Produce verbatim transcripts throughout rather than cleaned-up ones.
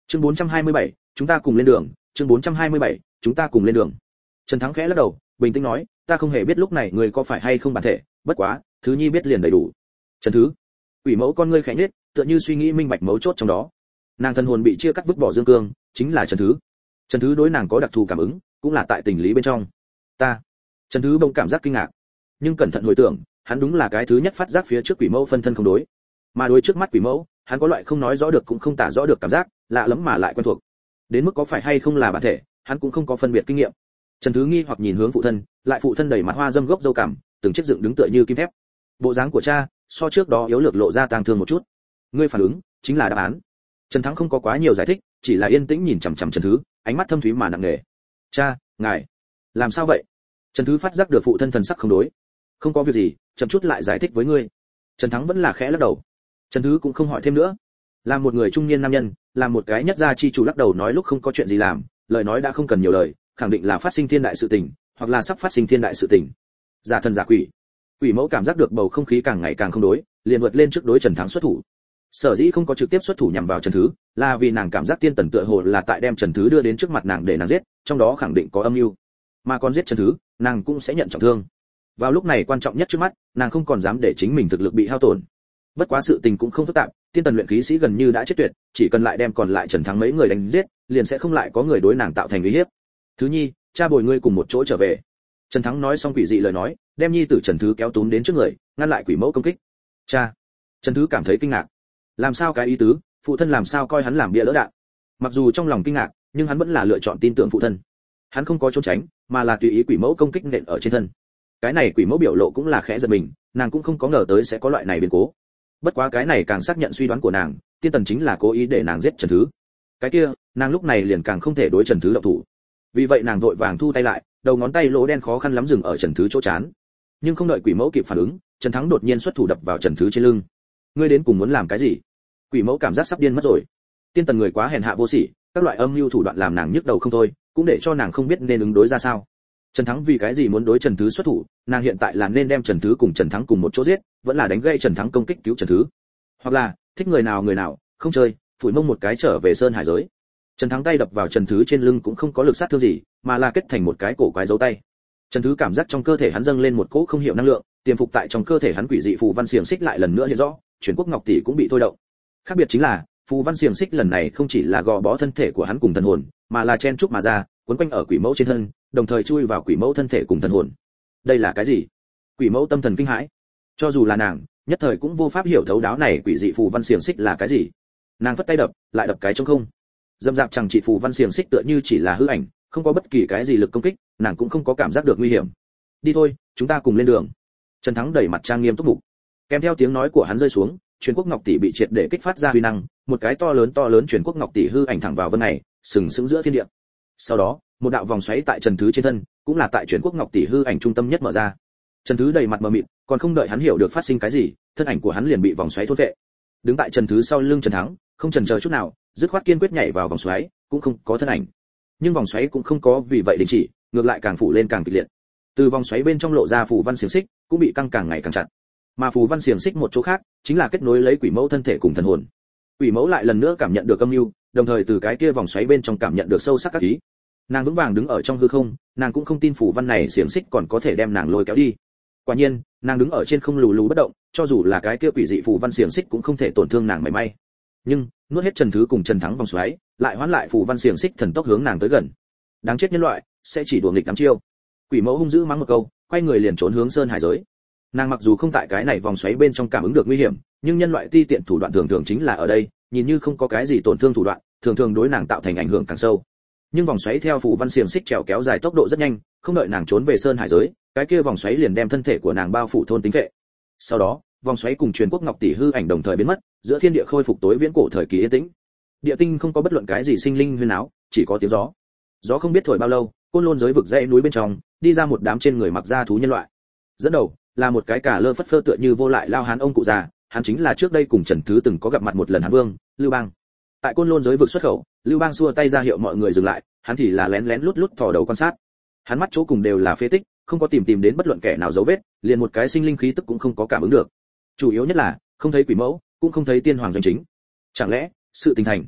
Chương bốn trăm hai mươi bảy, chúng ta cùng lên đường, chương bốn trăm hai mươi bảy, chúng ta cùng lên đường. Trần Thắng khẽ lắc đầu, bình tĩnh nói, ta không hề biết lúc này người có phải hay không bản thể, bất quá, Thứ Nhi biết liền đầy đủ. Trần Thứ. Quỷ mẫu con ngươi khẽ nhếch, tựa như suy nghĩ minh bạch mấu chốt trong đó. Nàng thân hồn bị chia cắt vứt bỏ dương cương, chính là Trần Thứ. Trần Thứ đối nàng có đặc thù cảm ứng, cũng là tại tình lý bên trong. Ta. Trần Thứ bỗng cảm giác kinh ngạc, nhưng cẩn thận hồi tưởng, hắn đúng là cái thứ nhất phát giác phía trước quỷ mẫu phân thân không đối, mà đối trước mắt quỷ mẫu, hắn có loại không nói rõ được cũng không tả rõ được cảm giác, lạ lẫm mà lại quen thuộc. Đến mức có phải hay không là bản thể, hắn cũng không có phân biệt kinh nghiệm. Trần Thứ nghi hoặc nhìn hướng phụ thân, lại phụ thân đầy mặt hoa dâm gốc râu cằm, từng chiếc dựng đứng tựa như kim thép. Bộ dáng của cha, so trước đó yếu lược lộ ra tang thương một chút. Ngươi phản ứng, chính là đáp án. Trần Thắng không có quá nhiều giải thích, chỉ là yên tĩnh nhìn chằm chằm Trần Thứ, ánh mắt thâm thúy mà nặng nề. Cha, ngài, làm sao vậy? Trần Thứ phát giác được phụ thân thần sắc không đối. Không có việc gì, chậm chút lại giải thích với ngươi. Trần Thắng vẫn là khẽ lắc đầu. Trần Thứ cũng không hỏi thêm nữa. Làm một người trung niên nam nhân, làm một cái nhất gia chi chủ lắc đầu nói lúc không có chuyện gì làm, lời nói đã không cần nhiều lời, khẳng định là phát sinh thiên đại sự tình, hoặc là sắp phát sinh thiên đại sự tình. Giả thần giả quỷ. Quỷ mẫu cảm giác được bầu không khí càng ngày càng không đối, liền vượt lên trước đối Trần Thắng xuất thủ. Sở dĩ không có trực tiếp xuất thủ nhằm vào Trần Thứ, là vì nàng cảm giác tiên tần tựa hồ là tại đem Trần Thứ đưa đến trước mặt nàng để nàng giết, trong đó khẳng định có âm mưu. Mà còn giết Trần Thứ, nàng cũng sẽ nhận trọng thương. Vào lúc này quan trọng nhất trước mắt, nàng không còn dám để chính mình thực lực bị hao tổn. Bất quá sự tình cũng không phức tạp, tiên tần luyện khí sĩ gần như đã chết tuyệt, chỉ cần lại đem còn lại Trần Thắng mấy người đánh giết, liền sẽ không lại có người đối nàng tạo thành uy hiếp. Thứ Nhi, cha bồi ngươi cùng một chỗ trở về. Trần Thắng nói xong quỷ dị lời nói, đem nhi tử Trần Thứ kéo túm đến trước người, ngăn lại quỷ mẫu công kích. Cha. Trần Thứ cảm thấy kinh ngạc. Làm sao cái ý tứ, phụ thân làm sao coi hắn làm bia lỡ đạn? Mặc dù trong lòng kinh ngạc, nhưng hắn vẫn là lựa chọn tin tưởng phụ thân. Hắn không có trốn tránh, mà là tùy ý quỷ mẫu công kích nện ở trên thân. Cái này quỷ mẫu biểu lộ cũng là khẽ giật mình, nàng cũng không có ngờ tới sẽ có loại này biến cố. Bất quá cái này càng xác nhận suy đoán của nàng, tiên tần chính là cố ý để nàng giết Trần Thứ. Cái kia, nàng lúc này liền càng không thể đối Trần Thứ động thủ. Vì vậy nàng vội vàng thu tay lại, đầu ngón tay lỗ đen khó khăn lắm dừng ở Trần Thứ chỗ chán. Nhưng không đợi quỷ mẫu kịp phản ứng, Trần Thắng đột nhiên xuất thủ đập vào Trần Thứ trên lưng. Ngươi đến cùng muốn làm cái gì? Quỷ mẫu cảm giác sắp điên mất rồi. Tiên tần người quá hèn hạ vô sỉ, các loại âm mưu thủ đoạn làm nàng nhức đầu không thôi, cũng để cho nàng không biết nên ứng đối ra sao. Trần Thắng vì cái gì muốn đối Trần Thứ xuất thủ, nàng hiện tại là nên đem Trần Thứ cùng Trần Thắng cùng một chỗ giết, vẫn là đánh gây Trần Thắng công kích cứu Trần Thứ, hoặc là thích người nào người nào, không chơi, phủi mông một cái trở về sơn hải giới. Trần Thắng tay đập vào Trần Thứ trên lưng cũng không có lực sát thương gì, mà là kết thành một cái cổ quái dấu tay. Trần Thứ cảm giác trong cơ thể hắn dâng lên một cỗ không hiểu năng lượng, tiềm phục tại trong cơ thể hắn quỷ dị phù văn xiềng xích lại lần nữa hiện rõ, Truyền Quốc Ngọc tỷ cũng bị thôi động. Khác biệt chính là, phù văn xiềng xích lần này không chỉ là gò bó thân thể của hắn cùng thần hồn, mà là chen chúc mà ra, quấn quanh ở quỷ mẫu trên thân, đồng thời chui vào quỷ mẫu thân thể cùng thần hồn. Đây là cái gì? Quỷ mẫu tâm thần kinh hãi. Cho dù là nàng, nhất thời cũng vô pháp hiểu thấu đáo này quỷ dị phù văn xiềng xích là cái gì. Nàng phất tay đập, lại đập cái trống không. Dâm dạp chẳng chỉ phù văn xiềng xích tựa như chỉ là hư ảnh, không có bất kỳ cái gì lực công kích, nàng cũng không có cảm giác được nguy hiểm. Đi thôi, chúng ta cùng lên đường. Trần Thắng đẩy mặt trang nghiêm túc mục. Kèm theo tiếng nói của hắn rơi xuống, Truyền Quốc Ngọc tỷ bị triệt để kích phát ra huy năng, một cái to lớn to lớn Truyền Quốc Ngọc tỷ hư ảnh thẳng vào vân này, sừng sững giữa thiên địa. Sau đó, một đạo vòng xoáy tại Trần Thứ trên thân, cũng là tại Truyền Quốc Ngọc tỷ hư ảnh trung tâm nhất mở ra. Trần Thứ đầy mặt mờ mịt, còn không đợi hắn hiểu được phát sinh cái gì, thân ảnh của hắn liền bị vòng xoáy thôn vệ. Đứng tại Trần Thứ sau lưng Trần Thắng, không chần chờ chút nào, dứt khoát kiên quyết nhảy vào vòng xoáy, cũng không có thân ảnh. Nhưng vòng xoáy cũng không có vì vậy đình chỉ, ngược lại càng phủ lên càng kịch liệt. Từ vòng xoáy bên trong lộ ra phù văn xiềng xích, cũng bị căng càng ngày càng chặt. Mà phù văn xiềng xích một chỗ khác, chính là kết nối lấy quỷ mẫu thân thể cùng thần hồn. Quỷ mẫu lại lần nữa cảm nhận được âm mưu, đồng thời từ cái kia vòng xoáy bên trong cảm nhận được sâu sắc các ý. Nàng vững vàng đứng ở trong hư không, nàng cũng không tin phù văn này xiềng xích còn có thể đem nàng lôi kéo đi. Quả nhiên, nàng đứng ở trên không lù lù bất động, cho dù là cái kia quỷ dị phù văn xiềng xích cũng không thể tổn thương nàng mảy may. Nhưng, nuốt hết Trần Thứ cùng Trần Thắng vòng xoáy, lại hoán lại phù văn xiềng xích thần tốc hướng nàng tới gần. Đáng chết nhân loại, sẽ chỉ đùa nghịch tám chiêu. Quỷ mẫu hung dữ mắng một câu, quay người liền trốn hướng sơn hải giới. Nàng mặc dù không tại cái này vòng xoáy bên trong cảm ứng được nguy hiểm, nhưng nhân loại ti tiện thủ đoạn thường thường chính là ở đây, nhìn như không có cái gì tổn thương thủ đoạn, thường thường đối nàng tạo thành ảnh hưởng càng sâu. Nhưng vòng xoáy theo phù văn xiềng xích trèo kéo dài tốc độ rất nhanh, không đợi nàng trốn về sơn hải giới, cái kia vòng xoáy liền đem thân thể của nàng bao phủ thôn tính vệ. Sau đó, vòng xoáy cùng Truyền Quốc Ngọc tỷ hư ảnh đồng thời biến mất, giữa thiên địa khôi phục tối viễn cổ thời kỳ yên tĩnh. Địa tinh không có bất luận cái gì sinh linh huyên náo, chỉ có tiếng gió. Gió không biết thổi bao lâu, côn lôn giới vực dãy núi bên trong, đi ra một đám trên người mặc da thú nhân loại. Dẫn đầu là một cái cả lơ phất phơ tựa như vô lại lao hán ông cụ già, hắn chính là trước đây cùng Trần Thứ từng có gặp mặt một lần Hán Vương, Lưu Bang. Tại côn lôn giới vực xuất khẩu, Lưu Bang xua tay ra hiệu mọi người dừng lại, hắn thì là lén lén lút lút thò đầu quan sát. Hắn mắt chỗ cùng đều là phế tích, không có tìm tìm đến bất luận kẻ nào dấu vết, liền một cái sinh linh khí tức cũng không có cảm ứng được. Chủ yếu nhất là không thấy quỷ mẫu, cũng không thấy tiên hoàng doanh chính. Chẳng lẽ sự tình thành?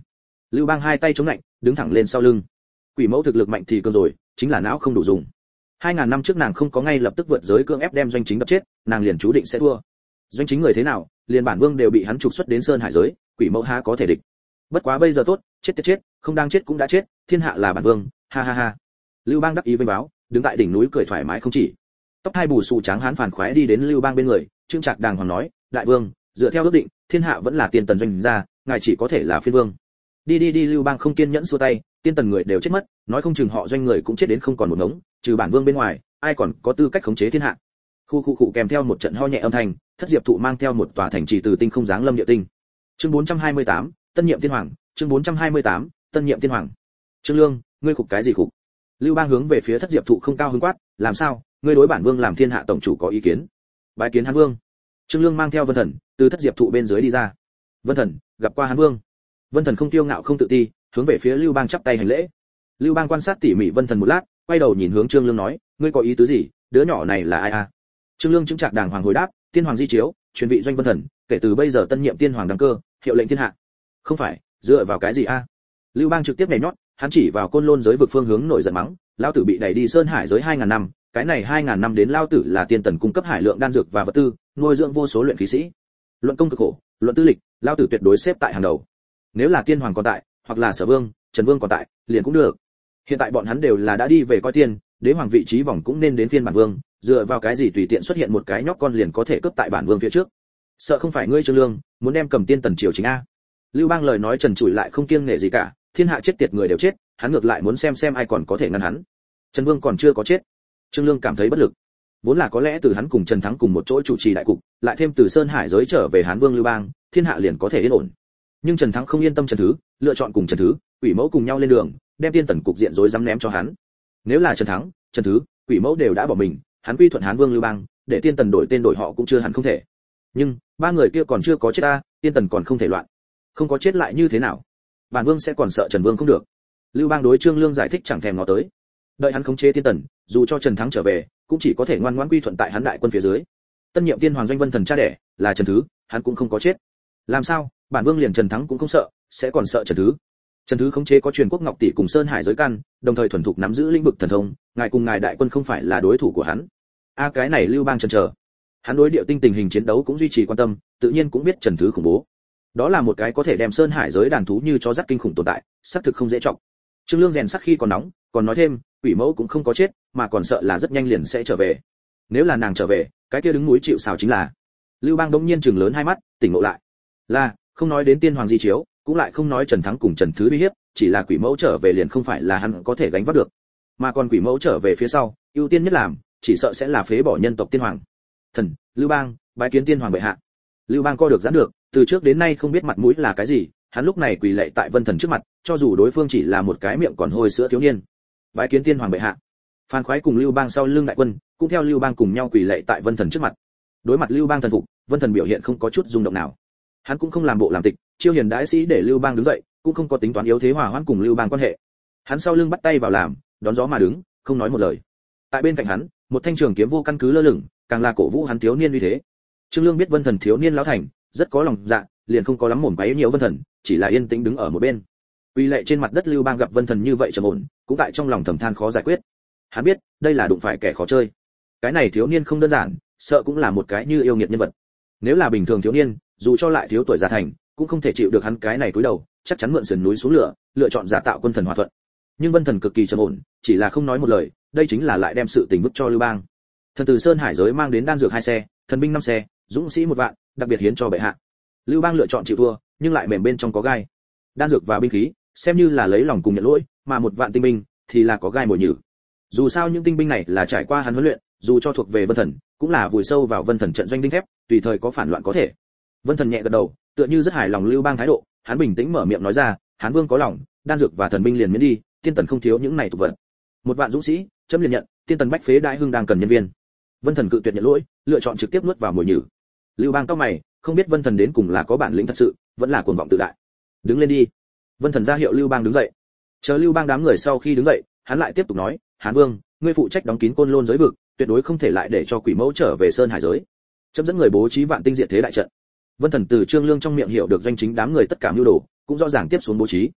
Lưu Bang hai tay chống lạnh, đứng thẳng lên sau lưng. Quỷ mẫu thực lực mạnh thì cường rồi, chính là não không đủ dùng. Hai ngàn năm trước nàng không có ngay lập tức vượt giới cưỡng ép đem Doanh Chính đập chết, nàng liền chú định sẽ thua. Doanh Chính người thế nào, liền bản vương đều bị hắn trục xuất đến sơn hải giới, quỷ mẫu há có thể địch. Bất quá bây giờ tốt, chết chết chết, không đang chết cũng đã chết, thiên hạ là bản vương, ha ha ha. Lưu Bang đắc ý vênh báo, đứng tại đỉnh núi cười thoải mái không chỉ. Tóc hai bù xù trắng hán phản khoái đi đến Lưu Bang bên người, trương trạc đàng hoàng nói, đại vương, dựa theo ước định, thiên hạ vẫn là tiên tần doanh gia, ngài chỉ có thể là phiên vương. Đi đi đi, Lưu Bang không kiên nhẫn xua tay, tiên tần người đều chết mất, nói không chừng họ doanh người cũng chết đến không còn một ngống, trừ bản vương bên ngoài, ai còn có tư cách khống chế thiên hạ. Khu khu cụ kèm theo một trận ho nhẹ âm thanh, Thất Diệp thụ mang theo một tòa thành trì từ tinh không giáng lâm địa tinh. Chương bốn trăm hai mươi tám, Tân nhiệm tiên hoàng, chương bốn trăm hai mươi tám, Tân nhiệm tiên hoàng. Trương Lương, ngươi khục cái gì khục? Lưu Bang hướng về phía Thất Diệp thụ không cao hứng quát, làm sao, ngươi đối bản vương làm thiên hạ tổng chủ có ý kiến? Bái kiến Hán Vương. Trương Lương mang theo Vân Thần từ Thất Diệp thụ bên dưới đi ra. Vân Thần, gặp qua Hán Vương. Vân Thần không tiêu ngạo không tự ti, hướng về phía Lưu Bang chắp tay hành lễ. Lưu Bang quan sát tỉ mỉ Vân Thần một lát, quay đầu nhìn hướng Trương Lương nói, ngươi có ý tứ gì, đứa nhỏ này là ai a? À? Trương Lương chứng trạc đàng hoàng hồi đáp, tiên hoàng di chiếu, truyền vị Doanh Vân Thần, kể từ bây giờ tân nhiệm tiên hoàng đăng cơ, hiệu lệnh thiên hạ. Không phải, dựa vào cái gì a? À? Lưu Bang trực tiếp nhảy nhót, hắn chỉ vào Côn Lôn giới vực phương hướng nổi giận mắng, lão tử bị đẩy đi sơn hải giới hai ngàn năm, cái này hai ngàn năm đến lão tử là tiên tần cung cấp hải lượng đan dược và vật tư, nuôi dưỡng vô số luyện khí sĩ. Luận công cực khổ, luận tư lịch, lão tử tuyệt đối xếp tại hàng đầu. Nếu là tiên hoàng còn tại, hoặc là Sở Vương, Trần Vương còn tại, liền cũng được. Hiện tại bọn hắn đều là đã đi về coi tiên, đế hoàng vị trí vòng cũng nên đến phiên bản vương, dựa vào cái gì tùy tiện xuất hiện một cái nhóc con liền có thể cướp tại bản vương phía trước? Sợ không phải ngươi Trương Lương, muốn đem cầm tiên tần triều chính a? Lưu Bang lời nói trần trụi lại không kiêng nể gì cả, thiên hạ chết tiệt người đều chết, hắn ngược lại muốn xem xem ai còn có thể ngăn hắn. Trần Vương còn chưa có chết. Trương Lương cảm thấy bất lực. Vốn là có lẽ từ hắn cùng Trần Thắng cùng một chỗ chủ trì đại cục, lại thêm từ Sơn Hải giới trở về Hán Vương Lưu Bang, thiên hạ liền có thể yên ổn. Nhưng Trần Thắng không yên tâm Trần Thứ, lựa chọn cùng Trần Thứ, Quỷ Mẫu cùng nhau lên đường, đem tiên tần cục diện rối rắm ném cho hắn. Nếu là Trần Thắng, Trần Thứ, Quỷ Mẫu đều đã bỏ mình, hắn quy thuận Hán Vương Lưu Bang, để tiên tần đổi tên đổi họ cũng chưa hẳn không thể. Nhưng ba người kia còn chưa có chết ta, tiên tần còn không thể loạn. Không có chết lại như thế nào? Bản vương sẽ còn sợ Trần Vương không được. Lưu Bang đối Trương Lương giải thích chẳng thèm ngó tới. Đợi hắn khống chế tiên tần, dù cho Trần Thắng trở về, cũng chỉ có thể ngoan ngoãn quy thuận tại hắn đại quân phía dưới. Tân nhiệm tiên hoàng Doanh Vân Thần cha đẻ là Trần Thứ, hắn cũng không có chết. Làm sao? Bản vương liền Trần Thắng cũng không sợ, sẽ còn sợ Trần Thứ? Trần Thứ khống chế có truyền quốc ngọc tỷ cùng Sơn Hải giới căn, đồng thời thuần thục nắm giữ lĩnh vực thần thông, ngài cùng ngài đại quân không phải là đối thủ của hắn. A à, cái này Lưu Bang chần chờ. Hắn đối điệu tinh tình hình chiến đấu cũng duy trì quan tâm, tự nhiên cũng biết Trần Thứ khủng bố. Đó là một cái có thể đem Sơn Hải giới đàn thú như chó dắt kinh khủng tồn tại, xác thực không dễ trọng. Trương Lương rèn sắc khi còn nóng, còn nói thêm, Quỷ Mẫu cũng không có chết, mà còn sợ là rất nhanh liền sẽ trở về. Nếu là nàng trở về, cái kia đứng núi chịu sào chính là. Lưu Bang đống nhiên trừng lớn hai mắt, tỉnh ngộ lại. Là, không nói đến tiên hoàng di chiếu, cũng lại không nói Trần Thắng cùng Trần Thứ uy hiếp, chỉ là Quỷ Mẫu trở về liền không phải là hắn có thể gánh vác được. Mà còn Quỷ Mẫu trở về phía sau, ưu tiên nhất làm, chỉ sợ sẽ là phế bỏ nhân tộc tiên hoàng. Thần, Lưu Bang, bái kiến tiên hoàng bệ hạ. Lưu Bang co được giãn được, từ trước đến nay không biết mặt mũi là cái gì, hắn lúc này quỳ lạy tại Vân Thần trước mặt, cho dù đối phương chỉ là một cái miệng còn hôi sữa thiếu niên. Bái kiến tiên hoàng bệ hạ. Phan Khoái cùng Lưu Bang sau lưng đại quân, cũng theo Lưu Bang cùng nhau quỳ lạy tại Vân Thần trước mặt. Đối mặt Lưu Bang thần phục, Vân Thần biểu hiện không có chút rung động nào. Hắn cũng không làm bộ làm tịch, chiêu hiền đãi sĩ để Lưu Bang đứng dậy, cũng không có tính toán yếu thế hòa hoãn cùng Lưu Bang quan hệ. Hắn sau lưng bắt tay vào làm, đón gió mà đứng, không nói một lời. Tại bên cạnh hắn, một thanh trường kiếm vô căn cứ lơ lửng, càng là cổ vũ hắn thiếu niên uy thế. Trương Lương biết Vân Thần thiếu niên lão thành, rất có lòng dạ, liền không có lắm mồm quấy nhiều Vân Thần, chỉ là yên tĩnh đứng ở một bên. Uy lệ trên mặt đất Lưu Bang gặp Vân Thần như vậy trầm ổn, cũng tại trong lòng thầm than khó giải quyết. Hắn biết, đây là đụng phải kẻ khó chơi. Cái này thiếu niên không đơn giản, sợ cũng là một cái như yêu nghiệt nhân vật. Nếu là bình thường thiếu niên, dù cho lại thiếu tuổi già thành, cũng không thể chịu được hắn cái này cúi đầu, chắc chắn mượn sườn núi xuống lửa, lựa chọn giả tạo quân thần hòa thuận. Nhưng Vân Thần cực kỳ trầm ổn, chỉ là không nói một lời, đây chính là lại đem sự tình vứt cho Lưu Bang. Thần từ Sơn Hải giới mang đến đan dược hai xe, thần binh năm xe, dũng sĩ một vạn, đặc biệt hiến cho bệ hạ. Lưu Bang lựa chọn chịu thua, nhưng lại mềm bên trong có gai. Đan dược và binh khí, xem như là lấy lòng cùng nhận lỗi, mà một vạn tinh binh thì là có gai mồi nhử. Dù sao những tinh binh này là trải qua hắn huấn luyện, dù cho thuộc về Vân Thần, cũng là vùi sâu vào Vân Thần trận doanh đinh thép, tùy thời có phản loạn có thể. Vân Thần nhẹ gật đầu, tựa như rất hài lòng Lưu Bang thái độ, hắn bình tĩnh mở miệng nói ra, Hán Vương có lòng, đan dược và thần binh liền miễn đi, tiên tần không thiếu những này tục vật. Một vạn dũng sĩ, chấm liền nhận, tiên tần bách phế đại hưng đang cần nhân viên. Vân Thần cự tuyệt nhận lỗi, lựa chọn trực tiếp nuốt vào mồi nhử. Lưu Bang cau mày, không biết Vân Thần đến cùng là có bản lĩnh thật sự, vẫn là cuồng vọng tự đại. Đứng lên đi. Vân Thần ra hiệu Lưu Bang đứng dậy. Chờ Lưu Bang đám người sau khi đứng dậy, hắn lại tiếp tục nói, Hán Vương, ngươi phụ trách đóng kín Côn Lôn giới vực, tuyệt đối không thể lại để cho Quỷ Mẫu trở về Sơn Hải giới. Chấm dẫn người bố trí vạn tinh diệt thế đại trận. Vân Thần từ Trương Lương trong miệng hiểu được doanh chính đám người tất cả mưu đồ, cũng rõ ràng tiếp xuống bố trí.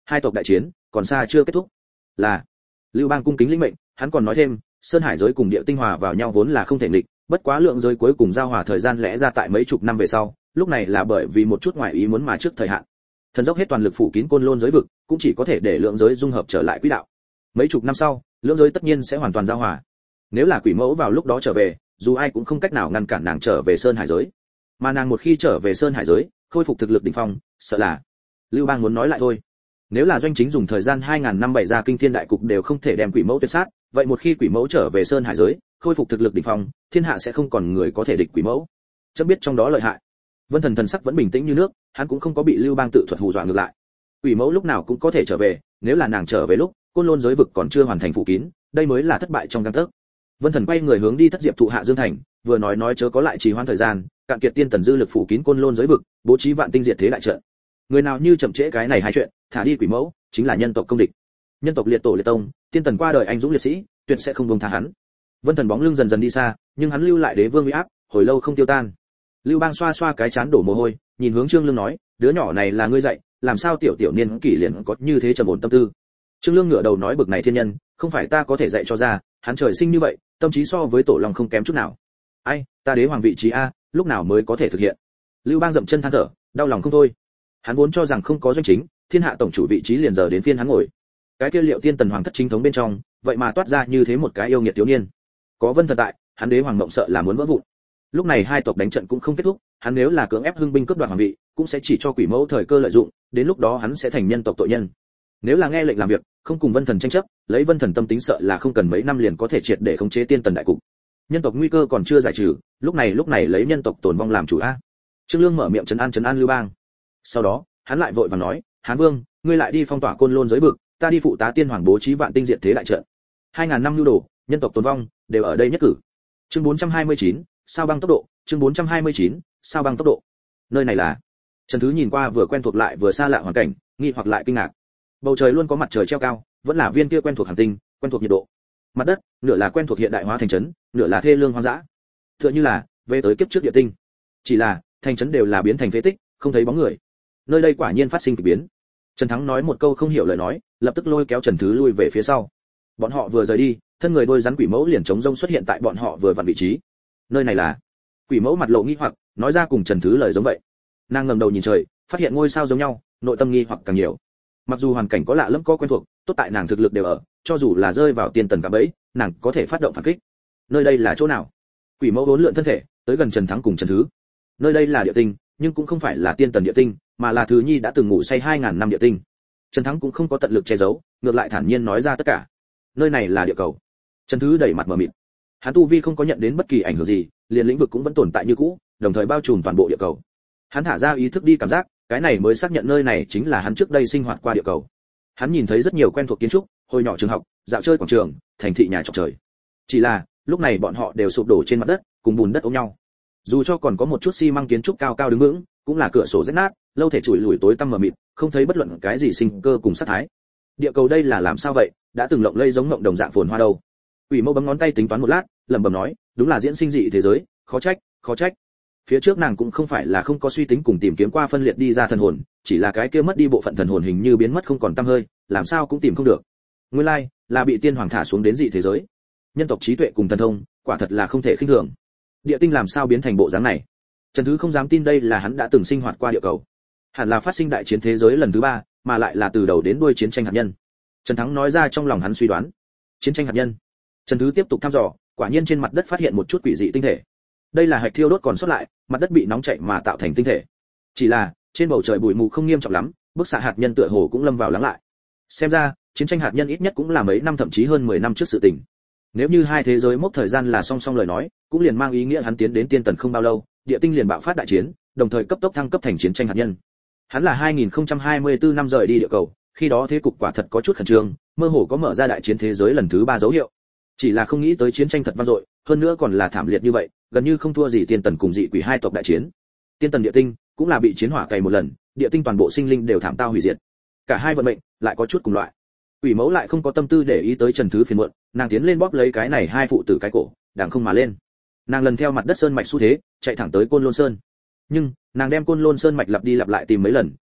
Hai tộc đại chiến còn xa chưa kết thúc. Là. Lưu Bang cung kính lĩnh mệnh, hắn còn nói thêm, sơn hải giới cùng địa tinh hòa vào nhau vốn là không thể nghịch, bất quá lượng giới cuối cùng giao hòa thời gian lẽ ra tại mấy chục năm về sau, lúc này là bởi vì một chút ngoại ý muốn mà trước thời hạn. Thần dốc hết toàn lực phủ kín côn lôn giới vực, cũng chỉ có thể để lượng giới dung hợp trở lại quỹ đạo. Mấy chục năm sau, lượng giới tất nhiên sẽ hoàn toàn giao hòa. Nếu là quỷ mẫu vào lúc đó trở về, dù ai cũng không cách nào ngăn cản nàng trở về sơn hải giới. Mà nàng một khi trở về sơn hải giới, khôi phục thực lực đỉnh phong, sợ là Lưu Bang muốn nói lại thôi. Nếu là doanh chính dùng thời gian hai ngàn năm bày ra kinh thiên đại cục đều không thể đem quỷ mẫu tuyệt sát, vậy một khi quỷ mẫu trở về sơn hải giới, khôi phục thực lực đỉnh phong, thiên hạ sẽ không còn người có thể địch quỷ mẫu. Chấm biết trong đó lợi hại. Vân Thần thần sắc vẫn bình tĩnh như nước, hắn cũng không có bị Lưu Bang tự thuật hù dọa ngược lại. Quỷ mẫu lúc nào cũng có thể trở về, nếu là nàng trở về lúc côn lôn giới vực còn chưa hoàn thành phủ kín, đây mới là thất bại trong gang tấc. Vân Thần quay người hướng đi Thất Diệp thụ hạ Dương Thành, vừa nói nói chớ có lại trì hoãn thời gian, cạn kiệt tiên tần dư lực phủ kín côn lôn giới vực, bố trí vạn tinh diệt thế đại trận. Người nào như chậm trễ cái này hai chuyện, thả đi quỷ mẫu, chính là nhân tộc công địch. Nhân tộc liệt tổ liệt tông, tiên tần qua đời anh dũng liệt sĩ, tuyệt sẽ không buông tha hắn. Vân Thần bóng lưng dần dần đi xa, nhưng hắn lưu lại đế vương uy áp, hồi lâu không tiêu tan. Lưu Bang xoa xoa cái chán đổ mồ hôi, nhìn hướng Trương Lương nói, đứa nhỏ này là ngươi dạy, làm sao tiểu tiểu niên kỷ liền có như thế trầm ổn tâm tư. Trương Lương ngửa đầu nói bực này thiên nhân, không phải ta có thể dạy cho ra, hắn trời sinh như vậy, tâm trí so với tổ long không kém chút nào. Ai, ta đế hoàng vị trí a, lúc nào mới có thể thực hiện? Lưu Bang dậm chân than thở, đau lòng không thôi. Hắn vốn cho rằng không có doanh chính, thiên hạ tổng chủ vị trí liền giờ đến phiên hắn ngồi. Cái kia Liệu Tiên Tần hoàng thất chính thống bên trong, vậy mà toát ra như thế một cái yêu nghiệt thiếu niên. Có Vân Thần tại, hắn đế hoàng mộng sợ là muốn vỡ vụn. Lúc này hai tộc đánh trận cũng không kết thúc, hắn nếu là cưỡng ép hưng binh cướp đoạt hoàng vị, cũng sẽ chỉ cho quỷ mẫu thời cơ lợi dụng, đến lúc đó hắn sẽ thành nhân tộc tội nhân. Nếu là nghe lệnh làm việc, không cùng Vân Thần tranh chấp, lấy Vân Thần tâm tính sợ là không cần mấy năm liền có thể triệt để khống chế Tiên Tần đại cục. Nhân tộc nguy cơ còn chưa giải trừ, lúc này lúc này lấy nhân tộc tồn vong làm chủ a. Trương Lương mở miệng trấn an trấn an Lưu Bang. Sau đó, hắn lại vội vàng nói, Hán Vương, ngươi lại đi phong tỏa côn lôn giới vực, ta đi phụ tá tiên hoàng bố trí vạn tinh diệt thế đại trận. Hai ngàn năm lưu đồ, nhân tộc tồn vong, đều ở đây nhất cử. Chương bốn trăm hai mươi chín, sao băng tốc độ, chương bốn trăm hai mươi chín, sao băng tốc độ. Nơi này là? Trần Thứ nhìn qua vừa quen thuộc lại vừa xa lạ hoàn cảnh, nghi hoặc lại kinh ngạc. Bầu trời luôn có mặt trời treo cao, vẫn là viên kia quen thuộc hành tinh, quen thuộc nhiệt độ. Mặt đất, nửa là quen thuộc hiện đại hóa thành trấn, nửa là thê lương hoang dã. Tựa như là về tới kiếp trước địa tinh. Chỉ là, thành trấn đều là biến thành phế tích, không thấy bóng người. Nơi đây quả nhiên phát sinh kỳ biến. Trần Thắng nói một câu không hiểu lời nói, lập tức lôi kéo Trần Thứ lui về phía sau. Bọn họ vừa rời đi, thân người đôi rắn quỷ mẫu liền chống rông xuất hiện tại bọn họ vừa vặn vị trí. Nơi này là? Quỷ mẫu mặt lộ nghi hoặc, nói ra cùng Trần Thứ lời giống vậy. Nàng ngẩng đầu nhìn trời, phát hiện ngôi sao giống nhau, nội tâm nghi hoặc càng nhiều. Mặc dù hoàn cảnh có lạ lẫm có quen thuộc, tốt tại nàng thực lực đều ở, cho dù là rơi vào tiên tần cả bẫy, nàng có thể phát động phản kích. Nơi đây là chỗ nào? Quỷ mẫu vốn lượn thân thể, tới gần Trần Thắng cùng Trần Thứ. Nơi đây là địa tinh, nhưng cũng không phải là tiên tần địa tinh, mà là Thứ Nhi đã từng ngủ say hai ngàn năm địa tinh. Trần Thắng cũng không có tận lực che giấu, ngược lại thản nhiên nói ra tất cả. Nơi này là địa cầu. Trần Thứ đẩy mặt mờ mịt. Hắn tu vi không có nhận đến bất kỳ ảnh hưởng gì, liền lĩnh vực cũng vẫn tồn tại như cũ, đồng thời bao trùm toàn bộ địa cầu. Hắn thả ra ý thức đi cảm giác, cái này mới xác nhận nơi này chính là hắn trước đây sinh hoạt qua địa cầu. Hắn nhìn thấy rất nhiều quen thuộc kiến trúc, hồi nhỏ trường học, dạo chơi quảng trường, thành thị nhà trọc trời. Chỉ là, lúc này bọn họ đều sụp đổ trên mặt đất, cùng bùn đất ôm nhau. Dù cho còn có một chút xi măng kiến trúc cao cao đứng vững, cũng là cửa sổ rách nát, lâu thể chùi lủi tối tăm mờ mịt, không thấy bất luận cái gì sinh cơ cùng sát thái. Địa cầu đây là làm sao vậy, đã từng lộng lây giống mộng đồng dạng phồn hoa đâu. Quỷ mẫu bấm ngón tay tính toán một lát, lẩm bẩm nói, đúng là diễn sinh dị thế giới, khó trách, khó trách. Phía trước nàng cũng không phải là không có suy tính cùng tìm kiếm qua phân liệt đi ra thần hồn, chỉ là cái kia mất đi bộ phận thần hồn hình như biến mất không còn tăm hơi, làm sao cũng tìm không được. Nguyên lai, like, là bị tiên hoàng thả xuống đến dị thế giới. Nhân tộc trí tuệ cùng thần thông, quả thật là không thể khinh thường. Địa tinh làm sao biến thành bộ dáng này? Trần Thứ không dám tin đây là hắn đã từng sinh hoạt qua địa cầu. Hẳn là phát sinh đại chiến thế giới lần thứ ba, mà lại là từ đầu đến đuôi chiến tranh hạt nhân. Trần Thắng nói ra trong lòng hắn suy đoán. Chiến tranh hạt nhân. Trần Thứ tiếp tục thăm dò, quả nhiên trên mặt đất phát hiện một chút quỷ dị tinh thể. Đây là hạch thiêu đốt còn sót lại, mặt đất bị nóng chảy mà tạo thành tinh thể. Chỉ là, trên bầu trời bụi mù không nghiêm trọng lắm, bức xạ hạt nhân tựa hồ cũng lâm vào lắng lại. Xem ra, chiến tranh hạt nhân ít nhất cũng là mấy năm thậm chí hơn mười năm trước sự tình. Nếu như hai thế giới mốc thời gian là song song lời nói, cũng liền mang ý nghĩa hắn tiến đến tiên tần không bao lâu, địa tinh liền bạo phát đại chiến, đồng thời cấp tốc thăng cấp thành chiến tranh hạt nhân. Hắn là hai nghìn không trăm hai mươi tư năm rời đi địa cầu, khi đó thế cục quả thật có chút khẩn trương, mơ hồ có mở ra đại chiến thế giới lần thứ ba dấu hiệu. Chỉ là không nghĩ tới chiến tranh thật vang dội, hơn nữa còn là thảm liệt như vậy, gần như không thua gì tiên tần cùng dị quỷ hai tộc đại chiến. Tiên tần địa tinh cũng là bị chiến hỏa cày một lần, địa tinh toàn bộ sinh linh đều thảm tao hủy diệt. Cả hai vận mệnh lại có chút cùng loại. Quỷ mẫu lại không có tâm tư để ý tới Trần Thứ phiền muộn, nàng tiến lên bóp lấy cái này hai phụ tử cái cổ, đàng không mà lên. Nàng lần theo mặt đất sơn mạch xu thế, chạy thẳng tới Côn Lôn Sơn. Nhưng, nàng đem Côn Lôn Sơn mạch lặp đi lặp lại tìm mấy lần,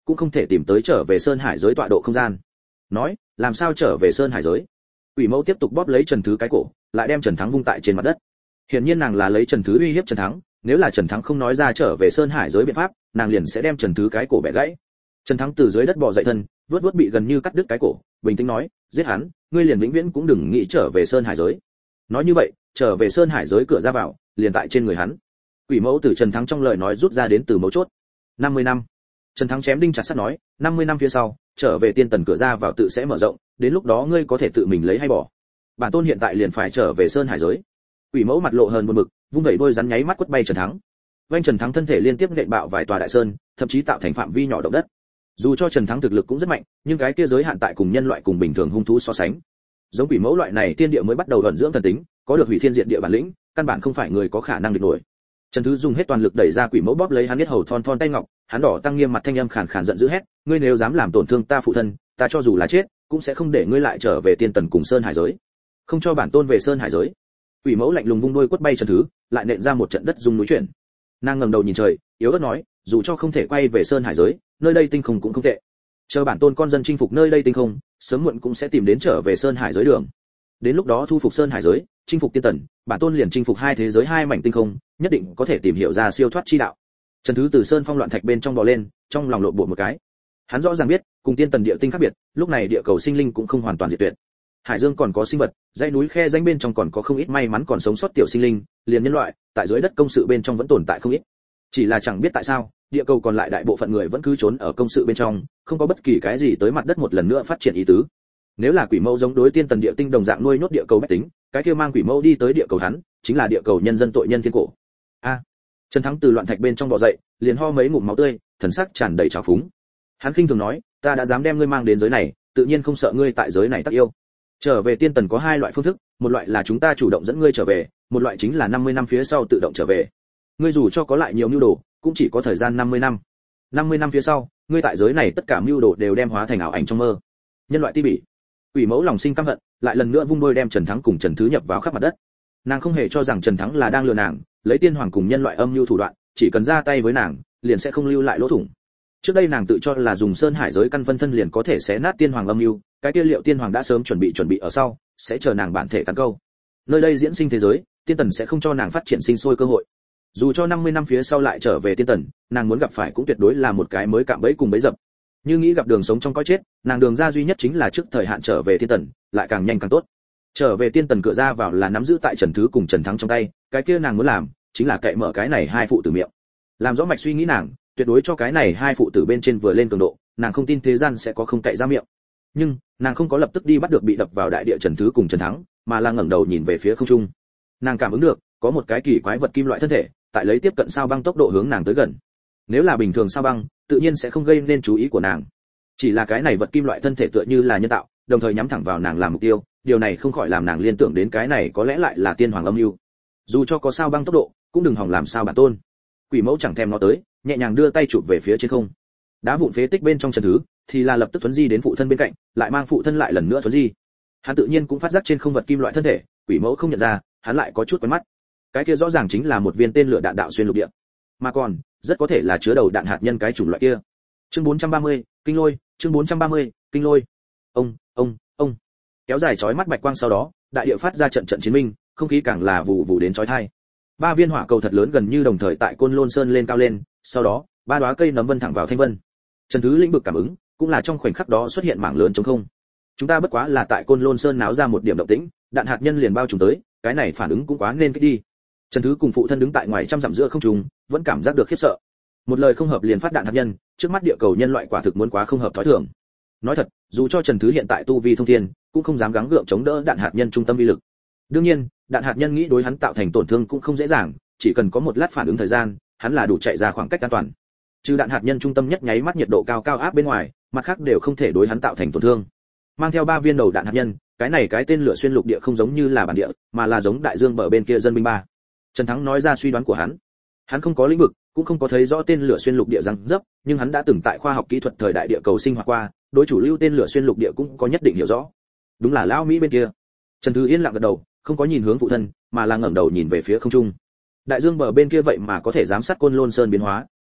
cũng không thể tìm tới trở về sơn hải giới tọa độ không gian. Nói, làm sao trở về sơn hải giới? Quỷ mẫu tiếp tục bóp lấy Trần Thứ cái cổ, lại đem Trần Thắng vung tại trên mặt đất. Hiển nhiên nàng là lấy Trần Thứ uy hiếp Trần Thắng, nếu là Trần Thắng không nói ra trở về sơn hải giới biện pháp, nàng liền sẽ đem Trần Thứ cái cổ bẻ gãy. Trần Thắng từ dưới đất bò dậy thân, vớt vớt bị gần như cắt đứt cái cổ, bình tĩnh nói, giết hắn, ngươi liền vĩnh viễn cũng đừng nghĩ trở về sơn hải giới. Nói như vậy, trở về sơn hải giới cửa ra vào, liền tại trên người hắn. Quỷ mẫu từ Trần Thắng trong lời nói rút ra đến từ mấu chốt. năm mươi năm. Trần Thắng chém đinh chặt sắt nói, năm mươi năm phía sau, trở về tiên tần cửa ra vào tự sẽ mở rộng, đến lúc đó ngươi có thể tự mình lấy hay bỏ. Bản tôn hiện tại liền phải trở về sơn hải giới. Quỷ mẫu mặt lộ hờn buồn bực, vung vẩy đôi rắn nháy mắt quất bay Trần Thắng. Vành Trần Thắng thân thể liên tiếp nện bạo vài tòa đại sơn, thậm chí tạo thành phạm vi nhỏ động đất. Dù cho Trần Thắng thực lực cũng rất mạnh, nhưng cái kia giới hạn tại cùng nhân loại cùng bình thường hung thú so sánh. Giống quỷ mẫu loại này tiên địa mới bắt đầu ẩn dưỡng thần tính, có được hủy thiên diệt địa bản lĩnh, căn bản không phải người có khả năng địch nổi. Trần Thứ dùng hết toàn lực đẩy ra quỷ mẫu bóp lấy hắn biết hầu thon thon tay ngọc, hắn đỏ tăng nghiêm mặt thanh âm khàn khàn giận dữ hét, ngươi nếu dám làm tổn thương ta phụ thân, ta cho dù là chết, cũng sẽ không để ngươi lại trở về tiên tần cùng sơn hải giới. Không cho bản tôn về sơn hải giới. Quỷ mẫu lạnh lùng vung đuôi quất bay Trần Thứ, lại nện ra một trận đất rung núi chuyển. Nàng ngẩng đầu nhìn trời, yếu ớt nói, dù cho không thể quay về sơn hải giới, nơi đây tinh không cũng không tệ. Chờ bản tôn con dân chinh phục nơi đây tinh không, sớm muộn cũng sẽ tìm đến trở về sơn hải giới đường. Đến lúc đó thu phục sơn hải giới, chinh phục tiên tần, bản tôn liền chinh phục hai thế giới hai mảnh tinh không, nhất định có thể tìm hiểu ra siêu thoát chi đạo. Trần Thứ từ sơn phong loạn thạch bên trong bò lên, trong lòng lộn bột một cái. Hắn rõ ràng biết, cùng tiên tần địa tinh khác biệt, lúc này địa cầu sinh linh cũng không hoàn toàn diệt tuyệt. Hải dương còn có sinh vật, dãy núi khe danh bên trong còn có không ít may mắn còn sống sót tiểu sinh linh, liền nhân loại, tại dưới đất công sự bên trong vẫn tồn tại không ít. Chỉ là chẳng biết tại sao, địa cầu còn lại đại bộ phận người vẫn cứ trốn ở công sự bên trong, không có bất kỳ cái gì tới mặt đất một lần nữa phát triển ý tứ. Nếu là quỷ mẫu giống đối tiên tần địa tinh đồng dạng nuôi nhốt địa cầu bách tính, cái kia mang quỷ mẫu đi tới địa cầu hắn, chính là địa cầu nhân dân tội nhân thiên cổ. A. Trần Thắng từ loạn thạch bên trong bò dậy, liền ho mấy ngụm máu tươi, thần sắc tràn đầy trào phúng. Hắn khinh thường nói, ta đã dám đem ngươi mang đến giới này, tự nhiên không sợ ngươi tại giới này tác yêu. Trở về tiên tần có hai loại phương thức, một loại là chúng ta chủ động dẫn ngươi trở về, một loại chính là năm mươi năm phía sau tự động trở về. Ngươi dù cho có lại nhiều mưu đồ, cũng chỉ có thời gian năm mươi năm. năm mươi năm phía sau, ngươi tại giới này tất cả mưu đồ đều đem hóa thành ảo ảnh trong mơ. Nhân loại ti bỉ. Quỷ mẫu lòng sinh căm hận, lại lần nữa vung đôi đem Trần Thắng cùng Trần Thứ nhập vào khắp mặt đất. Nàng không hề cho rằng Trần Thắng là đang lừa nàng, lấy tiên hoàng cùng nhân loại âm mưu thủ đoạn, chỉ cần ra tay với nàng, liền sẽ không lưu lại lỗ thủng. Trước đây nàng tự cho là dùng sơn hải giới căn phân thân liền có thể xé nát tiên hoàng âm mưu, cái kia liệu tiên hoàng đã sớm chuẩn bị chuẩn bị ở sau, sẽ chờ nàng bản thể cắn câu. Nơi đây diễn sinh thế giới, tiên tần sẽ không cho nàng phát triển sinh sôi cơ hội. Dù cho năm mươi năm phía sau lại trở về tiên tần, nàng muốn gặp phải cũng tuyệt đối là một cái mới cạm bẫy cùng bẫy dập. Như nghĩ gặp đường sống trong cõi chết, nàng đường ra duy nhất chính là trước thời hạn trở về tiên tần, lại càng nhanh càng tốt. Trở về tiên tần cửa ra vào là nắm giữ tại Trần Thứ cùng Trần Thắng trong tay, cái kia nàng muốn làm chính là cậy mở cái này hai phụ tử miệng. Làm rõ mạch suy nghĩ nàng, tuyệt đối cho cái này hai phụ tử bên trên vừa lên cường độ, nàng không tin thế gian sẽ có không cậy ra miệng. Nhưng, nàng không có lập tức đi bắt được bị đập vào đại địa Trần Thứ cùng Trần Thắng, mà là ngẩng đầu nhìn về phía không trung. Nàng cảm ứng được, có một cái kỳ quái vật kim loại thân thể, tại lấy tiếp cận sao băng tốc độ hướng nàng tới gần. Nếu là bình thường sao băng, tự nhiên sẽ không gây nên chú ý của nàng. Chỉ là cái này vật kim loại thân thể tựa như là nhân tạo, đồng thời nhắm thẳng vào nàng làm mục tiêu, điều này không khỏi làm nàng liên tưởng đến cái này có lẽ lại là tiên hoàng âm mưu. Dù cho có sao băng tốc độ, cũng đừng hòng làm sao bản tôn. Quỷ mẫu chẳng thèm nó tới, nhẹ nhàng đưa tay chụp về phía trên không. Đá vụn phế tích bên trong Trần Thứ, thì là lập tức thuấn di đến phụ thân bên cạnh, lại mang phụ thân lại lần nữa thuấn di. Hắn tự nhiên cũng phát giác trên không vật kim loại thân thể, quỷ mẫu không nhận ra, hắn lại có chút quen mắt. Cái kia rõ ràng chính là một viên tên lửa đạn đạo xuyên lục địa, mà còn rất có thể là chứa đầu đạn hạt nhân cái chủng loại kia. Chương bốn trăm ba mươi, kinh lôi, chương bốn trăm ba mươi, kinh lôi. Ông, ông, ông. Kéo dài chói mắt bạch quang sau đó, đại địa phát ra trận trận chiến minh, không khí càng là vụ vụ đến chói tai. Ba viên hỏa cầu thật lớn gần như đồng thời tại Côn Lôn Sơn lên cao lên, sau đó, ba đóa cây nấm vân thẳng vào thanh vân. Trần Thứ lĩnh vực cảm ứng, cũng là trong khoảnh khắc đó xuất hiện mảng lớn trống không. Chúng ta bất quá là tại Côn Lôn Sơn náo ra một điểm động tĩnh, đạn hạt nhân liền bao trùm tới, cái này phản ứng cũng quá nên kích đi. Trần Thứ cùng phụ thân đứng tại ngoài trăm dặm giữa không trung, vẫn cảm giác được khiếp sợ. Một lời không hợp liền phát đạn hạt nhân, trước mắt địa cầu nhân loại quả thực muốn quá không hợp thói thường. Nói thật, dù cho Trần Thứ hiện tại tu vi thông thiên, cũng không dám gắng gượng chống đỡ đạn hạt nhân trung tâm uy lực. Đương nhiên, đạn hạt nhân nghĩ đối hắn tạo thành tổn thương cũng không dễ dàng, chỉ cần có một lát phản ứng thời gian, hắn là đủ chạy ra khoảng cách an toàn. Trừ đạn hạt nhân trung tâm nhất nháy mắt nhiệt độ cao cao áp bên ngoài, mặt khác đều không thể đối hắn tạo thành tổn thương. Mang theo ba viên đầu đạn hạt nhân, cái này cái tên lửa xuyên lục địa không giống như là bản địa, mà là giống đại dương bờ bên kia dân binh ba. Trần Thắng nói ra suy đoán của hắn. Hắn không có lĩnh vực, cũng không có thấy rõ tên lửa xuyên lục địa răng dấp, nhưng hắn đã từng tại khoa học kỹ thuật thời đại địa cầu sinh hoạt qua, đối chủ lưu tên lửa xuyên lục địa cũng có nhất định hiểu rõ. Đúng là lão Mỹ bên kia. Trần Thứ yên lặng gật đầu, không có nhìn hướng phụ thân, mà là ngẩng đầu nhìn về phía không trung. Đại dương bờ bên kia vậy mà có thể giám sát Côn Lôn Sơn biến hóa,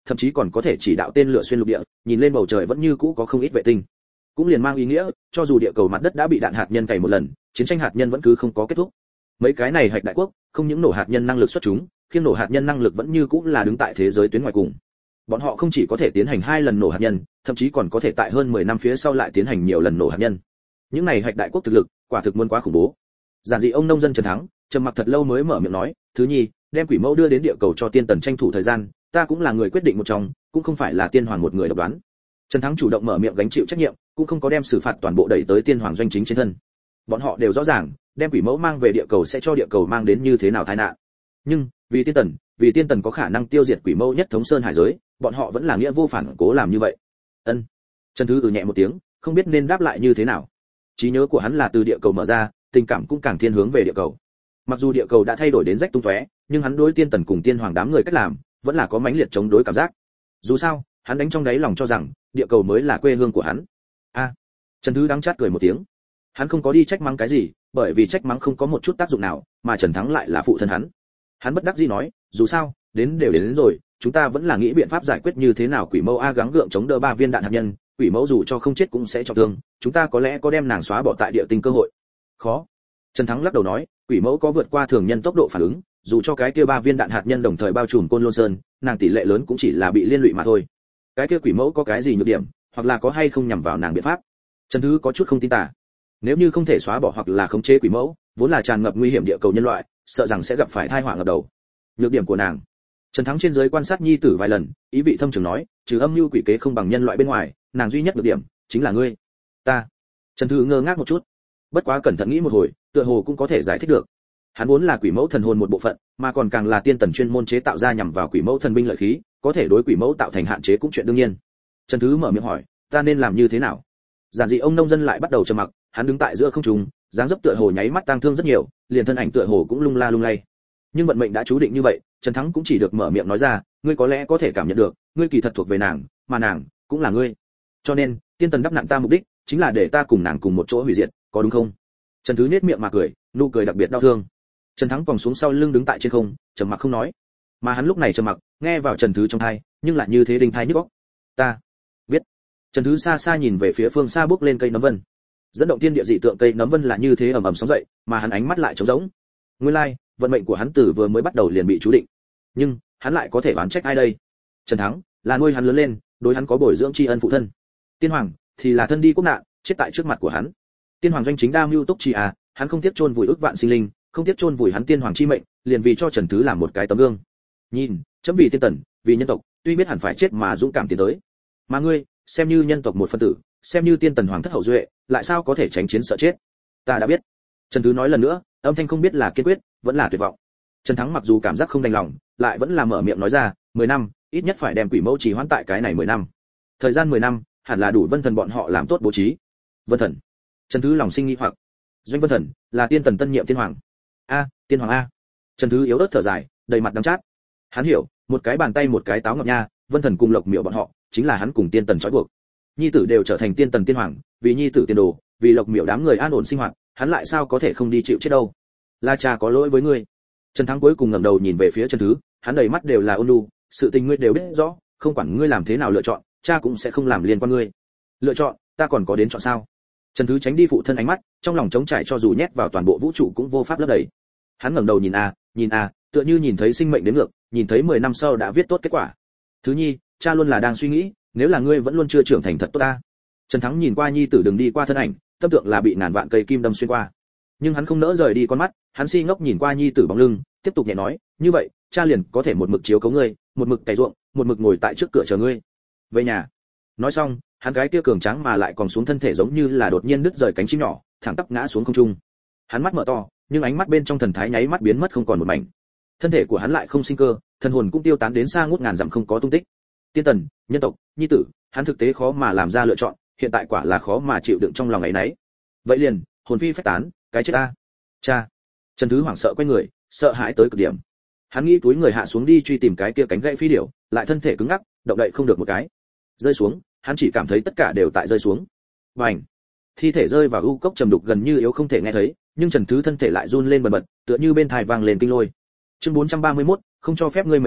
thậm chí còn có thể chỉ đạo tên lửa xuyên lục địa, nhìn lên bầu trời vẫn như cũ có không ít vệ tinh. Cũng liền mang ý nghĩa, cho dù địa cầu mặt đất đã bị đạn hạt nhân cày một lần, chiến tranh hạt nhân vẫn cứ không có kết thúc. Mấy cái này hạch đại quốc, không những nổ hạt nhân năng lực xuất chúng, khiêng nổ hạt nhân năng lực vẫn như cũ là đứng tại thế giới tuyến ngoài cùng. Bọn họ không chỉ có thể tiến hành hai lần nổ hạt nhân, thậm chí còn có thể tại hơn mười năm phía sau lại tiến hành nhiều lần nổ hạt nhân. Những này hạch đại quốc thực lực, quả thực muốn quá khủng bố. Giản dị ông nông dân Trần Thắng, trầm mặc thật lâu mới mở miệng nói, "Thứ nhi, đem quỷ mẫu đưa đến địa cầu cho tiên tần tranh thủ thời gian, ta cũng là người quyết định một trong, cũng không phải là tiên hoàng một người độc đoán." Trần Thắng chủ động mở miệng gánh chịu trách nhiệm, cũng không có đem xử phạt toàn bộ đẩy tới tiên hoàng doanh chính trên thân. Bọn họ đều rõ ràng, đem quỷ mẫu mang về địa cầu sẽ cho địa cầu mang đến như thế nào tai nạn. Nhưng, vì tiên tần, vì tiên tần có khả năng tiêu diệt quỷ mẫu nhất thống sơn hải giới, bọn họ vẫn là nghĩa vô phản cố làm như vậy. Ân. Trần Thứ ừ nhẹ một tiếng, không biết nên đáp lại như thế nào. Trí nhớ của hắn là từ địa cầu mở ra, tình cảm cũng càng thiên hướng về địa cầu. Mặc dù địa cầu đã thay đổi đến rách tung tóe, nhưng hắn đối tiên tần cùng tiên hoàng đám người cách làm, vẫn là có mãnh liệt chống đối cảm giác. Dù sao, hắn đánh trong đáy lòng cho rằng, địa cầu mới là quê hương của hắn. A. À, Trần Thứ đắng chát cười một tiếng. Hắn không có đi trách mắng cái gì, bởi vì trách mắng không có một chút tác dụng nào, mà Trần Thắng lại là phụ thân hắn. Hắn bất đắc dĩ nói, dù sao, đến đều đến, đến rồi, chúng ta vẫn là nghĩ biện pháp giải quyết như thế nào quỷ mẫu a gắng gượng chống đỡ ba viên đạn hạt nhân, quỷ mẫu dù cho không chết cũng sẽ trọng thương, chúng ta có lẽ có đem nàng xóa bỏ tại địa tinh cơ hội. Khó. Trần Thắng lắc đầu nói, quỷ mẫu có vượt qua thường nhân tốc độ phản ứng, dù cho cái kia ba viên đạn hạt nhân đồng thời bao trùm Côn Lôn Sơn, nàng tỷ lệ lớn cũng chỉ là bị liên lụy mà thôi. Cái kia quỷ mẫu có cái gì nhược điểm, hoặc là có hay không nhằm vào nàng biện pháp. Trần Thứ có chút không tin tả. Nếu như không thể xóa bỏ hoặc là khống chế quỷ mẫu, vốn là tràn ngập nguy hiểm địa cầu nhân loại, sợ rằng sẽ gặp phải tai họa ngập đầu. Nhược điểm của nàng. Trần Thắng trên dưới quan sát nhi tử vài lần, ý vị thâm trường nói, trừ âm mưu quỷ kế không bằng nhân loại bên ngoài, nàng duy nhất nhược điểm chính là ngươi. Ta. Trần Thứ ngơ ngác một chút. Bất quá cẩn thận nghĩ một hồi, tựa hồ cũng có thể giải thích được. Hắn vốn là quỷ mẫu thần hồn một bộ phận, mà còn càng là tiên tần chuyên môn chế tạo ra nhằm vào quỷ mẫu thần binh lợi khí, có thể đối quỷ mẫu tạo thành hạn chế cũng chuyện đương nhiên. Trần Thứ mở miệng hỏi, ta nên làm như thế nào? Giản dị ông nông dân lại bắt đầu trầm mặc, hắn đứng tại giữa không trung, dáng dấp tựa hồ nháy mắt tang thương rất nhiều, liền thân ảnh tựa hồ cũng lung la lung lay. Nhưng vận mệnh đã chú định như vậy, Trần Thắng cũng chỉ được mở miệng nói ra, ngươi có lẽ có thể cảm nhận được, ngươi kỳ thật thuộc về nàng, mà nàng cũng là ngươi. Cho nên, tiên tần đắp nặn ta mục đích chính là để ta cùng nàng cùng một chỗ hủy diệt, có đúng không? Trần Thứ nhếch miệng mà cười, nụ cười đặc biệt đau thương. Trần Thắng còng xuống sau lưng đứng tại trên không, trầm mặc không nói. Mà hắn lúc này trầm mặc, nghe vào Trần Thứ trong tai, nhưng lại như thế đinh tai nhức óc. Ta biết. Trần Thứ xa xa nhìn về phía phương xa bước lên cây nấm vân. Dẫn động thiên địa dị tượng cây nấm vân là như thế ầm ầm sóng dậy, mà hắn ánh mắt lại trống rỗng. Nguyên lai, vận mệnh của hắn từ vừa mới bắt đầu liền bị chú định. Nhưng, hắn lại có thể oán trách ai đây? Trần Thắng là nuôi hắn lớn lên, đối hắn có bồi dưỡng tri ân phụ thân. Tiên Hoàng thì là thân đi quốc nạn, chết tại trước mặt của hắn. Tiên Hoàng doanh chính đa mưu túc trì à, hắn không tiếc chôn vùi ức vạn sinh linh, không tiếc chôn vùi hắn tiên hoàng chi mệnh, liền vì cho Trần Thứ làm một cái tấm gương. Nhìn, chấm vì tiên tần, vì nhân tộc, tuy biết hẳn phải chết mà dũng cảm tiến tới. Mà ngươi, xem như nhân tộc một phân tử, xem như tiên tần hoàng thất hậu duệ, lại sao có thể tránh chiến sợ chết? Ta đã biết. Trần Thứ nói lần nữa, âm thanh không biết là kiên quyết, vẫn là tuyệt vọng. Trần Thắng mặc dù cảm giác không đành lòng, lại vẫn là mở miệng nói ra, mười năm, ít nhất phải đem quỷ mẫu trì hoãn tại cái này mười năm. Thời gian mười năm, hẳn là đủ Vân Thần bọn họ làm tốt bố trí. Vân Thần? Trần Thứ lòng sinh nghi hoặc. Doanh Vân Thần là tiên tần tân nhiệm tiên hoàng. A, tiên hoàng a. Trần Thứ yếu ớt thở dài, đầy mặt đắng chát. Hắn hiểu, một cái bàn tay một cái táo ngọc nha, Vân Thần cùng Lộc Miểu bọn họ, chính là hắn cùng tiên tần trói buộc. Nhi tử đều trở thành tiên tần tiên hoàng, vì nhi tử tiền đồ, vì Lộc Miểu đám người an ổn sinh hoạt, hắn lại sao có thể không đi chịu chết đâu? La cha có lỗi với ngươi. Trần Thắng cuối cùng ngẩng đầu nhìn về phía Trần Thứ, hắn đầy mắt đều là ôn nhu, sự tình ngươi đều biết rõ, không quản ngươi làm thế nào lựa chọn, cha cũng sẽ không làm liên quan ngươi. Lựa chọn, ta còn có đến chọn sao? Trần Thứ tránh đi phụ thân ánh mắt, trong lòng trống trải cho dù nhét vào toàn bộ vũ trụ cũng vô pháp lấp đầy. Hắn ngẩng đầu nhìn a, nhìn a, tựa như nhìn thấy sinh mệnh đến ngược, nhìn thấy mười năm sau đã viết tốt kết quả. Thứ nhi, cha luôn là đang suy nghĩ, nếu là ngươi vẫn luôn chưa trưởng thành thật tốt ta. Trần Thắng nhìn qua nhi tử đường đi qua thân ảnh, tâm tượng là bị ngàn vạn cây kim đâm xuyên qua. Nhưng hắn không nỡ rời đi con mắt, hắn si ngốc nhìn qua nhi tử bóng lưng, tiếp tục nhẹ nói, như vậy, cha liền có thể một mực chiếu cố ngươi, một mực cày ruộng, một mực ngồi tại trước cửa chờ ngươi. Về nhà. Nói xong, hắn gái kia cường tráng mà lại còn xuống thân thể giống như là đột nhiên đứt rời cánh chim nhỏ, thẳng tắp ngã xuống không trung. Hắn mắt mở to, nhưng ánh mắt bên trong thần thái nháy mắt biến mất không còn một mảnh. Thân thể của hắn lại không sinh cơ, thần hồn cũng tiêu tán đến xa ngút ngàn dặm không có tung tích. Tiên tần, nhân tộc, nhi tử, hắn thực tế khó mà làm ra lựa chọn, hiện tại quả là khó mà chịu đựng trong lòng ấy nấy. Vậy liền, hồn phi phách tán, cái chết a. Cha. Trần Thứ hoảng sợ quay người, sợ hãi tới cực điểm. Hắn nghĩ túi người hạ xuống đi truy tìm cái kia cánh gãy phi điểu, lại thân thể cứng ngắc, động đậy không được một cái. Rơi xuống, hắn chỉ cảm thấy tất cả đều tại rơi xuống. Bành! Thi thể rơi vào u cốc trầm đục gần như yếu không thể nghe thấy, nhưng Trần Thứ thân thể lại run lên bần bật, tựa như bên tai vang lên kinh lôi. Chương bốn trăm ba mươi mốt, không cho phép ngươi mệt mỏi,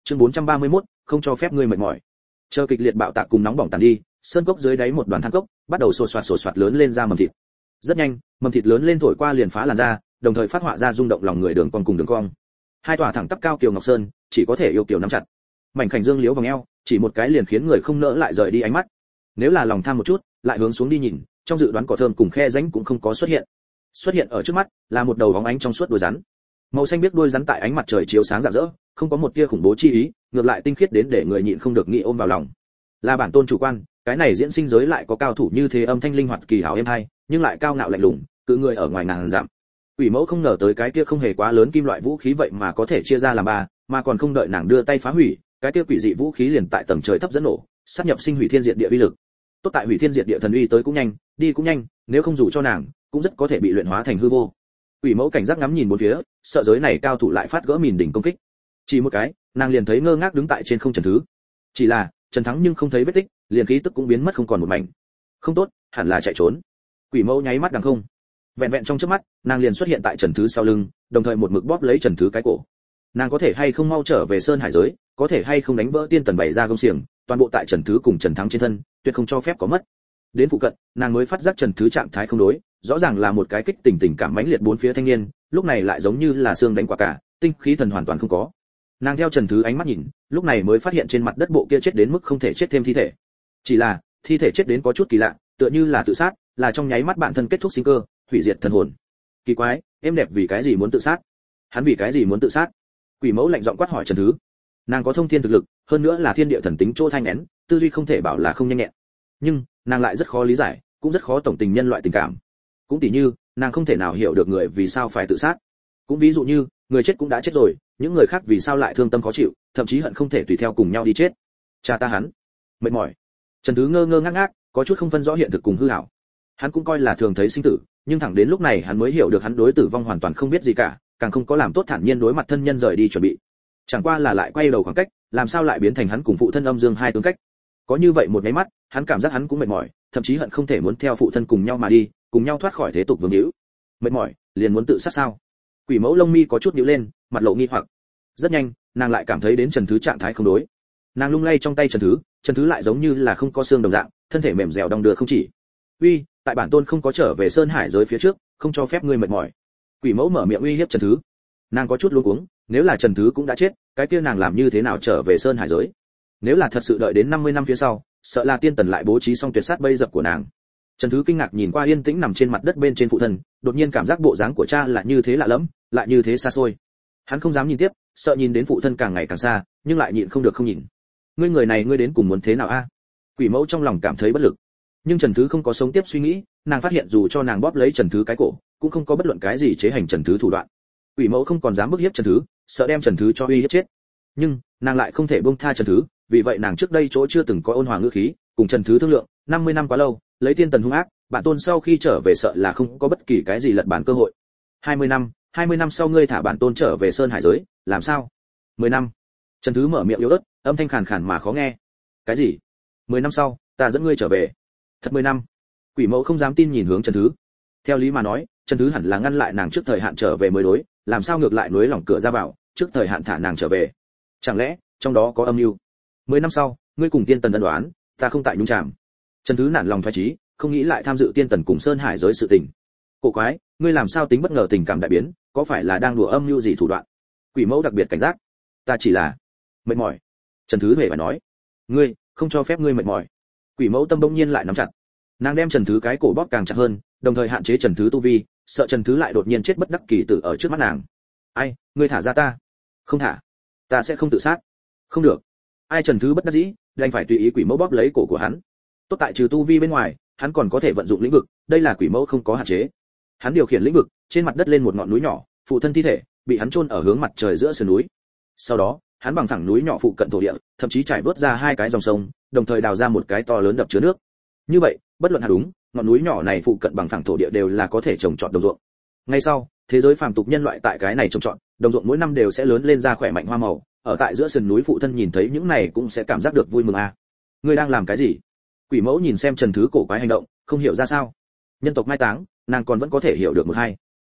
chương bốn trăm ba mươi mốt, không cho phép ngươi mệt mỏi. Chờ kịch liệt bạo tạc cùng nóng bỏng tàn đi, sơn cốc dưới đáy một đoàn than cốc bắt đầu sột soạt sột soạt lớn lên ra mầm thịt. Rất nhanh, mầm thịt lớn lên thổi qua liền phá làn ra, đồng thời phát họa ra rung động lòng người đường cong cùng đường cong. Hai tòa thẳng tắp cao kiều ngọc sơn, chỉ có thể yêu kiều nắm chặt. Mảnh khảnh dương liếu vòng eo, chỉ một cái liền khiến người không nỡ lại rời đi ánh mắt. Nếu là lòng tham một chút, lại hướng xuống đi nhìn, trong dự đoán cỏ thơm cùng khe rãnh cũng không có xuất hiện. Xuất hiện ở trước mắt là một đầu vóng ánh trong suốt đuôi rắn. Màu xanh biếc đuôi rắn tại ánh mặt trời chiếu sáng rạng rỡ, không có một tia khủng bố chi ý, ngược lại tinh khiết đến để người nhịn không được nghĩ ôm vào lòng. Là bản tôn chủ quan, cái này diễn sinh giới lại có cao thủ như thế, âm thanh linh hoạt kỳ hảo êm hay, nhưng lại cao ngạo lạnh lùng, cự người ở ngoài ngàn dặm. Quỷ mẫu không ngờ tới cái kia không hề quá lớn kim loại vũ khí vậy mà có thể chia ra làm ba, mà còn không đợi nàng đưa tay phá hủy, cái kia quỷ dị vũ khí liền tại tầng trời thấp dẫn nổ, sát nhập sinh hủy thiên diệt địa uy lực. Tốt tại hủy thiên diệt địa thần uy tới cũng nhanh, đi cũng nhanh, nếu không dù cho nàng, cũng rất có thể bị luyện hóa thành hư vô. Quỷ mẫu cảnh giác ngắm nhìn bốn phía, sợ giới này cao thủ lại phát gỡ mìn đỉnh công kích. Chỉ một cái, nàng liền thấy ngơ ngác đứng tại trên không Trần Thứ. Chỉ là, Trần Thắng nhưng không thấy vết tích, liền khí tức cũng biến mất không còn một mảnh. Không tốt, hẳn là chạy trốn. Quỷ mẫu nháy mắt đằng không. Vẹn vẹn trong chớp mắt, nàng liền xuất hiện tại Trần Thứ sau lưng, đồng thời một mực bóp lấy Trần Thứ cái cổ. Nàng có thể hay không mau trở về Sơn Hải giới, có thể hay không đánh vỡ tiên tần bày ra công xiềng, toàn bộ tại Trần Thứ cùng Trần Thắng trên thân, tuyệt không cho phép có mất. Đến phụ cận, nàng mới phát giác Trần Thứ trạng thái không đối, rõ ràng là một cái kích tình tình cảm mãnh liệt bốn phía thanh niên, lúc này lại giống như là xương đánh quả cả, tinh khí thần hoàn toàn không có. Nàng theo Trần Thứ ánh mắt nhìn, lúc này mới phát hiện trên mặt đất bộ kia chết đến mức không thể chết thêm thi thể. Chỉ là, thi thể chết đến có chút kỳ lạ, tựa như là tự sát, là trong nháy mắt bản thân kết thúc sinh cơ, hủy diệt thần hồn. Kỳ quái, em đẹp vì cái gì muốn tự sát? Hắn vì cái gì muốn tự sát? Quỷ mẫu lạnh giọng quát hỏi Trần Thứ. Nàng có thông thiên thực lực, hơn nữa là thiên địa thần tính chỗ thanh nén, tư duy không thể bảo là không nhanh nhẹn. Nhưng, nàng lại rất khó lý giải, cũng rất khó tổng tình nhân loại tình cảm. Cũng tỉ như, nàng không thể nào hiểu được người vì sao phải tự sát. Cũng ví dụ như, người chết cũng đã chết rồi, những người khác vì sao lại thương tâm khó chịu, thậm chí hận không thể tùy theo cùng nhau đi chết. Cha ta hắn, mệt mỏi. Trần Thứ ngơ ngơ ngác ngác, có chút không phân rõ hiện thực cùng hư ảo. Hắn cũng coi là thường thấy sinh tử, nhưng thẳng đến lúc này hắn mới hiểu được hắn đối tử vong hoàn toàn không biết gì cả, càng không có làm tốt thản nhiên đối mặt thân nhân rời đi chuẩn bị. Chẳng qua là lại quay đầu khoảng cách, làm sao lại biến thành hắn cùng phụ thân âm dương hai tướng cách. Có như vậy một cái mắt, hắn cảm giác hắn cũng mệt mỏi, thậm chí hận không thể muốn theo phụ thân cùng nhau mà đi, cùng nhau thoát khỏi thế tục vương hữu. Mệt mỏi, liền muốn tự sát sao? Quỷ mẫu lông mi có chút nhíu lên, mặt lộ nghi hoặc. Rất nhanh, nàng lại cảm thấy đến Trần Thứ trạng thái không đối. Nàng lung lay trong tay Trần Thứ, Trần Thứ lại giống như là không có xương đồng dạng, thân thể mềm dẻo đong đưa không chỉ. "Uy, tại bản tôn không có trở về Sơn Hải giới phía trước, không cho phép ngươi mệt mỏi." Quỷ mẫu mở miệng uy hiếp Trần Thứ. Nàng có chút luống cuống, nếu là Trần Thứ cũng đã chết, cái kia nàng làm như thế nào trở về Sơn Hải giới? Nếu là thật sự đợi đến năm mươi năm phía sau, sợ là tiên tần lại bố trí xong tuyệt sát bây dập của nàng. Trần Thứ kinh ngạc nhìn qua yên tĩnh nằm trên mặt đất bên trên phụ thân, đột nhiên cảm giác bộ dáng của cha là như thế lạ lẫm, lại như thế xa xôi. Hắn không dám nhìn tiếp, sợ nhìn đến phụ thân càng ngày càng xa, nhưng lại nhịn không được không nhìn. Ngươi người này ngươi đến cùng muốn thế nào a? Quỷ mẫu trong lòng cảm thấy bất lực. Nhưng Trần Thứ không có sống tiếp suy nghĩ, nàng phát hiện dù cho nàng bóp lấy Trần Thứ cái cổ, cũng không có bất luận cái gì chế hành Trần Thứ thủ đoạn. Quỷ mẫu không còn dám bức hiếp Trần Thứ, sợ đem Trần Thứ cho uy hiếp chết. Nhưng, nàng lại không thể buông tha Trần Thứ, vì vậy nàng trước đây chỗ chưa từng có ôn hòa ngữ khí, cùng Trần Thứ thương lượng, năm mươi năm quá lâu, lấy tiên tần hung ác, bản tôn sau khi trở về sợ là không có bất kỳ cái gì lật bản cơ hội. hai mươi năm, hai mươi năm sau ngươi thả bản tôn trở về Sơn Hải giới, làm sao? mười năm. Trần Thứ mở miệng yếu ớt, âm thanh khàn khàn mà khó nghe. Cái gì? mười năm sau, ta dẫn ngươi trở về. Thật mười năm? Quỷ mẫu không dám tin nhìn hướng Trần Thứ. Theo lý mà nói, Trần Thứ hẳn là ngăn lại nàng trước thời hạn trở về mới đối, làm sao ngược lại nuối lòng cửa ra vào, trước thời hạn thả nàng trở về? Chẳng lẽ trong đó có âm mưu? mười năm sau, ngươi cùng tiên tần ân đoán, ta không tại nhúng chàm. Trần Thứ nản lòng phái trí, không nghĩ lại tham dự tiên tần cùng Sơn Hải giới sự tình. Cổ quái, ngươi làm sao tính bất ngờ tình cảm đại biến, có phải là đang đùa âm mưu gì thủ đoạn? Quỷ mẫu đặc biệt cảnh giác. Ta chỉ là mệt mỏi. Trần Thứ hề phải nói. Ngươi, không cho phép ngươi mệt mỏi. Quỷ mẫu tâm bỗng nhiên lại nắm chặt. Nàng đem Trần Thứ cái cổ bóp càng chặt hơn, đồng thời hạn chế Trần Thứ tu vi, sợ Trần Thứ lại đột nhiên chết bất đắc kỳ tử ở trước mắt nàng. Ai, ngươi thả ra ta. Không thả. Ta sẽ không tự sát. Không được. Ai Trần Thứ bất đắc dĩ, đành phải tùy ý quỷ mẫu bóp lấy cổ của hắn. Tốt tại trừ tu vi bên ngoài, hắn còn có thể vận dụng lĩnh vực, đây là quỷ mẫu không có hạn chế. Hắn điều khiển lĩnh vực, trên mặt đất lên một ngọn núi nhỏ, phụ thân thi thể bị hắn chôn ở hướng mặt trời giữa sườn núi. Sau đó, hắn bằng thẳng núi nhỏ phụ cận thổ địa, thậm chí trải vớt ra hai cái dòng sông, đồng thời đào ra một cái to lớn đập chứa nước. Như vậy, bất luận là đúng, ngọn núi nhỏ này phụ cận bằng phẳng thổ địa đều là có thể trồng trọt đồng ruộng. Ngay sau, thế giới phàm tục nhân loại tại cái này trồng trọt, đồng ruộng mỗi năm đều sẽ lớn lên ra khỏe mạnh hoa màu, ở tại giữa sườn núi phụ thân nhìn thấy những này cũng sẽ cảm giác được vui mừng a. À. Ngươi đang làm cái gì? Quỷ mẫu nhìn xem Trần Thứ cổ quái hành động, không hiểu ra sao. Nhân tộc mai táng, nàng còn vẫn có thể hiểu được một hai.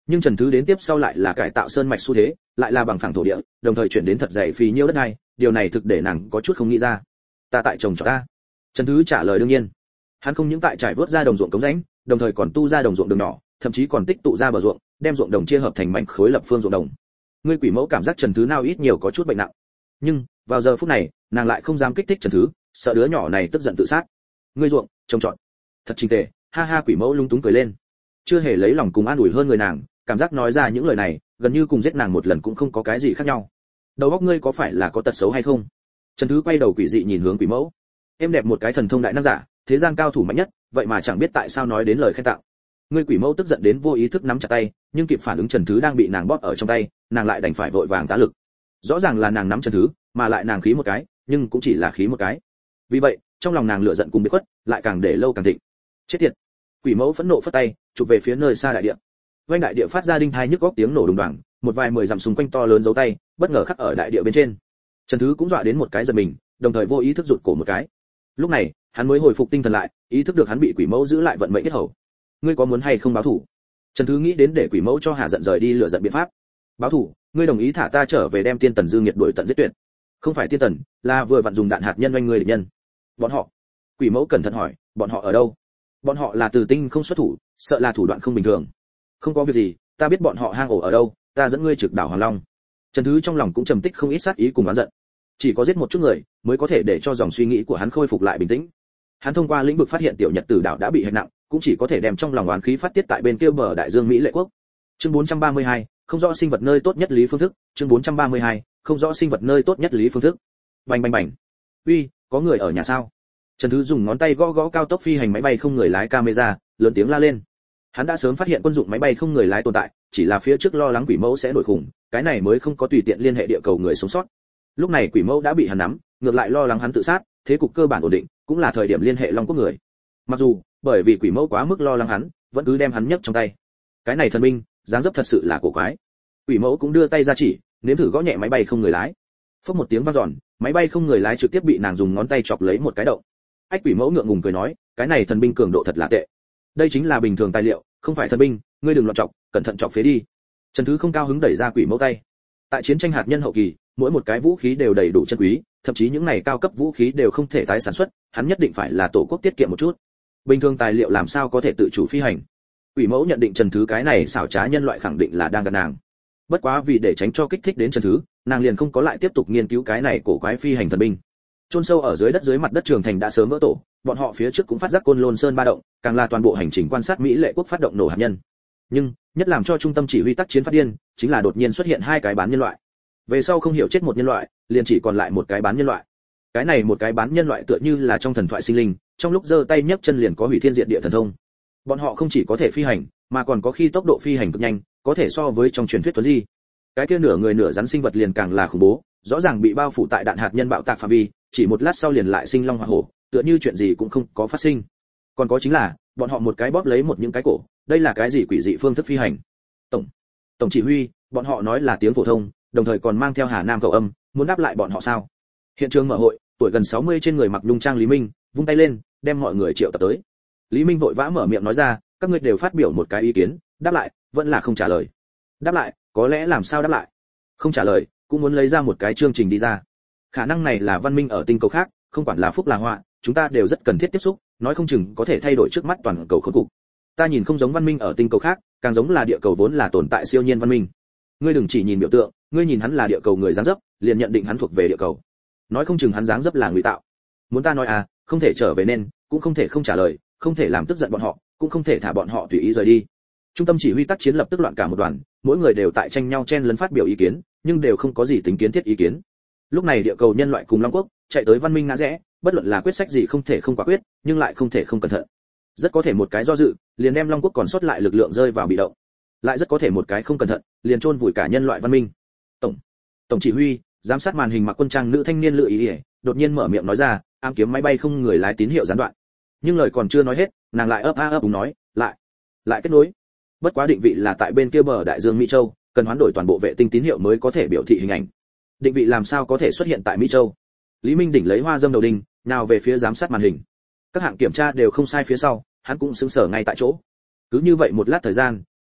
Nhưng Trần Thứ đến tiếp sau lại là cải tạo sơn mạch xu thế, lại là bằng phẳng thổ địa, đồng thời chuyển đến thật dày phì nhiêu đất này, điều này thực để nàng có chút không nghĩ ra. Ta tại trồng cho ta. Trần Thứ trả lời đương nhiên. Hắn không những tại trải vớt ra đồng ruộng cống rãnh, đồng thời còn tu ra đồng ruộng đường nhỏ, thậm chí còn tích tụ ra bờ ruộng, đem ruộng đồng chia hợp thành mảnh khối lập phương ruộng đồng. Ngươi quỷ mẫu cảm giác Trần Thứ nào ít nhiều có chút bệnh nặng. Nhưng, vào giờ phút này, nàng lại không dám kích thích Trần Thứ, sợ đứa nhỏ này tức giận tự sát. Ngươi ruộng, trồng trọt. Thật chính tề, ha ha quỷ mẫu lung túng cười lên. Chưa hề lấy lòng cùng an ủi hơn người nàng, cảm giác nói ra những lời này, gần như cùng giết nàng một lần cũng không có cái gì khác nhau. Đầu óc ngươi có phải là có tật xấu hay không? Trần Thứ quay đầu quỷ dị nhìn hướng quỷ mẫu. Em đẹp một cái thần thông đại năng giả, thế gian cao thủ mạnh nhất, vậy mà chẳng biết tại sao nói đến lời khen tặng. Ngươi quỷ mẫu tức giận đến vô ý thức nắm chặt tay, nhưng kịp phản ứng Trần Thứ đang bị nàng bóp ở trong tay, nàng lại đành phải vội vàng tá lực. Rõ ràng là nàng nắm Trần Thứ, mà lại nàng khí một cái, nhưng cũng chỉ là khí một cái. Vì vậy, trong lòng nàng lửa giận cùng bị khuất, lại càng để lâu càng thịnh. Chết tiệt! Quỷ mẫu phẫn nộ phất tay, chụp về phía nơi xa đại địa. Vành đại địa phát ra đinh thai nhức góc tiếng nổ đùng đoàng, một vài mười dặm xung quanh to lớn dấu tay, bất ngờ khắc ở đại địa bên trên. Trần Thứ cũng dọa đến một cái giật mình, đồng thời vô ý thức rụt cổ một cái. Lúc này, hắn mới hồi phục tinh thần lại, ý thức được hắn bị quỷ mẫu giữ lại vận mệnh kết hầu. Ngươi có muốn hay không báo thủ? Trần Thứ nghĩ đến để quỷ mẫu cho hà giận rời đi lửa giận biện pháp. Báo thủ? Ngươi đồng ý thả ta trở về đem Tiên Tần Dương Nghiệt đuổi tận giết tuyệt? Không phải Tiên Tần, là vừa vặn dùng đạn hạt nhân oanh ngươi địch nhân. Bọn họ? Quỷ mẫu cẩn thận hỏi, bọn họ ở đâu? Bọn họ là Từ Tinh không xuất thủ, sợ là thủ đoạn không bình thường. Không có việc gì, ta biết bọn họ hang ổ ở đâu, ta dẫn ngươi trực đảo Hoàng Long. Trần Thứ trong lòng cũng trầm tích không ít sát ý cùng oán giận. Chỉ có giết một chút người, mới có thể để cho dòng suy nghĩ của hắn khôi phục lại bình tĩnh. Hắn thông qua lĩnh vực phát hiện tiểu Nhật Tử đảo đã bị hạch nặng, cũng chỉ có thể đem trong lòng oán khí phát tiết tại bên kia bờ đại dương Mỹ Lệ quốc. Chương bốn trăm ba mươi hai, không rõ sinh vật nơi tốt nhất lý phương thức, chương bốn trăm ba mươi hai, không rõ sinh vật nơi tốt nhất lý phương thức. Bành bành bành. Uy, có người ở nhà sao? Trần Thứ dùng ngón tay gõ gõ cao tốc phi hành máy bay không người lái camera, lớn tiếng la lên. Hắn đã sớm phát hiện quân dụng máy bay không người lái tồn tại, chỉ là phía trước lo lắng quỷ mẫu sẽ nổi khủng, cái này mới không có tùy tiện liên hệ địa cầu người sống sót. Lúc này quỷ mẫu đã bị hắn nắm, ngược lại lo lắng hắn tự sát, thế cục cơ bản ổn định, cũng là thời điểm liên hệ Long Quốc người. Mặc dù, bởi vì quỷ mẫu quá mức lo lắng hắn, vẫn cứ đem hắn nhấc trong tay. Cái này thần binh, dáng dấp thật sự là cổ quái. Quỷ mẫu cũng đưa tay ra chỉ, nếm thử gõ nhẹ máy bay không người lái. Phốc một tiếng vang dọn, máy bay không người lái trực tiếp bị nàng dùng ngón tay chọc lấy một cái động. Ách quỷ mẫu ngượng ngùng cười nói, cái này thần binh cường độ thật là tệ. Đây chính là bình thường tài liệu, không phải thần binh, ngươi đừng loạn chọc, cẩn thận chọc phế đi. Trần Thứ không cao hứng đẩy ra quỷ mẫu tay. Tại chiến tranh hạt nhân hậu kỳ, mỗi một cái vũ khí đều đầy đủ chân quý, thậm chí những này cao cấp vũ khí đều không thể tái sản xuất, hắn nhất định phải là tổ quốc tiết kiệm một chút. Bình thường tài liệu làm sao có thể tự chủ phi hành? Quỷ mẫu nhận định Trần Thứ cái này xảo trá nhân loại khẳng định là đang gạt nàng. Bất quá vì để tránh cho kích thích đến Trần Thứ, nàng liền không có lại tiếp tục nghiên cứu cái này cổ quái phi hành thần binh. Chôn sâu ở dưới đất dưới mặt đất trường thành đã sớm vỡ tổ, bọn họ phía trước cũng phát giác Côn Lôn Sơn ba động, càng là toàn bộ hành trình quan sát Mỹ Lệ quốc phát động nổ hạt nhân. Nhưng, nhất làm cho trung tâm chỉ huy tác chiến phát điên, chính là đột nhiên xuất hiện hai cái bán nhân loại. Về sau không hiểu chết một nhân loại, liền chỉ còn lại một cái bán nhân loại. Cái này một cái bán nhân loại tựa như là trong thần thoại sinh linh, trong lúc giơ tay nhấc chân liền có hủy thiên diệt địa thần thông. Bọn họ không chỉ có thể phi hành, mà còn có khi tốc độ phi hành cực nhanh, có thể so với trong truyền thuyết tuấn di. Cái kia nửa người nửa rắn sinh vật liền càng là khủng bố, rõ ràng bị bao phủ tại đạn hạt nhân bạo tạc phạm vi, chỉ một lát sau liền lại sinh long hỏa hổ, tựa như chuyện gì cũng không có phát sinh. Còn có chính là, bọn họ một cái bóp lấy một những cái cổ, đây là cái gì quỷ dị phương thức phi hành? Tổng, tổng chỉ huy, bọn họ nói là tiếng phổ thông, đồng thời còn mang theo Hà Nam khẩu âm, muốn đáp lại bọn họ sao? Hiện trường mở hội, tuổi gần sáu mươi trên người mặc nhung trang Lý Minh, vung tay lên, đem mọi người triệu tập tới. Lý Minh vội vã mở miệng nói ra, các ngươi đều phát biểu một cái ý kiến, đáp lại, vẫn là không trả lời. Đáp lại, có lẽ làm sao đáp lại? Không trả lời, cũng muốn lấy ra một cái chương trình đi ra. Khả năng này là văn minh ở tinh cầu khác, không quản là phúc là họa, chúng ta đều rất cần thiết tiếp xúc, nói không chừng có thể thay đổi trước mắt toàn cầu khốn cục. Ta nhìn không giống văn minh ở tinh cầu khác, càng giống là địa cầu vốn là tồn tại siêu nhiên văn minh. Ngươi đừng chỉ nhìn biểu tượng, ngươi nhìn hắn là địa cầu người dáng dấp, liền nhận định hắn thuộc về địa cầu. Nói không chừng hắn dáng dấp là ngụy tạo. Muốn ta nói à, không thể trở về nên, cũng không thể không trả lời, không thể làm tức giận bọn họ, cũng không thể thả bọn họ tùy ý rời đi. Trung tâm chỉ huy tác chiến lập tức loạn cả một đoàn, mỗi người đều tại tranh nhau chen lấn phát biểu ý kiến, nhưng đều không có gì tính kiến thiết ý kiến. Lúc này địa cầu nhân loại cùng Long Quốc chạy tới văn minh ngã rẽ, bất luận là quyết sách gì không thể không quả quyết, nhưng lại không thể không cẩn thận. Rất có thể một cái do dự, liền đem Long Quốc còn sót lại lực lượng rơi vào bị động. Lại rất có thể một cái không cẩn thận, liền chôn vùi cả nhân loại văn minh. Tổng, tổng chỉ huy, giám sát màn hình mặc quân trang nữ thanh niên Lựa Ý, đột nhiên mở miệng nói ra, ám kiếm máy bay không người lái tín hiệu gián đoạn. Nhưng lời còn chưa nói hết, nàng lại ấp a ấp úng nói, lại, lại kết nối. Bất quá định vị là tại bên kia bờ đại dương Mỹ Châu, cần hoán đổi toàn bộ vệ tinh tín hiệu mới có thể biểu thị hình ảnh. Định vị làm sao có thể xuất hiện tại Mỹ Châu? Lý Minh đỉnh lấy hoa dâm đầu đinh, nào về phía giám sát màn hình. Các hạng kiểm tra đều không sai phía sau, hắn cũng sững sờ ngay tại chỗ. Cứ như vậy một lát thời gian,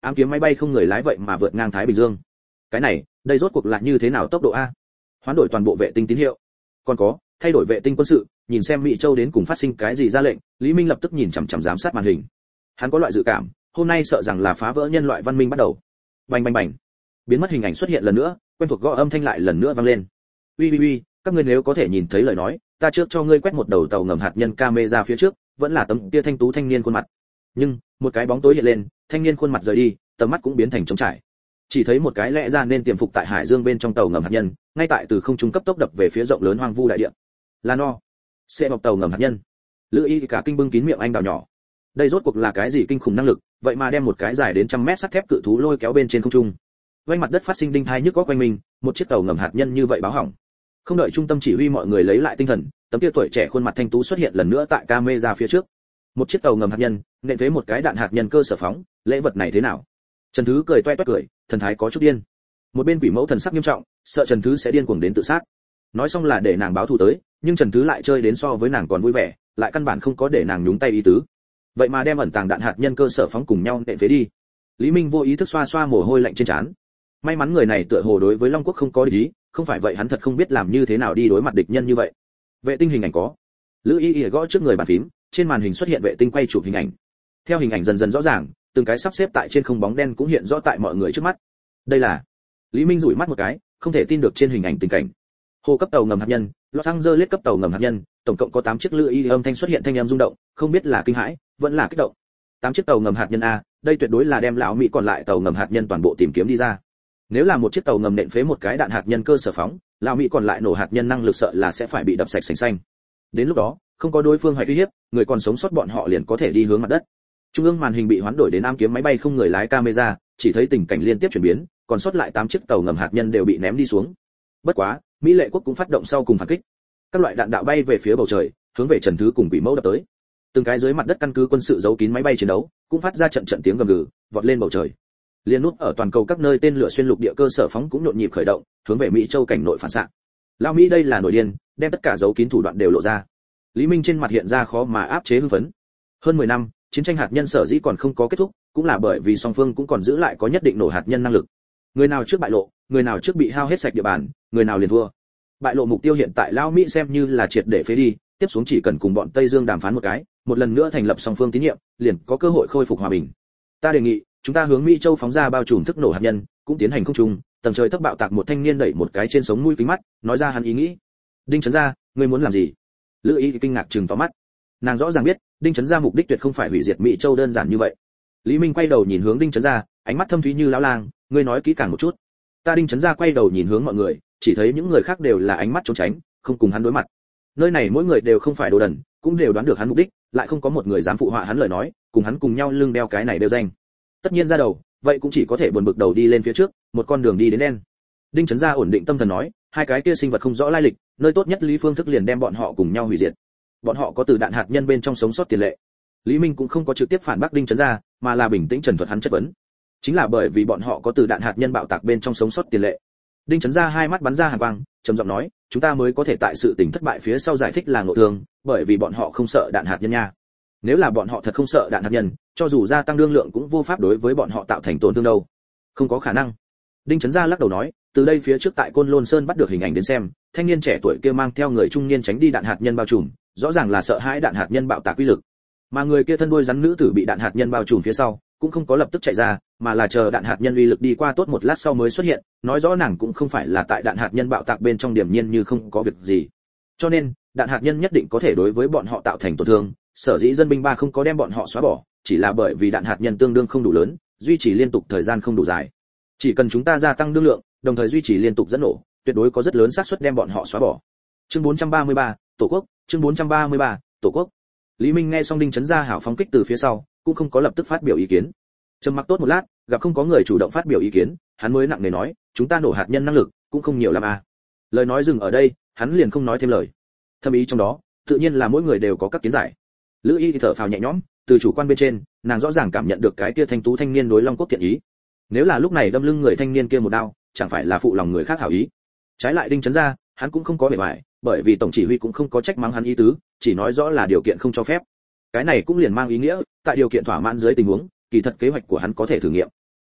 ám kiếm máy bay không người lái vậy mà vượt ngang Thái Bình Dương. Cái này, đây rốt cuộc là như thế nào tốc độ a? Hoán đổi toàn bộ vệ tinh tín hiệu. Còn có, thay đổi vệ tinh quân sự, nhìn xem Mỹ Châu đến cùng phát sinh cái gì ra lệnh, Lý Minh lập tức nhìn chằm chằm giám sát màn hình. Hắn có loại dự cảm, hôm nay sợ rằng là phá vỡ nhân loại văn minh bắt đầu. Bành bành bành. Biến mất hình ảnh xuất hiện lần nữa, quen thuộc gõ âm thanh lại lần nữa vang lên. Uy uy uy, các ngươi nếu có thể nhìn thấy lời nói, ta trước cho ngươi quét một đầu tàu ngầm hạt nhân camera phía trước, vẫn là tấm kia thanh tú thanh niên khuôn mặt. Nhưng, một cái bóng tối hiện lên, thanh niên khuôn mặt rời đi, tầm mắt cũng biến thành trống trải. Chỉ thấy một cái lẽ ra nên tiềm phục tại hải dương bên trong tàu ngầm hạt nhân, ngay tại từ không trung cấp tốc đập về phía rộng lớn hoang vu đại địa. Là no. Xe bọc tàu ngầm hạt nhân. Lữ Y cả kinh bưng kín miệng anh đào nhỏ. Đây rốt cuộc là cái gì kinh khủng năng lực, vậy mà đem một cái dài đến trăm mét sắt thép cự thú lôi kéo bên trên không trung. Vành mặt đất phát sinh đinh thai nhức có quanh mình, một chiếc tàu ngầm hạt nhân như vậy báo hỏng. Không đợi trung tâm chỉ huy mọi người lấy lại tinh thần, tấm kia tuổi trẻ khuôn mặt thanh tú xuất hiện lần nữa tại camera phía trước. Một chiếc tàu ngầm hạt nhân, nện với một cái đạn hạt nhân cơ sở phóng, lễ vật này thế nào? Trần Thứ cười toe toét cười, thần thái có chút điên. Một bên Quỷ Mẫu thần sắc nghiêm trọng, sợ Trần Thứ sẽ điên cuồng đến tự sát. Nói xong là để nàng báo thù tới, nhưng Trần Thứ lại chơi đến so với nàng còn vui vẻ, lại căn bản không có để nàng nhúng tay ý tứ. Vậy mà đem ẩn tàng đạn hạt nhân cơ sở phóng cùng nhau nện phế đi. Lý Minh vô ý thức xoa xoa mồ hôi lạnh trên trán. May mắn người này tựa hồ đối với Long Quốc không có địch ý, không phải vậy hắn thật không biết làm như thế nào đi đối mặt địch nhân như vậy. Vệ tinh hình ảnh có. Lữ Y Y gõ trước người bàn phím, trên màn hình xuất hiện vệ tinh quay chụp hình ảnh. Theo hình ảnh dần dần rõ ràng, từng cái sắp xếp tại trên không bóng đen cũng hiện rõ tại mọi người trước mắt. Đây là. Lý Minh dụi mắt một cái, không thể tin được trên hình ảnh tình cảnh. Hồ cấp tàu ngầm hạt nhân, Los Angeles cấp tàu ngầm hạt nhân, tổng cộng có tám chiếc. Lữ Y âm thanh xuất hiện thanh âm rung động, không biết là kinh hãi, vẫn là kích động. tám chiếc tàu ngầm hạt nhân a, đây tuyệt đối là đem lão Mỹ còn lại tàu ngầm hạt nhân toàn bộ tìm kiếm đi ra. Nếu là một chiếc tàu ngầm nện phế một cái đạn hạt nhân cơ sở phóng, lão Mỹ còn lại nổ hạt nhân năng lực sợ là sẽ phải bị đập sạch sành xanh. Đến lúc đó, không có đối phương hay uy hiếp, người còn sống sót bọn họ liền có thể đi hướng mặt đất. Trung ương màn hình bị hoán đổi đến ám kiếm máy bay không người lái camera, chỉ thấy tình cảnh liên tiếp chuyển biến, còn sót lại tám chiếc tàu ngầm hạt nhân đều bị ném đi xuống. Bất quá, Mỹ lệ quốc cũng phát động sau cùng phản kích. Các loại đạn đạo bay về phía bầu trời, hướng về Trần Thứ cùng Quỷ Mẫu đập tới. Từng cái dưới mặt đất căn cứ quân sự giấu kín máy bay chiến đấu, cũng phát ra trận trận tiếng gầm gừ, vọt lên bầu trời. Liên nút ở toàn cầu các nơi tên lửa xuyên lục địa cơ sở phóng cũng nhộn nhịp khởi động, hướng về Mỹ châu cảnh nội phản xạ. Lao Mỹ đây là nổi điên, đem tất cả giấu kín thủ đoạn đều lộ ra. Lý Minh trên mặt hiện ra khó mà áp chế hưng phấn. Hơn mười năm, chiến tranh hạt nhân sở dĩ còn không có kết thúc, cũng là bởi vì song phương cũng còn giữ lại có nhất định nổ hạt nhân năng lực. Người nào trước bại lộ, người nào trước bị hao hết sạch địa bàn, người nào liền thua. Bại lộ mục tiêu hiện tại Lao Mỹ xem như là triệt để phế đi, tiếp xuống chỉ cần cùng bọn Tây Dương đàm phán một cái, một lần nữa thành lập song phương tín nhiệm, liền có cơ hội khôi phục hòa bình. Ta đề nghị, chúng ta hướng Mỹ châu phóng ra bao trùm thức nổ hạt nhân, cũng tiến hành không trung, tầng trời thấp bạo tạc. Một thanh niên đẩy một cái trên sống mũi kính mắt, nói ra hắn ý nghĩ. Đinh Chấn Gia, ngươi muốn làm gì? Lữ Y kinh ngạc trừng to mắt. Nàng rõ ràng biết, Đinh Chấn Gia mục đích tuyệt không phải hủy diệt Mỹ châu đơn giản như vậy. Lý Minh quay đầu nhìn hướng Đinh Chấn Gia, ánh mắt thâm thúy như lão lang, ngươi nói kỹ càng một chút. Ta Đinh Chấn Gia quay đầu nhìn hướng mọi người, chỉ thấy những người khác đều là ánh mắt trốn tránh, không cùng hắn đối mặt. Nơi này mỗi người đều không phải đồ đần, cũng đều đoán được hắn mục đích, lại không có một người dám phụ họa hắn lời nói, cùng hắn cùng nhau lưng đeo cái này đều danh. Tất nhiên ra đầu, vậy cũng chỉ có thể buồn bực đầu đi lên phía trước, một con đường đi đến đen. Đinh Chấn Gia ổn định tâm thần nói, hai cái kia sinh vật không rõ lai lịch, nơi tốt nhất Lý Phương Thức liền đem bọn họ cùng nhau hủy diệt. Bọn họ có từ đạn hạt nhân bên trong sống sót tiền lệ. Lý Minh cũng không có trực tiếp phản bác Đinh Chấn Gia, mà là bình tĩnh trần thuật hắn chất vấn. Chính là bởi vì bọn họ có từ đạn hạt nhân bạo tạc bên trong sống sót tiền lệ. Đinh Chấn Gia hai mắt bắn ra hàn quang, trầm giọng nói, chúng ta mới có thể tại sự tình thất bại phía sau giải thích là ngộ thương, bởi vì bọn họ không sợ đạn hạt nhân nha. Nếu là bọn họ thật không sợ đạn hạt nhân, cho dù gia tăng đương lượng cũng vô pháp đối với bọn họ tạo thành tổn thương đâu. Không có khả năng. Đinh Chấn Gia lắc đầu nói, từ đây phía trước tại Côn Lôn Sơn bắt được hình ảnh đến xem, thanh niên trẻ tuổi kia mang theo người trung niên tránh đi đạn hạt nhân bao trùm, rõ ràng là sợ hãi đạn hạt nhân bạo tạc uy lực. Mà người kia thân đuôi rắn nữ tử bị đạn hạt nhân bao trùm phía sau, cũng không có lập tức chạy ra, mà là chờ đạn hạt nhân uy lực đi qua tốt một lát sau mới xuất hiện, nói rõ nàng cũng không phải là tại đạn hạt nhân bạo tạc bên trong điểm nhiên như không có việc gì. Cho nên, đạn hạt nhân nhất định có thể đối với bọn họ tạo thành tổn thương, sở dĩ dân binh ba không có đem bọn họ xóa bỏ, chỉ là bởi vì đạn hạt nhân tương đương không đủ lớn, duy trì liên tục thời gian không đủ dài. Chỉ cần chúng ta gia tăng đương lượng, đồng thời duy trì liên tục dẫn nổ, tuyệt đối có rất lớn xác suất đem bọn họ xóa bỏ. Chương bốn trăm ba mươi ba, Tổ quốc, chương bốn trăm ba mươi ba, Tổ quốc. Lý Minh nghe xong Đinh Chấn Gia hảo phóng kích từ phía sau, cũng không có lập tức phát biểu ý kiến. Trầm mặc tốt một lát, gặp không có người chủ động phát biểu ý kiến, hắn mới nặng nề nói, chúng ta nổ hạt nhân năng lực cũng không nhiều lắm à. Lời nói dừng ở đây, hắn liền không nói thêm lời. Thâm ý trong đó, tự nhiên là mỗi người đều có các kiến giải. Lữ Y thì thở phào nhẹ nhõm, từ chủ quan bên trên, nàng rõ ràng cảm nhận được cái kia thanh tú thanh niên đối Long Quốc thiện ý. Nếu là lúc này đâm lưng người thanh niên kia một đao, chẳng phải là phụ lòng người khác hảo ý. Trái lại Đinh Chấn Gia, hắn cũng không có bề bại, bởi vì tổng chỉ huy cũng không có trách mắng hắn ý tứ, chỉ nói rõ là điều kiện không cho phép. Cái này cũng liền mang ý nghĩa, tại điều kiện thỏa mãn dưới tình huống, kỳ thật kế hoạch của hắn có thể thử nghiệm.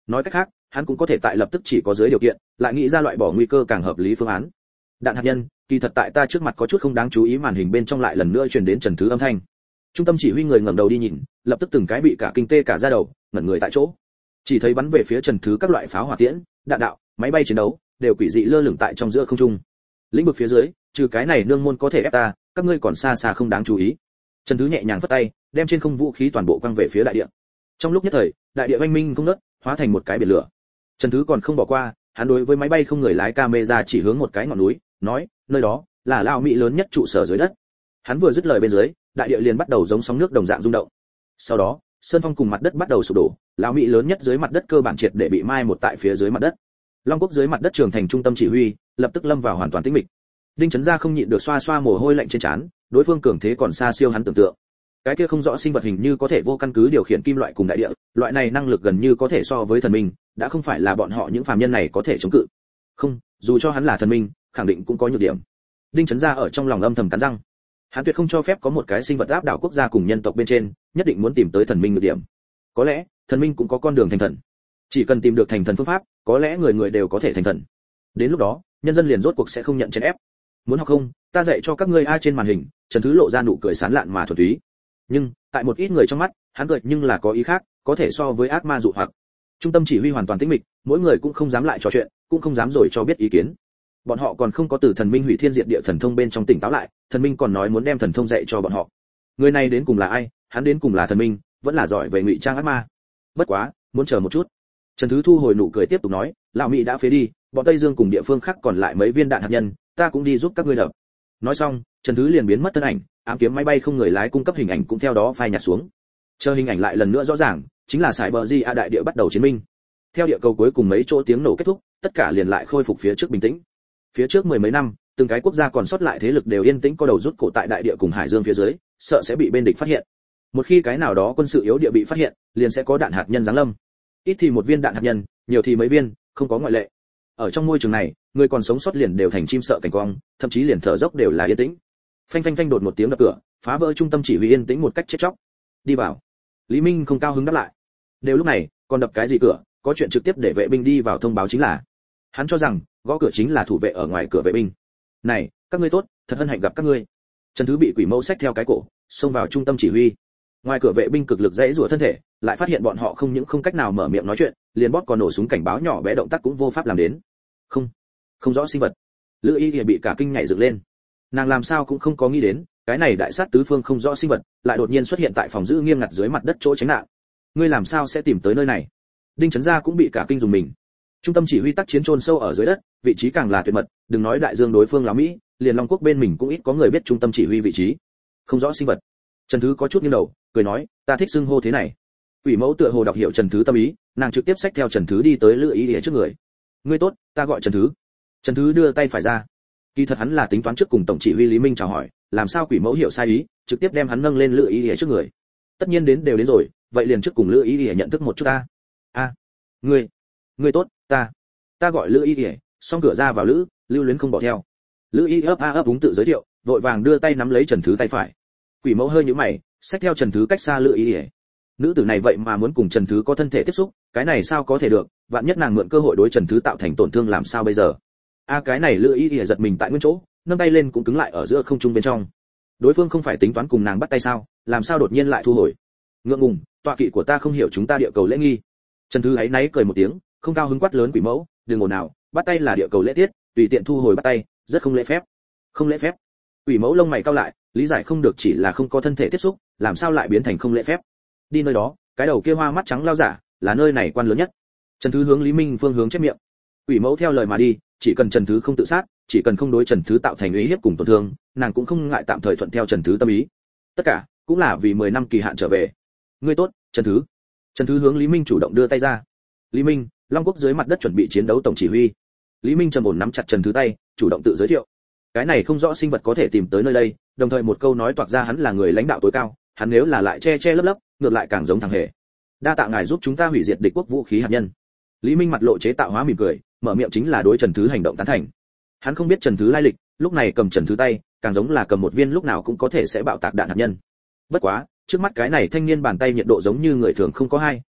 Nói cách khác, hắn cũng có thể tại lập tức chỉ có dưới điều kiện, lại nghĩ ra loại bỏ nguy cơ càng hợp lý phương án. Đạn hạt nhân, kỳ thật tại ta trước mặt có chút không đáng chú ý, màn hình bên trong lại lần nữa truyền đến Trần Thứ âm thanh. Trung tâm chỉ huy người ngẩng đầu đi nhìn, lập tức từng cái bị cả kinh tê cả da đầu, ngẩn người tại chỗ. Chỉ thấy bắn về phía Trần Thứ các loại pháo hỏa tiễn, đạn đạo, máy bay chiến đấu, đều quỷ dị lơ lửng tại trong giữa không trung. Lĩnh vực phía dưới, trừ cái này nương môn có thể ép ta, các ngươi còn xa xa không đáng chú ý. Trần Thứ nhẹ nhàng phất tay, đem trên không vũ khí toàn bộ quăng về phía đại địa. Trong lúc nhất thời, đại địa oanh minh không ngớt, hóa thành một cái biển lửa. Trần Thứ còn không bỏ qua, hắn đối với máy bay không người lái camera chỉ hướng một cái ngọn núi, nói, nơi đó là lao Mỹ lớn nhất trụ sở dưới đất. Hắn vừa dứt lời bên dưới, đại địa liền bắt đầu giống sóng nước đồng dạng rung động. Sau đó, sơn phong cùng mặt đất bắt đầu sụp đổ, lao Mỹ lớn nhất dưới mặt đất cơ bản triệt để bị mai một tại phía dưới mặt đất. Long Quốc dưới mặt đất trường thành trung tâm chỉ huy, lập tức lâm vào hoàn toàn tĩnh mịch. Đinh Chấn Gia không nhịn được xoa xoa mồ hôi lạnh trên trán, đối phương cường thế còn xa siêu hắn tưởng tượng. Cái kia không rõ sinh vật hình như có thể vô căn cứ điều khiển kim loại cùng đại địa, loại này năng lực gần như có thể so với thần minh, đã không phải là bọn họ những phàm nhân này có thể chống cự. Không, dù cho hắn là thần minh, khẳng định cũng có nhược điểm. Đinh Chấn Gia ở trong lòng âm thầm cắn răng. Hắn tuyệt không cho phép có một cái sinh vật áp đảo quốc gia cùng nhân tộc bên trên, nhất định muốn tìm tới thần minh nhược điểm. Có lẽ, thần minh cũng có con đường thành thần. Chỉ cần tìm được thành thần phương pháp, có lẽ người người đều có thể thành thần. Đến lúc đó, nhân dân liền rốt cuộc sẽ không nhận chèn ép. Muốn học không, ta dạy cho các ngươi ai trên màn hình. Trần Thứ lộ ra nụ cười sán lạn mà thuần túy. Nhưng, tại một ít người trong mắt, hắn cười nhưng là có ý khác, có thể so với ác ma dụ hoặc. Trung tâm chỉ huy hoàn toàn tĩnh mịch, mỗi người cũng không dám lại trò chuyện, cũng không dám rồi cho biết ý kiến. Bọn họ còn không có từ thần minh hủy thiên diệt địa thần thông bên trong tỉnh táo lại, thần minh còn nói muốn đem thần thông dạy cho bọn họ. Người này đến cùng là ai? Hắn đến cùng là thần minh, vẫn là giỏi về ngụy trang ác ma. Bất quá, muốn chờ một chút. Trần Thứ thu hồi nụ cười tiếp tục nói, lão Mỹ đã phế đi, bọn Tây Dương cùng địa phương khác còn lại mấy viên đạn hạt nhân, ta cũng đi giúp các ngươi đập. Nói xong, Trần Thứ liền biến mất thân ảnh, ám kiếm máy bay không người lái cung cấp hình ảnh cũng theo đó phai nhạt xuống. Chờ hình ảnh lại lần nữa rõ ràng, chính là sải bờ di a đại địa bắt đầu chiến minh. Theo địa cầu cuối cùng mấy chỗ tiếng nổ kết thúc, tất cả liền lại khôi phục phía trước bình tĩnh. Phía trước mười mấy năm, từng cái quốc gia còn sót lại thế lực đều yên tĩnh co đầu rút cổ tại đại địa cùng hải dương phía dưới, sợ sẽ bị bên địch phát hiện. Một khi cái nào đó quân sự yếu địa bị phát hiện, liền sẽ có đạn hạt nhân giáng lâm. Ít thì một viên đạn hạt nhân, nhiều thì mấy viên, không có ngoại lệ. Ở trong môi trường này, người còn sống sót liền đều thành chim sợ cảnh quang, thậm chí liền thở dốc đều là yên tĩnh. Phanh phanh phanh đột một tiếng đập cửa, phá vỡ trung tâm chỉ huy yên tĩnh một cách chết chóc. Đi vào. Lý Minh không cao hứng đáp lại. Đều lúc này, còn đập cái gì cửa, có chuyện trực tiếp để vệ binh đi vào thông báo chính là. Hắn cho rằng, gõ cửa chính là thủ vệ ở ngoài cửa vệ binh. Này, các ngươi tốt, thật hân hạnh gặp các ngươi. Trần Thứ bị quỷ mẫu xách theo cái cổ, xông vào trung tâm chỉ huy. Ngoài cửa vệ binh cực lực dãy rủa thân thể, lại phát hiện bọn họ không những không cách nào mở miệng nói chuyện, liền bóp còn nổ súng cảnh báo nhỏ bé động tác cũng vô pháp làm đến. Không, không rõ sinh vật. Lữ Y Lìa bị cả kinh nhảy dựng lên. Nàng làm sao cũng không có nghĩ đến, cái này đại sát tứ phương không rõ sinh vật, lại đột nhiên xuất hiện tại phòng giữ nghiêm ngặt dưới mặt đất chỗ tránh nạn. Ngươi làm sao sẽ tìm tới nơi này? Đinh Chấn Gia cũng bị cả kinh dùng mình. Trung tâm chỉ huy tác chiến chôn sâu ở dưới đất, vị trí càng là tuyệt mật, đừng nói đại dương đối phương là Mỹ, liền Long Quốc bên mình cũng ít có người biết trung tâm chỉ huy vị trí. Không rõ sinh vật. Trần Thứ có chút nghiêng đầu, cười nói, ta thích xưng hô thế này. Quỷ mẫu tựa hồ đọc hiểu Trần Thứ tâm ý, nàng trực tiếp xách theo Trần Thứ đi tới Lữ Y Lìa trước người. Ngươi tốt, ta gọi Trần Thứ. Trần Thứ đưa tay phải ra. Kỳ thật hắn là tính toán trước cùng tổng chỉ huy Lý Minh chào hỏi, làm sao quỷ mẫu hiểu sai ý, trực tiếp đem hắn nâng lên Lữ Y Lìa trước người. Tất nhiên đến đều đến rồi, vậy liền trước cùng Lữ Y Lìa nhận thức một chút ta. A, ngươi, ngươi tốt, ta, ta gọi Lữ Y Lìa, xong cửa ra vào Lữ, lưu luyến không bỏ theo. Lữ Y ấp a ấp úng tự giới thiệu, vội vàng đưa tay nắm lấy Trần Thứ tay phải. Quỷ mẫu hơi nhíu mày, xách theo Trần Thứ cách xa Lữ Y Lìa. Nữ tử này vậy mà muốn cùng Trần Thứ có thân thể tiếp xúc, cái này sao có thể được, vạn nhất nàng mượn cơ hội đối Trần Thứ tạo thành tổn thương làm sao bây giờ? A cái này Lữ Y Lìa giật mình tại nguyên chỗ, nâng tay lên cũng cứng lại ở giữa không trung bên trong. Đối phương không phải tính toán cùng nàng bắt tay sao, làm sao đột nhiên lại thu hồi? Ngượng ngùng, tọa kỵ của ta không hiểu chúng ta địa cầu lễ nghi. Trần Thứ ấy náy cười một tiếng, không cao hứng quát lớn quỷ mẫu, đừng ồn nào, bắt tay là địa cầu lễ tiết, tùy tiện thu hồi bắt tay, rất không lễ phép. Không lễ phép? Quỷ mẫu lông mày cau lại, lý giải không được, chỉ là không có thân thể tiếp xúc, làm sao lại biến thành không lễ phép? Đi nơi đó, cái đầu kia hoa mắt trắng lao giả, là nơi này quan lớn nhất. Trần Thứ hướng Lý Minh phương hướng chép miệng. Quỷ mẫu theo lời mà đi, chỉ cần Trần Thứ không tự sát, chỉ cần không đối Trần Thứ tạo thành uy hiếp cùng tổn thương, nàng cũng không ngại tạm thời thuận theo Trần Thứ tâm ý. Tất cả cũng là vì mười năm kỳ hạn trở về. Ngươi tốt, Trần Thứ. Trần Thứ hướng Lý Minh chủ động đưa tay ra. Lý Minh, Long Quốc dưới mặt đất chuẩn bị chiến đấu tổng chỉ huy. Lý Minh trầm ổn nắm chặt Trần Thứ tay, chủ động tự giới thiệu. Cái này không rõ sinh vật có thể tìm tới nơi đây, đồng thời một câu nói toạc ra hắn là người lãnh đạo tối cao, hắn nếu là lại che che lấp lấp, ngược lại càng giống thằng hề. Đa tạ ngài giúp chúng ta hủy diệt địch quốc vũ khí hạt nhân. Lý Minh mặt lộ chế tạo hóa mỉm cười, mở miệng chính là đối Trần Thứ hành động tán thành. Hắn không biết Trần Thứ lai lịch, lúc này cầm Trần Thứ tay, càng giống là cầm một viên lúc nào cũng có thể sẽ bạo tạc đạn hạt nhân. Bất quá, trước mắt cái này thanh niên bàn tay nhiệt độ giống như người thường không có hai,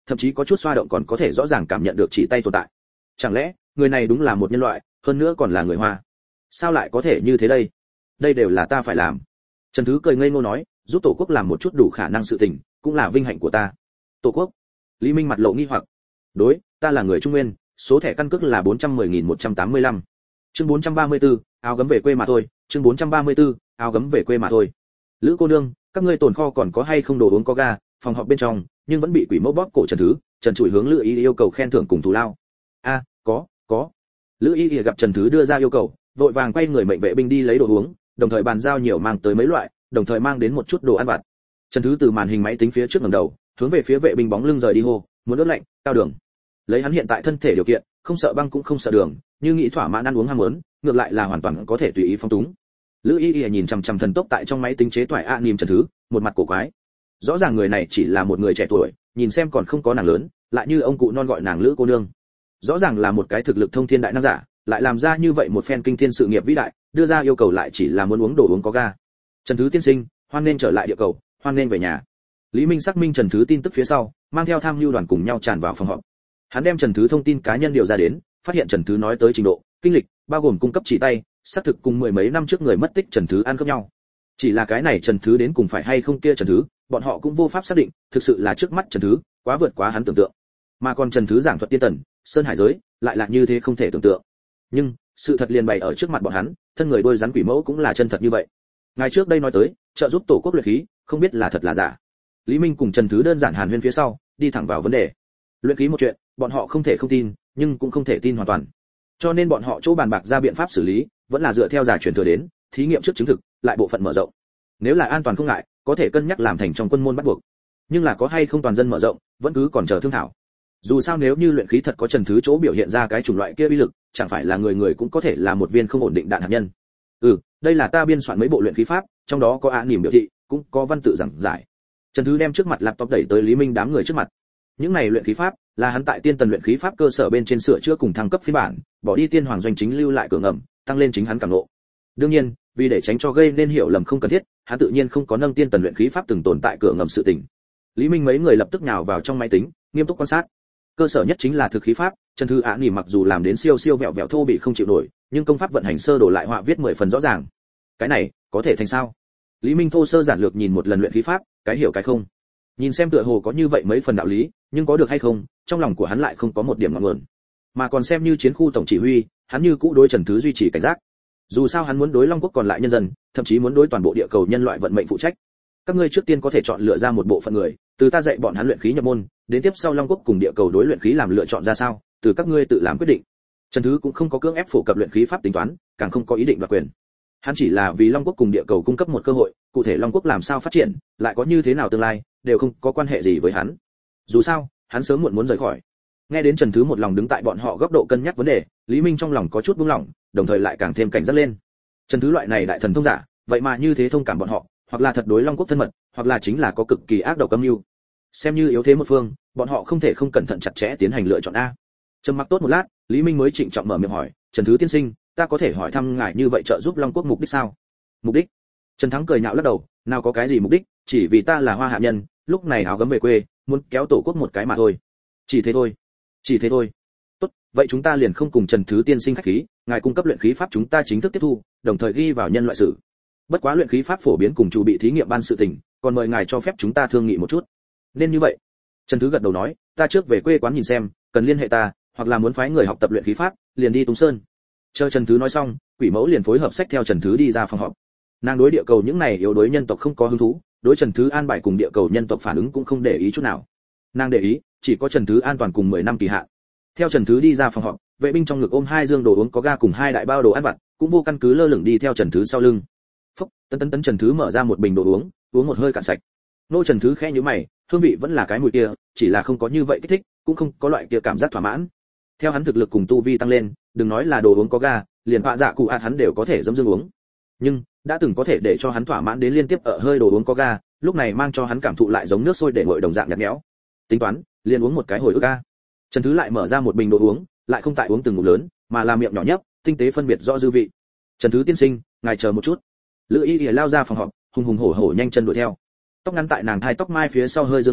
thậm chí có chút xoa động còn có thể rõ ràng cảm nhận được chỉ tay tồn tại. Chẳng lẽ người này đúng là một nhân loại, hơn nữa còn là người Hoa? Sao lại có thể như thế đây? Đây đều là ta phải làm. Trần Thứ cười ngây ngô nói, giúp Tổ quốc làm một chút đủ khả năng sự tình, cũng là vinh hạnh của ta. Tổ quốc? Lý Minh mặt lộ nghi hoặc. Đối, ta là người Trung Nguyên, số thẻ căn cước là bốn trăm mười nghìn một trăm tám mươi lăm. Chương bốn trăm ba mươi tư, áo gấm về quê mà thôi, chương bốn trăm ba mươi tư, áo gấm về quê mà thôi. Lữ cô nương, các ngươi tồn kho còn có hay không đồ uống có ga? Phòng họp bên trong, nhưng vẫn bị quỷ mẫu bóp cổ Trần Thứ, Trần Trụi hướng Lữ Y yêu cầu khen thưởng cùng thù lao. A, có, có. Lữ Y gặp Trần Thứ đưa ra yêu cầu, vội vàng quay người mệnh vệ binh đi lấy đồ uống, đồng thời bàn giao nhiều mang tới mấy loại, đồng thời mang đến một chút đồ ăn vặt. Trần Thứ từ màn hình máy tính phía trước ngẩng đầu, hướng về phía vệ binh bóng lưng rời đi hô, muốn ướt lạnh, cao đường. Lấy hắn hiện tại thân thể điều kiện, không sợ băng cũng không sợ đường, như nghĩ thỏa mãn ăn uống ham muốn, ngược lại là hoàn toàn có thể tùy ý phong túng. Lữ Y Y nhìn chằm chằm thần tốc tại trong máy tính chế toại a niềm Trần Thứ, một mặt cổ quái. Rõ ràng người này chỉ là một người trẻ tuổi, nhìn xem còn không có nàng lớn, lại như ông cụ non gọi nàng Lữ cô nương. Rõ ràng là một cái thực lực thông thiên đại năng giả, lại làm ra như vậy một phen kinh thiên sự nghiệp vĩ đại, đưa ra yêu cầu lại chỉ là muốn uống đồ uống có ga. Trần Thứ tiên sinh, hoan nên trở lại địa cầu, hoan nên về nhà. Lý Minh xác minh Trần Thứ tin tức phía sau, mang theo tham nhu đoàn cùng nhau tràn vào phòng họp. Hắn đem Trần Thứ thông tin cá nhân điều ra đến, phát hiện Trần Thứ nói tới trình độ, kinh lịch, bao gồm cung cấp chỉ tay, xác thực cùng mười mấy năm trước người mất tích Trần Thứ ăn khớp nhau. Chỉ là cái này Trần Thứ đến cùng phải hay không kia Trần Thứ, bọn họ cũng vô pháp xác định, thực sự là trước mắt Trần Thứ, quá vượt quá hắn tưởng tượng. Mà còn Trần Thứ giảng thuật tiên tần, sơn hải giới, lại là như thế không thể tưởng tượng. Nhưng, sự thật liền bày ở trước mặt bọn hắn, thân người đôi rắn quỷ mẫu cũng là chân thật như vậy. Ngày trước đây nói tới, trợ giúp Tổ quốc luyện khí, không biết là thật là giả. Lý Minh cùng Trần Thứ đơn giản hàn huyên phía sau, đi thẳng vào vấn đề. Luyện khí một chuyện, bọn họ không thể không tin, nhưng cũng không thể tin hoàn toàn. Cho nên bọn họ chỗ bàn bạc ra biện pháp xử lý, vẫn là dựa theo giả truyền thừa đến, thí nghiệm trước chứng thực, lại bộ phận mở rộng. Nếu là an toàn không ngại, có thể cân nhắc làm thành trong quân môn bắt buộc. Nhưng là có hay không toàn dân mở rộng, vẫn cứ còn chờ thương thảo. Dù sao nếu như luyện khí thật có Trần Thứ chỗ biểu hiện ra cái chủng loại kia uy lực, chẳng phải là người người cũng có thể là một viên không ổn định đạn hạt nhân. Ừ, đây là ta biên soạn mấy bộ luyện khí pháp, trong đó có án niệm biểu thị, cũng có văn tự giảng giải. Trần Thứ đem trước mặt laptop đẩy tới Lý Minh đám người trước mặt. Những này luyện khí pháp là hắn tại tiên tần luyện khí pháp cơ sở bên trên sửa chữa cùng thăng cấp phiên bản, bỏ đi tiên hoàng doanh chính lưu lại cửa ngầm, tăng lên chính hắn cảm ngộ. Đương nhiên, vì để tránh cho gây nên hiểu lầm không cần thiết, hắn tự nhiên không có nâng tiên tần luyện khí pháp từng tồn tại cửa ngầm sự tình. Lý Minh mấy người lập tức nhào vào trong máy tính, nghiêm túc quan sát. Cơ sở nhất chính là thực khí pháp, Trần Thư Á Nỉ mặc dù làm đến siêu siêu vẹo vẹo thô bị không chịu nổi, nhưng công pháp vận hành sơ đồ lại họa viết mười phần rõ ràng. Cái này, có thể thành sao? Lý Minh thô sơ giản lược nhìn một lần luyện khí pháp, cái hiểu cái không. Nhìn xem tựa hồ có như vậy mấy phần đạo lý, nhưng có được hay không, trong lòng của hắn lại không có một điểm ngọn nguồn. Mà còn xem như chiến khu tổng chỉ huy, hắn như cũ đối Trần Thứ duy trì cảnh giác. Dù sao hắn muốn đối Long Quốc còn lại nhân dân, thậm chí muốn đối toàn bộ địa cầu nhân loại vận mệnh phụ trách. Các ngươi trước tiên có thể chọn lựa ra một bộ phận người, từ ta dạy bọn hắn luyện khí nhập môn, đến tiếp sau Long Quốc cùng địa cầu đối luyện khí làm lựa chọn ra sao, từ các ngươi tự làm quyết định. Trần Thứ cũng không có cưỡng ép phổ cập luyện khí pháp tính toán, càng không có ý định đoạt quyền. Hắn chỉ là vì Long Quốc cùng địa cầu cung cấp một cơ hội, cụ thể Long Quốc làm sao phát triển, lại có như thế nào tương lai, đều không có quan hệ gì với hắn. Dù sao, hắn sớm muộn muốn rời khỏi. Nghe đến Trần Thứ một lòng đứng tại bọn họ góc độ cân nhắc vấn đề, Lý Minh trong lòng có chút buông lỏng, đồng thời lại càng thêm cảnh giác lên. Trần Thứ loại này đại thần thông giả, vậy mà như thế thông cảm bọn họ, hoặc là thật đối Long Quốc thân mật, hoặc là chính là có cực kỳ ác độc âm mưu. Xem như yếu thế một phương, bọn họ không thể không cẩn thận chặt chẽ tiến hành lựa chọn a. Trầm mặc tốt một lát, Lý Minh mới trịnh trọng mở miệng hỏi, "Trần Thứ tiên sinh, ta có thể hỏi thăm ngài như vậy trợ giúp Long Quốc mục đích sao?" "Mục đích?" Trần Thắng cười nhạo lắc đầu, "Nào có cái gì mục đích, chỉ vì ta là Hoa hạ nhân, lúc này áo gấm về quê, muốn kéo tổ quốc một cái mà thôi. Chỉ thế thôi." "Chỉ thế thôi." "Tốt, vậy chúng ta liền không cùng Trần Thứ tiên sinh khách khí, ngài cung cấp luyện khí pháp chúng ta chính thức tiếp thu, đồng thời ghi vào nhân loại sử. Bất quá luyện khí pháp phổ biến cùng chủ bị thí nghiệm ban sự tình, còn mời ngài cho phép chúng ta thương nghị một chút." "Nên như vậy." Trần Thứ gật đầu nói, "Ta trước về quê quán nhìn xem, cần liên hệ ta, hoặc là muốn phái người học tập luyện khí pháp, liền đi Tùng Sơn." Chờ Trần Thứ nói xong, Quỷ Mẫu liền phối hợp sách theo Trần Thứ đi ra phòng họp. Nàng đối địa cầu những này yếu đối nhân tộc không có hứng thú, đối Trần Thứ an bài cùng địa cầu nhân tộc phản ứng cũng không để ý chút nào. Nàng để ý, chỉ có Trần Thứ an toàn cùng mười năm kỳ hạn. Theo Trần Thứ đi ra phòng họp, vệ binh trong ngực ôm hai dương đồ uống có ga cùng hai đại bao đồ ăn vặt, cũng vô căn cứ lơ lửng đi theo Trần Thứ sau lưng. Phốc, tấn tấn tấn Trần Thứ mở ra một bình đồ uống, uống một hơi cạn sạch. Nô Trần Thứ khẽ nhíu mày, hương vị vẫn là cái mùi kia, chỉ là không có như vậy kích thích, cũng không có loại kia cảm giác thỏa mãn. Theo hắn thực lực cùng tu vi tăng lên, đừng nói là đồ uống có ga, liền họa dạ cụ ạt hắn đều có thể dẫm dương uống. Nhưng đã từng có thể để cho hắn thỏa mãn đến liên tiếp ở hơi đồ uống có ga, lúc này mang cho hắn cảm thụ lại giống nước sôi để nguội đồng dạng nhạt nhẽo. Tính toán, liền uống một cái hồi ức ga. Trần Thứ lại mở ra một bình đồ uống, lại không tại uống từng ngụm lớn, mà là miệng nhỏ nhấp, tinh tế phân biệt rõ dư vị. "Trần Thứ tiên sinh, ngài chờ một chút." Lữ Y Y lao ra phòng họp, hùng hùng hổ hổ nhanh chân đuổi theo. Tóc ngắn tại nàng thai tóc mai phía sau hơi dương lên,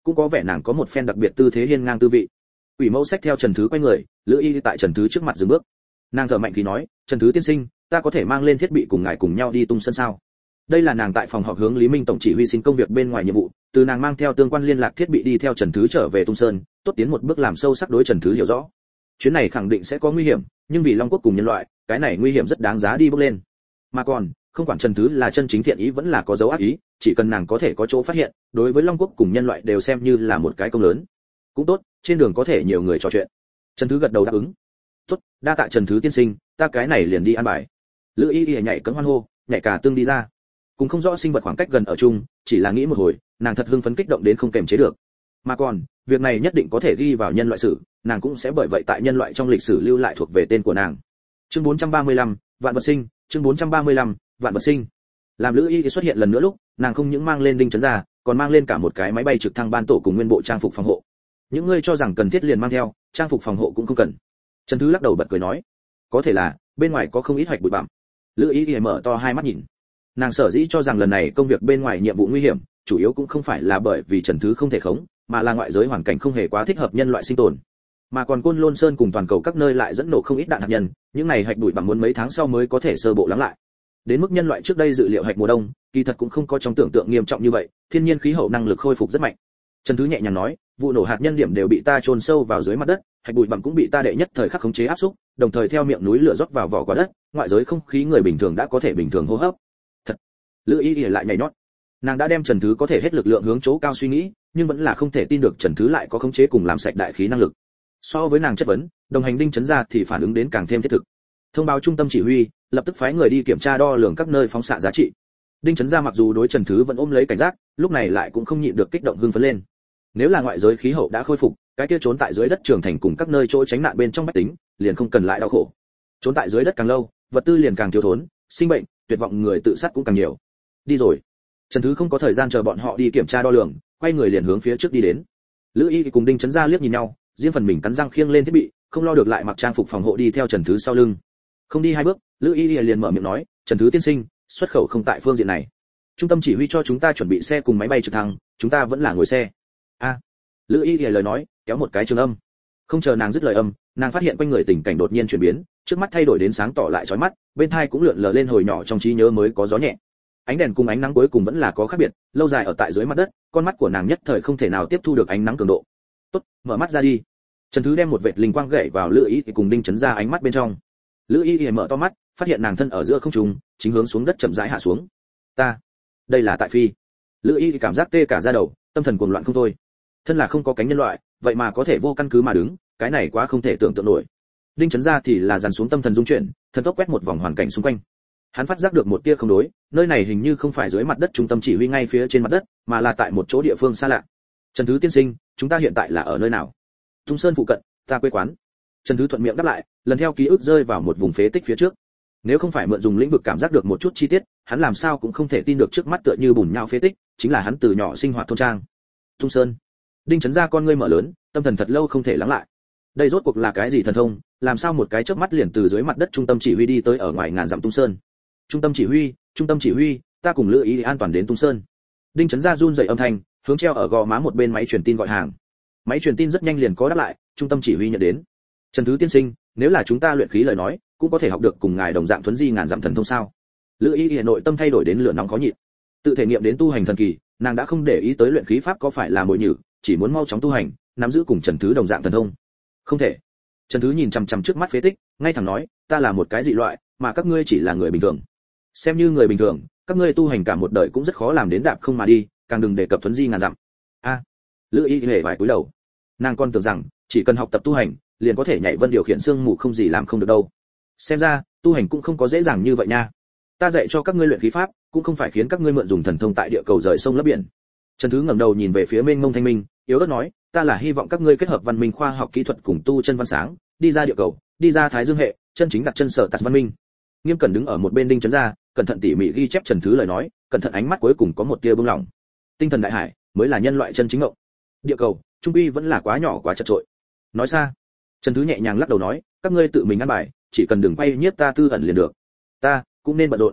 cũng có vẻ nàng có một phen đặc biệt tư thế hiên ngang tư vị. Quỷ mẫu xách theo Trần Thứ quay người, Lữ Y tại Trần Thứ trước mặt dừng bước. Nàng thở mạnh khí nói, Trần Thứ tiên sinh, ta có thể mang lên thiết bị cùng ngài cùng nhau đi tung sân sao? Đây là nàng tại phòng họp hướng Lý Minh tổng chỉ huy xin công việc bên ngoài nhiệm vụ, từ nàng mang theo tương quan liên lạc thiết bị đi theo Trần Thứ trở về tung sơn, tốt tiến một bước làm sâu sắc đối Trần Thứ hiểu rõ. Chuyến này khẳng định sẽ có nguy hiểm, nhưng vì Long Quốc cùng nhân loại, cái này nguy hiểm rất đáng giá đi bước lên. Mà còn, không quản Trần Thứ là chân chính thiện ý vẫn là có dấu ác ý, chỉ cần nàng có thể có chỗ phát hiện, đối với Long Quốc cùng nhân loại đều xem như là một cái công lớn. Cũng tốt, trên đường có thể nhiều người trò chuyện. Trần Thứ gật đầu đáp ứng. Tốt, đa tạ Trần Thứ tiên sinh, ta cái này liền đi ăn bài. Lữ Y Y nhảy cẫng hoan hô, nhảy cả tương đi ra. Cùng không rõ sinh vật khoảng cách gần ở chung, chỉ là nghĩ một hồi, nàng thật hưng phấn kích động đến không kềm chế được. Mà còn, việc này nhất định có thể ghi vào nhân loại sử, nàng cũng sẽ bởi vậy tại nhân loại trong lịch sử lưu lại thuộc về tên của nàng. Chương bốn trăm ba mươi lăm, vạn vật sinh, chương bốn trăm ba mươi lăm, vạn vật sinh. Làm Lữ Y xuất hiện lần nữa lúc, nàng không những mang lên đinh chấn ra, còn mang lên cả một cái máy bay trực thăng ban tổ cùng nguyên bộ trang phục phòng hộ. Những người cho rằng cần thiết liền mang theo, trang phục phòng hộ cũng không cần. Trần Thứ lắc đầu bật cười nói, có thể là bên ngoài có không ít hoạch bụi bặm. Lữ Y mở to hai mắt nhìn. Nàng sở dĩ cho rằng lần này công việc bên ngoài nhiệm vụ nguy hiểm, chủ yếu cũng không phải là bởi vì Trần Thứ không thể khống, mà là ngoại giới hoàn cảnh không hề quá thích hợp nhân loại sinh tồn. Mà còn Côn Lôn Sơn cùng toàn cầu các nơi lại dẫn nổ không ít đạn hạt nhân, những này hạch bụi bằng muốn mấy tháng sau mới có thể sơ bộ lắng lại. Đến mức nhân loại trước đây dự liệu hạch mùa đông, kỳ thật cũng không có trong tưởng tượng nghiêm trọng như vậy, thiên nhiên khí hậu năng lực khôi phục rất mạnh. Trần Thứ nhẹ nhàng nói, vụ nổ hạt nhân điểm đều bị ta chôn sâu vào dưới mặt đất, hạch bụi bằng cũng bị ta đệ nhất thời khắc khống chế áp xúc, đồng thời theo miệng núi lửa rót vào vỏ quả đất, ngoại giới không khí người bình thường đã có thể bình thường hô hấp. Thật. Lữ Y Y lại nhảy nhót. Nàng đã đem Trần Thứ có thể hết lực lượng hướng chỗ cao suy nghĩ, nhưng vẫn là không thể tin được Trần Thứ lại có khống chế cùng làm sạch đại khí năng lực. So với nàng chất vấn, đồng hành đinh chấn ra thì phản ứng đến càng thêm thiết thực. Thông báo trung tâm chỉ huy, lập tức phái người đi kiểm tra đo lường các nơi phóng xạ giá trị. Đinh chấn ra mặc dù đối Trần Thứ vẫn ôm lấy cảnh giác, lúc này lại cũng không nhịn được kích động hưng phấn lên. Nếu là ngoại giới khí hậu đã khôi phục, cái kia trốn tại dưới đất trường thành cùng các nơi chỗ tránh nạn bên trong bách tính, liền không cần lại đau khổ. Trốn tại dưới đất càng lâu, vật tư liền càng thiếu thốn, sinh bệnh, tuyệt vọng người tự sát cũng càng nhiều. Đi rồi. Trần Thứ không có thời gian chờ bọn họ đi kiểm tra đo lường, quay người liền hướng phía trước đi đến. Lữ Y cùng Đinh Chấn ra liếc nhìn nhau, riêng phần mình cắn răng khiêng lên thiết bị, không lo được lại mặc trang phục phòng hộ đi theo Trần Thứ sau lưng. Không đi hai bước, Lữ Y liền mở miệng nói, "Trần Thứ tiên sinh, xuất khẩu không tại phương diện này. Trung tâm chỉ huy cho chúng ta chuẩn bị xe cùng máy bay trực thăng, chúng ta vẫn là ngồi xe." A. Lữ Y lời nói, kéo một cái trường âm. Không chờ nàng dứt lời âm, nàng phát hiện quanh người tình cảnh đột nhiên chuyển biến, trước mắt thay đổi đến sáng tỏ lại chói mắt, bên tai cũng lượn lờ lên hồi nhỏ trong trí nhớ mới có gió nhẹ. Ánh đèn cùng ánh nắng cuối cùng vẫn là có khác biệt, lâu dài ở tại dưới mặt đất, con mắt của nàng nhất thời không thể nào tiếp thu được ánh nắng cường độ. "Tốt, mở mắt ra đi." Trần Thứ đem một vệt linh quang gậy vào Lữ Y thì cùng Đinh Chấn ra ánh mắt bên trong. Lữ Y thì mở to mắt, phát hiện nàng thân ở giữa không trung, chính hướng xuống đất chậm rãi hạ xuống. "Ta, đây là tại phi." Lữ Y thì cảm giác tê cả da đầu, tâm thần cuồng loạn không thôi. Thân là không có cánh nhân loại, vậy mà có thể vô căn cứ mà đứng, cái này quá không thể tưởng tượng nổi. Đinh Chấn ra thì là dàn xuống tâm thần dung chuyển, thần tốc quét một vòng hoàn cảnh xung quanh. Hắn phát giác được một tia không đối, nơi này hình như không phải dưới mặt đất trung tâm chỉ huy ngay phía trên mặt đất, mà là tại một chỗ địa phương xa lạ. "Trần Thứ tiên sinh, chúng ta hiện tại là ở nơi nào?" "Tung Sơn phụ cận, ta quê quán." Trần Thứ thuận miệng đáp lại, lần theo ký ức rơi vào một vùng phế tích phía trước. Nếu không phải mượn dùng lĩnh vực cảm giác được một chút chi tiết, hắn làm sao cũng không thể tin được trước mắt tựa như bùn nhão phế tích, chính là hắn từ nhỏ sinh hoạt thôn trang. Tung Sơn. Đinh Chấn ra con ngươi mở lớn, tâm thần thật lâu không thể lắng lại. Đây rốt cuộc là cái gì thần thông, làm sao một cái chớp mắt liền từ dưới mặt đất trung tâm chỉ huy đi tới ở ngoài ngàn dặm Tung Sơn. "Trung tâm chỉ huy, trung tâm chỉ huy, ta cùng Lữ Ý an toàn đến Tung Sơn." Đinh Chấn ra run rẩy âm thanh, hướng treo ở gò má một bên máy truyền tin gọi hàng. Máy truyền tin rất nhanh liền có đáp lại, trung tâm chỉ huy nhận đến. "Trần Thứ tiên sinh, nếu là chúng ta luyện khí lời nói, cũng có thể học được cùng ngài đồng dạng thuấn di ngàn dặm thần thông sao?" Lữ Y Hà nội tâm thay đổi đến lửa nóng khó nhịn. Tự thể nghiệm đến tu hành thần kỳ, nàng đã không để ý tới luyện khí pháp có phải là mồi nhử, chỉ muốn mau chóng tu hành, nắm giữ cùng Trần Thứ đồng dạng thần thông. "Không thể." Trần Thứ nhìn chằm chằm trước mắt phế tích, ngay thẳng nói, "Ta là một cái dị loại, mà các ngươi chỉ là người bình thường. Xem như người bình thường, các ngươi tu hành cả một đời cũng rất khó làm đến đạp không mà đi, càng đừng đề cập thuấn di ngàn dặm." A. Lữ Y hề vài cúi đầu. Nàng còn tưởng rằng chỉ cần học tập tu hành, liền có thể nhảy vân điều khiển xương mù không gì làm không được đâu. Xem ra, tu hành cũng không có dễ dàng như vậy nha. Ta dạy cho các ngươi luyện khí pháp, cũng không phải khiến các ngươi mượn dùng thần thông tại địa cầu rời sông lấp biển. Trần Thứ ngẩng đầu nhìn về phía mênh mông thanh minh, yếu ớt nói, ta là hy vọng các ngươi kết hợp văn minh khoa học kỹ thuật cùng tu chân văn sáng, đi ra địa cầu, đi ra thái dương hệ, chân chính đặt chân sở tạt văn minh. Nghiêm Cẩn đứng ở một bên Đinh Chấn ra, cẩn thận tỉ mỉ ghi chép Trần Thứ lời nói, cẩn thận ánh mắt cuối cùng có một tia bừng lòng. Tinh thần đại hải mới là nhân loại chân chính ngộng. Địa cầu, trung quy vẫn là quá nhỏ quá chật chội. Nói xa, Trần Thứ nhẹ nhàng lắc đầu nói, các ngươi tự mình ăn bài, chỉ cần đừng quay nhiếp ta tư ẩn liền được. Ta cũng nên bận rộn.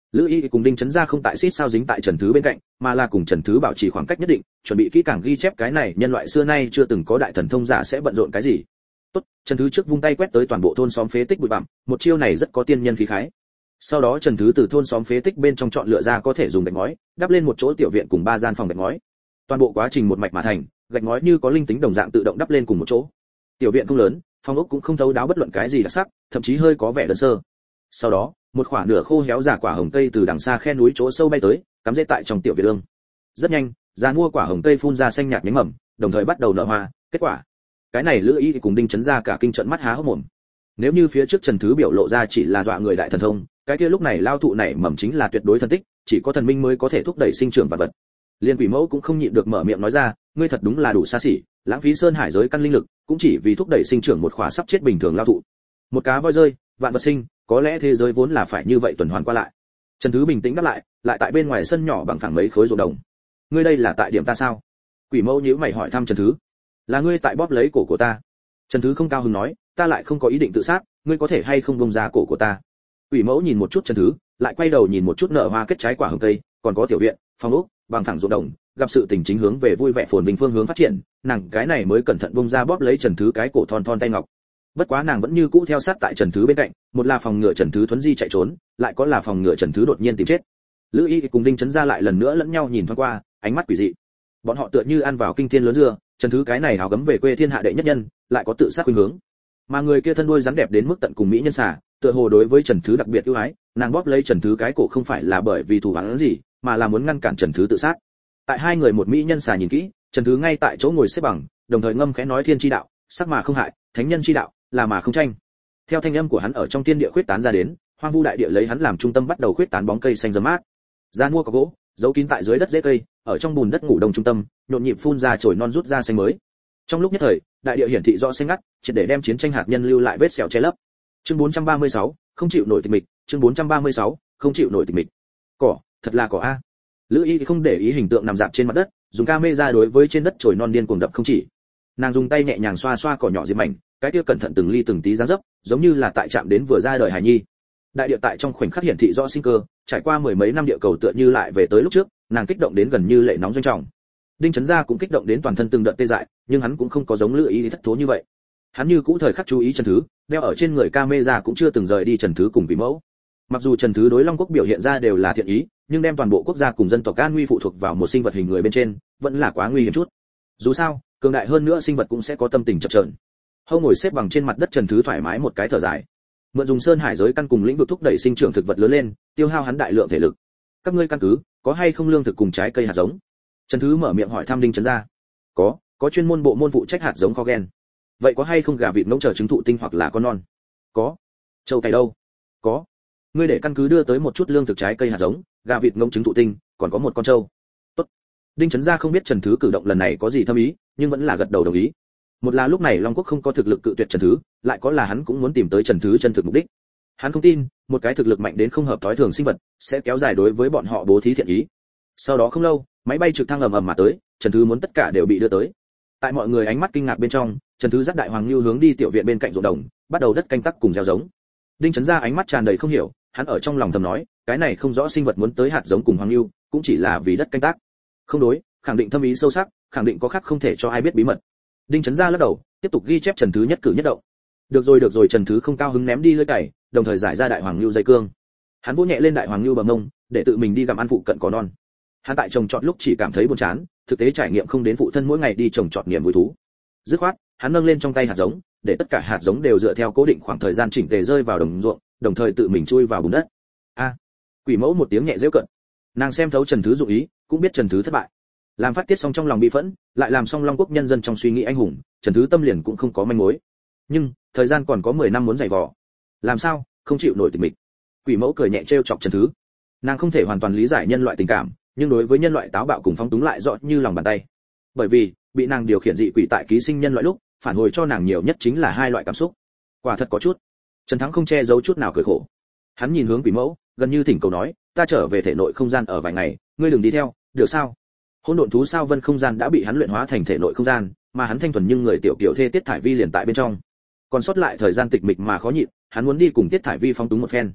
Lữ Y cùng Đinh Chấn Gia không tại xít sao dính tại Trần Thứ bên cạnh, mà là cùng Trần Thứ bảo trì khoảng cách nhất định, chuẩn bị kỹ càng ghi chép cái này nhân loại xưa nay chưa từng có đại thần thông giả sẽ bận rộn cái gì. Tốt, Trần Thứ trước vung tay quét tới toàn bộ thôn xóm phế tích bụi bặm, một chiêu này rất có tiên nhân khí khái. Sau đó Trần Thứ từ thôn xóm phế tích bên trong chọn lựa ra có thể dùng gạch ngói, đắp lên một chỗ tiểu viện cùng ba gian phòng gạch ngói. Toàn bộ quá trình một mạch mà thành, gạch ngói như có linh tính đồng dạng tự động đắp lên cùng một chỗ. Tiểu viện không lớn, phòng ốc cũng không thấu đáo bất luận cái gì đặc sắc, thậm chí hơi có vẻ đơn sơ. Sau đó, một khoảng nửa khô héo giả quả hồng tây từ đằng xa khe núi chỗ sâu bay tới, cắm rễ tại trong tiểu viện ương. Rất nhanh, giàn mua quả hồng tây phun ra xanh nhạt nhánh mầm, đồng thời bắt đầu nở hoa. Kết quả, cái này Lữ Y cùng Đinh Chấn Gia cả kinh trận mắt há hốc mồm. Nếu như phía trước Trần Thứ biểu lộ ra chỉ là dọa người đại thần thông, cái kia lúc này lao thụ này mầm chính là tuyệt đối thần tích, chỉ có thần minh mới có thể thúc đẩy sinh trưởng vật vật. Liên Quỷ Mẫu cũng không nhịn được mở miệng nói ra, ngươi thật đúng là đủ xa xỉ, lãng phí sơn hải giới căn linh lực, cũng chỉ vì thúc đẩy sinh trưởng một khỏa sắp chết bình thường lao thụ. Một cá voi rơi, vạn vật sinh, có lẽ thế giới vốn là phải như vậy tuần hoàn qua lại. Trần Thứ bình tĩnh đáp lại, lại tại bên ngoài sân nhỏ bằng phẳng mấy khối ruộng đồng. Ngươi đây là tại điểm ta sao? Quỷ Mẫu nhíu mày hỏi thăm Trần Thứ. Là ngươi tại bóp lấy cổ của ta. Trần Thứ không cao hứng nói, ta lại không có ý định tự sát, ngươi có thể hay không buông ra cổ của ta. Quỷ Mẫu nhìn một chút Trần Thứ, lại quay đầu nhìn một chút nở hoa kết trái quả hồng tây, còn có tiểu viện, phòng ốc, bằng phẳng ruộng đồng, gặp sự tình chính hướng về vui vẻ phồn vinh phương hướng phát triển, nàng cái này mới cẩn thận buông ra bóp lấy Trần Thứ cái cổ thon thon tay ngọc. Bất quá nàng vẫn như cũ theo sát tại Trần Thứ bên cạnh, một là phòng ngừa Trần Thứ thuấn di chạy trốn, lại có là phòng ngừa Trần Thứ đột nhiên tìm chết. Lữ Y cùng Đinh Chấn Gia lại lần nữa lẫn nhau nhìn thoáng qua, ánh mắt quỷ dị. Bọn họ tựa như ăn vào kinh thiên lớn dưa, Trần Thứ cái này hào gấm về quê thiên hạ đệ nhất nhân, lại có tự sát khuynh hướng. Mà người kia thân đuôi rắn đẹp đến mức tận cùng mỹ nhân xà, tựa hồ đối với Trần Thứ đặc biệt ưu ái, nàng bóp lấy Trần Thứ cái cổ không phải là bởi vì thù oán gì, mà là muốn ngăn cản Trần Thứ tự sát. Tại hai người một mỹ nhân xà nhìn kỹ, Trần Thứ ngay tại chỗ ngồi xếp bằng, đồng thời ngâm khẽ nói thiên chi đạo, sắc mà không hại, thánh nhân chi đạo, là mà không tranh. Theo thanh âm của hắn ở trong thiên địa khuyết tán ra đến, hoang vu đại địa lấy hắn làm trung tâm bắt đầu khuyết tán bóng cây xanh rậm mát. Gian mua có gỗ, giấu kín tại dưới đất rễ cây, ở trong bùn đất ngủ đông trung tâm, nhộn nhịp phun ra chồi non rút ra xanh mới. Trong lúc nhất thời, đại địa hiển thị rõ xanh ngắt, triệt để đem chiến tranh hạt nhân lưu lại vết sẹo che lấp. Chương bốn trăm ba mươi sáu, không chịu nổi tịch mịch, chương bốn trăm ba mươi sáu, không chịu nổi tịch mịch. Cỏ, thật là cỏ a. Lữ Y không để ý hình tượng nằm dạp trên mặt đất, dùng camera đối với trên đất chồi non điên cuồng đập không chỉ. Nàng dùng tay nhẹ nhàng xoa xoa cỏ nhỏ diệp mảnh, cái kia cẩn thận từng ly từng tí dáng dấp, giống như là tại chạm đến vừa ra đời hài nhi. Đại địa tại trong khoảnh khắc hiển thị rõ sinh cơ, trải qua mười mấy năm địa cầu tựa như lại về tới lúc trước, nàng kích động đến gần như lệ nóng doanh trọng. Đinh Chấn Gia cũng kích động đến toàn thân từng đợt tê dại, nhưng hắn cũng không có giống Lữ Y thất thố như vậy. Hắn như cũ thời khắc chú ý Trần Thứ, đeo ở trên người camera cũng chưa từng rời đi Trần Thứ cùng Quỷ Mẫu. Mặc dù Trần Thứ đối Long Quốc biểu hiện ra đều là thiện ý, nhưng đem toàn bộ quốc gia cùng dân tộc an nguy phụ thuộc vào một sinh vật hình người bên trên, vẫn là quá nguy hiểm chút. Dù sao, cường đại hơn nữa sinh vật cũng sẽ có tâm tình chập chờn. Hâu ngồi xếp bằng trên mặt đất Trần Thứ thoải mái một cái thở dài. Mượn dùng sơn hải giới căn cùng lĩnh vực thúc đẩy sinh trưởng thực vật lớn lên, tiêu hao hắn đại lượng thể lực. Các ngươi căn cứ có hay không lương thực cùng trái cây hạt giống? Trần Thứ mở miệng hỏi thăm Đinh Chấn Gia. Có, có chuyên môn bộ môn phụ trách hạt giống kho gen. Vậy có hay không gà vịt ngỗng chờ trứng thụ tinh hoặc là con non? Có. Châu cày đâu? Có. Ngươi để căn cứ đưa tới một chút lương thực trái cây hạt giống, gà vịt ngỗng trứng thụ tinh, còn có một con trâu. Tốt. Đinh Chấn Gia không biết Trần Thứ cử động lần này có gì thâm ý, nhưng vẫn là gật đầu đồng ý. Một là lúc này Long Quốc không có thực lực cự tuyệt Trần Thứ, lại có là hắn cũng muốn tìm tới Trần Thứ chân thực mục đích. Hắn không tin, một cái thực lực mạnh đến không hợp tối thường sinh vật sẽ kéo dài đối với bọn họ bố thí thiện ý. Sau đó không lâu, máy bay trực thăng ầm ầm mà tới, Trần Thứ muốn tất cả đều bị đưa tới. Tại mọi người ánh mắt kinh ngạc bên trong, Trần Thứ dắt Đại Hoàng Nưu hướng đi tiểu viện bên cạnh ruộng đồng, bắt đầu đất canh tác cùng gieo giống. Đinh Chấn Gia ánh mắt tràn đầy không hiểu, hắn ở trong lòng thầm nói, cái này không rõ sinh vật muốn tới hạt giống cùng Hoàng Nưu, cũng chỉ là vì đất canh tác. Không đối, khẳng định thâm ý sâu sắc, khẳng định có khác không thể cho ai biết bí mật. Đinh Chấn Gia lắc đầu, tiếp tục ghi chép Trần Thứ nhất cử nhất động. Được rồi được rồi, Trần Thứ không cao hứng ném đi lưỡi cày, đồng thời giải ra Đại Hoàng Nưu dây cương. Hắn vỗ nhẹ lên Đại Hoàng Nưu bờ mông, để tự mình đi gặm ăn phụ cận cỏ non. Hắn tại trồng trọt lúc chỉ cảm thấy buồn chán, thực tế trải nghiệm không đến phụ thân mỗi ngày đi trồng trọt niềm vui thú. Dứt khoát, hắn nâng lên trong tay hạt giống, để tất cả hạt giống đều dựa theo cố định khoảng thời gian chỉnh tề rơi vào đồng ruộng, đồng thời tự mình chui vào bùn đất. A! Quỷ Mẫu một tiếng nhẹ giễu cận. Nàng xem thấu Trần Thứ dụng ý, cũng biết Trần Thứ thất bại. Làm phát tiết xong trong lòng bị phẫn, lại làm xong Long Quốc nhân dân trong suy nghĩ anh hùng, Trần Thứ tâm liền cũng không có manh mối. Nhưng, thời gian còn có mười năm muốn dày vò. Làm sao, không chịu nổi tịch mịch. Quỷ Mẫu cười nhẹ trêu chọc Trần Thứ. Nàng không thể hoàn toàn lý giải nhân loại tình cảm, nhưng đối với nhân loại táo bạo cùng phóng túng lại rõ như lòng bàn tay. Bởi vì, bị nàng điều khiển dị quỷ tại ký sinh nhân loại lúc, phản hồi cho nàng nhiều nhất chính là hai loại cảm xúc. Quả thật có chút. Trần Thắng không che giấu chút nào cười khổ. Hắn nhìn hướng Quỷ Mẫu, gần như thỉnh cầu nói, ta trở về thể nội không gian ở vài ngày, ngươi đừng đi theo, được sao? Hỗn độn thú sao vân không gian đã bị hắn luyện hóa thành thể nội không gian, mà hắn thanh thuần nhưng người tiểu kiểu thê Tiết Thải Vi liền tại bên trong. Còn sót lại thời gian tịch mịch mà khó nhịn, hắn muốn đi cùng Tiết Thải Vi phóng túng một phen.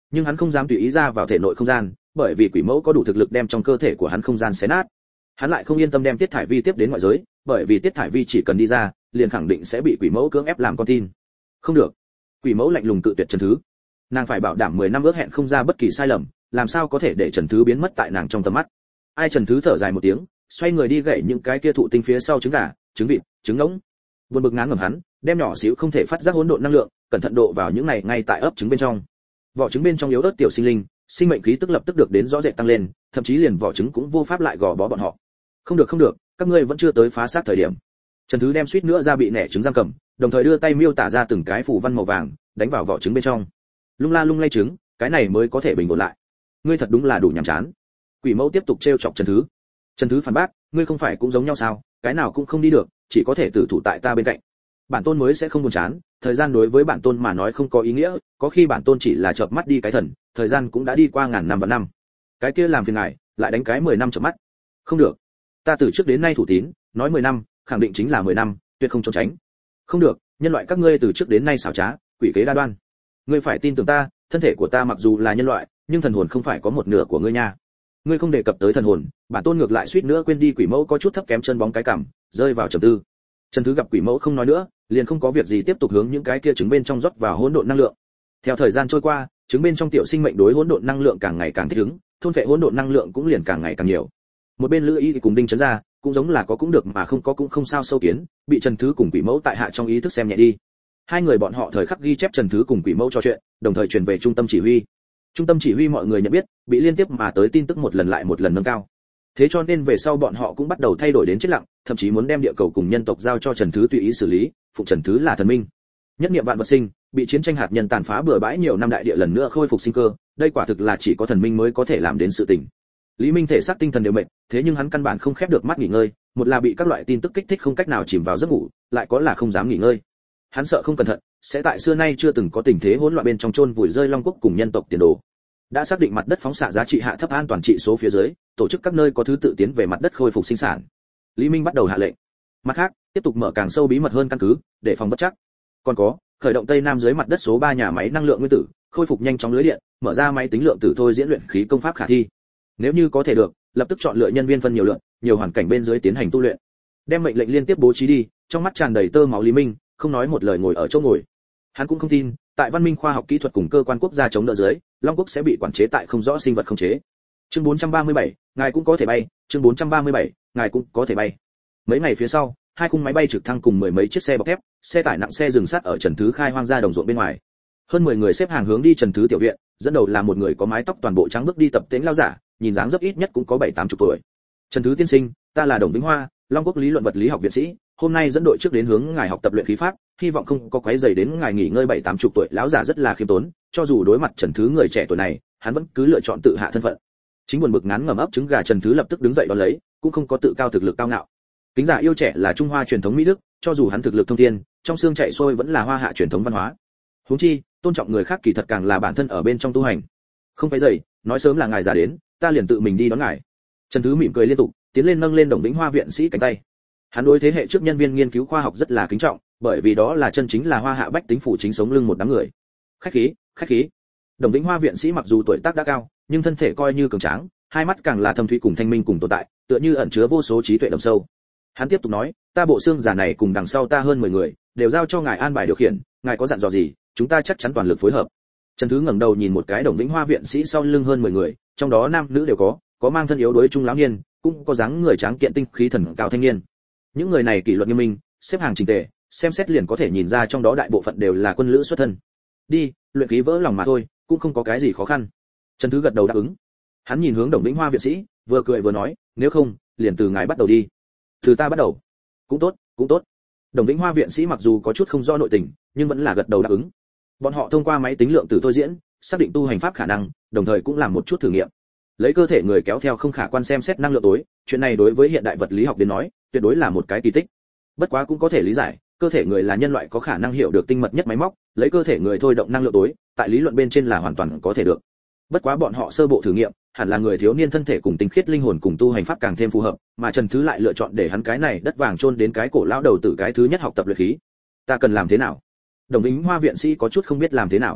nhưng hắn không dám tùy ý ra vào thể nội không gian, bởi vì quỷ mẫu có đủ thực lực đem trong cơ thể của hắn không gian xé nát. Hắn lại không yên tâm đem Tiết Thải Vi tiếp đến ngoại giới, bởi vì Tiết Thải Vi chỉ cần đi ra, liền khẳng định sẽ bị quỷ mẫu cưỡng ép làm con tin. Không được. Quỷ mẫu lạnh lùng cự tuyệt Trần Thứ. Nàng phải bảo đảm mười năm ước hẹn không ra bất kỳ sai lầm, làm sao có thể để Trần Thứ biến mất tại nàng trong tầm mắt. Ai Trần Thứ thở dài một tiếng, xoay người đi gậy những cái kia thụ tinh phía sau trứng gà, trứng vịt, trứng ngỗng. Buồn bực ngán ngẩm hắn, đem nhỏ xíu không thể phát giác hỗn độn năng lượng, cẩn thận độ vào những này ngay tại ấp trứng bên trong. Vỏ trứng bên trong yếu ớt tiểu sinh linh, sinh mệnh khí tức lập tức được đến rõ rệt tăng lên, thậm chí liền vỏ trứng cũng vô pháp lại gò bó bọn họ. Không được không được, các ngươi vẫn chưa tới phá xác thời điểm. Trần Thứ đem suýt nữa ra bị nẻ trứng giam cầm, đồng thời đưa tay miêu tả ra từng cái phù văn màu vàng, đánh vào vỏ trứng bên trong. Lung la lung lay trứng, cái này mới có thể bình ổn lại. Ngươi thật đúng là đủ nhàm chán. Quỷ mẫu tiếp tục trêu chọc Trần Thứ. Trần Thứ phản bác, ngươi không phải cũng giống nhau sao, cái nào cũng không đi được, chỉ có thể tử thủ tại ta bên cạnh. Bản tôn mới sẽ không buồn chán, thời gian đối với bản tôn mà nói không có ý nghĩa, có khi bản tôn chỉ là chợp mắt đi cái thần, thời gian cũng đã đi qua ngàn năm và năm. Cái kia làm phiền ngài, lại đánh cái mười năm chợp mắt. Không được. Ta từ trước đến nay thủ tín, nói mười năm, khẳng định chính là mười năm, tuyệt không trốn tránh. Không được, nhân loại các ngươi từ trước đến nay xảo trá, quỷ kế đa đoan. Ngươi phải tin tưởng ta, thân thể của ta mặc dù là nhân loại, nhưng thần hồn không phải có một nửa của ngươi nha. Ngươi không đề cập tới thần hồn, bản tôn ngược lại suýt nữa quên đi. Quỷ mẫu có chút thấp kém chân bóng cái cằm, rơi vào trầm tư. Trần Thứ gặp quỷ mẫu không nói nữa, liền không có việc gì tiếp tục hướng những cái kia trứng bên trong rót vào hỗn độn năng lượng. Theo thời gian trôi qua, trứng bên trong tiểu sinh mệnh đối hỗn độn năng lượng càng ngày càng thích ứng, thôn phệ hỗn độn năng lượng cũng liền càng ngày càng nhiều. Một bên Lữ Y thì cùng Đinh Chấn ra, cũng giống là có cũng được mà không có cũng không sao sâu kiến, bị Trần Thứ cùng quỷ mẫu tại hạ trong ý thức xem nhẹ đi. Hai người bọn họ thời khắc ghi chép Trần Thứ cùng quỷ mẫu trò chuyện, đồng thời truyền về trung tâm chỉ huy. Trung tâm chỉ huy mọi người nhận biết, bị liên tiếp mà tới tin tức một lần lại một lần nâng cao. Thế cho nên về sau bọn họ cũng bắt đầu thay đổi đến chết lặng, thậm chí muốn đem địa cầu cùng nhân tộc giao cho Trần Thứ tùy ý xử lý, phụ Trần Thứ là thần minh. Nhất niệm vạn vật sinh, bị chiến tranh hạt nhân tàn phá bừa bãi nhiều năm đại địa lần nữa khôi phục sinh cơ, đây quả thực là chỉ có thần minh mới có thể làm đến sự tình. Lý Minh thể xác tinh thần đều mệt, thế nhưng hắn căn bản không khép được mắt nghỉ ngơi, một là bị các loại tin tức kích thích không cách nào chìm vào giấc ngủ, lại có là không dám nghỉ ngơi. Hắn sợ không cẩn thận, sẽ tại xưa nay chưa từng có tình thế hỗn loạn bên trong chôn vùi rơi Long Quốc cùng nhân tộc tiền đồ. Đã xác định mặt đất phóng xạ giá trị hạ thấp an toàn trị số phía dưới, tổ chức các nơi có thứ tự tiến về mặt đất khôi phục sinh sản. Lý Minh bắt đầu hạ lệnh. Mặt khác, tiếp tục mở càng sâu bí mật hơn căn cứ, để phòng bất chắc. Còn có, khởi động Tây Nam dưới mặt đất số ba nhà máy năng lượng nguyên tử, khôi phục nhanh chóng lưới điện, mở ra máy tính lượng tử thôi diễn luyện khí công pháp khả thi. Nếu như có thể được, lập tức chọn lựa nhân viên phân nhiều lượng, nhiều hoàn cảnh bên dưới tiến hành tu luyện. Đem mệnh lệnh liên tiếp bố trí đi, trong mắt tràn đầy tơ máu Lý Minh, không nói một lời ngồi ở chỗ ngồi. Hắn cũng không tin, tại văn minh khoa học kỹ thuật cùng cơ quan quốc gia chống đỡ dưới, Long Quốc sẽ bị quản chế tại không rõ sinh vật không chế. Chương bốn trăm ba mươi bảy, ngài cũng có thể bay, chương bốn trăm ba mươi bảy, ngài cũng có thể bay. Mấy ngày phía sau, hai khung máy bay trực thăng cùng mười mấy chiếc xe bọc thép, xe tải nặng xe dừng sát ở Trần Thứ khai hoang ra đồng ruộng bên ngoài. Hơn mười người xếp hàng hướng đi Trần Thứ tiểu viện, dẫn đầu là một người có mái tóc toàn bộ trắng bước đi tập tễnh lao giả, nhìn dáng dấp ít nhất cũng có bảy tám chục tuổi. Trần Thứ tiên sinh, ta là Đồng Vĩnh Hoa, Long Quốc lý luận vật lý học viện sĩ, hôm nay dẫn đội trước đến hướng ngài học tập luyện khí pháp, hy vọng không có quấy rầy đến ngài nghỉ ngơi bảy tám chục tuổi. Lão giả rất là khiêm tốn, cho dù đối mặt Trần Thứ người trẻ tuổi này, hắn vẫn cứ lựa chọn tự hạ thân phận. Chính buồn bực ngán ngẩm ấp trứng gà Trần Thứ lập tức đứng dậy đón lấy, cũng không có tự cao thực lực cao ngạo. Kính giả yêu trẻ là Trung Hoa truyền thống mỹ đức, cho dù hắn thực lực thông thiên, trong xương chạy xuôi vẫn là Hoa Hạ truyền thống văn hóa. Huống chi, tôn trọng người khác kỳ thật càng là bản thân ở bên trong tu hành. Không phải dậy, nói sớm là ngài già đến, ta liền tự mình đi đón ngài. Trần Thứ mỉm cười liên tục, tiến lên nâng lên Đồng Vĩnh Hoa viện sĩ cánh tay. Hắn đối thế hệ trước nhân viên nghiên cứu khoa học rất là kính trọng, bởi vì đó là chân chính là Hoa Hạ bách tính phủ chính sống lưng một đám người. Khách khí, khách khí. Đồng Vĩnh Hoa viện sĩ mặc dù tuổi tác đã cao, nhưng thân thể coi như cường tráng, hai mắt càng là thâm thúy cùng thanh minh cùng tồn tại, tựa như ẩn chứa vô số trí tuệ đậm sâu. Hắn tiếp tục nói, ta bộ xương giả này cùng đằng sau ta hơn mười người, đều giao cho ngài an bài điều khiển, ngài có dặn dò gì, chúng ta chắc chắn toàn lực phối hợp. Trần Thứ ngẩng đầu nhìn một cái Đồng Vĩnh Hoa viện sĩ sau lưng hơn mười người, trong đó nam nữ đều có, có mang thân yếu đuối trung lão niên, cũng có dáng người tráng kiện tinh khí thần cao thanh niên. Những người này kỷ luật nghiêm minh, xếp hàng chỉnh tề, xem xét liền có thể nhìn ra trong đó đại bộ phận đều là quân lữ xuất thân. Đi, luyện khí vỡ lòng mà thôi, cũng không có cái gì khó khăn. Trần Thứ gật đầu đáp ứng. Hắn nhìn hướng Đồng Vĩnh Hoa viện sĩ, vừa cười vừa nói, nếu không, liền từ ngài bắt đầu đi. Từ ta bắt đầu. Cũng tốt, cũng tốt. Đồng Vĩnh Hoa viện sĩ mặc dù có chút không rõ nội tình, nhưng vẫn là gật đầu đáp ứng. Bọn họ thông qua máy tính lượng tử thôi diễn, xác định tu hành pháp khả năng, đồng thời cũng làm một chút thử nghiệm. Lấy cơ thể người kéo theo không khả quan xem xét năng lượng tối, chuyện này đối với hiện đại vật lý học đến nói, tuyệt đối là một cái kỳ tích. Bất quá cũng có thể lý giải, cơ thể người là nhân loại có khả năng hiểu được tinh mật nhất máy móc, lấy cơ thể người thôi động năng lượng tối, tại lý luận bên trên là hoàn toàn có thể được. Bất quá bọn họ sơ bộ thử nghiệm, hẳn là người thiếu niên thân thể cùng tinh khiết linh hồn cùng tu hành pháp càng thêm phù hợp, mà Trần Thứ lại lựa chọn để hắn cái này đất vàng chôn đến cái cổ lão đầu tử cái thứ nhất học tập luyện khí. Ta cần làm thế nào? Đồng Vĩnh Hoa viện sĩ có chút không biết làm thế nào.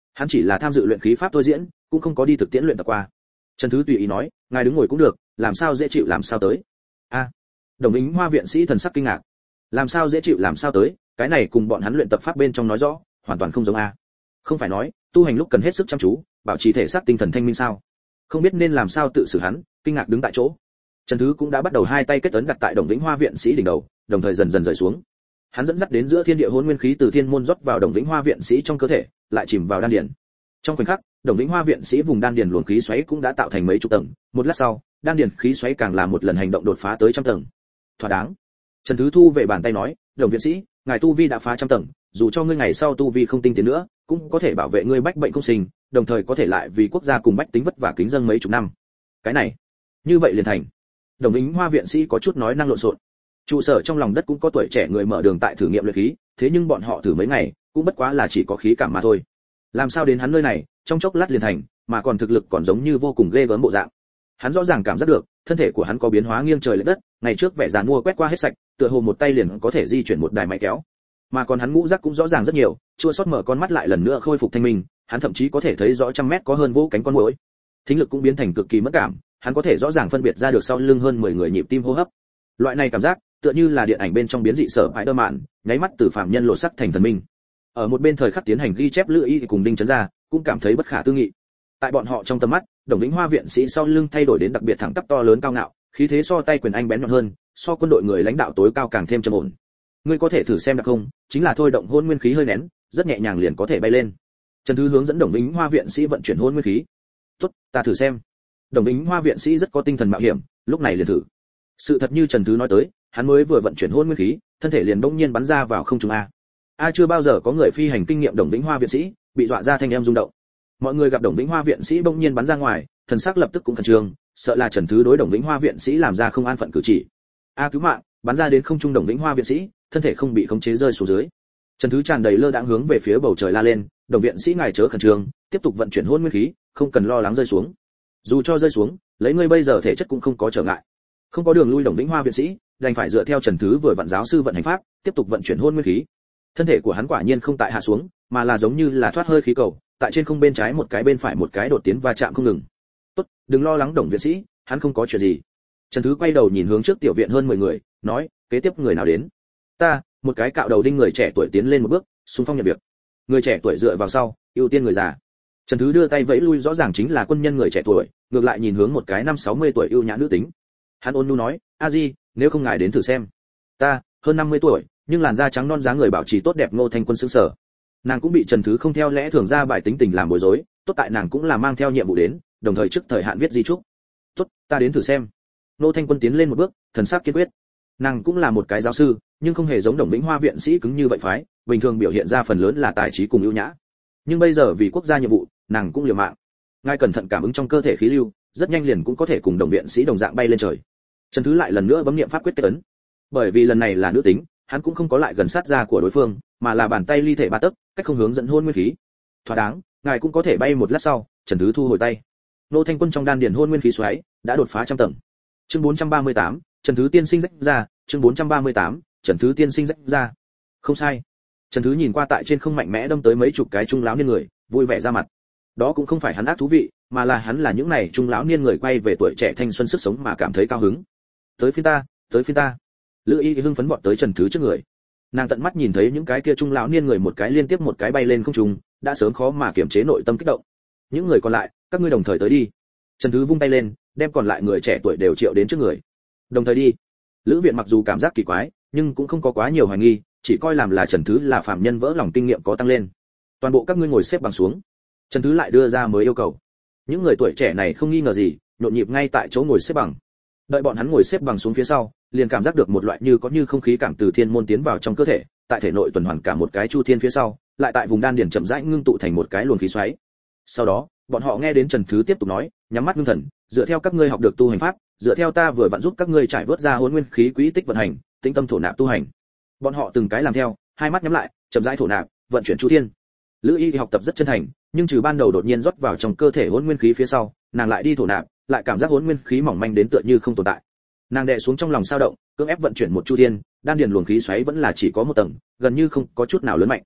Hắn chỉ là tham dự luyện khí pháp thôi diễn, cũng không có đi thực tiễn luyện tập qua. Trần Thứ tùy ý nói, ngài đứng ngồi cũng được, làm sao dễ chịu làm sao tới. A. À, Đồng Vĩnh Hoa viện sĩ thần sắc kinh ngạc. Làm sao dễ chịu làm sao tới, cái này cùng bọn hắn luyện tập pháp bên trong nói rõ, hoàn toàn không giống a. Không phải nói, tu hành lúc cần hết sức chăm chú, bảo trì thể xác tinh thần thanh minh sao? Không biết nên làm sao tự xử hắn, kinh ngạc đứng tại chỗ. Trần Thứ cũng đã bắt đầu hai tay kết ấn đặt tại Đồng Vĩnh Hoa viện sĩ đỉnh đầu, đồng thời dần dần rời xuống. Hắn dẫn dắt đến giữa thiên địa hỗn nguyên khí từ thiên môn rót vào Đồng Vĩnh Hoa viện sĩ trong cơ thể, lại chìm vào đan điền. Trong khoảnh khắc, Đồng Vĩnh Hoa viện sĩ vùng đan điền luồng khí xoáy cũng đã tạo thành mấy chục tầng, một lát sau, đan điền khí xoáy càng là một lần hành động đột phá tới trăm tầng. Thỏa đáng. Trần Thứ thu về bàn tay nói, Đồng viện sĩ, ngài tu vi đã phá trăm tầng, dù cho ngươi ngày sau tu vi không tinh tiến nữa, cũng có thể bảo vệ ngươi bách bệnh không sinh, đồng thời có thể lại vì quốc gia cùng bách tính vất vả kính dâng mấy chục năm. Cái này, như vậy liền thành. Đồng Vĩnh Hoa viện sĩ có chút nói năng lộn xộn. Trụ sở trong lòng đất cũng có tuổi trẻ người mở đường tại thử nghiệm luyện khí, thế nhưng bọn họ thử mấy ngày, cũng bất quá là chỉ có khí cảm mà thôi. Làm sao đến hắn nơi này, trong chốc lát liền thành, mà còn thực lực còn giống như vô cùng ghê gớm bộ dạng. Hắn rõ ràng cảm giác được, thân thể của hắn có biến hóa nghiêng trời lệch đất, ngày trước vẻ giàn mua quét qua hết sạch, tựa hồ một tay liền có thể di chuyển một đài máy kéo. Mà còn hắn ngũ giác cũng rõ ràng rất nhiều, chua xót mở con mắt lại lần nữa khôi phục thanh minh, hắn thậm chí có thể thấy rõ trăm mét có hơn vỗ cánh con muỗi. Thính lực cũng biến thành cực kỳ mất cảm, hắn có thể rõ ràng phân biệt ra được sau lưng hơn mười người nhịp tim hô hấp. Loại này cảm giác, tựa như là điện ảnh bên trong biến dị sở bãi đơ mạn, nháy mắt từ phàm nhân lộ sắc thành thần minh. Ở một bên thời khắc tiến hành ghi chép Lữ Y cùng Đinh Chấn Gia, cũng cảm thấy bất khả tư nghị. Tại bọn họ trong tầm mắt, Đồng Vĩnh Hoa viện sĩ sau lưng thay đổi đến đặc biệt thẳng tắp to lớn cao ngạo, khí thế so tay quyền anh bén nhọn hơn, so quân đội người lãnh đạo tối cao càng thêm trầm ổn. Ngươi có thể thử xem được không, chính là thôi động hôn nguyên khí hơi nén, rất nhẹ nhàng liền có thể bay lên. Trần Thứ hướng dẫn Đồng Vĩnh Hoa viện sĩ vận chuyển hôn nguyên khí. Tốt, ta thử xem. Đồng Vĩnh Hoa viện sĩ rất có tinh thần mạo hiểm, lúc này liền thử. Sự thật như Trần Thứ nói tới, hắn mới vừa vận chuyển hôn nguyên khí, thân thể liền bỗng nhiên bắn ra vào không trung a. A chưa bao giờ có người phi hành kinh nghiệm Đồng Vĩnh Hoa viện sĩ, bị dọa ra thanh em rung động. Mọi người gặp Đồng Vĩnh Hoa viện sĩ bỗng nhiên bắn ra ngoài, thần sắc lập tức cũng khẩn trương, sợ là Trần Thứ đối Đồng Vĩnh Hoa viện sĩ làm ra không an phận cử chỉ. A cứu mạng, bắn ra đến không trung Đồng Vĩnh Hoa viện sĩ, thân thể không bị khống chế rơi xuống dưới. Trần Thứ tràn đầy lơ đãng hướng về phía bầu trời la lên, Đồng viện sĩ ngài chớ khẩn trương, tiếp tục vận chuyển hôn nguyên khí, không cần lo lắng rơi xuống. Dù cho rơi xuống, lấy ngươi bây giờ thể chất cũng không có trở ngại. Không có đường lui Đồng Vĩnh Hoa viện sĩ, đành phải dựa theo Trần Thứ vừa vận giáo sư vận hành pháp, tiếp tục vận chuyển hôn nguyên khí. Thân thể của hắn quả nhiên không tại hạ xuống, mà là giống như là thoát hơi khí cầu, tại trên không bên trái một cái bên phải một cái đột tiến va chạm không ngừng. Tốt, đừng lo lắng Đồng viện sĩ, hắn không có chuyện gì. Trần Thứ quay đầu nhìn hướng trước tiểu viện hơn mười người, nói, kế tiếp người nào đến? Ta, một cái cạo đầu đinh người trẻ tuổi tiến lên một bước, xung phong nhận việc. Người trẻ tuổi dựa vào sau, ưu tiên người già. Trần Thứ đưa tay vẫy lui, rõ ràng chính là quân nhân người trẻ tuổi, ngược lại nhìn hướng một cái năm sáu mươi tuổi ưu nhã nữ tính. Hắn ôn nhu nói, a di, nếu không ngài đến thử xem. Ta, hơn năm mươi tuổi, nhưng làn da trắng non dáng người bảo trì tốt đẹp. Ngô Thanh Quân sững sờ. Nàng cũng bị Trần Thứ không theo lẽ thường ra bài tính tình làm bối rối, tốt tại nàng cũng là mang theo nhiệm vụ đến, đồng thời trước thời hạn viết di chúc. Tốt, ta đến thử xem. Ngô Thanh Quân tiến lên một bước, thần sắc kiên quyết. Nàng cũng là một cái giáo sư, nhưng không hề giống Đồng Vĩnh Hoa viện sĩ cứng như vậy phái, bình thường biểu hiện ra phần lớn là tài trí cùng ưu nhã. Nhưng bây giờ vì quốc gia nhiệm vụ, nàng cũng liều mạng. Ngài cẩn thận cảm ứng trong cơ thể khí lưu, rất nhanh liền cũng có thể cùng Đồng viện sĩ đồng dạng bay lên trời. Trần Thứ lại lần nữa bấm niệm pháp quyết kết ấn. Bởi vì lần này là nữ tính, hắn cũng không có lại gần sát ra của đối phương, mà là bàn tay ly thể ba tấc, cách không hướng dẫn hôn nguyên khí. Thỏa đáng, ngài cũng có thể bay một lát sau. Trần Thứ thu hồi tay. Nô Thanh Quân trong đan điền hôn nguyên khí xoáy đã đột phá trăm tầng. Chương bốn trăm ba mươi tám, Trần Thứ tiên sinh rách ra, chương bốn trăm ba mươi tám, Trần Thứ tiên sinh rách ra. Không sai. Trần Thứ nhìn qua tại trên không mạnh mẽ đâm tới mấy chục cái trung lão niên người, vui vẻ ra mặt. Đó cũng không phải hắn ác thú vị, mà là hắn là những này trung lão niên người quay về tuổi trẻ thanh xuân sức sống mà cảm thấy cao hứng. Tới phiên ta, tới phiên ta. Lữ Y hưng phấn vọt tới Trần Thứ trước người. Nàng tận mắt nhìn thấy những cái kia trung lão niên người một cái liên tiếp một cái bay lên không trung, đã sớm khó mà kiềm chế nội tâm kích động. Những người còn lại, các ngươi đồng thời tới đi. Trần Thứ vung tay lên, đem còn lại người trẻ tuổi đều triệu đến trước người. Đồng thời đi. Lữ Viện mặc dù cảm giác kỳ quái, nhưng cũng không có quá nhiều hoài nghi, chỉ coi làm là Trần Thứ là phàm nhân vỡ lòng kinh nghiệm có tăng lên. Toàn bộ các ngươi ngồi xếp bằng xuống. Trần Thứ lại đưa ra mới yêu cầu. Những người tuổi trẻ này không nghi ngờ gì, nhộn nhịp ngay tại chỗ ngồi xếp bằng. Đợi bọn hắn ngồi xếp bằng xuống phía sau, liền cảm giác được một loại như có như không khí cảm từ thiên môn tiến vào trong cơ thể, tại thể nội tuần hoàn cả một cái chu thiên phía sau, lại tại vùng đan điền chậm rãi ngưng tụ thành một cái luồng khí xoáy. Sau đó, bọn họ nghe đến Trần Thứ tiếp tục nói, nhắm mắt ngưng thần, dựa theo các ngươi học được tu hành pháp, dựa theo ta vừa vặn giúp các ngươi trải vớt ra hỗn nguyên khí quỹ tích vận hành, tĩnh tâm thổ nạp tu hành. Bọn họ từng cái làm theo, hai mắt nhắm lại, chậm rãi thổ nạp, vận chuyển chu thiên. Lữ Y học tập rất chân thành, nhưng trừ ban đầu đột nhiên rót vào trong cơ thể hỗn nguyên khí phía sau, nàng lại đi thổ nạp, lại cảm giác hỗn nguyên khí mỏng manh đến tựa như không tồn tại. Nàng đè xuống trong lòng dao động, cưỡng ép vận chuyển một chu thiên, đan điền luồng khí xoáy vẫn là chỉ có một tầng, gần như không có chút nào lớn mạnh.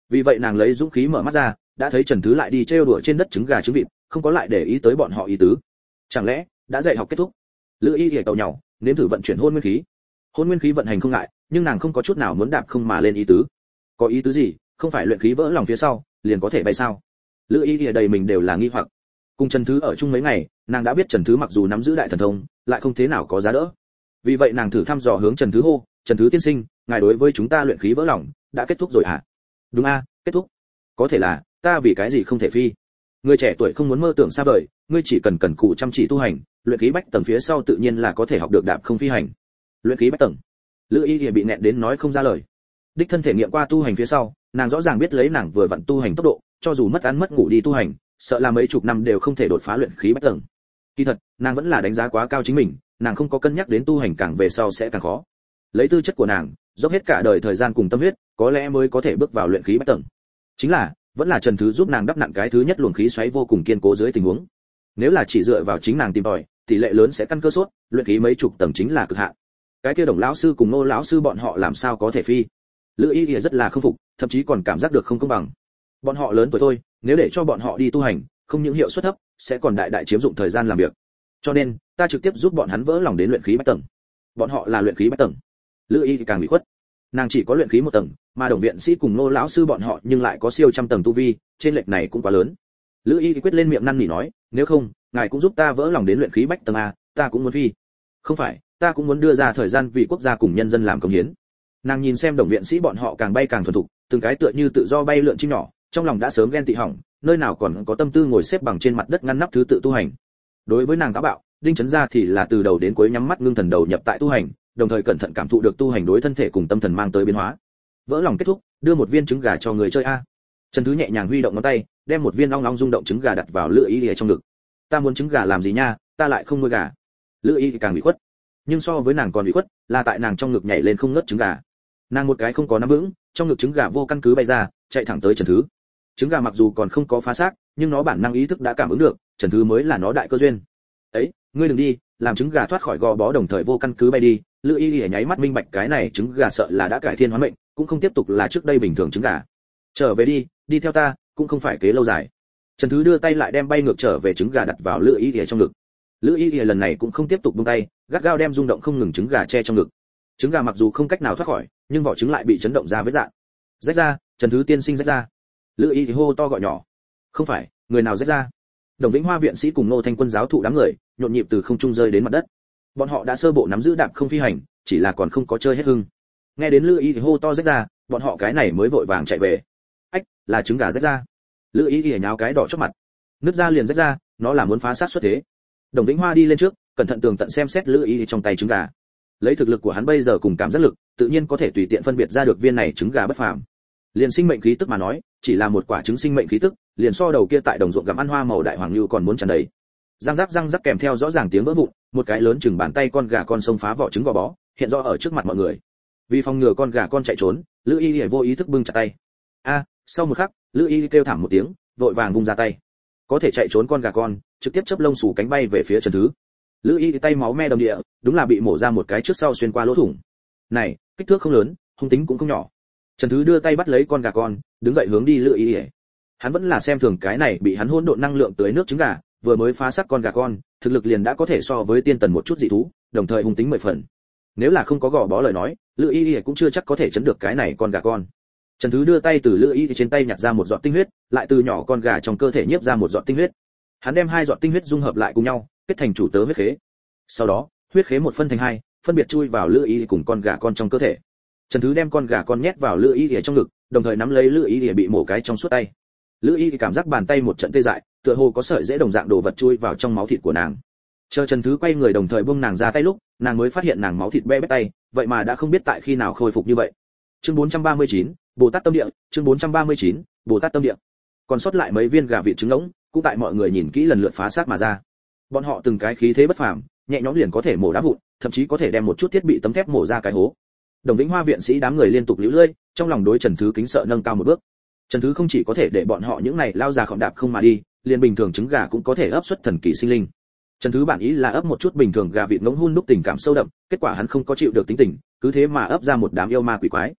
Vì vậy nàng lấy dũng khí mở mắt ra, đã thấy Trần Thứ lại đi trêu đùa trên đất trứng gà trứng vịt, không có lại để ý tới bọn họ ý tứ. Chẳng lẽ đã dạy học kết thúc? Lữ Y Y cầu nhau, nếm thử vận chuyển hôn nguyên khí. Hôn nguyên khí vận hành không ngại, nhưng nàng không có chút nào muốn đạp không mà lên ý tứ. Có ý tứ gì? Không phải luyện khí vỡ lòng phía sau, liền có thể bay sao? Lữ Y Y đầy mình đều là nghi hoặc. Cùng Trần Thứ ở chung mấy ngày, nàng đã biết Trần Thứ mặc dù nắm giữ đại thần thông, lại không thế nào có giá đỡ. Vì vậy nàng thử thăm dò hướng Trần Thứ hô, "Trần Thứ tiên sinh, ngài đối với chúng ta luyện khí vỡ lòng, đã kết thúc rồi hả?" "Đúng a, kết thúc." "Có thể là, ta vì cái gì không thể phi?" "Người trẻ tuổi không muốn mơ tưởng xa vời, ngươi chỉ cần cần cù chăm chỉ tu hành, luyện khí bách tầng phía sau tự nhiên là có thể học được đạp không phi hành." Luyện khí bách tầng? Lữ Y Y bị nghẹn đến nói không ra lời. Đích thân thể nghiệm qua tu hành phía sau, nàng rõ ràng biết lấy nàng vừa vặn tu hành tốc độ, cho dù mất ăn mất ngủ đi tu hành, sợ là mấy chục năm đều không thể đột phá luyện khí bách tầng. Kỳ thật, nàng vẫn là đánh giá quá cao chính mình, nàng không có cân nhắc đến tu hành càng về sau sẽ càng khó. Lấy tư chất của nàng, dốc hết cả đời thời gian cùng tâm huyết, có lẽ mới có thể bước vào luyện khí bách tầng. Chính là, vẫn là Trần Thứ giúp nàng đắp nặng cái thứ nhất luồng khí xoáy vô cùng kiên cố dưới tình huống. Nếu là chỉ dựa vào chính nàng tìm tòi, tỷ lệ lớn sẽ căn cơ sốt, luyện khí mấy chục tầng chính là cực hạn. Cái kia Đồng lão sư cùng Nô lão sư bọn họ làm sao có thể phi? Lữ Y Y rất là không phục, thậm chí còn cảm giác được không công bằng. Bọn họ lớn tuổi thôi, nếu để cho bọn họ đi tu hành, không những hiệu suất thấp, sẽ còn đại đại chiếm dụng thời gian làm việc. Cho nên, ta trực tiếp giúp bọn hắn vỡ lòng đến luyện khí bách tầng. Bọn họ là luyện khí bách tầng. Lữ Y càng bị khuất. Nàng chỉ có luyện khí một tầng, mà Đồng viện sĩ cùng Nô lão sư bọn họ nhưng lại có siêu trăm tầng tu vi, trên lệch này cũng quá lớn. Lữ Y quyết lên miệng năn nỉ nói, nếu không, ngài cũng giúp ta vỡ lòng đến luyện khí bách tầng a, ta cũng muốn phi. Không phải, ta cũng muốn đưa ra thời gian vì quốc gia cùng nhân dân làm công hiến. Nàng nhìn xem Đồng viện sĩ bọn họ càng bay càng thuần thục, từng cái tựa như tự do bay lượn chim nhỏ, trong lòng đã sớm ghen tị hỏng, nơi nào còn có tâm tư ngồi xếp bằng trên mặt đất ngăn nắp thứ tự tu hành. Đối với nàng táo bạo, Đinh Chấn Gia thì là từ đầu đến cuối nhắm mắt ngưng thần đầu nhập tại tu hành, đồng thời cẩn thận cảm thụ được tu hành đối thân thể cùng tâm thần mang tới biến hóa. Vỡ lòng kết thúc, đưa một viên trứng gà cho người chơi a. Trần Thứ nhẹ nhàng huy động ngón tay, đem một viên long long rung động trứng gà đặt vào Lữ Y Y trong ngực. Ta muốn trứng gà làm gì nha, ta lại không nuôi gà. Lữ Y càng bị khuất, nhưng so với nàng còn bị khuất, là tại nàng trong ngực nhảy lên không ngớt trứng gà. Nàng một cái không có nắm vững, trong ngực trứng gà vô căn cứ bay ra, chạy thẳng tới Trần Thứ. Trứng gà mặc dù còn không có phá xác, nhưng nó bản năng ý thức đã cảm ứng được, Trần Thứ mới là nó đại cơ duyên. Ấy, ngươi đừng đi, làm trứng gà thoát khỏi gò bó đồng thời vô căn cứ bay đi. Lữ Y Y nháy mắt minh bạch cái này trứng gà sợ là đã cải thiên hóa mệnh, cũng không tiếp tục là trước đây bình thường trứng gà. Trở về đi, đi theo ta, cũng không phải kế lâu dài. Trần Thứ đưa tay lại đem bay ngược trở về trứng gà đặt vào Lữ Y Y trong ngực. Lữ Y Y lần này cũng không tiếp tục buông tay, gắt gao đem rung động không ngừng trứng gà che trong ngực. Trứng gà mặc dù không cách nào thoát khỏi, nhưng vỏ trứng lại bị chấn động ra vết rạn. Rách ra, Trần Thứ tiên sinh rách ra. Lữ Y hô to gọi nhỏ. Không phải, người nào rách ra? Đồng Vĩnh Hoa viện sĩ cùng Nô Thanh Quân giáo thụ đám người, nhộn nhịp từ không trung rơi đến mặt đất. Bọn họ đã sơ bộ nắm giữ đạp không phi hành, chỉ là còn không có chơi hết hưng. Nghe đến Lữ Y hô to rách ra, bọn họ cái này mới vội vàng chạy về. Ách, là trứng gà rách ra. Lữ Y Y nháo cái đỏ chót mặt. Nứt ra liền rách ra, nó là muốn phá sát xuất thế. Đồng Vĩnh Hoa đi lên trước, cẩn thận tường tận xem xét Lữ Y trong tay trứng gà. Lấy thực lực của hắn bây giờ cùng cảm giác lực, tự nhiên có thể tùy tiện phân biệt ra được viên này trứng gà bất phàm. Liền sinh mệnh khí tức mà nói, chỉ là một quả trứng sinh mệnh khí tức, liền so đầu kia tại đồng ruộng gặm ăn hoa màu đại hoàng lưu còn muốn tràn đầy. Răng rắc răng rắc kèm theo rõ ràng tiếng vỡ vụn, một cái lớn chừng bàn tay con gà con xông phá vỏ trứng gò bó, hiện rõ ở trước mặt mọi người. Vì phòng ngừa con gà con chạy trốn, Lữ Y vô ý thức bưng chặt tay. A, sau một khắc, Lữ Y kêu thảm một tiếng, vội vàng vung ra tay. Có thể chạy trốn con gà con, trực tiếp chớp lông xù cánh bay về phía Trần Thứ. Lữ Y tay máu me đầm địa, đúng là bị mổ ra một cái trước sau xuyên qua lỗ thủng. Này, kích thước không lớn, hung tính cũng không nhỏ. Trần Thứ đưa tay bắt lấy con gà con, đứng dậy hướng đi Lữ Y. Hắn vẫn là xem thường cái này bị hắn hỗn độn năng lượng tưới nước trứng gà, vừa mới phá xác con gà con, thực lực liền đã có thể so với tiên tần một chút dị thú, đồng thời hung tính mười phần. Nếu là không có gò bó lời nói, Lữ Y cũng chưa chắc có thể chấn được cái này con gà con. Trần Thứ đưa tay từ Lữ Y trên tay nhặt ra một giọt tinh huyết, lại từ nhỏ con gà trong cơ thể nhiếp ra một giọt tinh huyết. Hắn đem hai giọt tinh huyết dung hợp lại cùng nhau, kết thành chủ tớ huyết khế. Sau đó, huyết khế một phân thành hai, phân biệt chui vào Lữ Y cùng con gà con trong cơ thể. Trần Thứ đem con gà con nhét vào Lữ Y trong ngực, đồng thời nắm lấy Lữ Y bị mổ cái trong suốt tay. Lữ Y cảm giác bàn tay một trận tê dại, tựa hồ có sợi dễ đồng dạng đồ vật chui vào trong máu thịt của nàng. Chờ Trần Thứ quay người đồng thời buông nàng ra tay lúc, nàng mới phát hiện nàng máu thịt be bét tay, vậy mà đã không biết tại khi nào khôi phục như vậy. Chương bốn trăm ba mươi chín, Bồ Tát tâm địa, chương bốn trăm ba mươi chín, Bồ Tát tâm địa. Còn sót lại mấy viên gà vịt trứng ngỗng, cũng tại mọi người nhìn kỹ lần lượt phá xác mà ra. Bọn họ từng cái khí thế bất phàm, nhẹ nhõm liền có thể mổ đá vụn, thậm chí có thể đem một chút thiết bị tấm thép mổ ra cái hố. Đồng Vĩnh Hoa viện sĩ đám người liên tục líu lưỡi, trong lòng đối Trần Thứ kính sợ nâng cao một bước. Trần Thứ không chỉ có thể để bọn họ những này lao già khọm đạp không mà đi, liền bình thường trứng gà cũng có thể ấp xuất thần kỳ sinh linh. Trần Thứ bản ý là ấp một chút bình thường gà vịt ngỗng hun đúc tình cảm sâu đậm, kết quả hắn không có chịu được tính tình, cứ thế mà ấp ra một đám yêu ma quỷ quái.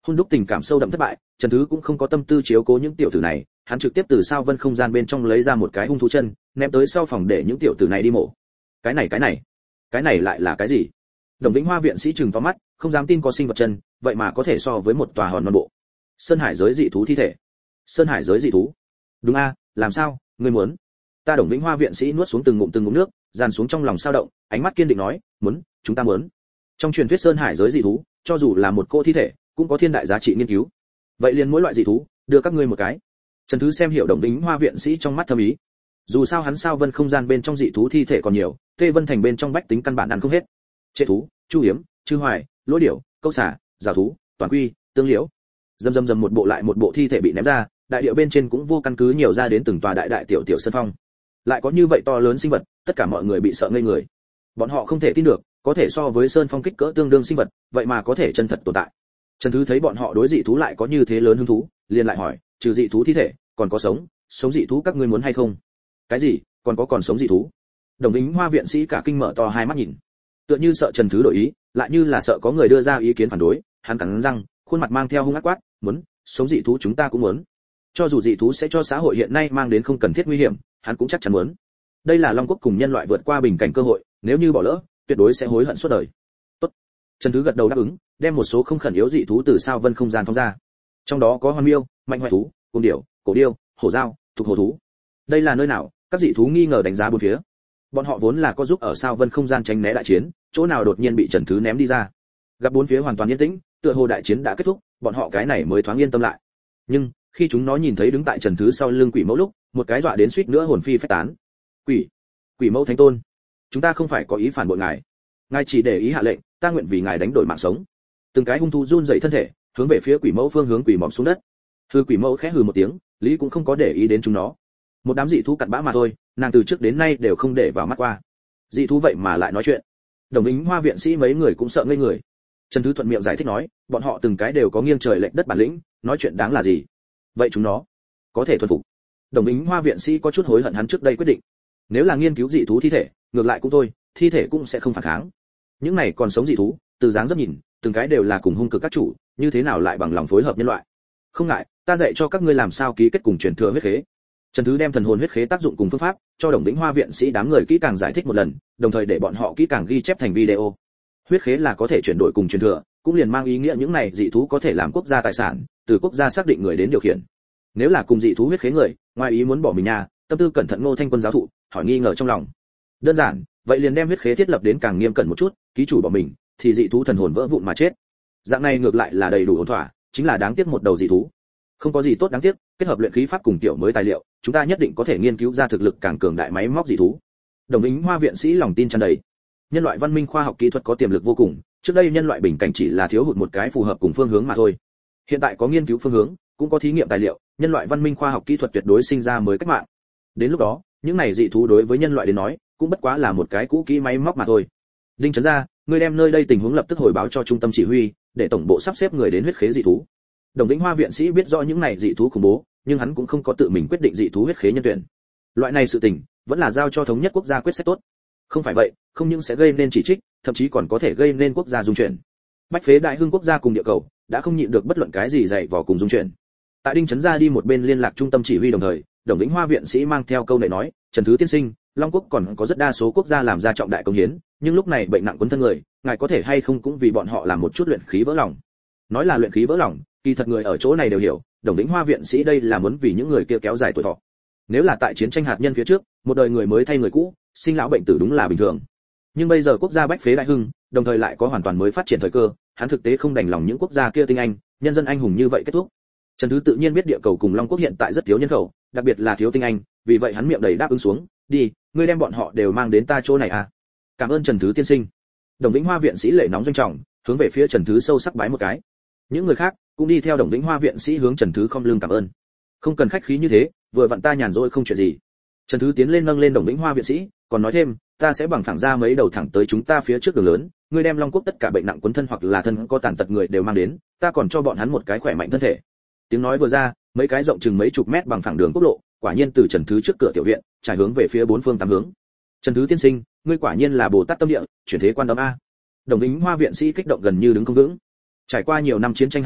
Hôn đúc tình cảm sâu đậm thất bại, Trần Thứ cũng không có tâm tư chiếu cố những tiểu tử này, hắn trực tiếp từ sao vân không gian bên trong lấy ra một cái hung thú chân, ném tới sau phòng để những tiểu tử này đi mổ. Cái này cái này, cái này lại là cái gì? Đồng Vĩnh Hoa viện sĩ trừng to mắt, không dám tin có sinh vật chân, vậy mà có thể so với một tòa hòn non bộ. Sơn hải giới dị thú thi thể. Sơn hải giới dị thú? Đúng a, làm sao, ngươi muốn? Ta Đồng Vĩnh Hoa viện sĩ nuốt xuống từng ngụm từng ngụm nước, dàn xuống trong lòng sao động, ánh mắt kiên định nói, muốn, chúng ta muốn. Trong truyền thuyết sơn hải giới dị thú, cho dù là một cô thi thể, cũng có thiên đại giá trị nghiên cứu. Vậy liền mỗi loại dị thú, đưa các ngươi một cái. Trần Thứ xem hiểu Đồng Vĩnh Hoa viện sĩ trong mắt thâm ý. Dù sao hắn sao vân không gian bên trong dị thú thi thể còn nhiều, Tê Vân thành bên trong bách tính căn bản ăn không hết. Trệ thú, chu hiếm, chư hoài, lỗ điểu, câu xả, giảo thú, toàn quy, tương liễu. Dầm dầm dầm một bộ lại một bộ thi thể bị ném ra, đại địa bên trên cũng vô căn cứ nhiều ra đến từng tòa đại đại tiểu tiểu sơn phong. Lại có như vậy to lớn sinh vật, tất cả mọi người bị sợ ngây người. Bọn họ không thể tin được, có thể so với sơn phong kích cỡ tương đương sinh vật, vậy mà có thể chân thật tồn tại. Trần Thứ thấy bọn họ đối dị thú lại có như thế lớn hứng thú, liền lại hỏi, trừ dị thú thi thể, còn có sống, sống dị thú các ngươi muốn hay không? Cái gì? Còn có còn sống dị thú? Đồng Vĩnh Hoa viện sĩ cả kinh mở to hai mắt nhìn. Tựa như sợ Trần Thứ đổi ý, lại như là sợ có người đưa ra ý kiến phản đối, hắn cắn răng, khuôn mặt mang theo hung ác quát, muốn, sống dị thú chúng ta cũng muốn. Cho dù dị thú sẽ cho xã hội hiện nay mang đến không cần thiết nguy hiểm, hắn cũng chắc chắn muốn. Đây là Long Quốc cùng nhân loại vượt qua bình cảnh cơ hội, nếu như bỏ lỡ, tuyệt đối sẽ hối hận suốt đời. Tốt. Trần Thứ gật đầu đáp ứng, đem một số không khẩn yếu dị thú từ sao vân không gian phóng ra. Trong đó có hoan miêu, mạnh hoại thú, côn điểu, cổ điêu, hổ dao, thục hổ thú. Đây là nơi nào? Các dị thú nghi ngờ đánh giá bốn phía. Bọn họ vốn là có giúp ở sao vân không gian tránh né đại chiến, chỗ nào đột nhiên bị Trần Thứ ném đi ra. Gặp bốn phía hoàn toàn yên tĩnh, tựa hồ đại chiến đã kết thúc, bọn họ cái này mới thoáng yên tâm lại. Nhưng khi chúng nó nhìn thấy đứng tại Trần Thứ sau lưng quỷ mẫu lúc, một cái dọa đến suýt nữa hồn phi phách tán. Quỷ, quỷ mẫu thánh tôn, chúng ta không phải có ý phản bội ngài, ngài chỉ để ý hạ lệnh, ta nguyện vì ngài đánh đổi mạng sống. Từng cái hung thú run rẩy thân thể, hướng về phía quỷ mẫu phương hướng quỷ mọm xuống đất. Hư quỷ mẫu khẽ hừ một tiếng, lý cũng không có để ý đến chúng nó. Một đám dị thú cặn bã mà thôi, nàng từ trước đến nay đều không để vào mắt qua. Dị thú vậy mà lại nói chuyện. Đồng Vĩnh Hoa viện sĩ mấy người cũng sợ ngây người. Trần Thứ thuận miệng giải thích nói, bọn họ từng cái đều có nghiêng trời lệch đất bản lĩnh, nói chuyện đáng là gì? Vậy chúng nó có thể thuần phục. Đồng Vĩnh Hoa viện sĩ có chút hối hận hắn trước đây quyết định. Nếu là nghiên cứu dị thú thi thể, ngược lại cũng thôi, thi thể cũng sẽ không phản kháng. Những này còn sống dị thú, từ dáng dấp nhìn, từng cái đều là cùng hung cực các chủ, như thế nào lại bằng lòng phối hợp nhân loại? Không ngại, ta dạy cho các ngươi làm sao ký kết cùng truyền thừa huyết khế. Trần Thứ đem thần hồn huyết khế tác dụng cùng phương pháp, cho Đồng Vĩnh Hoa viện sĩ đám người kỹ càng giải thích một lần, đồng thời để bọn họ kỹ càng ghi chép thành video. Huyết khế là có thể chuyển đổi cùng truyền thừa, cũng liền mang ý nghĩa những này dị thú có thể làm quốc gia tài sản, từ quốc gia xác định người đến điều khiển. Nếu là cùng dị thú huyết khế người, ngoài ý muốn bỏ mình nhà, tâm tư cẩn thận Ngô Thanh Quân giáo thụ, hỏi nghi ngờ trong lòng. Đơn giản, vậy liền đem huyết khế thiết lập đến càng nghiêm cẩn một chút, ký chủ bỏ mình, thì dị thú thần hồn vỡ vụn mà chết. Dạng này ngược lại là đầy đủ ổn thỏa, chính là đáng tiếc một đầu dị thú. Không có gì tốt đáng tiếc, kết hợp luyện khí pháp cùng tiểu mới tài liệu, chúng ta nhất định có thể nghiên cứu ra thực lực càng cường đại máy móc dị thú. Đồng Vĩnh Hoa viện sĩ lòng tin tràn đầy. Nhân loại văn minh khoa học kỹ thuật có tiềm lực vô cùng, trước đây nhân loại bình cảnh chỉ là thiếu hụt một cái phù hợp cùng phương hướng mà thôi. Hiện tại có nghiên cứu phương hướng, cũng có thí nghiệm tài liệu, nhân loại văn minh khoa học kỹ thuật tuyệt đối sinh ra mới cách mạng. Đến lúc đó, những này dị thú đối với nhân loại đến nói, cũng bất quá là một cái cũ kỹ máy móc mà thôi. Đinh Trấn Gia, ngươi đem nơi đây tình huống lập tức hồi báo cho trung tâm chỉ huy, để tổng bộ sắp xếp người đến huyết khế dị thú. Đồng Vĩnh Hoa viện sĩ biết rõ những này dị thú khủng bố, nhưng hắn cũng không có tự mình quyết định dị thú huyết khế nhân tuyển. Loại này sự tình, vẫn là giao cho thống nhất quốc gia quyết sách tốt. Không phải vậy, không những sẽ gây nên chỉ trích, thậm chí còn có thể gây nên quốc gia dung chuyển. Bách phế đại hưng quốc gia cùng địa cầu, đã không nhịn được bất luận cái gì dạy vò cùng dung chuyển. Tại Đinh Trấn Gia đi một bên liên lạc trung tâm chỉ huy đồng thời, Đồng Vĩnh Hoa viện sĩ mang theo câu này nói, Trần Thứ tiên sinh, Long Quốc còn có rất đa số quốc gia làm ra trọng đại công hiến, nhưng lúc này bệnh nặng quấn thân người, ngài có thể hay không cũng vì bọn họ làm một chút luyện khí vỡ lòng. Nói là luyện khí vỡ lòng, kỳ thật người ở chỗ này đều hiểu, Đồng Vĩnh Hoa viện sĩ đây là muốn vì những người kia kéo dài tuổi thọ. Nếu là tại chiến tranh hạt nhân phía trước, một đời người mới thay người cũ, sinh lão bệnh tử đúng là bình thường. Nhưng bây giờ quốc gia bách phế đại hưng, đồng thời lại có hoàn toàn mới phát triển thời cơ, hắn thực tế không đành lòng những quốc gia kia tinh anh, nhân dân anh hùng như vậy kết thúc. Trần Thứ tự nhiên biết địa cầu cùng Long Quốc hiện tại rất thiếu nhân khẩu, đặc biệt là thiếu tinh anh, vì vậy hắn miệng đầy đáp ứng xuống, đi, ngươi đem bọn họ đều mang đến ta chỗ này à? Cảm ơn Trần Thứ tiên sinh. Đồng Vĩnh Hoa viện sĩ lệ nóng doanh trọng, hướng về phía Trần Thứ sâu sắc bái một cái. Những người khác cũng đi theo Đồng Vĩnh Hoa viện sĩ hướng Trần Thứ không lưng cảm ơn. Không cần khách khí như thế, vừa vặn ta nhàn rỗi không chuyện gì. Trần Thứ tiến lên nâng lên Đồng Vĩnh Hoa viện sĩ, còn nói thêm, ta sẽ bằng thẳng ra mấy đầu thẳng tới chúng ta phía trước đường lớn, ngươi đem Long Quốc tất cả bệnh nặng quấn thân hoặc là thân có tàn tật người đều mang đến, ta còn cho bọn hắn một cái khỏe mạnh thân thể. Tiếng nói vừa ra, mấy cái rộng chừng mấy chục mét bằng phẳng đường quốc lộ, quả nhiên từ Trần Thứ trước cửa tiểu viện, trải hướng về phía bốn phương tám hướng. Trần Thứ tiên sinh, ngươi quả nhiên là Bồ Tát tâm địa, chuyển thế quan âm a. Đồng Vĩnh Hoa viện sĩ kích động gần như đứng không vững. Trải qua nhiều năm chiến tranh hạt nhân,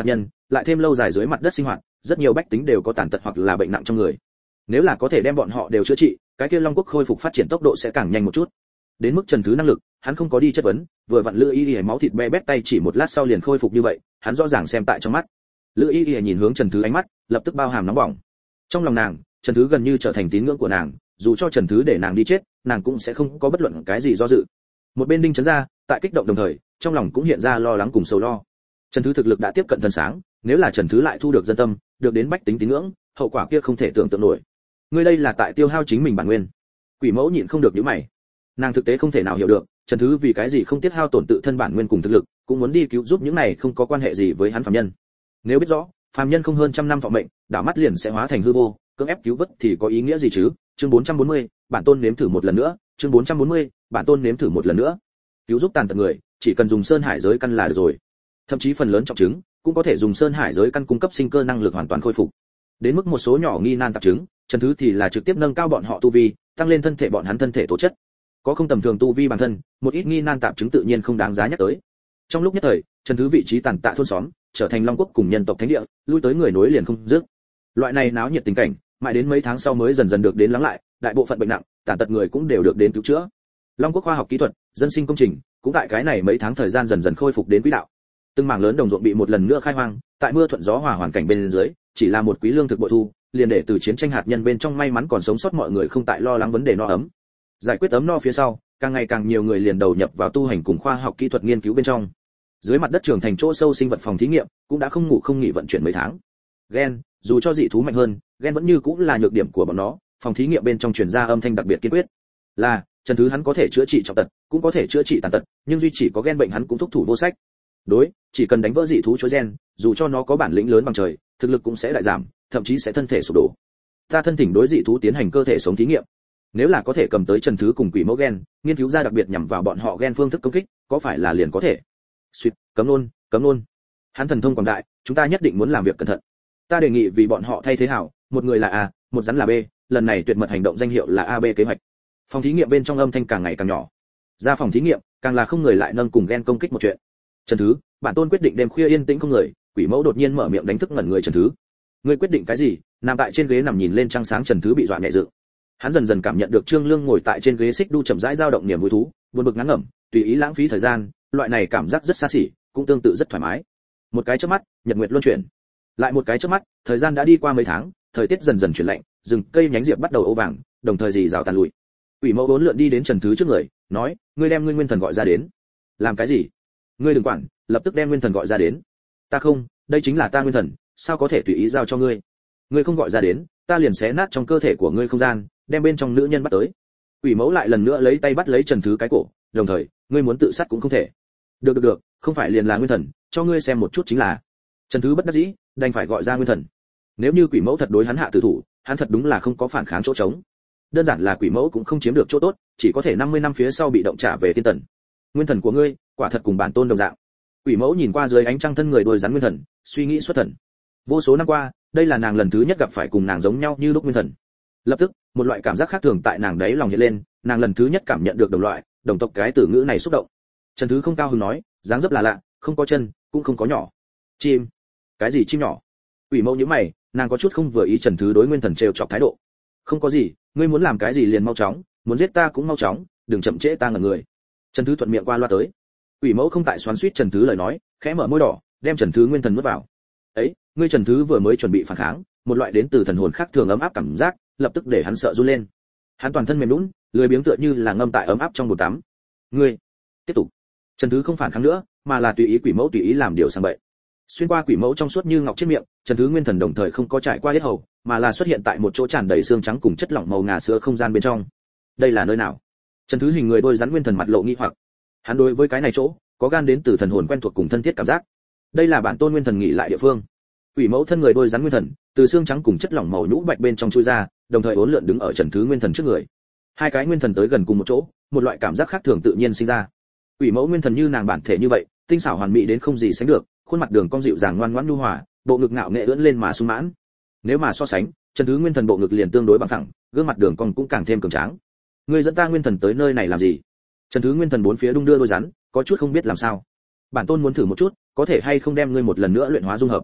lại thêm lâu dài dưới mặt đất sinh hoạt, rất nhiều bách tính đều có tàn tật hoặc là bệnh nặng trong người. Nếu là có thể đem bọn họ đều chữa trị, cái kia Long Quốc khôi phục phát triển tốc độ sẽ càng nhanh một chút. Đến mức Trần Thứ năng lực, hắn không có đi chất vấn, vừa vặn Lữ Y Y máu thịt be bét tay chỉ một lát sau liền khôi phục như vậy, hắn rõ ràng xem tại trong mắt. Lữ Y Y nhìn hướng Trần Thứ ánh mắt, lập tức bao hàm nóng bỏng. Trong lòng nàng, Trần Thứ gần như trở thành tín ngưỡng của nàng, dù cho Trần Thứ để nàng đi chết, nàng cũng sẽ không có bất luận cái gì do dự. Một bên Đinh Chấn ra, tại kích động đồng thời, trong lòng cũng hiện ra lo lắng cùng sầu lo. Trần Thứ thực lực đã tiếp cận thần sáng, nếu là Trần Thứ lại thu được dân tâm, được đến bách tính tín ngưỡng, hậu quả kia không thể tưởng tượng nổi. Ngươi đây là tại tiêu hao chính mình bản nguyên. Quỷ Mẫu nhịn không được nhíu mày. Nàng thực tế không thể nào hiểu được, Trần Thứ vì cái gì không tiết hao tổn tự thân bản nguyên cùng thực lực, cũng muốn đi cứu giúp những này không có quan hệ gì với hắn phàm nhân. Nếu biết rõ, phàm nhân không hơn trăm năm thọ mệnh, đảo mắt liền sẽ hóa thành hư vô, cưỡng ép cứu vớt thì có ý nghĩa gì chứ? Chương bốn trăm bốn mươi, bản tôn nếm thử một lần nữa, chương bốn trăm bốn mươi, bản tôn nếm thử một lần nữa. Cứu giúp tàn tật người, chỉ cần dùng sơn hải giới căn là được rồi. Thậm chí phần lớn trọng chứng, cũng có thể dùng sơn hải giới căn cung cấp sinh cơ năng lực hoàn toàn khôi phục. Đến mức một số nhỏ nghi nan tạp chứng, Trần Thứ thì là trực tiếp nâng cao bọn họ tu vi, tăng lên thân thể bọn hắn thân thể tố chất. Có không tầm thường tu vi bản thân, một ít nghi nan tạp chứng tự nhiên không đáng giá nhắc tới. Trong lúc nhất thời, Trần Thứ vị trí tàn tạ thôn xóm, trở thành Long Quốc cùng nhân tộc thánh địa, lui tới người nối liền không dứt. Loại này náo nhiệt tình cảnh, mãi đến mấy tháng sau mới dần dần được đến lắng lại, đại bộ phận bệnh nặng, tàn tật người cũng đều được đến cứu chữa. Long Quốc khoa học kỹ thuật, dân sinh công trình, cũng tại cái này mấy tháng thời gian dần dần khôi phục đến quỹ đạo. Từng mảng lớn đồng ruộng bị một lần nữa khai hoang, tại mưa thuận gió hòa hoàn cảnh bên dưới, chỉ là một quý lương thực bội thu, liền để từ chiến tranh hạt nhân bên trong may mắn còn sống sót mọi người không tại lo lắng vấn đề no ấm. Giải quyết ấm no phía sau, càng ngày càng nhiều người liền đầu nhập vào tu hành cùng khoa học kỹ thuật nghiên cứu bên trong. Dưới mặt đất trường thành chỗ sâu sinh vật phòng thí nghiệm cũng đã không ngủ không nghỉ vận chuyển mấy tháng. Gen, dù cho dị thú mạnh hơn, gen vẫn như cũng là nhược điểm của bọn nó, phòng thí nghiệm bên trong truyền ra âm thanh đặc biệt kiên quyết. Là, Trần Thứ hắn có thể chữa trị trọng tật, cũng có thể chữa trị tàn tật, nhưng duy chỉ có gen bệnh hắn cũng thúc thủ vô sách. Đối, chỉ cần đánh vỡ dị thú chối gen, dù cho nó có bản lĩnh lớn bằng trời, thực lực cũng sẽ đại giảm, thậm chí sẽ thân thể sụp đổ. Ta thân thỉnh đối dị thú tiến hành cơ thể sống thí nghiệm. Nếu là có thể cầm tới Trần Thứ cùng Quỷ Mẫu gen, nghiên cứu ra đặc biệt nhằm vào bọn họ gen phương thức công kích, có phải là liền có thể? Suýt, cấm luôn, cấm luôn. Hắn thần thông quảng đại, chúng ta nhất định muốn làm việc cẩn thận. Ta đề nghị vì bọn họ thay thế hảo, một người là A, một rắn là B, lần này tuyệt mật hành động danh hiệu là a bê kế hoạch. Phòng thí nghiệm bên trong âm thanh càng ngày càng nhỏ. Ra phòng thí nghiệm, càng là không người lại nâng cùng gen công kích một chuyện. Trần Thứ, bản tôn quyết định đêm khuya yên tĩnh không người. Quỷ Mẫu đột nhiên mở miệng đánh thức ngẩn người Trần Thứ. Ngươi quyết định cái gì? Nằm tại trên ghế nằm nhìn lên trăng sáng Trần Thứ bị dọa nhẹ dựng. Hắn dần dần cảm nhận được Trương Lương ngồi tại trên ghế xích đu chậm rãi dao động niềm vui thú, buồn bực ngán ngẩm, tùy ý lãng phí thời gian, loại này cảm giác rất xa xỉ, cũng tương tự rất thoải mái. Một cái chớp mắt, nhật nguyệt luân chuyển. Lại một cái chớp mắt, thời gian đã đi qua mấy tháng, thời tiết dần dần chuyển lạnh, rừng cây nhánh diệp bắt đầu ố vàng, đồng thời rì rào tàn lụi. Quỷ Mẫu bốn lượn đi đến Trần Thứ trước người, nói, ngươi đem ngươi nguyên thần gọi ra đến. Làm cái gì? Ngươi đừng quản, lập tức đem nguyên thần gọi ra đến. Ta không, đây chính là ta nguyên thần, sao có thể tùy ý giao cho ngươi? Ngươi không gọi ra đến, ta liền xé nát trong cơ thể của ngươi không gian, đem bên trong nữ nhân bắt tới. Quỷ Mẫu lại lần nữa lấy tay bắt lấy Trần Thứ cái cổ, đồng thời, ngươi muốn tự sát cũng không thể. Được được được, không phải liền là nguyên thần, cho ngươi xem một chút chính là. Trần Thứ bất đắc dĩ, đành phải gọi ra nguyên thần. Nếu như Quỷ Mẫu thật đối hắn hạ tử thủ, hắn thật đúng là không có phản kháng chỗ trống. Đơn giản là Quỷ Mẫu cũng không chiếm được chỗ tốt, chỉ có thể năm mươi năm phía sau bị động trả về tiên tần. Nguyên thần của ngươi, quả thật cùng bản tôn đồng dạng. Quỷ Mẫu nhìn qua dưới ánh trăng thân người đôi rắn nguyên thần, suy nghĩ xuất thần. Vô số năm qua, đây là nàng lần thứ nhất gặp phải cùng nàng giống nhau như lúc nguyên thần. Lập tức, một loại cảm giác khác thường tại nàng đấy lòng hiện lên, nàng lần thứ nhất cảm nhận được đồng loại, đồng tộc cái từ ngữ này xúc động. Trần Thứ không cao hứng nói, dáng dấp là lạ, không có chân, cũng không có nhỏ. Chim? Cái gì chim nhỏ? Quỷ Mẫu nhíu mày, nàng có chút không vừa ý Trần Thứ đối nguyên thần trêu chọc thái độ. Không có gì, ngươi muốn làm cái gì liền mau chóng, muốn giết ta cũng mau chóng, đừng chậm trễ ta ngẩn người. Trần Thứ thuận miệng qua loa tới. Quỷ Mẫu không tại xoắn xuýt Trần Thứ lời nói, khẽ mở môi đỏ, đem Trần Thứ nguyên thần nuốt vào. Ấy, ngươi Trần Thứ vừa mới chuẩn bị phản kháng, một loại đến từ thần hồn khác thường ấm áp cảm giác, lập tức để hắn sợ run lên. Hắn toàn thân mềm nhũn, lười biếng tựa như là ngâm tại ấm áp trong bồn tắm. Ngươi, tiếp tục. Trần Thứ không phản kháng nữa, mà là tùy ý Quỷ Mẫu tùy ý làm điều sang bậy. Xuyên qua Quỷ Mẫu trong suốt như ngọc trên miệng, Trần Thứ nguyên thần đồng thời không có trải qua huyết hầu, mà là xuất hiện tại một chỗ tràn đầy xương trắng cùng chất lỏng màu ngà sữa không gian bên trong. Đây là nơi nào? Trần Thứ hình người đôi rắn nguyên thần mặt lộ nghi hoặc. Hắn đối với cái này chỗ, có gan đến từ thần hồn quen thuộc cùng thân thiết cảm giác. Đây là bản tôn nguyên thần nghỉ lại địa phương. Quỷ Mẫu thân người đôi rắn nguyên thần, từ xương trắng cùng chất lỏng màu nhũ bạch bên trong chui ra, đồng thời uốn lượn đứng ở Trần Thứ nguyên thần trước người. Hai cái nguyên thần tới gần cùng một chỗ, một loại cảm giác khác thường tự nhiên sinh ra. Quỷ Mẫu nguyên thần như nàng bản thể như vậy, tinh xảo hoàn mỹ đến không gì sánh được, khuôn mặt đường cong dịu dàng ngoan ngoãn nhu hòa, bộ ngực ngạo nghệ ưỡn lên mà sung mãn. Nếu mà so sánh, Trần Thứ nguyên thần bộ ngực liền tương đối bằng phẳng, gương mặt đường cong cũng càng thêm cường tráng. Ngươi dẫn ta nguyên thần tới nơi này làm gì? Trần Thứ nguyên thần bốn phía đung đưa đôi rắn, có chút không biết làm sao. Bản tôn muốn thử một chút, có thể hay không đem ngươi một lần nữa luyện hóa dung hợp.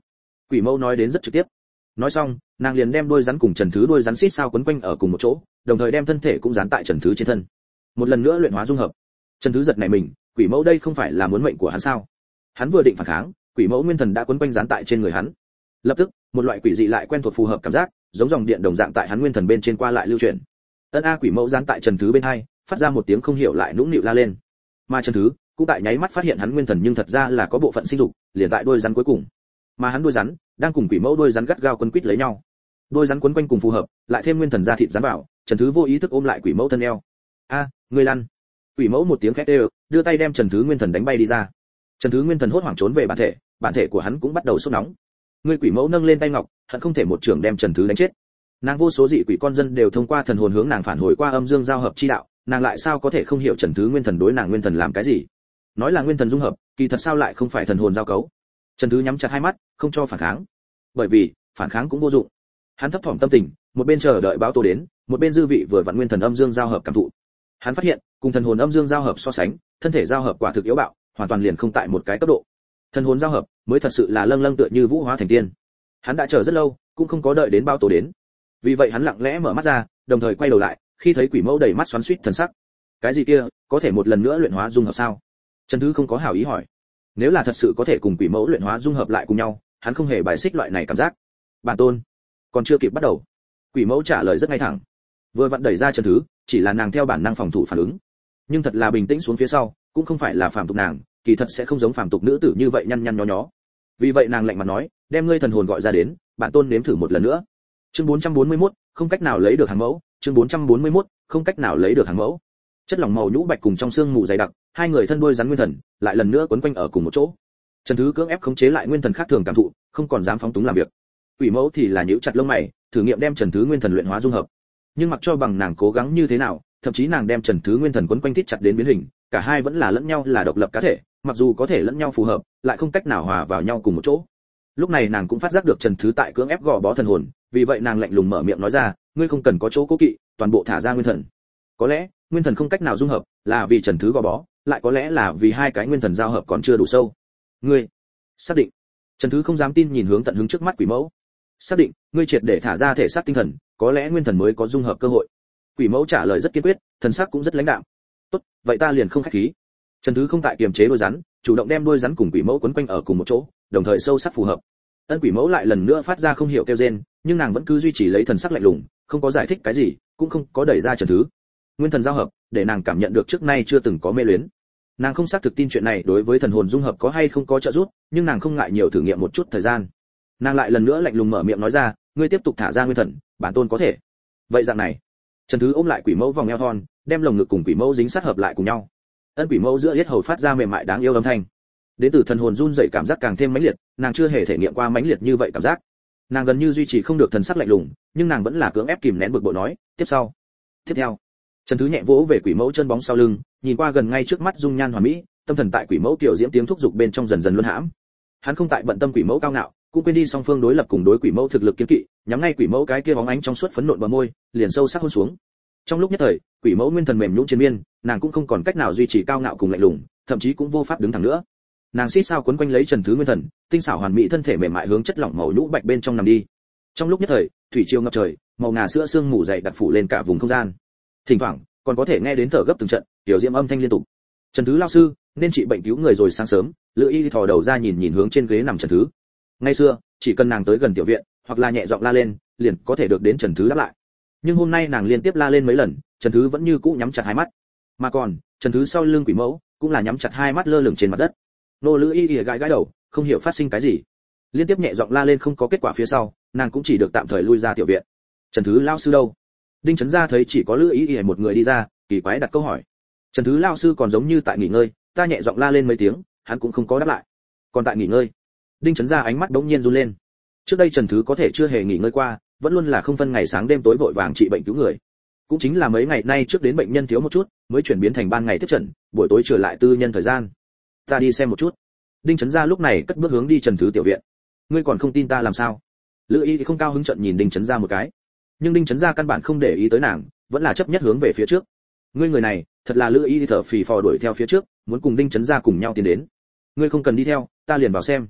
Quỷ mẫu nói đến rất trực tiếp. Nói xong, nàng liền đem đuôi rắn cùng Trần Thứ đuôi rắn xít sao quấn quanh ở cùng một chỗ, đồng thời đem thân thể cũng dán tại Trần Thứ trên thân. Một lần nữa luyện hóa dung hợp. Trần Thứ giật nảy mình, quỷ mẫu đây không phải là muốn mệnh của hắn sao? Hắn vừa định phản kháng, quỷ mẫu nguyên thần đã quấn quanh dán tại trên người hắn. Lập tức, một loại quỷ dị lại quen thuộc phù hợp cảm giác, giống dòng điện đồng dạng tại hắn nguyên thần bên trên qua lại lưu chuyển. Ân a quỷ mẫu dán tại Trần Thứ bên hai, phát ra một tiếng không hiểu lại nũng nịu la lên. Mà Trần Thứ cũng tại nháy mắt phát hiện hắn nguyên thần nhưng thật ra là có bộ phận sinh dục, liền tại đuôi rắn cuối cùng. Mà hắn đuôi rắn đang cùng quỷ mẫu đuôi rắn gắt gao quấn quýt lấy nhau. Đuôi rắn quấn quanh cùng phù hợp, lại thêm nguyên thần da thịt rắn vào, Trần Thứ vô ý thức ôm lại quỷ mẫu thân eo. A, ngươi lăn. Quỷ mẫu một tiếng khét đều, đưa tay đem Trần Thứ nguyên thần đánh bay đi ra. Trần Thứ nguyên thần hốt hoảng trốn về bản thể, bản thể của hắn cũng bắt đầu sốt nóng. Ngươi quỷ mẫu nâng lên tay ngọc, hận không thể một trường đem Trần Thứ đánh chết. Nàng vô số dị quỷ con dân đều thông qua thần hồn hướng nàng phản hồi qua âm dương giao hợp chi đạo, nàng lại sao có thể không hiểu Trần Thứ nguyên thần đối nàng nguyên thần làm cái gì? Nói là nguyên thần dung hợp, kỳ thật sao lại không phải thần hồn giao cấu? Trần Thứ nhắm chặt hai mắt, không cho phản kháng. Bởi vì, phản kháng cũng vô dụng. Hắn thấp thỏm tâm tình, một bên chờ đợi báo tố đến, một bên dư vị vừa vặn nguyên thần âm dương giao hợp cảm thụ. Hắn phát hiện, cùng thần hồn âm dương giao hợp so sánh, thân thể giao hợp quả thực yếu bạo, hoàn toàn liền không tại một cái cấp độ. Thần hồn giao hợp mới thật sự là lâng lâng tựa như vũ hóa thành tiên. Hắn đã chờ rất lâu, cũng không có đợi đến báo tố đến. Vì vậy hắn lặng lẽ mở mắt ra, đồng thời quay đầu lại, khi thấy quỷ mẫu đầy mắt xoắn xuýt thần sắc. Cái gì kia, có thể một lần nữa luyện hóa dung hợp sao? Trần Thứ không có hảo ý hỏi. Nếu là thật sự có thể cùng quỷ mẫu luyện hóa dung hợp lại cùng nhau, hắn không hề bài xích loại này cảm giác. Bản tôn, còn chưa kịp bắt đầu. Quỷ mẫu trả lời rất ngay thẳng. Vừa vặn đẩy ra Trần Thứ, chỉ là nàng theo bản năng phòng thủ phản ứng. Nhưng thật là bình tĩnh xuống phía sau, cũng không phải là phàm tục nàng, kỳ thật sẽ không giống phàm tục nữ tử như vậy nhăn nhăn nhó nhó. Vì vậy nàng lạnh mặt nói, đem ngươi thần hồn gọi ra đến, bản tôn nếm thử một lần nữa. Chương bốn trăm bốn mươi mốt, không cách nào lấy được hàng mẫu, chương bốn trăm bốn mươi mốt, không cách nào lấy được hàng mẫu. Chất lỏng màu nhũ bạch cùng trong xương mù dày đặc, hai người thân đuôi rắn nguyên thần, lại lần nữa quấn quanh ở cùng một chỗ. Trần Thứ cưỡng ép khống chế lại nguyên thần khác thường cảm thụ, không còn dám phóng túng làm việc. Quỷ mẫu thì là nhíu chặt lông mày, thử nghiệm đem Trần Thứ nguyên thần luyện hóa dung hợp. Nhưng mặc cho bằng nàng cố gắng như thế nào, thậm chí nàng đem Trần Thứ nguyên thần quấn quanh thít chặt đến biến hình, cả hai vẫn là lẫn nhau là độc lập cá thể, mặc dù có thể lẫn nhau phù hợp, lại không cách nào hòa vào nhau cùng một chỗ. Lúc này nàng cũng phát giác được Trần Thứ tại cưỡng ép gò bó thần hồn, vì vậy nàng lạnh lùng mở miệng nói ra, ngươi không cần có chỗ cố kỵ, toàn bộ thả ra nguyên thần. Có lẽ, nguyên thần không cách nào dung hợp, là vì Trần Thứ gò bó, lại có lẽ là vì hai cái nguyên thần giao hợp còn chưa đủ sâu. Ngươi xác định? Trần Thứ không dám tin nhìn hướng tận hướng trước mắt quỷ mẫu. Xác định, ngươi triệt để thả ra thể xác tinh thần, có lẽ nguyên thần mới có dung hợp cơ hội. Quỷ mẫu trả lời rất kiên quyết, thần sắc cũng rất lãnh đạm. Tốt, vậy ta liền không khách khí. Trần Thứ không tại kiềm chế đuôi rắn, chủ động đem đuôi rắn cùng quỷ mẫu quấn quanh ở cùng một chỗ, đồng thời sâu sắc phù hợp. Ân quỷ mẫu lại lần nữa phát ra không hiểu kêu rên, nhưng nàng vẫn cứ duy trì lấy thần sắc lạnh lùng, không có giải thích cái gì, cũng không có đẩy ra Trần Thứ. Nguyên thần giao hợp, để nàng cảm nhận được trước nay chưa từng có mê luyến. Nàng không xác thực tin chuyện này đối với thần hồn dung hợp có hay không có trợ giúp, nhưng nàng không ngại nhiều thử nghiệm một chút thời gian. Nàng lại lần nữa lạnh lùng mở miệng nói ra, ngươi tiếp tục thả ra nguyên thần, bản tôn có thể. Vậy dạng này, Trần Thứ ôm lại quỷ mẫu vòng eo thon, đem lồng ngực cùng quỷ mẫu dính sát hợp lại cùng nhau. Ân quỷ mẫu giữa yết hầu phát ra mềm mại đáng yêu âm thanh. Đến từ thần hồn run rẩy cảm giác càng thêm mãnh liệt, nàng chưa hề thể nghiệm qua mãnh liệt như vậy cảm giác. Nàng gần như duy trì không được thần sắc lạnh lùng, nhưng nàng vẫn là cưỡng ép kìm nén bực bội nói, tiếp sau. Tiếp theo. Trần Thứ nhẹ vỗ về quỷ mẫu chân bóng sau lưng, nhìn qua gần ngay trước mắt dung nhan hoàn mỹ, tâm thần tại quỷ mẫu tiểu diễm tiếng thúc dục bên trong dần dần luân hãm. Hắn không tại bận tâm quỷ mẫu cao ngạo, cũng quên đi song phương đối lập cùng đối quỷ mẫu thực lực kiên kỵ, nhắm ngay quỷ mẫu cái kia bóng ánh trong suốt phấn nộn bờ môi, liền sâu sắc hôn xuống. Trong lúc nhất thời, quỷ mẫu nguyên thần mềm nhũn trên miên, nàng cũng không còn cách nào duy trì cao ngạo cùng lạnh lùng, thậm chí cũng vô pháp đứng thẳng nữa. Nàng xít sao quấn quanh lấy Trần Thứ nguyên thần, tinh xảo hoàn mỹ thân thể mềm mại hướng chất lỏng màu nhũ bạch bên trong nằm đi. Trong lúc nhất thời, thủy triều ngập trời, màu ngà sữa sương mù dày đặc phủ lên cả vùng không gian. Thỉnh thoảng, còn có thể nghe đến thở gấp từng trận, tiểu diễm âm thanh liên tục. Trần Thứ lão sư, nên trị bệnh cứu người rồi. Sáng sớm, Lữ Y thò đầu ra nhìn nhìn hướng trên ghế nằm Trần Thứ. Ngày xưa, chỉ cần nàng tới gần tiểu viện, hoặc là nhẹ giọng la lên, liền có thể được đến Trần Thứ đáp lại. Nhưng hôm nay nàng liên tiếp la lên mấy lần, Trần Thứ vẫn như cũ nhắm chặt hai mắt. Mà còn, Trần Thứ sau lưng quỷ mẫu cũng là nhắm chặt hai mắt lơ lửng trên mặt đất. Nô Lữ Y Y gãi gãi đầu, không hiểu phát sinh cái gì. Liên tiếp nhẹ giọng la lên không có kết quả phía sau, nàng cũng chỉ được tạm thời lui ra tiểu viện. Trần Thứ lão sư đâu? Đinh Chấn Gia thấy chỉ có Lữ Y Y một người đi ra, kỳ quái đặt câu hỏi. Trần Thứ lão sư còn giống như tại nghỉ ngơi, ta nhẹ giọng la lên mấy tiếng, hắn cũng không có đáp lại. Còn tại nghỉ ngơi? Đinh Chấn Gia ánh mắt bỗng nhiên run lên. Trước đây Trần Thứ có thể chưa hề nghỉ ngơi qua, vẫn luôn là không phân ngày sáng đêm tối vội vàng trị bệnh cứu người. Cũng chính là mấy ngày nay trước đến bệnh nhân thiếu một chút, mới chuyển biến thành ban ngày tiếp诊, buổi tối trở lại tư nhân thời gian. Ta đi xem một chút. Đinh Chấn Gia lúc này cất bước hướng đi Trần Thứ tiểu viện. Ngươi còn không tin ta làm sao? Lữ Y thì không cao hứng trợn nhìn Đinh Chấn Gia một cái. Nhưng Đinh Chấn Gia căn bản không để ý tới nàng, vẫn là chấp nhất hướng về phía trước. Ngươi người này, thật là Lữ Y thì thở phì phò đuổi theo phía trước, muốn cùng Đinh Chấn Gia cùng nhau tiến đến. Ngươi không cần đi theo, ta liền vào xem.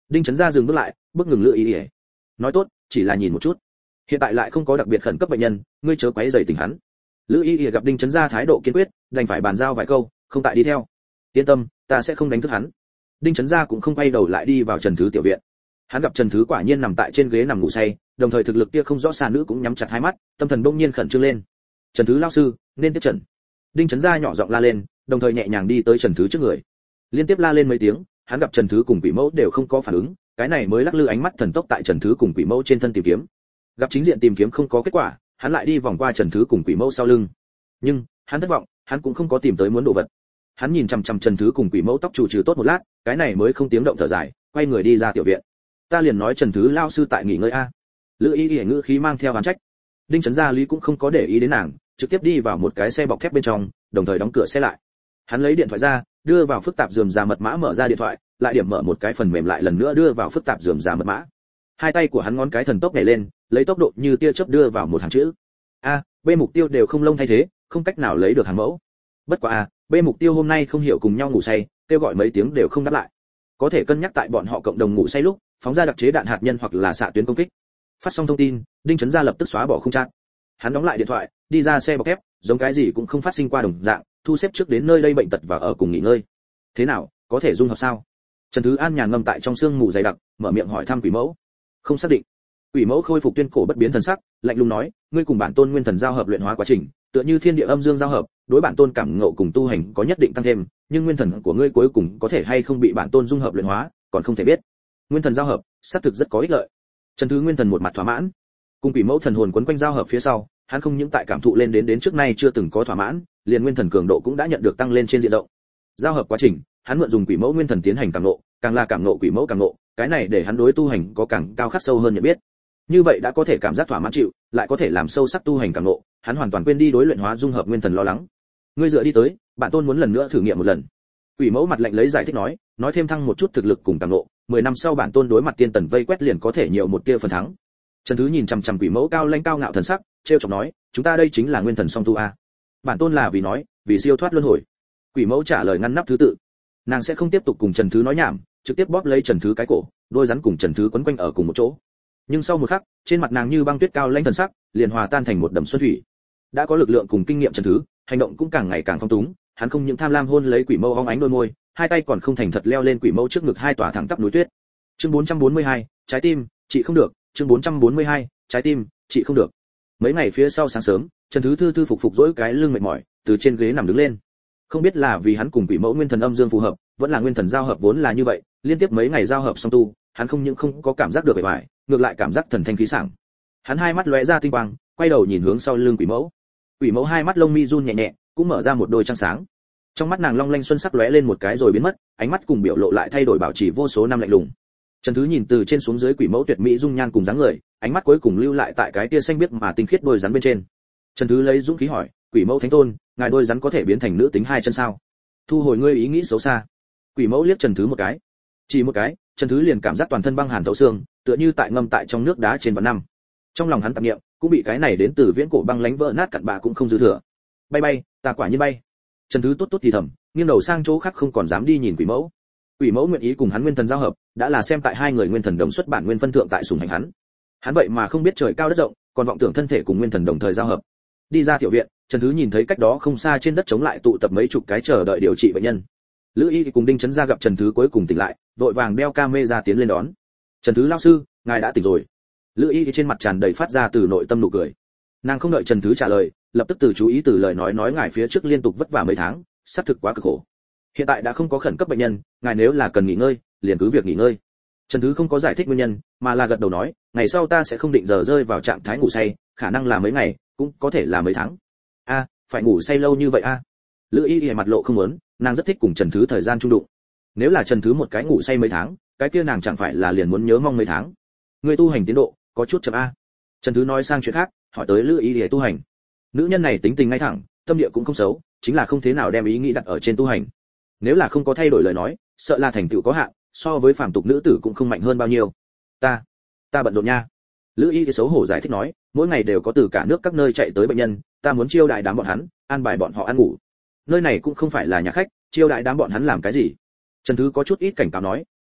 Đinh Chấn Gia dừng bước lại, bước ngừng Lữ Y Y. Nói tốt, chỉ là nhìn một chút. Hiện tại lại không có đặc biệt khẩn cấp bệnh nhân, ngươi chớ quấy rầy tình hắn. Lữ Y Y gặp Đinh Chấn Gia thái độ kiên quyết, đành phải bàn giao vài câu, không tại đi theo. Yên tâm, ta sẽ không đánh thức hắn. Đinh Chấn Gia cũng không quay đầu lại đi vào Trần Thứ tiểu viện. Hắn gặp Trần Thứ quả nhiên nằm tại trên ghế nằm ngủ say, đồng thời thực lực kia không rõ xa nữ cũng nhắm chặt hai mắt, tâm thần bỗng nhiên khẩn trương lên. Trần Thứ lão sư, nên tiếp Trần. Đinh Chấn Gia nhỏ giọng la lên, đồng thời nhẹ nhàng đi tới Trần Thứ trước người. Liên tiếp la lên mấy tiếng, hắn gặp Trần Thứ cùng Quỷ Mẫu đều không có phản ứng, cái này mới lắc lư ánh mắt thần tốc tại Trần Thứ cùng Quỷ Mẫu trên thân tìm kiếm. Gặp chính diện tìm kiếm không có kết quả, hắn lại đi vòng qua Trần Thứ cùng Quỷ Mẫu sau lưng. Nhưng, hắn thất vọng, hắn cũng không có tìm tới muốn đồ vật. Hắn nhìn chằm chằm Trần Thứ cùng Quỷ Mẫu tóc chủ trừ tốt một lát, cái này mới không tiếng động thở dài, quay người đi ra tiểu viện. Ta liền nói Trần Thứ lão sư tại nghỉ ngơi a. Lữ Y Y ngữ khí mang theo oán trách. Đinh Chấn Gia lý cũng không có để ý đến nàng, trực tiếp đi vào một cái xe bọc thép bên trong, đồng thời đóng cửa xe lại. Hắn lấy điện thoại ra, đưa vào phức tạp rườm rà mật mã mở ra điện thoại, lại điểm mở một cái phần mềm lại lần nữa đưa vào phức tạp rườm rà mật mã. Hai tay của hắn ngón cái thần tốc nhảy lên, lấy tốc độ như tia chớp đưa vào một hàng chữ. A, B mục tiêu đều không lông thay thế, không cách nào lấy được hàng mẫu. Bất quá a, B mục tiêu hôm nay không hiểu cùng nhau ngủ say, kêu gọi mấy tiếng đều không đáp lại. Có thể cân nhắc tại bọn họ cộng đồng ngủ say lúc, phóng ra đặc chế đạn hạt nhân hoặc là xạ tuyến công kích. Phát xong thông tin, Đinh Chấn Gia lập tức xóa bỏ không chat. Hắn đóng lại điện thoại, đi ra xe bọc thép, giống cái gì cũng không phát sinh qua đồng dạng, thu xếp trước đến nơi đây bệnh tật và ở cùng nghỉ ngơi. Thế nào, có thể dung hợp sao? Trần Thứ An nhàn ngâm tại trong sương mù dày đặc, mở miệng hỏi thăm Quỷ Mẫu. Không xác định. Quỷ Mẫu khôi phục tuyên cổ bất biến thần sắc, lạnh lùng nói, ngươi cùng bản tôn nguyên thần giao hợp luyện hóa quá trình, tựa như thiên địa âm dương giao hợp, đối bản tôn cảm ngộ cùng tu hành có nhất định tăng thêm, nhưng nguyên thần của ngươi cuối cùng có thể hay không bị bản tôn dung hợp luyện hóa, còn không thể biết. Nguyên thần giao hợp, xác thực rất có ích lợi. Trần Thứ Nguyên thần một mặt thỏa mãn. Cùng Quỷ Mẫu thần hồn quấn quanh giao hợp phía sau, hắn không những tại cảm thụ lên đến đến trước nay chưa từng có thỏa mãn, liền nguyên thần cường độ cũng đã nhận được tăng lên trên diện rộng. Giao hợp quá trình, hắn mượn dùng Quỷ Mẫu nguyên thần tiến hành cảm ngộ, càng là cảm ngộ Quỷ Mẫu càng ngộ, cái này để hắn đối tu hành có càng cao khắc sâu hơn nhận biết. Như vậy đã có thể cảm giác thỏa mãn chịu, lại có thể làm sâu sắc tu hành cảm ngộ, hắn hoàn toàn quên đi đối luyện hóa dung hợp nguyên thần lo lắng. Ngươi dựa đi tới, bản tôn muốn lần nữa thử nghiệm một lần. Quỷ Mẫu mặt lạnh lấy giải thích nói, nói thêm thăng một chút thực lực cùng cảm ngộ, mười năm sau bản tôn đối mặt tiên tần vây quét liền có thể nhiều một tia phần thắng. Trần Thứ nhìn chằm chằm Quỷ Mẫu cao lãnh cao ngạo thần sắc, trêu chọc nói, chúng ta đây chính là nguyên thần song tu a. Bản tôn là vì nói, vì siêu thoát luân hồi. Quỷ Mẫu trả lời ngăn nắp thứ tự. Nàng sẽ không tiếp tục cùng Trần Thứ nói nhảm, trực tiếp bóp lấy Trần Thứ cái cổ, đôi rắn cùng Trần Thứ quấn quanh ở cùng một chỗ. Nhưng sau một khắc, trên mặt nàng như băng tuyết cao lãnh thần sắc, liền hòa tan thành một đầm xuân thủy. Đã có lực lượng cùng kinh nghiệm Trần Thứ, hành động cũng càng ngày càng phong túng, hắn không những tham lam hôn lấy Quỷ Mẫu óng ánh đôi môi, hai tay còn không thành thật leo lên Quỷ Mẫu trước ngực hai tòa thẳng tắp núi tuyết. Chương bốn trăm bốn mươi hai, trái tim, chị không được, chương bốn trăm bốn mươi hai, trái tim, chị không được. Mấy ngày phía sau sáng sớm, Trần Thứ thư thư phục phục dỗi cái lưng mệt mỏi, từ trên ghế nằm đứng lên. Không biết là vì hắn cùng Quỷ Mẫu nguyên thần âm dương phù hợp, vẫn là nguyên thần giao hợp vốn là như vậy, liên tiếp mấy ngày giao hợp song tu, hắn không những không có cảm giác được bề ngoài, ngược lại cảm giác thần thanh khí sảng. Hắn hai mắt lóe ra tinh quang, quay đầu nhìn hướng sau lưng Quỷ Mẫu. Quỷ Mẫu hai mắt lông mi run nhẹ nhẹ, cũng mở ra một đôi trăng sáng. Trong mắt nàng long lanh xuân sắc lóe lên một cái rồi biến mất, ánh mắt cùng biểu lộ lại thay đổi bảo trì vô số năm lạnh lùng. Trần Thứ nhìn từ trên xuống dưới Quỷ Mẫu tuyệt mỹ dung nhan cùng dáng người, ánh mắt cuối cùng lưu lại tại cái tia xanh biếc mà tinh khiết đôi rắn bên trên. Trần Thứ lấy dũng khí hỏi, Quỷ Mẫu thánh tôn, ngài đôi rắn có thể biến thành nữ tính hai chân sao? Thu hồi ngươi ý nghĩ xấu xa. Quỷ Mẫu liếc Trần Thứ một cái, chỉ một cái, Trần Thứ liền cảm giác toàn thân băng hàn thấu xương, tựa như tại ngâm tại trong nước đá trên vạn năm. Trong lòng hắn tạp niệm, cũng bị cái này đến từ viễn cổ băng lánh vỡ nát cặn bạ cũng không dư thừa. Bay bay, ta quả nhiên bay. Trần Thứ tốt tốt thì thầm, nghiêng đầu sang chỗ khác không còn dám đi nhìn Quỷ Mẫu. Quỷ Mẫu nguyện ý cùng hắn nguyên thần giao hợp, đã là xem tại hai người nguyên thần đồng xuất bản nguyên phân thượng tại sủng hành hắn. Hắn vậy mà không biết trời cao đất rộng, còn vọng tưởng thân thể cùng nguyên thần đồng thời giao hợp. Đi ra tiểu viện, Trần Thứ nhìn thấy cách đó không xa trên đất trống lại tụ tập mấy chục cái chờ đợi điều trị bệnh nhân. Lữ Y cùng Đinh Chấn Gia gặp Trần Thứ cuối cùng tỉnh lại, vội vàng đeo camera tiến lên đón. Trần Thứ lão sư, ngài đã tỉnh rồi. Lữ Y trên mặt tràn đầy phát ra từ nội tâm nụ cười. Nàng không đợi Trần Thứ trả lời, lập tức từ chú ý từ lời nói nói ngài phía trước liên tục vất vả mấy tháng, xác thực quá cực khổ. Hiện tại đã không có khẩn cấp bệnh nhân, ngài nếu là cần nghỉ ngơi, liền cứ việc nghỉ ngơi. Trần Thứ không có giải thích nguyên nhân, mà là gật đầu nói, ngày sau ta sẽ không định giờ rơi vào trạng thái ngủ say, khả năng là mấy ngày, cũng có thể là mấy tháng. A, à, phải ngủ say lâu như vậy a? À? Lữ Y Y mặt lộ không muốn, nàng rất thích cùng Trần Thứ thời gian chung đụng. Nếu là Trần Thứ một cái ngủ say mấy tháng, cái kia nàng chẳng phải là liền muốn nhớ mong mấy tháng. Người tu hành tiến độ có chút chậm a. Trần Thứ nói sang chuyện khác, hỏi tới Lữ Y Y tu hành. Nữ nhân này tính tình ngay thẳng, tâm địa cũng không xấu, chính là không thế nào đem ý nghĩ đặt ở trên tu hành. Nếu là không có thay đổi lời nói, sợ là thành tựu có hạn, so với phàm tục nữ tử cũng không mạnh hơn bao nhiêu. Ta, ta bận rộn nha. Lữ Y xấu hổ giải thích nói, mỗi ngày đều có từ cả nước các nơi chạy tới bệnh nhân, ta muốn chiêu đại đám bọn hắn, an bài bọn họ ăn ngủ. Nơi này cũng không phải là nhà khách, chiêu đại đám bọn hắn làm cái gì? Trần Thứ có chút ít cảnh cáo nói,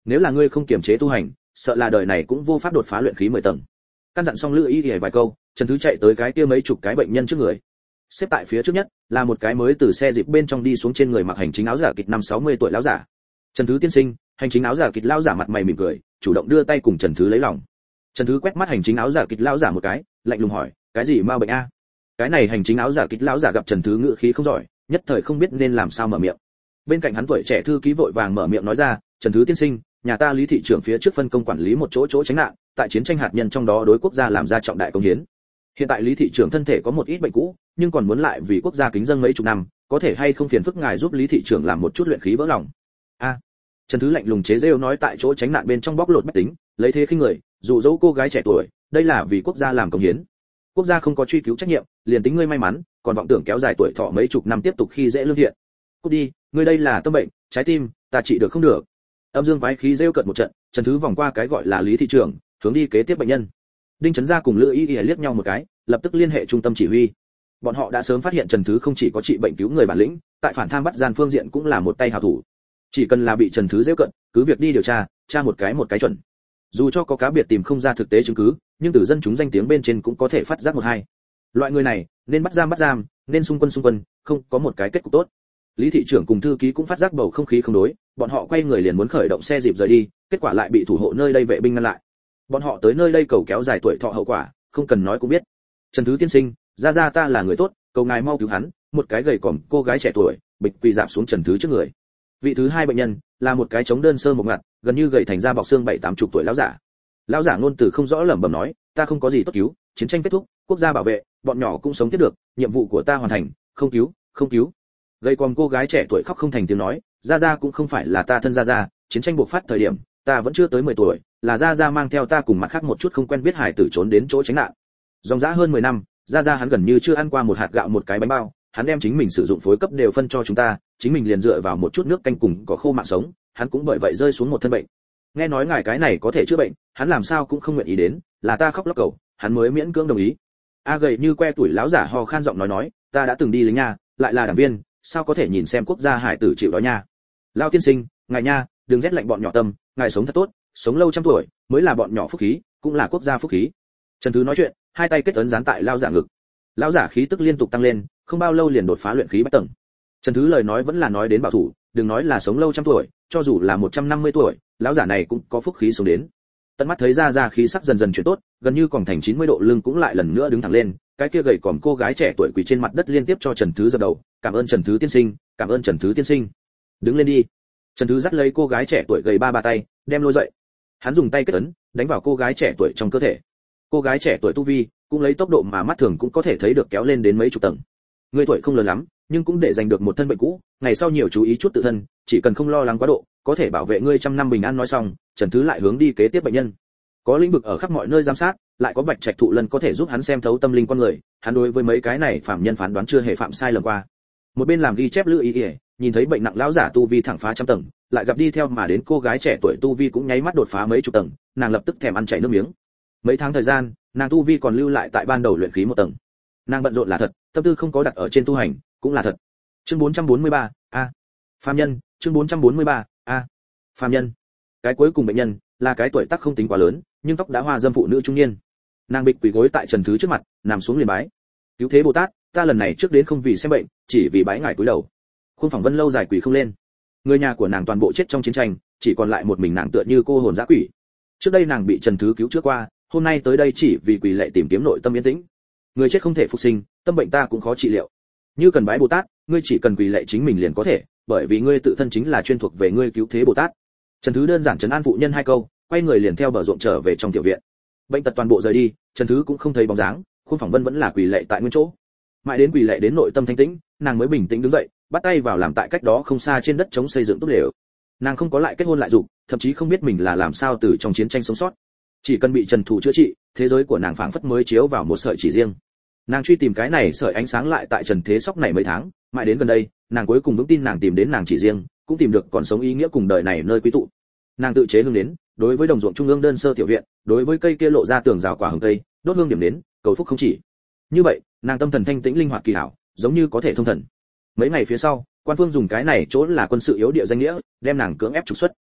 nếu là ngươi không kiềm chế tu hành, sợ là đời này cũng vô pháp đột phá luyện khí mười tầng. Căn dặn xong Lữ Y Y vài câu, Trần Thứ chạy tới cái kia mấy chục cái bệnh nhân trước người. Xếp tại phía trước nhất là một cái mới từ xe dịp bên trong đi xuống, trên người mặc hành chính áo giả kịch năm sáu mươi tuổi lão giả. Trần Thứ tiên sinh. Hành chính áo giả kịch lão giả mặt mày mỉm cười, chủ động đưa tay cùng Trần Thứ lấy lòng. Trần Thứ quét mắt hành chính áo giả kịch lão giả một cái, lạnh lùng hỏi, cái gì ma bệnh a? Cái này hành chính áo giả kịch lão giả gặp Trần Thứ ngữ khí không giỏi, nhất thời không biết nên làm sao mở miệng. Bên cạnh hắn tuổi trẻ thư ký vội vàng mở miệng nói ra, Trần Thứ tiên sinh, nhà ta Lý thị trưởng phía trước phân công quản lý một chỗ chỗ tránh nạn, tại chiến tranh hạt nhân trong đó đối quốc gia làm ra trọng đại công hiến. Hiện tại Lý thị trưởng thân thể có một ít bệnh cũ, nhưng còn muốn lại vì quốc gia kính dâng mấy chục năm, có thể hay không phiền phức ngài giúp Lý thị trưởng làm một chút luyện khí vỡ lòng. A. Trần Thứ lạnh lùng chế giễu nói, tại chỗ tránh nạn bên trong bóc lột bách tính, lấy thế khinh người, dụ dỗ cô gái trẻ tuổi, đây là vì quốc gia làm công hiến. Quốc gia không có truy cứu trách nhiệm, liền tính ngươi may mắn, còn vọng tưởng kéo dài tuổi thọ mấy chục năm tiếp tục khi dễ lương thiện. Cút đi, ngươi đây là tâm bệnh, trái tim, ta trị được không được. Âm dương quái khí rêu cợt một trận, Trần Thứ vòng qua cái gọi là Lý thị trưởng, hướng đi kế tiếp bệnh nhân. Đinh Trấn Gia cùng Lữ Y Y liếc nhau một cái, lập tức liên hệ trung tâm chỉ huy. Bọn họ đã sớm phát hiện Trần Thứ không chỉ có trị bệnh cứu người bản lĩnh, tại phản tham bắt gian phương diện cũng là một tay hảo thủ. Chỉ cần là bị Trần Thứ rêu cợt, cứ việc đi điều tra, tra một cái một cái chuẩn. Dù cho có cá biệt tìm không ra thực tế chứng cứ, nhưng từ dân chúng danh tiếng bên trên cũng có thể phát giác một hai. Loại người này, nên bắt giam bắt giam, nên xung quân xung quân, không có một cái kết cục tốt. Lý thị trưởng cùng thư ký cũng phát giác bầu không khí không đối, bọn họ quay người liền muốn khởi động xe dịp rời đi, kết quả lại bị thủ hộ nơi đây vệ binh ngăn lại. Bọn họ tới nơi đây cầu kéo dài tuổi thọ hậu quả, không cần nói cũng biết. Trần Thứ tiên sinh, ra ra ta là người tốt, cầu ngài mau cứu hắn. Một cái gầy còm cô gái trẻ tuổi, bịch quỳ dạp xuống Trần Thứ trước người. Vị thứ hai bệnh nhân là một cái chống đơn sơ một ngặt, gần như gầy thành da bọc xương bảy tám chục tuổi lão giả. Lão giả ngôn từ không rõ lẩm bẩm nói, ta không có gì tốt cứu, chiến tranh kết thúc, quốc gia bảo vệ, bọn nhỏ cũng sống tiếp được, nhiệm vụ của ta hoàn thành, không cứu, không cứu. Gầy còm cô gái trẻ tuổi khóc không thành tiếng nói, gia gia cũng không phải là ta thân gia gia, chiến tranh bộc phát thời điểm, ta vẫn chưa tới mười tuổi, là gia gia mang theo ta cùng mặt khác một chút không quen biết hải tử trốn đến chỗ tránh nạn. Dòng dã hơn mười năm, gia gia hắn gần như chưa ăn qua một hạt gạo một cái bánh bao, hắn đem chính mình sử dụng phối cấp đều phân cho chúng ta, chính mình liền dựa vào một chút nước canh cùng có khô mạng sống, hắn cũng bởi vậy rơi xuống một thân bệnh. Nghe nói ngài cái này có thể chữa bệnh, hắn làm sao cũng không nguyện ý đến, là ta khóc lóc cầu, hắn mới miễn cưỡng đồng ý. A gầy như que tuổi lão giả ho khan giọng nói nói, ta đã từng đi lính nha, lại là đảng viên, sao có thể nhìn xem quốc gia hải tử chịu đói nha. Lão tiên sinh, ngài nha, đừng rét lạnh bọn nhỏ tâm, ngài sống thật tốt, sống lâu trăm tuổi mới là bọn nhỏ phúc khí, cũng là quốc gia phúc khí. Trần Thứ nói chuyện, hai tay kết ấn dán tại lão giả ngực. Lão giả khí tức liên tục tăng lên, không bao lâu liền đột phá luyện khí bát tầng. Trần Thứ lời nói vẫn là nói đến bảo thủ, đừng nói là sống lâu trăm tuổi, cho dù là một trăm năm mươi tuổi, lão giả này cũng có phúc khí sống đến. Tận mắt thấy ra ra khí sắc dần dần chuyển tốt, gần như còn thành chín mươi độ, lưng cũng lại lần nữa đứng thẳng lên, cái kia gầy còm cô gái trẻ tuổi quỳ trên mặt đất liên tiếp cho Trần Thứ dập đầu, cảm ơn Trần Thứ tiên sinh, cảm ơn Trần Thứ tiên sinh. Đứng lên đi. Trần Thứ dắt lấy cô gái trẻ tuổi gầy ba ba tay, đem lôi dậy. Hắn dùng tay kết ấn, đánh vào cô gái trẻ tuổi trong cơ thể. Cô gái trẻ tuổi tu vi cũng lấy tốc độ mà mắt thường cũng có thể thấy được kéo lên đến mấy chục tầng. Người tuổi không lớn lắm, nhưng cũng để giành được một thân bệnh cũ, ngày sau nhiều chú ý chút tự thân, chỉ cần không lo lắng quá độ, có thể bảo vệ ngươi trăm năm bình an. Nói xong, Trần Thứ lại hướng đi kế tiếp bệnh nhân. Có lĩnh vực ở khắp mọi nơi giám sát, lại có Bạch Trạch Thụ Lân có thể giúp hắn xem thấu tâm linh con người, hắn đối với mấy cái này phạm nhân phán đoán chưa hề phạm sai lầm qua. Một bên làm ghi chép Lữ Y Y, nhìn thấy bệnh nặng lão giả tu vi thẳng phá trăm tầng, lại gặp đi theo mà đến cô gái trẻ tuổi tu vi cũng nháy mắt đột phá mấy chục tầng, nàng lập tức thèm ăn chảy nước miếng. Mấy tháng thời gian, nàng tu vi còn lưu lại tại ban đầu luyện khí một tầng. Nàng bận rộn là thật, tâm tư không có đặt ở trên tu hành, cũng là thật. Chương bốn trăm bốn mươi ba, a. Phàm nhân, chương bốn trăm bốn mươi ba, a. Phàm nhân. Cái cuối cùng bệnh nhân là cái tuổi tác không tính quá lớn, nhưng tóc đã hoa dâm phụ nữ trung niên. Nàng bịch quỳ gối tại Trần Thứ trước mặt, nằm xuống liền bái. Cứu thế Bồ Tát, ta lần này trước đến không vì xem bệnh, chỉ vì bái ngài cúi đầu. Khuôn Phỏng Vân lâu dài quỳ không lên. Người nhà của nàng toàn bộ chết trong chiến tranh, chỉ còn lại một mình nàng tựa như cô hồn dã quỷ. Trước đây nàng bị Trần Thứ cứu chữa qua, hôm nay tới đây chỉ vì quỳ lạy tìm kiếm nội tâm yên tĩnh. Người chết không thể phục sinh, tâm bệnh ta cũng khó trị liệu. Như cần bái Bồ Tát, ngươi chỉ cần quỳ lạy chính mình liền có thể, bởi vì ngươi tự thân chính là chuyên thuộc về ngươi cứu thế Bồ Tát. Trần Thứ đơn giản trấn an phụ nhân hai câu, quay người liền theo bờ ruộng trở về trong tiểu viện. Bệnh tật toàn bộ rời đi, Trần Thứ cũng không thấy bóng dáng, Khuôn Phỏng Vân vẫn là quỳ lạy tại nguyên chỗ. Mãi đến quỳ lạy đến nội tâm thanh tĩnh, nàng mới bình tĩnh đứng dậy, bắt tay vào làm tại cách đó không xa trên đất chống xây dựng tốt lều. Nàng không có lại kết hôn lại dục, thậm chí không biết mình là làm sao từ trong chiến tranh sống sót. Chỉ cần bị Trần Thủ chữa trị, thế giới của nàng phảng phất mới chiếu vào một sợi chỉ riêng. Nàng truy tìm cái này sợi ánh sáng lại tại Trần Thế Sóc này mấy tháng, mãi đến gần đây, nàng cuối cùng vững tin nàng tìm đến nàng chỉ riêng, cũng tìm được còn sống ý nghĩa cùng đời này nơi quý tụ. Nàng tự chế hương đến, đối với đồng ruộng trung ương đơn sơ tiểu viện, đối với cây kia lộ ra tường rào quả hồng cây, đốt hương điểm đến, cầu phúc không chỉ. Như vậy, nàng tâm thần thanh tĩnh linh hoạt kỳ hảo, giống như có thể thông thần. Mấy ngày phía sau, quan phương dùng cái này chỗ là quân sự yếu địa danh nghĩa, đem nàng cưỡng ép trục xuất.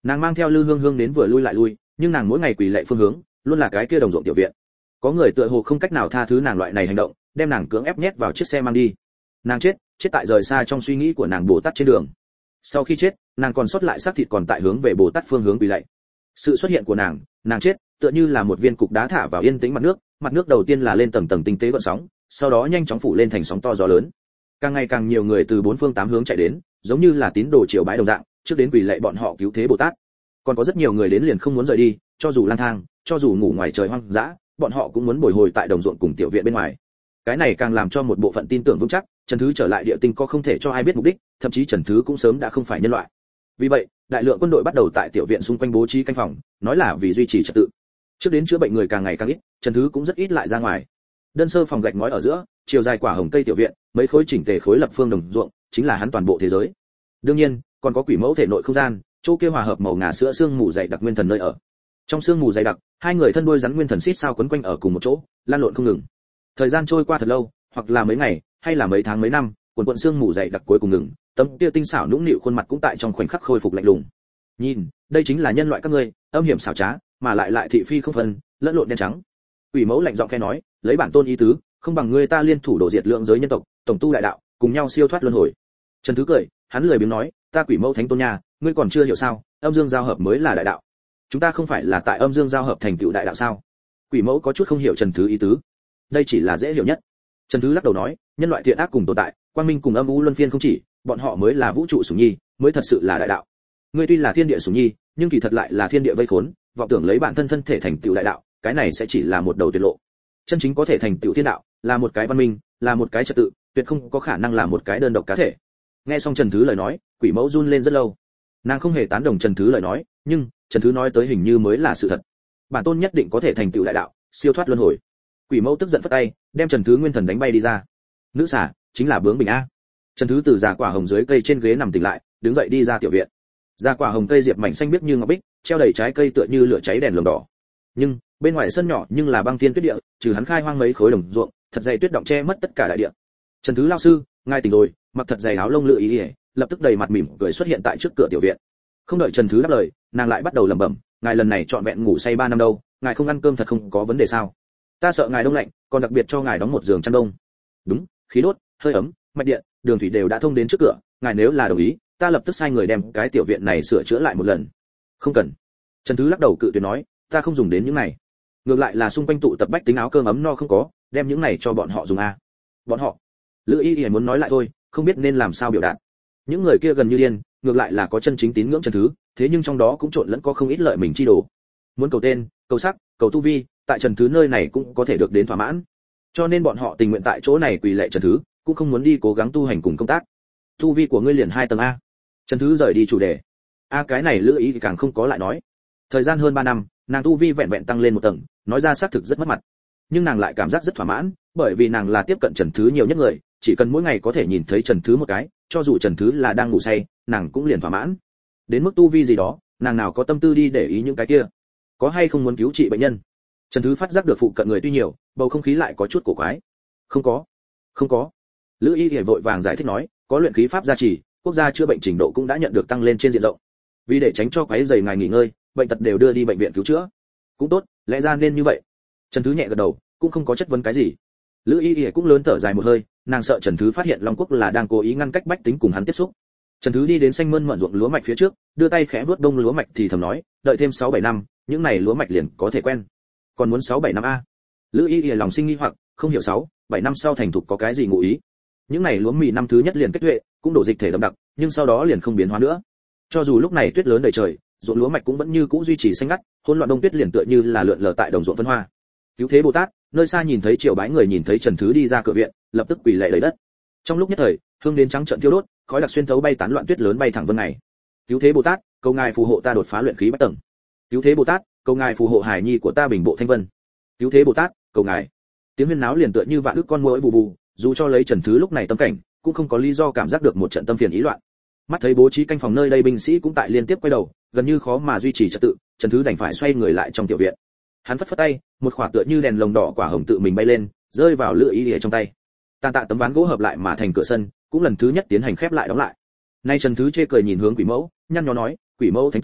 Nàng mang theo Lư Hương Hương đến vừa lui lại lui, nhưng nàng mỗi ngày quỳ lạy phương hướng luôn là cái kia đồng ruộng tiểu viện. Có người tựa hồ không cách nào tha thứ nàng loại này hành động, đem nàng cưỡng ép nhét vào chiếc xe mang đi. Nàng chết, chết tại rời xa trong suy nghĩ của nàng Bồ Tát trên đường. Sau khi chết, nàng còn sót lại xác thịt còn tại hướng về Bồ Tát phương hướng quỳ lạy. Sự xuất hiện của nàng, nàng chết, tựa như là một viên cục đá thả vào yên tĩnh mặt nước, mặt nước đầu tiên là lên tầng tầng tinh tế gợn sóng, sau đó nhanh chóng phủ lên thành sóng to gió lớn. Càng ngày càng nhiều người từ bốn phương tám hướng chạy đến, giống như là tín đồ triều bái đồng dạng, trước đến quỳ lạy bọn họ cứu thế Bồ Tát. Còn có rất nhiều người đến liền không muốn rời đi, cho dù lang thang, cho dù ngủ ngoài trời hoang dã, bọn họ cũng muốn bồi hồi tại đồng ruộng cùng tiểu viện bên ngoài. Cái này càng làm cho một bộ phận tin tưởng vững chắc, Trần Thứ trở lại địa tinh có không thể cho ai biết mục đích, thậm chí Trần Thứ cũng sớm đã không phải nhân loại. Vì vậy, đại lượng quân đội bắt đầu tại tiểu viện xung quanh bố trí canh phòng, nói là vì duy trì trật tự. Trước đến chữa bệnh người càng ngày càng ít, Trần Thứ cũng rất ít lại ra ngoài. Đơn sơ phòng gạch ngói ở giữa, chiều dài quả hồng cây tiểu viện, mấy khối chỉnh tề khối lập phương đồng ruộng, chính là hắn toàn bộ thế giới. Đương nhiên, còn có quỷ mẫu thể nội không gian, chỗ kia hòa hợp màu ngà sữa xương mù dày đặc nguyên thần nơi ở. Trong xương mù dày đặc, hai người thân đuôi rắn nguyên thần xít sao quấn quanh ở cùng một chỗ, lan lộn không ngừng. Thời gian trôi qua thật lâu, hoặc là mấy ngày, hay là mấy tháng mấy năm, quần quần xương mù dày đặc cuối cùng ngừng, tấm kia tinh xảo nũng nịu khuôn mặt cũng tại trong khoảnh khắc khôi phục lạnh lùng. Nhìn, đây chính là nhân loại các ngươi, âm hiểm xảo trá, mà lại lại thị phi không phân, lẫn lộn đen trắng. Quỷ mẫu lạnh giọng khẽ nói, lấy bản tôn ý tứ, không bằng ngươi ta liên thủ đổ diệt lượng giới nhân tộc, tổng tu đại đạo, cùng nhau siêu thoát luân hồi. Trần Thứ cười, hắn lười biếng nói, ta quỷ mẫu thánh tôn nha, ngươi còn chưa hiểu sao, âm dương giao hợp mới là đại đạo. Chúng ta không phải là tại âm dương giao hợp thành tựu đại đạo sao? Quỷ mẫu có chút không hiểu Trần Thứ ý tứ. Đây chỉ là dễ hiểu nhất. Trần Thứ lắc đầu nói, nhân loại thiện ác cùng tồn tại, quang minh cùng âm u luân phiên không chỉ, bọn họ mới là vũ trụ sủng nhi, mới thật sự là đại đạo. Ngươi tuy là thiên địa sủng nhi, nhưng kỳ thật lại là thiên địa vây khốn, vọng tưởng lấy bản thân thân thể thành tựu đại đạo, cái này sẽ chỉ là một đầu tuyệt lộ. Chân chính có thể thành tựu thiên đạo, là một cái văn minh, là một cái trật tự, tuyệt không có khả năng là một cái đơn độc cá thể. Nghe xong Trần Thứ lời nói, quỷ mẫu run lên rất lâu. Nàng không hề tán đồng Trần Thứ lời nói, nhưng Trần Thứ nói tới hình như mới là sự thật. Bản tôn nhất định có thể thành tựu đại đạo, siêu thoát luân hồi. Quỷ mẫu tức giận phất tay, đem Trần Thứ nguyên thần đánh bay đi ra. Nữ xả, chính là bướng bình a. Trần Thứ từ già quả hồng dưới cây trên ghế nằm tỉnh lại, đứng dậy đi ra tiểu viện. Già quả hồng cây diệp mảnh xanh biếc như ngọc bích, treo đầy trái cây tựa như lửa cháy đèn lồng đỏ. Nhưng bên ngoài sân nhỏ nhưng là băng thiên tuyết địa, trừ hắn khai hoang mấy khối đồng ruộng, thật dày tuyết động che mất tất cả đại địa. Trần Thứ lão sư, ngài tỉnh rồi, mặc thật dày áo lông lựa ý ỉa, lập tức đầy mặt mỉm cười xuất hiện tại trước cửa tiểu viện. Không đợi Trần Thứ đáp lời, nàng lại bắt đầu lẩm bẩm, ngài lần này trọn vẹn ngủ say ba năm đâu, ngài không ăn cơm thật không có vấn đề sao? Ta sợ ngài đông lạnh, còn đặc biệt cho ngài đóng một giường chăn đông. Đúng, khí đốt, hơi ấm, mạch điện, đường thủy đều đã thông đến trước cửa, ngài nếu là đồng ý, ta lập tức sai người đem cái tiểu viện này sửa chữa lại một lần. Không cần. Trần Thứ lắc đầu cự tuyệt nói, ta không dùng đến những này. Ngược lại là xung quanh tụ tập bách tính áo cơm ấm no không có, đem những này cho bọn họ dùng a. Bọn họ? Lữ Y Y muốn nói lại thôi, không biết nên làm sao biểu đạt. Những người kia gần như điên, ngược lại là có chân chính tín ngưỡng Trần Thứ, thế nhưng trong đó cũng trộn lẫn có không ít lợi mình chi đồ. Muốn cầu tên, cầu sắc, cầu tu vi, tại Trần Thứ nơi này cũng có thể được đến thỏa mãn. Cho nên bọn họ tình nguyện tại chỗ này quỳ lạy Trần Thứ, cũng không muốn đi cố gắng tu hành cùng công tác. Tu vi của ngươi liền hai tầng a. Trần Thứ rời đi chủ đề. A cái này Lữ Ý thì càng không có lại nói. Thời gian hơn ba năm, nàng tu vi vẹn vẹn tăng lên một tầng, nói ra xác thực rất mất mặt. Nhưng nàng lại cảm giác rất thỏa mãn, bởi vì nàng là tiếp cận Trần Thứ nhiều nhất người, chỉ cần mỗi ngày có thể nhìn thấy Trần Thứ một cái, cho dù Trần Thứ là đang ngủ say, nàng cũng liền thỏa mãn. Đến mức tu vi gì đó, nàng nào có tâm tư đi để ý những cái kia. Có hay không muốn cứu trị bệnh nhân? Trần Thứ phát giác được phụ cận người tuy nhiều, bầu không khí lại có chút cổ quái. Không có, không có. Lữ Y Y vội vàng giải thích nói, có luyện khí pháp gia trì, quốc gia chữa bệnh trình độ cũng đã nhận được tăng lên trên diện rộng. Vì để tránh cho quấy rầy ngài nghỉ ngơi, bệnh tật đều đưa đi bệnh viện cứu chữa. Cũng tốt, lẽ ra nên như vậy. Trần Thứ nhẹ gật đầu, cũng không có chất vấn cái gì. Lữ Y Y cũng lớn thở dài một hơi, nàng sợ Trần Thứ phát hiện Long Quốc là đang cố ý ngăn cách bách tính cùng hắn tiếp xúc. Trần Thứ đi đến xanh mơn mởn ruộng lúa mạch phía trước, đưa tay khẽ vuốt đông lúa mạch thì thầm nói, đợi thêm sáu bảy năm, những này lúa mạch liền có thể quen. Còn muốn sáu bảy năm a? Lữ Y Y lòng sinh nghi hoặc, không hiểu sáu bảy năm sau thành thục có cái gì ngụ ý. Những này lúa mì năm thứ nhất liền kết tuệ, cũng đổ dịch thể đậm đặc, nhưng sau đó liền không biến hóa nữa. Cho dù lúc này tuyết lớn đầy trời, ruộng lúa mạch cũng vẫn như cũ duy trì xanh ngắt, hỗn loạn đông tuyết liền tựa như là lượn lờ tại đồng ruộng phân hoa. Cứu thế Bồ Tát, nơi xa nhìn thấy triều bái người nhìn thấy Trần Thứ đi ra cửa viện, lập tức quỳ lạy lấy đất. Trong lúc nhất thời, hương đến trắng trận thiêu đốt, khói đặc xuyên thấu bay tán loạn tuyết lớn bay thẳng vân ngày. Cứu thế Bồ Tát, cầu ngài phù hộ ta đột phá luyện khí bát tầng. Cứu thế Bồ Tát, cầu ngài phù hộ hài nhi của ta bình bộ thanh vân. Cứu thế Bồ Tát, cầu ngài. Tiếng huyên náo liền tựa như vạn ức con muỗi vù vù, dù cho lấy Trần Thứ lúc này tâm cảnh, cũng không có lý do cảm giác được một trận tâm phiền ý loạn. Mắt thấy bố trí canh phòng nơi đây binh sĩ cũng tại liên tiếp quay đầu, gần như khó mà duy trì trật tự, Trần Thứ đành phải xoay người lại trong tiểu viện. Hắn phất phất tay, một quả tựa như đèn lồng đỏ quả hồng tự mình bay lên, rơi vào Lữ Y Y trong tay. Tàn tạ tấm ván gỗ hợp lại mà thành cửa sân, cũng lần thứ nhất tiến hành khép lại đóng lại. Nay Trần Thứ chê cười nhìn hướng Quỷ Mẫu, nhăn nhó nói, Quỷ Mẫu thánh tôn,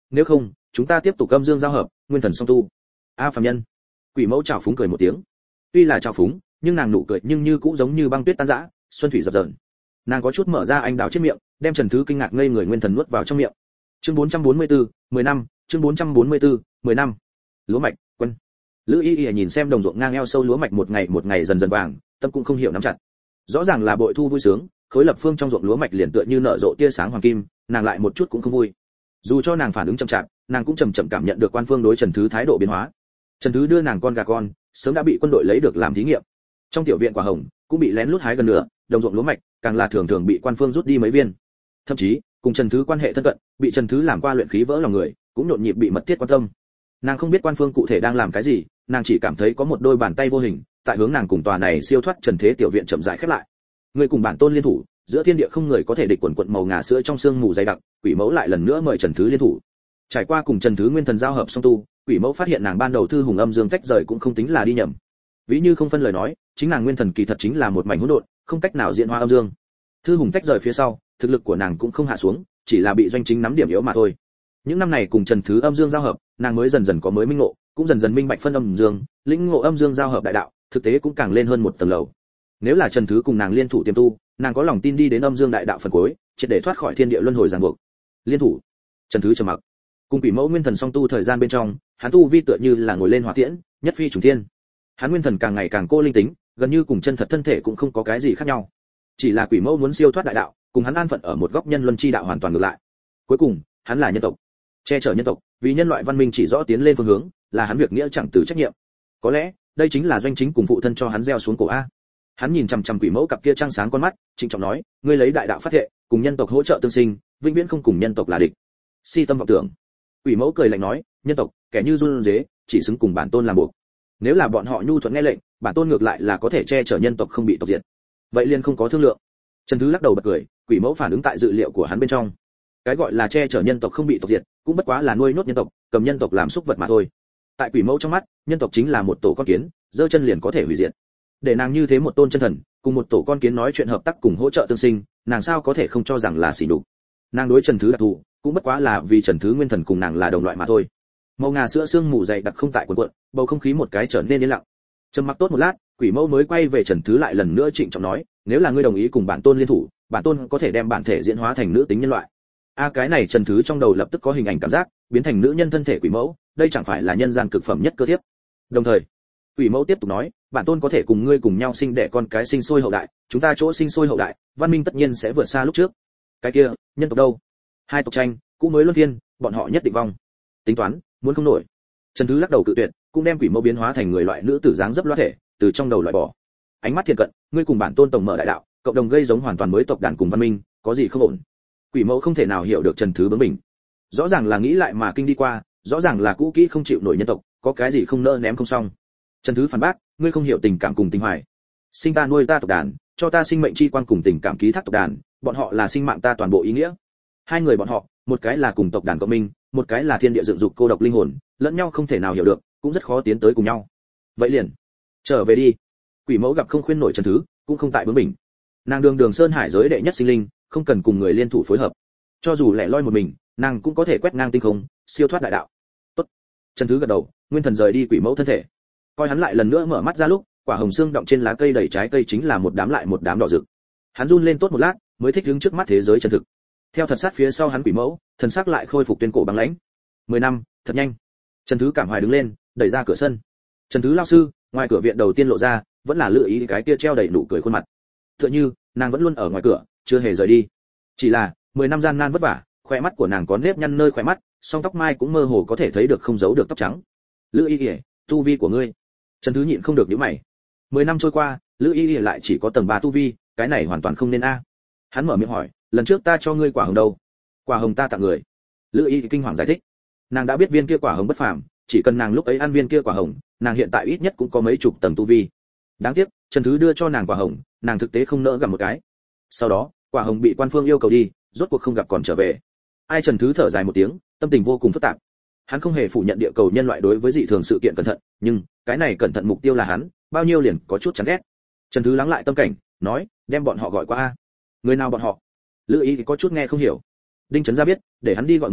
nếu không chúng ta tiếp tục âm dương giao hợp, nguyên thần song tu. A phàm nhân. Quỷ mẫu trào phúng cười một tiếng. Tuy là trào phúng, nhưng nàng nụ cười nhưng như cũng giống như băng tuyết tan rã, xuân thủy dập dờn. Nàng có chút mở ra anh đào trên miệng, đem Trần Thứ kinh ngạc ngây người nguyên thần nuốt vào trong miệng. Chương bốn trăm bốn mươi tư, mười năm, chương bốn trăm bốn mươi tư, mười năm. Lúa mạch, quân. Lữ Y Y nhìn xem đồng ruộng ngang eo sâu lúa mạch một ngày một ngày dần dần vàng, tâm cũng không hiểu nắm chặt. Rõ ràng là bội thu vui sướng, khối lập phương trong ruộng lúa mạch liền tựa như nở rộ tia sáng hoàng kim, nàng lại một chút cũng không vui. Dù cho nàng phản ứng chậm chạp, nàng cũng chậm chậm cảm nhận được quan phương đối Trần Thứ thái độ biến hóa. Trần Thứ đưa nàng con gà con, sớm đã bị quân đội lấy được làm thí nghiệm. Trong tiểu viện quả hồng cũng bị lén lút hái gần nửa, đồng ruộng lúa mạch càng là thường thường bị quan phương rút đi mấy viên. Thậm chí, cùng Trần Thứ quan hệ thân cận, bị Trần Thứ làm qua luyện khí vỡ lòng người, cũng nhộn nhịp bị mật thiết quan tâm. Nàng không biết quan phương cụ thể đang làm cái gì, nàng chỉ cảm thấy có một đôi bàn tay vô hình tại hướng nàng cùng tòa này siêu thoát trần thế tiểu viện chậm rãi khép lại. Người cùng bản tôn liên thủ, giữa thiên địa không người có thể địch, quần quận màu ngà sữa trong sương mù dày đặc, quỷ mẫu lại lần nữa mời Trần Thứ liên thủ. Trải qua cùng Trần Thứ nguyên thần giao hợp song tu, quỷ mẫu phát hiện nàng ban đầu thư hùng âm dương tách rời cũng không tính là đi nhầm. Ví như không phân lời nói, chính nàng nguyên thần kỳ thật chính là một mảnh hỗn độn, không cách nào diễn hóa âm dương. Thư hùng tách rời phía sau, thực lực của nàng cũng không hạ xuống, chỉ là bị doanh chính nắm điểm yếu mà thôi. Những năm này cùng Trần Thứ âm dương giao hợp, nàng mới dần dần có mới minh ngộ, cũng dần dần minh bạch phân âm dương, lĩnh ngộ âm dương giao hợp đại đạo, thực tế cũng càng lên hơn một tầng lầu. Nếu là Trần Thứ cùng nàng liên thủ tiềm tu, nàng có lòng tin đi đến âm dương đại đạo phần cuối, triệt để thoát khỏi thiên địa luân hồi ràng buộc. Liên thủ. Trần Thứ trầm mặc. Cùng quỷ mẫu nguyên thần song tu thời gian bên trong, hắn tu vi tựa như là ngồi lên hỏa tiễn, nhất phi trùng thiên. Hắn nguyên thần càng ngày càng cô linh tính, gần như cùng chân thật thân thể cũng không có cái gì khác nhau. Chỉ là quỷ mẫu muốn siêu thoát đại đạo, cùng hắn an phận ở một góc nhân luân chi đạo hoàn toàn ngược lại. Cuối cùng, hắn là nhân tộc, che chở nhân tộc, vì nhân loại văn minh chỉ rõ tiến lên phương hướng, là hắn việc nghĩa chẳng từ trách nhiệm. Có lẽ, đây chính là doanh chính cùng phụ thân cho hắn gieo xuống cổ a. Hắn nhìn chằm chằm quỷ mẫu cặp kia trăng sáng con mắt, trịnh trọng nói, ngươi lấy đại đạo phát thệ, cùng nhân tộc hỗ trợ tương sinh, vĩnh viễn không cùng nhân tộc là địch. Si tâm vọng tưởng. Quỷ mẫu cười lạnh nói, nhân tộc, kẻ như run rế, chỉ xứng cùng bản tôn làm buộc. Nếu là bọn họ nhu thuận nghe lệnh, bản tôn ngược lại là có thể che chở nhân tộc không bị tộc diệt. Vậy liền không có thương lượng. Trần Thứ lắc đầu bật cười, quỷ mẫu phản ứng tại dự liệu của hắn bên trong. Cái gọi là che chở nhân tộc không bị tộc diệt, cũng bất quá là nuôi nhốt nhân tộc, cầm nhân tộc làm súc vật mà thôi. Tại quỷ mẫu trong mắt, nhân tộc chính là một tổ con kiến, giơ chân liền có thể hủy diệt. Để nàng như thế một tôn chân thần, cùng một tổ con kiến nói chuyện hợp tác cùng hỗ trợ tương sinh, nàng sao có thể không cho rằng là sỉ nhục. Nàng đối Trần Thứ đặc thù, cũng bất quá là vì Trần Thứ nguyên thần cùng nàng là đồng loại mà thôi. Màu ngà sữa sương mù dày đặc không tại cuộn cuộn, bầu không khí một cái trở nên yên lặng. Trầm mặc tốt một lát, quỷ mẫu mới quay về Trần Thứ lại lần nữa trịnh trọng nói, nếu là ngươi đồng ý cùng bản tôn liên thủ, bản tôn có thể đem bản thể diễn hóa thành nữ tính nhân loại. A à, cái này Trần Thứ trong đầu lập tức có hình ảnh cảm giác, biến thành nữ nhân thân thể quỷ mẫu, đây chẳng phải là nhân gian cực phẩm nhất cơ thiếp. Đồng thời, quỷ mẫu tiếp tục nói, bản tôn có thể cùng ngươi cùng nhau sinh đẻ con cái sinh sôi hậu đại, chúng ta chỗ sinh sôi hậu đại, văn minh tất nhiên sẽ vượt xa lúc trước. Cái kia, nhân tộc đâu? Hai tộc tranh, cũ mới luân phiên, bọn họ nhất định vong. Tính toán, muốn không nổi. Trần Thứ lắc đầu cự tuyệt, cũng đem quỷ mẫu biến hóa thành người loại nữ tử dáng dấp loa thể, từ trong đầu loại bỏ. Ánh mắt thiện cận, ngươi cùng bản tôn tổng mở đại đạo, cộng đồng gây giống hoàn toàn mới tộc đàn cùng văn minh, có gì không ổn? Quỷ mẫu không thể nào hiểu được Trần Thứ bướng bỉnh. Rõ ràng là nghĩ lại mà kinh đi qua, rõ ràng là cũ kỹ không chịu nổi nhân tộc, có cái gì không nỡ ném không xong. Trần Thứ phản bác, ngươi không hiểu tình cảm cùng tình hoài. Sinh ta nuôi ta tộc đàn, cho ta sinh mệnh chi quan cùng tình cảm ký thác tộc đàn, bọn họ là sinh mạng ta toàn bộ ý nghĩa. Hai người bọn họ, một cái là cùng tộc đàn cộng minh, một cái là thiên địa dựng dục cô độc linh hồn, lẫn nhau không thể nào hiểu được, cũng rất khó tiến tới cùng nhau. Vậy liền, trở về đi. Quỷ mẫu gặp không khuyên nổi Trần Thứ, cũng không tại bướng bỉnh. Nàng đường đường sơn hải giới đệ nhất sinh linh, không cần cùng người liên thủ phối hợp. Cho dù lẻ loi một mình, nàng cũng có thể quét ngang tinh không, siêu thoát đại đạo. Tốt. Trần Thứ gật đầu, nguyên thần rời đi quỷ mẫu thân thể. Coi hắn lại lần nữa mở mắt ra lúc, quả hồng xương động trên lá cây đầy trái cây chính là một đám lại một đám đỏ rực. Hắn run lên tốt một lát, mới thích ứng trước mắt thế giới chân thực. Theo thật sát phía sau hắn quỷ mẫu, thần sắc lại khôi phục tuyên cổ băng lãnh. Mười năm, thật nhanh. Trần Thứ cảm hoài đứng lên, đẩy ra cửa sân. Trần Thứ lão sư, ngoài cửa viện đầu tiên lộ ra, vẫn là Lữ Ý cái kia treo đầy nụ cười khuôn mặt. Tựa như, nàng vẫn luôn ở ngoài cửa, chưa hề rời đi. Chỉ là, mười năm gian nan vất vả, khóe mắt của nàng có nếp nhăn nơi khóe mắt, song tóc mai cũng mơ hồ có thể thấy được không giấu được tóc trắng. Lữ Y, tu vi của ngươi. Trần Thứ nhịn không được nhíu mày. Mười năm trôi qua, Lữ Y lại chỉ có tầng ba tu vi, cái này hoàn toàn không nên a. Hắn mở miệng hỏi, lần trước ta cho ngươi quả hồng đâu? Quả hồng ta tặng người. Lữ Y kinh hoàng giải thích. Nàng đã biết viên kia quả hồng bất phàm, chỉ cần nàng lúc ấy ăn viên kia quả hồng, nàng hiện tại ít nhất cũng có mấy chục tầng tu vi. Đáng tiếc, Trần Thứ đưa cho nàng quả hồng, nàng thực tế không nỡ gặm một cái. Sau đó, quả hồng bị quan phương yêu cầu đi, rốt cuộc không gặp còn trở về. Ai Trần Thứ thở dài một tiếng, tâm tình vô cùng phức tạp. Hắn không hề phủ nhận địa cầu nhân loại đối với dị thường sự kiện cẩn thận, nhưng cái này cẩn thận mục tiêu là hắn, bao nhiêu liền có chút chán ghét. Trần Thứ lắng lại tâm cảnh, nói, đem bọn họ gọi qua a. Người nào bọn họ? Lữ Ý có chút nghe không hiểu. Đinh Trấn Gia biết, để hắn đi gọi người,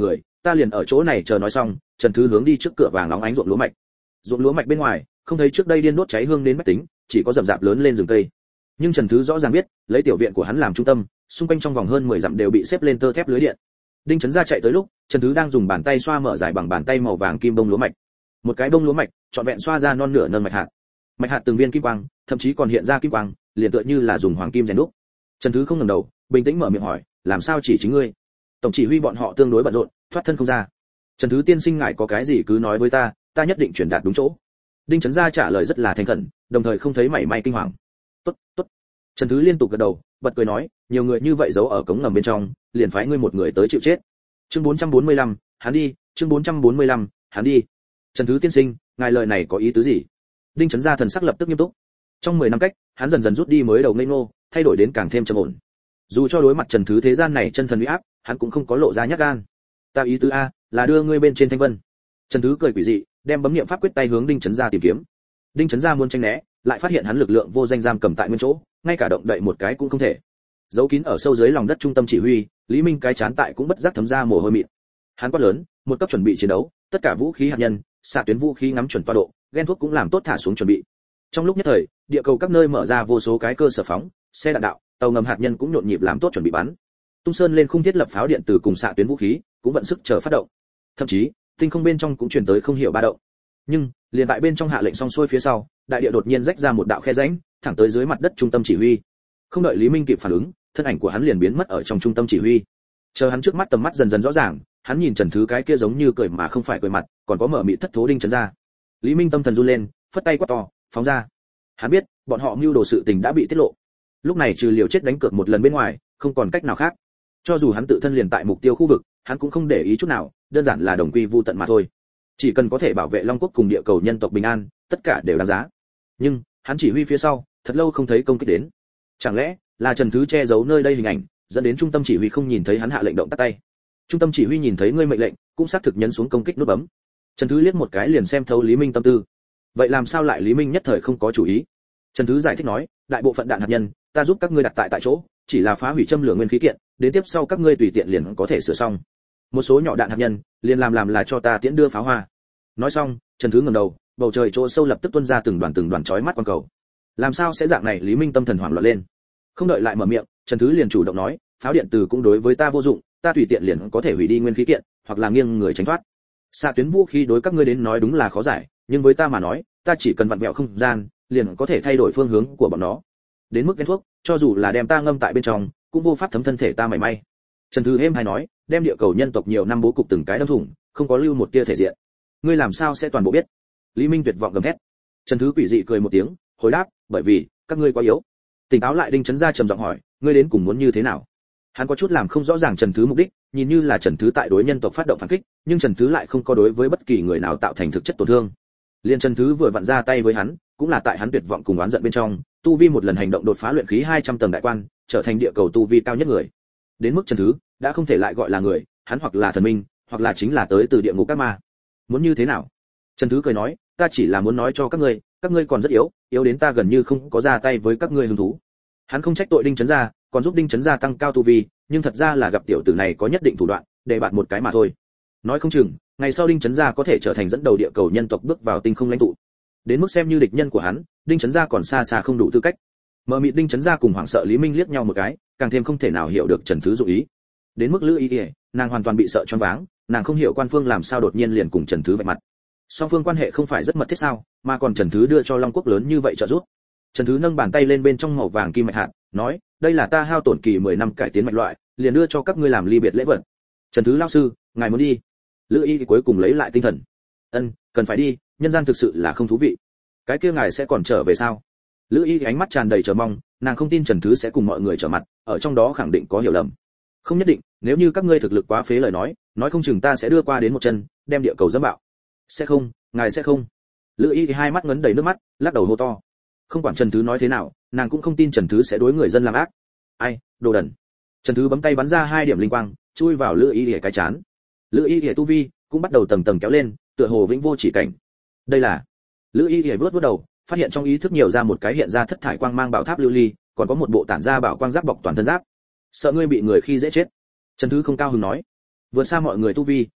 ta liền ở chỗ này chờ nói xong, Trần Thứ hướng đi trước cửa vàng nóng ánh ruộng lúa mạch. Ruộng lúa mạch bên ngoài, không thấy trước đây điên đốt cháy hương đến bách tính, chỉ có rậm rạp lớn lên rừng cây. Nhưng Trần Thứ rõ ràng biết, lấy tiểu viện của hắn làm trung tâm, xung quanh trong vòng hơn mười dặm đều bị xếp lên tơ thép lưới điện. Đinh Chấn Gia chạy tới lúc, Trần Thứ đang dùng bàn tay xoa mở dài bằng bàn tay màu vàng kim bông lúa mạch. Một cái bông lúa mạch, trọn vẹn xoa ra non nửa nâng mạch hạt. Mạch hạt từng viên kim quang, thậm chí còn hiện ra kim quang, liền tựa như là dùng hoàng kim rèn đúc. Trần Thứ không ngẩng đầu, bình tĩnh mở miệng hỏi, làm sao chỉ chính ngươi? Tổng chỉ huy bọn họ tương đối bận rộn, thoát thân không ra. Trần Thứ tiên sinh ngài có cái gì cứ nói với ta, ta nhất định truyền đạt đúng chỗ. Đinh Chấn Gia trả lời rất là thành khẩn, đồng thời không thấy mảy may kinh hoàng. Tốt, tốt. Trần Thứ liên tục gật đầu, bật cười nói, nhiều người như vậy giấu ở cống ngầm bên trong, liền phái ngươi một người tới chịu chết. Chương bốn trăm bốn mươi lăm, hắn đi, chương bốn trăm bốn mươi lăm, hắn đi. Trần Thứ tiên sinh, ngài lời này có ý tứ gì? Đinh Chấn Gia thần sắc lập tức nghiêm túc. Trong mười năm cách, hắn dần dần rút đi mới đầu ngây ngô, thay đổi đến càng thêm trầm ổn. Dù cho đối mặt Trần Thứ thế gian này chân thần uy áp, hắn cũng không có lộ ra nhát gan. Ta ý tứ a, là đưa ngươi bên trên thanh vân. Trần Thứ cười quỷ dị, đem bấm niệm pháp quyết tay hướng Đinh Chấn Gia tìm kiếm. Đinh Chấn Gia muốn tránh né, lại phát hiện hắn lực lượng vô danh giam cầm tại nguyên chỗ, ngay cả động đậy một cái cũng không thể. Giấu kín ở sâu dưới lòng đất trung tâm chỉ huy, Lý Minh cái chán tại cũng bất giác thấm ra mồ hôi mịn. Hắn quát lớn, một cấp chuẩn bị chiến đấu, tất cả vũ khí hạt nhân, xạ tuyến vũ khí ngắm chuẩn tọa độ, ghen thuốc cũng làm tốt thả xuống chuẩn bị. Trong lúc nhất thời, địa cầu các nơi mở ra vô số cái cơ sở phóng, xe đạn đạo, tàu ngầm hạt nhân cũng nhộn nhịp làm tốt chuẩn bị bắn. Tung Sơn lên khung thiết lập pháo điện từ cùng xạ tuyến vũ khí, cũng vận sức chờ phát động. Thậm chí, tinh không bên trong cũng truyền tới không hiểu ba động. Nhưng, liền tại bên trong hạ lệnh xong xuôi phía sau, đại địa đột nhiên rách ra một đạo khe rãnh, thẳng tới dưới mặt đất trung tâm chỉ huy. Không đợi Lý Minh kịp phản ứng, thân ảnh của hắn liền biến mất ở trong trung tâm chỉ huy. Chờ hắn trước mắt tầm mắt dần dần rõ ràng, hắn nhìn Trần Thứ cái kia giống như cười mà không phải cười mặt, còn có mở mịt thất thố Đinh Chấn Gia. Lý Minh tâm thần run lên, phất tay quát to, phóng ra. Hắn biết, bọn họ mưu đồ sự tình đã bị tiết lộ. Lúc này trừ liều chết đánh cược một lần bên ngoài, không còn cách nào khác. Cho dù hắn tự thân liền tại mục tiêu khu vực, hắn cũng không để ý chút nào, đơn giản là đồng quy vu tận mà thôi. Chỉ cần có thể bảo vệ Long Quốc cùng địa cầu nhân tộc bình an, tất cả đều đáng giá. Nhưng, hắn chỉ huy phía sau, thật lâu không thấy công kích đến. Chẳng lẽ là Trần Thứ che giấu nơi đây hình ảnh, dẫn đến trung tâm chỉ huy không nhìn thấy hắn hạ lệnh động tắt tay. Trung tâm chỉ huy nhìn thấy ngươi mệnh lệnh, cũng xác thực nhấn xuống công kích nút bấm. Trần Thứ liếc một cái liền xem thấu Lý Minh tâm tư. Vậy làm sao lại Lý Minh nhất thời không có chủ ý? Trần Thứ giải thích nói, đại bộ phận đạn hạt nhân, ta giúp các ngươi đặt tại tại chỗ, chỉ là phá hủy châm lửa nguyên khí kiện, đến tiếp sau các ngươi tùy tiện liền có thể sửa xong. Một số nhỏ đạn hạt nhân, liền làm làm là cho ta tiễn đưa pháo hoa. Nói xong, Trần Thứ ngẩng đầu, bầu trời chỗ sâu lập tức tuôn ra từng đoàn từng đoàn chói mắt quang cầu. Làm sao sẽ dạng này? Lý Minh tâm thần hoảng loạn lên. Không đợi lại mở miệng, Trần Thứ liền chủ động nói, pháo điện từ cũng đối với ta vô dụng, ta tùy tiện liền có thể hủy đi nguyên khí kiện, hoặc là nghiêng người tránh thoát. Xạ tuyến vũ khí đối các ngươi đến nói đúng là khó giải, nhưng với ta mà nói, ta chỉ cần vặn vẹo không gian, liền có thể thay đổi phương hướng của bọn nó. Đến mức ghen thuốc, cho dù là đem ta ngâm tại bên trong, cũng vô pháp thấm thân thể ta mảy may. Trần Thứ êm hay nói, đem địa cầu nhân tộc nhiều năm bố cục từng cái đâm thủng, không có lưu một tia thể diện. Ngươi làm sao sẽ toàn bộ biết? Lý Minh tuyệt vọng gầm thét. Trần Thứ quỷ dị cười một tiếng, hồi đáp, bởi vì các ngươi quá yếu. Tỉnh táo lại Đinh Chấn Gia trầm giọng hỏi, ngươi đến cùng muốn như thế nào? Hắn có chút làm không rõ ràng Trần Thứ mục đích, nhìn như là Trần Thứ tại đối nhân tộc phát động phản kích, nhưng Trần Thứ lại không có đối với bất kỳ người nào tạo thành thực chất tổn thương. Liên Trần Thứ vừa vặn ra tay với hắn, cũng là tại hắn tuyệt vọng cùng oán giận bên trong, tu vi một lần hành động đột phá luyện khí hai trăm tầng đại quan, trở thành địa cầu tu vi cao nhất người. Đến mức Trần Thứ đã không thể lại gọi là người, hắn hoặc là thần minh, hoặc là chính là tới từ địa ngục các ma. Muốn như thế nào? Trần Thứ cười nói, ta chỉ là muốn nói cho các ngươi, các ngươi còn rất yếu, yếu đến ta gần như không có ra tay với các ngươi hứng thú. Hắn không trách tội Đinh Chấn Gia, còn giúp Đinh Chấn Gia tăng cao tu vi, nhưng thật ra là gặp tiểu tử này có nhất định thủ đoạn, để bạn một cái mà thôi. Nói không chừng, ngày sau Đinh Chấn Gia có thể trở thành dẫn đầu địa cầu nhân tộc bước vào tinh không lãnh tụ. Đến mức xem như địch nhân của hắn, Đinh Chấn Gia còn xa xa không đủ tư cách. Mờ mịt Đinh Chấn Gia cùng hoảng sợ Lý Minh liếc nhau một cái, càng thêm không thể nào hiểu được Trần Thứ dụng ý. Đến mức Lữ Y Y, nàng hoàn toàn bị sợ choáng váng, nàng không hiểu Quan Phương làm sao đột nhiên liền cùng Trần Thứ vạch mặt. Song phương quan hệ không phải rất mật thiết sao, mà còn Trần Thứ đưa cho Long Quốc lớn như vậy trợ giúp. Trần Thứ nâng bàn tay lên bên trong màu vàng kim mạch hạt, nói, đây là ta hao tổn kỳ mười năm cải tiến mạch loại, liền đưa cho các ngươi làm ly biệt lễ vật. Trần Thứ lão sư, ngài muốn đi? Lữ Y cuối cùng lấy lại tinh thần. Ân, cần phải đi, nhân gian thực sự là không thú vị. Cái kia ngài sẽ còn trở về sao? Lữ Y ánh mắt tràn đầy chờ mong, nàng không tin Trần Thứ sẽ cùng mọi người trở mặt, ở trong đó khẳng định có hiểu lầm. Không nhất định, nếu như các ngươi thực lực quá phế lời nói, nói không chừng ta sẽ đưa qua đến một chân, đem địa cầu dẫm bạo. Sẽ không, ngài sẽ không. Lữ Y hai mắt ngấn đầy nước mắt, lắc đầu hô to. Không quản Trần Thứ nói thế nào, nàng cũng không tin Trần Thứ sẽ đối người dân làm ác. Ai, đồ đần. Trần Thứ bấm tay bắn ra hai điểm linh quang, chui vào Lữ Y cái chán. Lữ Y tu vi cũng bắt đầu tầng tầng kéo lên, tựa hồ vĩnh vô chỉ cảnh. Đây là. Lữ Y vớt vớt đầu, phát hiện trong ý thức nhiều ra một cái hiện ra thất thải quang mang bảo tháp lưu ly, còn có một bộ tản ra bảo quang giáp bọc toàn thân giáp. Sợ ngươi bị người khi dễ chết. Trần Thứ không cao hứng nói. Vượt xa mọi người tu vi,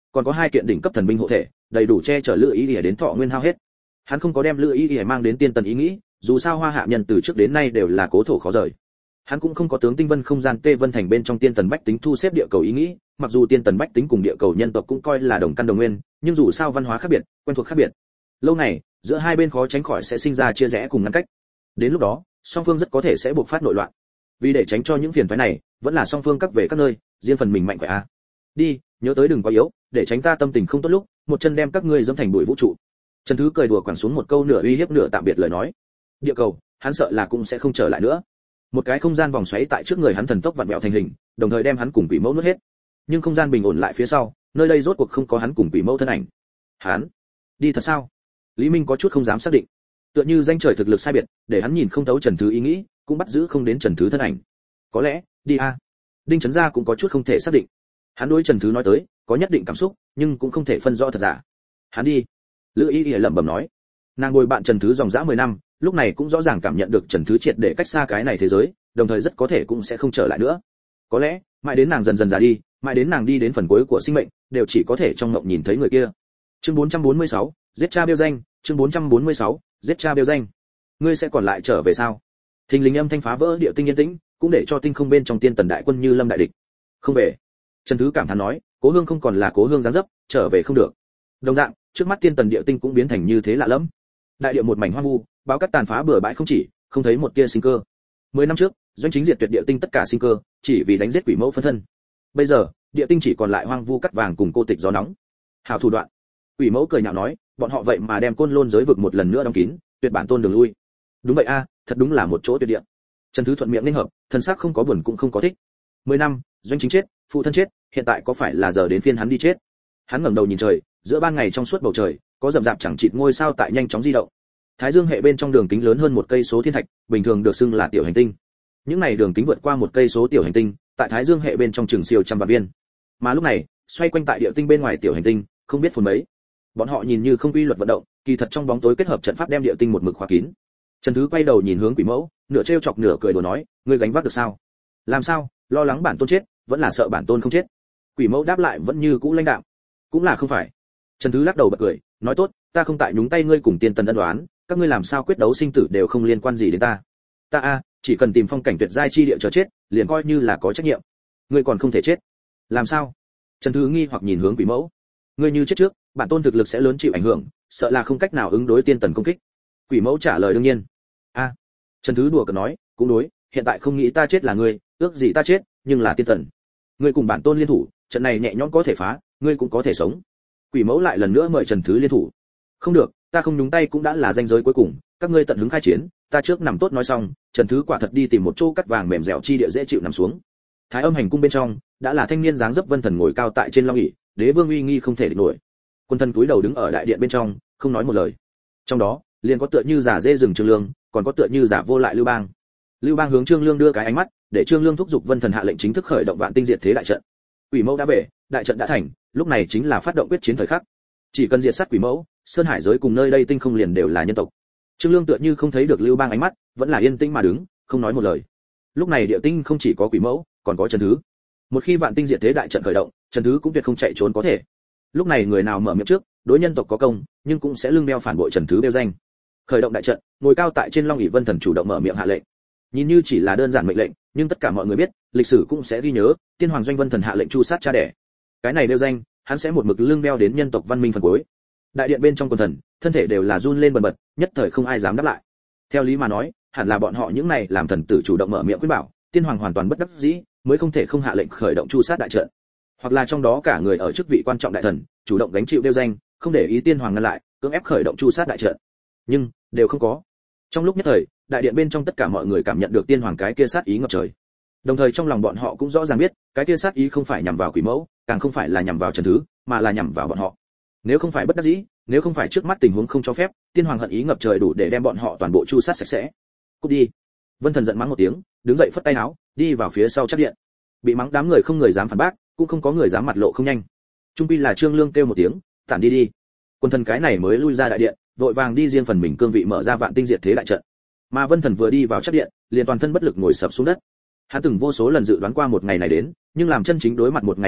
còn có hai kiện đỉnh cấp thần binh hộ thể, đầy đủ che chở Lữ Y Y đến thọ nguyên hao hết. Hắn không có đem Lữ Y Y mang đến tiên tần ý nghĩ, dù sao Hoa Hạ nhân từ trước đến nay đều là cố thổ khó rời. Hắn cũng không có tướng tinh vân không gian Tê Vân Thành bên trong tiên tần bách tính thu xếp địa cầu ý nghĩ, mặc dù tiên tần bách tính cùng địa cầu nhân tộc cũng coi là đồng căn đồng nguyên, nhưng dù sao văn hóa khác biệt, quen thuộc khác biệt. Lâu này, giữa hai bên khó tránh khỏi sẽ sinh ra chia rẽ cùng ngăn cách. Đến lúc đó, song phương rất có thể sẽ buộc phát nội loạn. Vì để tránh cho những phiền toái này, vẫn là song phương các về các nơi, riêng phần mình mạnh khỏe a. Đi, nhớ tới đừng quá yếu, để tránh ta tâm tình không tốt lúc, một chân đem các ngươi dẫm thành bụi vũ trụ. Trần Thứ cười đùa quẳng xuống một câu nửa uy hiếp nửa tạm biệt lời nói. Địa cầu, hắn sợ là cũng sẽ không trở lại nữa. Một cái không gian vòng xoáy tại trước người hắn thần tốc vặn vẹo thành hình, đồng thời đem hắn cùng quỷ mẫu nuốt hết. Nhưng không gian bình ổn lại phía sau, nơi đây rốt cuộc không có hắn cùng quỷ mẫu thân ảnh. Hắn đi thật sao? Lý Minh có chút không dám xác định. Tựa như danh trời thực lực sai biệt, để hắn nhìn không thấu Trần Thứ ý nghĩ, cũng bắt giữ không đến Trần Thứ thân ảnh. Có lẽ, đi a. Đinh Chấn Gia cũng có chút không thể xác định. Hắn đối Trần Thứ nói tới, có nhất định cảm xúc, nhưng cũng không thể phân rõ thật giả. Hắn đi. Lữ Y Y lẩm bẩm nói. Nàng ngồi bạn Trần Thứ dòng dã mười năm, lúc này cũng rõ ràng cảm nhận được Trần Thứ triệt để cách xa cái này thế giới, đồng thời rất có thể cũng sẽ không trở lại nữa. Có lẽ, mãi đến nàng dần dần già đi, mãi đến nàng đi đến phần cuối của sinh mệnh, đều chỉ có thể trong mộng nhìn thấy người kia. Chương bốn trăm bốn mươi sáu, giết cha bêu danh, chương bốn trăm bốn mươi sáu, giết cha bêu danh. Ngươi sẽ còn lại trở về sao? Thình lình âm thanh phá vỡ địa tinh yên tĩnh, cũng để cho tinh không bên trong tiên tần đại quân như lâm đại địch. Không về. Trần Thứ cảm thán nói, cố hương không còn là cố hương dáng dấp, trở về không được. Đồng dạng, trước mắt tiên tần địa tinh cũng biến thành như thế lạ lẫm. Đại địa một mảnh hoang vu, báo cát tàn phá bừa bãi không chỉ, không thấy một tia sinh cơ. Mười năm trước, doanh chính diệt tuyệt địa tinh tất cả sinh cơ, chỉ vì đánh giết quỷ mẫu phân thân. Bây giờ, địa tinh chỉ còn lại hoang vu cắt vàng cùng cô tịch gió nóng. Hảo thủ đoạn. Quỷ mẫu cười nhạo nói, bọn họ vậy mà đem côn lôn giới vực một lần nữa đóng kín, tuyệt bản tôn đường lui. Đúng vậy a, thật đúng là một chỗ tuyệt địa. Trần Thứ thuận miệng nên hợp, thân xác không có buồn cũng không có thích. Mười năm, doanh chính chết, phụ thân chết, hiện tại có phải là giờ đến phiên hắn đi chết? Hắn ngẩng đầu nhìn trời, giữa ban ngày trong suốt bầu trời, có rậm rạp chẳng chịt ngôi sao tại nhanh chóng di động. Thái Dương hệ bên trong đường kính lớn hơn một cây số thiên thạch, bình thường được xưng là tiểu hành tinh. Những này đường kính vượt qua một cây số tiểu hành tinh, tại Thái Dương hệ bên trong chừng siêu trăm vạn viên. Mà lúc này, xoay quanh tại địa tinh bên ngoài tiểu hành tinh, không biết phồn mấy. Bọn họ nhìn như không quy luật vận động, kỳ thật trong bóng tối kết hợp trận pháp đem địa tinh một mực khóa kín. Trần Thứ quay đầu nhìn hướng Quỷ Mẫu, nửa trêu chọc nửa cười đùa nói, ngươi gánh vác được sao? Làm sao? Lo lắng bản tôn chết, vẫn là sợ bản tôn không chết. Quỷ Mẫu đáp lại vẫn như cũ lãnh đạm, cũng là không phải. Trần Thứ lắc đầu bật cười, nói tốt, ta không tại nhúng tay ngươi cùng tiên tần ân đoán, các ngươi làm sao quyết đấu sinh tử đều không liên quan gì đến ta. Ta a, chỉ cần tìm phong cảnh tuyệt giai chi địa chờ chết, liền coi như là có trách nhiệm. Ngươi còn không thể chết. Làm sao? Trần Thứ nghi hoặc nhìn hướng Quỷ Mẫu. Ngươi như chết trước, bản tôn thực lực sẽ lớn chịu ảnh hưởng, sợ là không cách nào ứng đối tiên tần công kích. Quỷ Mẫu trả lời đương nhiên. A. Trần Thứ đùa cợt nói, cũng đối, hiện tại không nghĩ ta chết là ngươi, ước gì ta chết, nhưng là tiên tần. Ngươi cùng bản tôn liên thủ, trận này nhẹ nhõm có thể phá, ngươi cũng có thể sống. Quỷ Mẫu lại lần nữa mời Trần Thứ liên thủ. Không được, ta không nhúng tay cũng đã là danh giới cuối cùng, các ngươi tận hứng khai chiến, ta trước nằm tốt nói xong, Trần Thứ quả thật đi tìm một chỗ cắt vàng mềm dẻo chi địa dễ chịu nằm xuống. Thái Âm hành cung bên trong, đã là thanh niên dáng dấp Vân Thần ngồi cao tại trên long ỷ, đế vương uy nghi không thể địch nổi. Quân thần túi đầu đứng ở đại điện bên trong, không nói một lời. Trong đó, liền có tựa như giả dê rừng Trương Lương, còn có tựa như giả vô lại Lưu Bang. Lưu Bang hướng Trương Lương đưa cái ánh mắt, để Trương Lương thúc giục Vân Thần hạ lệnh chính thức khởi động vạn tinh diệt thế đại trận. Quỷ Mẫu đã về, đại trận đã thành, lúc này chính là phát động quyết chiến thời khắc. Chỉ cần diệt sát Quỷ Mẫu, sơn hải giới cùng nơi đây tinh không liền đều là nhân tộc. Trương Lương tựa như không thấy được Lưu Bang ánh mắt, vẫn là yên tĩnh mà đứng, không nói một lời. Lúc này địa tinh không chỉ có Quỷ Mẫu, còn có Trần Thứ. Một khi vạn tinh diệt thế đại trận khởi động, Trần Thứ cũng tuyệt không chạy trốn có thể. Lúc này người nào mở miệng trước, đối nhân tộc có công, nhưng cũng sẽ lưng đeo phản bội Trần Thứ đeo danh. Khởi động đại trận, ngồi cao tại trên long ỷ Vân Thần chủ động mở miệng hạ lệnh. Nhìn như chỉ là đơn giản mệnh lệnh, nhưng tất cả mọi người biết, lịch sử cũng sẽ ghi nhớ, tiên hoàng doanh Vân Thần hạ lệnh chu sát cha đẻ. Cái này đeo danh, hắn sẽ một mực lưng đeo đến nhân tộc văn minh phần cuối. Đại điện bên trong quần thần, thân thể đều là run lên bần bật, nhất thời không ai dám đáp lại. Theo lý mà nói, hẳn là bọn họ những này làm thần tử chủ động mở miệng khuyên bảo, tiên hoàng hoàn toàn bất đắc dĩ, mới không thể không hạ lệnh khởi động chu sát đại trận. Hoặc là trong đó cả người ở chức vị quan trọng đại thần, chủ động gánh chịu đeo danh, không để ý tiên hoàng ngăn lại, cưỡng ép khởi động chu sát đại trận. Nhưng đều không có. Trong lúc nhất thời, đại điện bên trong tất cả mọi người cảm nhận được tiên hoàng cái kia sát ý ngập trời. Đồng thời trong lòng bọn họ cũng rõ ràng biết, cái kia sát ý không phải nhằm vào Quỷ Mẫu, càng không phải là nhằm vào Trần Thứ, mà là nhằm vào bọn họ. Nếu không phải bất đắc dĩ, nếu không phải trước mắt tình huống không cho phép, tiên hoàng hận ý ngập trời đủ để đem bọn họ toàn bộ chu sát sạch sẽ. Cút đi. Vân Thần giận mắng một tiếng, đứng dậy phất tay áo, đi vào phía sau chắc điện. Bị mắng đám người không người dám phản bác, cũng không có người dám mặt lộ không nhanh. Trung quy là Trương Lương kêu một tiếng, tản đi đi. Quân thần cái này mới lui ra đại điện, vội vàng đi riêng phần mình cương vị mở ra vạn tinh diệt thế đại trận. Mà Vân Thần vừa đi vào chắc điện, liền toàn thân bất lực ngồi sập xuống đất. Hắn từng vô số lần dự đoán qua một ngày này đến, nhưng làm chân chính đối mặt một ngày này lúc,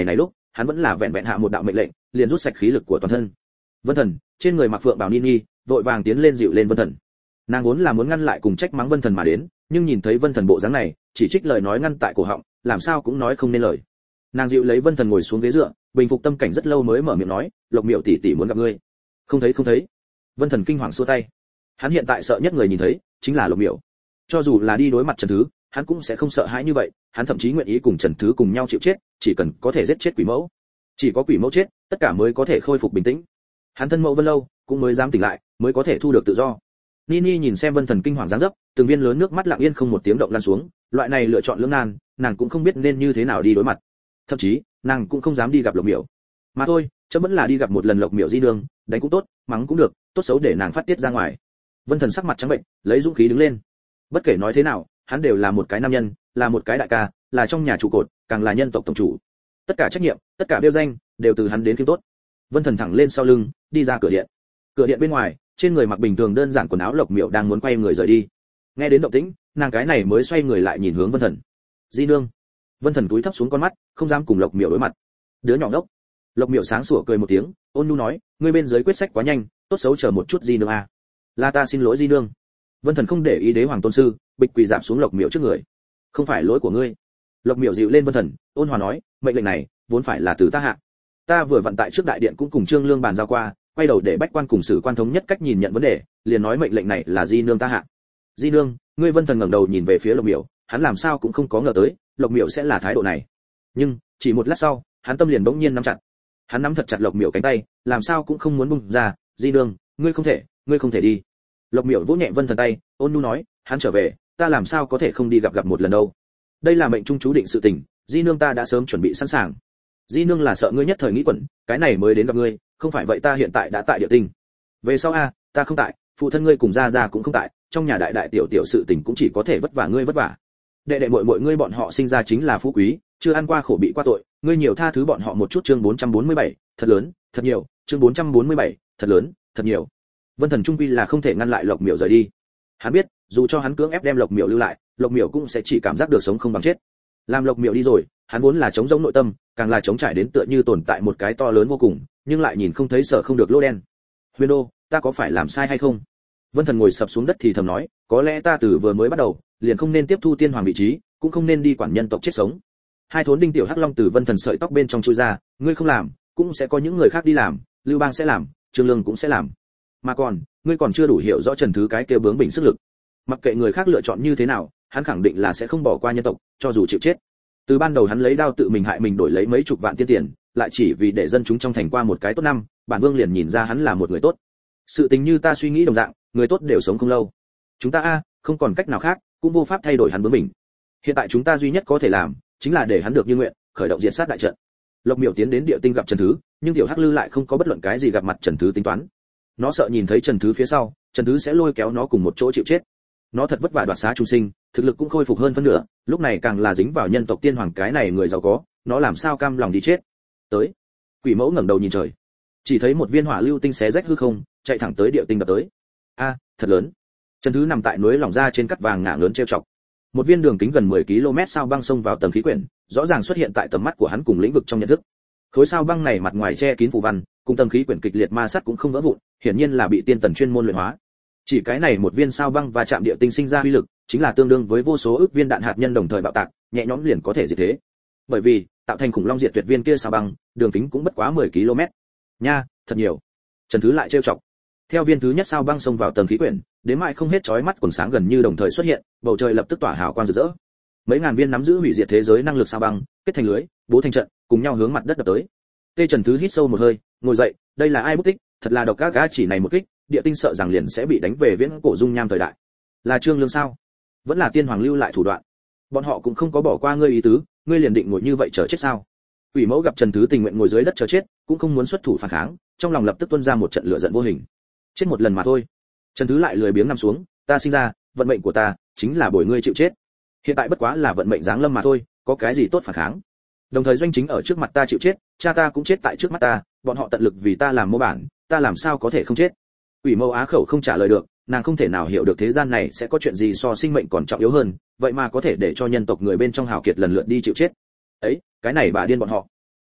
hắn vẫn là vẹn vẹn hạ một đạo mệnh lệnh, liền rút sạch khí lực của toàn thân. Vân Thần, trên người mặc phượng bào Nini, vội vàng tiến lên dịu lên Vân Thần. Nàng vốn là muốn ngăn lại cùng trách mắng Vân Thần mà đến, nhưng nhìn thấy Vân Thần bộ dáng này, chỉ trích lời nói ngăn tại cổ họng, làm sao cũng nói không nên lời. Nàng dịu lấy Vân Thần ngồi xuống ghế dựa, bình phục tâm cảnh rất lâu mới mở miệng nói, Lộc Miểu tỷ tỷ muốn gặp ngươi. Không thấy không thấy. Vân Thần kinh hoàng xua tay. Hắn hiện tại sợ nhất người nhìn thấy chính là Lộc Miểu. Cho dù là đi đối mặt Trần Thứ, hắn cũng sẽ không sợ hãi như vậy, hắn thậm chí nguyện ý cùng Trần Thứ cùng nhau chịu chết, chỉ cần có thể giết chết quỷ mẫu. Chỉ có quỷ mẫu chết, tất cả mới có thể khôi phục bình tĩnh. Hắn thân mẫu Vân Lâu cũng mới dám tỉnh lại, mới có thể thu được tự do. Nini nhìn xem Vân Thần kinh hoàng dáng dấp, từng viên lớn nước mắt lặng yên không một tiếng động lăn xuống, loại này lựa chọn lưỡng nan, nàng cũng không biết nên như thế nào đi đối mặt. Thậm chí, nàng cũng không dám đi gặp Lộc Miểu. Mà thôi, chấm vẫn là đi gặp một lần Lộc Miểu di nương, đánh cũng tốt, mắng cũng được, tốt xấu để nàng phát tiết ra ngoài. Vân Thần sắc mặt trắng bệnh, lấy dũng khí đứng lên. Bất kể nói thế nào, hắn đều là một cái nam nhân, là một cái đại ca, là trong nhà trụ cột, càng là nhân tộc tổng chủ. Tất cả trách nhiệm, tất cả đeo danh, đều từ hắn đến kiếm tốt. Vân Thần thẳng lên sau lưng, đi ra cửa điện. Cửa điện bên ngoài, trên người mặc bình thường đơn giản quần áo Lộc Miểu đang muốn quay người rời đi. Nghe đến động tĩnh, nàng cái này mới xoay người lại nhìn hướng Vân Thần. Di nương. Vân Thần cúi thấp xuống con mắt, không dám cùng Lộc Miểu đối mặt. Đứa nhỏ ngốc. Lộc Miểu sáng sủa cười một tiếng, ôn nhu nói, ngươi bên dưới quyết sách quá nhanh, tốt xấu chờ một chút di nương a. Là ta xin lỗi di nương. Vân Thần không để ý đế hoàng tôn sư, bịch quỳ giảm xuống Lộc Miểu trước người. Không phải lỗi của ngươi. Lộc Miểu dịu lên Vân Thần, ôn hòa nói, mệnh lệnh này vốn phải là từ ta hạ. Ta vừa vận tại trước đại điện cũng cùng Trương Lương bàn giao qua, quay đầu để bách quan cùng sử quan thống nhất cách nhìn nhận vấn đề, liền nói mệnh lệnh này là di nương ta hạ. Di nương, ngươi. Vân Thần ngẩng đầu nhìn về phía Lộc Miểu, hắn làm sao cũng không có ngờ tới, Lộc Miểu sẽ là thái độ này. Nhưng chỉ một lát sau, hắn tâm liền bỗng nhiên nắm chặt. Hắn nắm thật chặt Lộc Miểu cánh tay, làm sao cũng không muốn buông ra. Di nương, ngươi không thể, ngươi không thể đi. Lộc Miểu vỗ nhẹ Vân Thần tay, ôn nhu nói, hắn trở về, ta làm sao có thể không đi gặp gặp một lần đâu. Đây là mệnh trung chú định sự tình, di nương ta đã sớm chuẩn bị sẵn sàng. Di nương là sợ ngươi nhất thời nghĩ quẩn, cái này mới đến gặp ngươi, không phải vậy ta hiện tại đã tại địa tinh. Về sau a, ta không tại, phụ thân ngươi cùng gia gia cũng không tại, trong nhà đại đại tiểu tiểu sự tình cũng chỉ có thể vất vả ngươi vất vả. Đệ đệ muội muội ngươi bọn họ sinh ra chính là phú quý, chưa ăn qua khổ bị qua tội, ngươi nhiều tha thứ bọn họ một chút. Chương bốn trăm bốn mươi bảy, thật lớn, thật nhiều. Chương bốn trăm bốn mươi bảy, thật lớn, thật nhiều. Vân Thần trung quy là không thể ngăn lại Lộc Miểu rời đi. Hắn biết, dù cho hắn cưỡng ép đem Lộc Miểu lưu lại, Lộc Miểu cũng sẽ chỉ cảm giác được sống không bằng chết. Làm Lộc Miểu đi rồi, hắn vốn là trống rỗng nội tâm, càng là trống trải đến tựa như tồn tại một cái to lớn vô cùng, nhưng lại nhìn không thấy sợ không được lỗ đen. Huyền Đô, ta có phải làm sai hay không? Vân Thần ngồi sập xuống đất thì thầm nói, có lẽ ta từ vừa mới bắt đầu, liền không nên tiếp thu tiên hoàng vị trí, cũng không nên đi quản nhân tộc chết sống. Hai thốn đinh tiểu hắc long từ Vân Thần sợi tóc bên trong chui ra, ngươi không làm, cũng sẽ có những người khác đi làm, Lưu Bang sẽ làm, Trương Lương cũng sẽ làm. Mà còn, ngươi còn chưa đủ hiểu rõ Trần Thứ cái kia bướng bỉnh sức lực. Mặc kệ người khác lựa chọn như thế nào, hắn khẳng định là sẽ không bỏ qua nhân tộc, cho dù chịu chết. Từ ban đầu hắn lấy đao tự mình hại mình đổi lấy mấy chục vạn tiên tiền, lại chỉ vì để dân chúng trong thành qua một cái tốt năm, bản vương liền nhìn ra hắn là một người tốt. Sự tình như ta suy nghĩ đồng dạng, người tốt đều sống không lâu. Chúng ta a, không còn cách nào khác, cũng vô pháp thay đổi hắn bướng bỉnh. Hiện tại chúng ta duy nhất có thể làm, chính là để hắn được như nguyện, khởi động diệt sát đại trận. Lộc Miểu tiến đến địa tinh gặp Trần Thứ, nhưng tiểu hắc lư lại không có bất luận cái gì gặp mặt Trần Thứ tính toán. Nó sợ nhìn thấy Trần Thứ phía sau, Trần Thứ sẽ lôi kéo nó cùng một chỗ chịu chết. Nó thật vất vả đoạt xá chúng sinh, thực lực cũng khôi phục hơn phân nửa, lúc này càng là dính vào nhân tộc tiên hoàng cái này người giàu có, nó làm sao cam lòng đi chết. Tới. Quỷ mẫu ngẩng đầu nhìn trời, chỉ thấy một viên hỏa lưu tinh xé rách hư không, chạy thẳng tới địa tinh đập tới. A, thật lớn. Trần Thứ nằm tại núi lỏng ra trên cắt vàng ngả lớn trêu chọc. Một viên đường kính gần mười ki lô mét sao băng xông vào tầng khí quyển, rõ ràng xuất hiện tại tầm mắt của hắn cùng lĩnh vực trong nhận thức. Khối sao băng này mặt ngoài che kín phù văn, cùng tầng khí quyển kịch liệt ma sát cũng không vỡ vụn, hiển nhiên là bị tiên tần chuyên môn luyện hóa. Chỉ cái này một viên sao băng và chạm địa tinh sinh ra uy lực, chính là tương đương với vô số ức viên đạn hạt nhân đồng thời bạo tạc, nhẹ nhõm liền có thể diệt thế. Bởi vì, tạo thành khủng long diệt tuyệt viên kia sao băng, đường kính cũng bất quá mười ki lô mét. Nha, thật nhiều. Trần Thứ lại trêu chọc. Theo viên thứ nhất sao băng xông vào tầng khí quyển, đến mãi không hết chói mắt quần sáng gần như đồng thời xuất hiện, bầu trời lập tức tỏa hào quang rực rỡ. Mấy ngàn viên nắm giữ hủy diệt thế giới năng lực sao băng, kết thành lưới, bố thành trận, cùng nhau hướng mặt đất đập tới. Tê Trần Thứ hít sâu một hơi, ngồi dậy, đây là ai bút tích, thật là độc ác gã chỉ này một kích, địa tinh sợ rằng liền sẽ bị đánh về viễn cổ dung nham thời đại. Là Trương Lương sao? Vẫn là tiên hoàng lưu lại thủ đoạn. Bọn họ cũng không có bỏ qua ngươi ý tứ, ngươi liền định ngồi như vậy chờ chết sao? Quỷ mẫu gặp Trần Thứ tình nguyện ngồi dưới đất chờ chết, cũng không muốn xuất thủ phản kháng, trong lòng lập tức tuôn ra một trận lửa giận vô hình. Chết một lần mà thôi. Trần Thứ lại lười biếng nằm xuống, ta sinh ra, vận mệnh của ta chính là bồi ngươi chịu chết. Hiện tại bất quá là vận mệnh giáng lâm mà thôi, có cái gì tốt phản kháng? Đồng thời doanh chính ở trước mặt ta chịu chết, cha ta cũng chết tại trước mắt ta, bọn họ tận lực vì ta làm mô bản, ta làm sao có thể không chết? Quỷ mẫu á khẩu không trả lời được, nàng không thể nào hiểu được thế gian này sẽ có chuyện gì so sinh mệnh còn trọng yếu hơn, vậy mà có thể để cho nhân tộc người bên trong hào kiệt lần lượt đi chịu chết. Ấy, cái này bà điên bọn họ.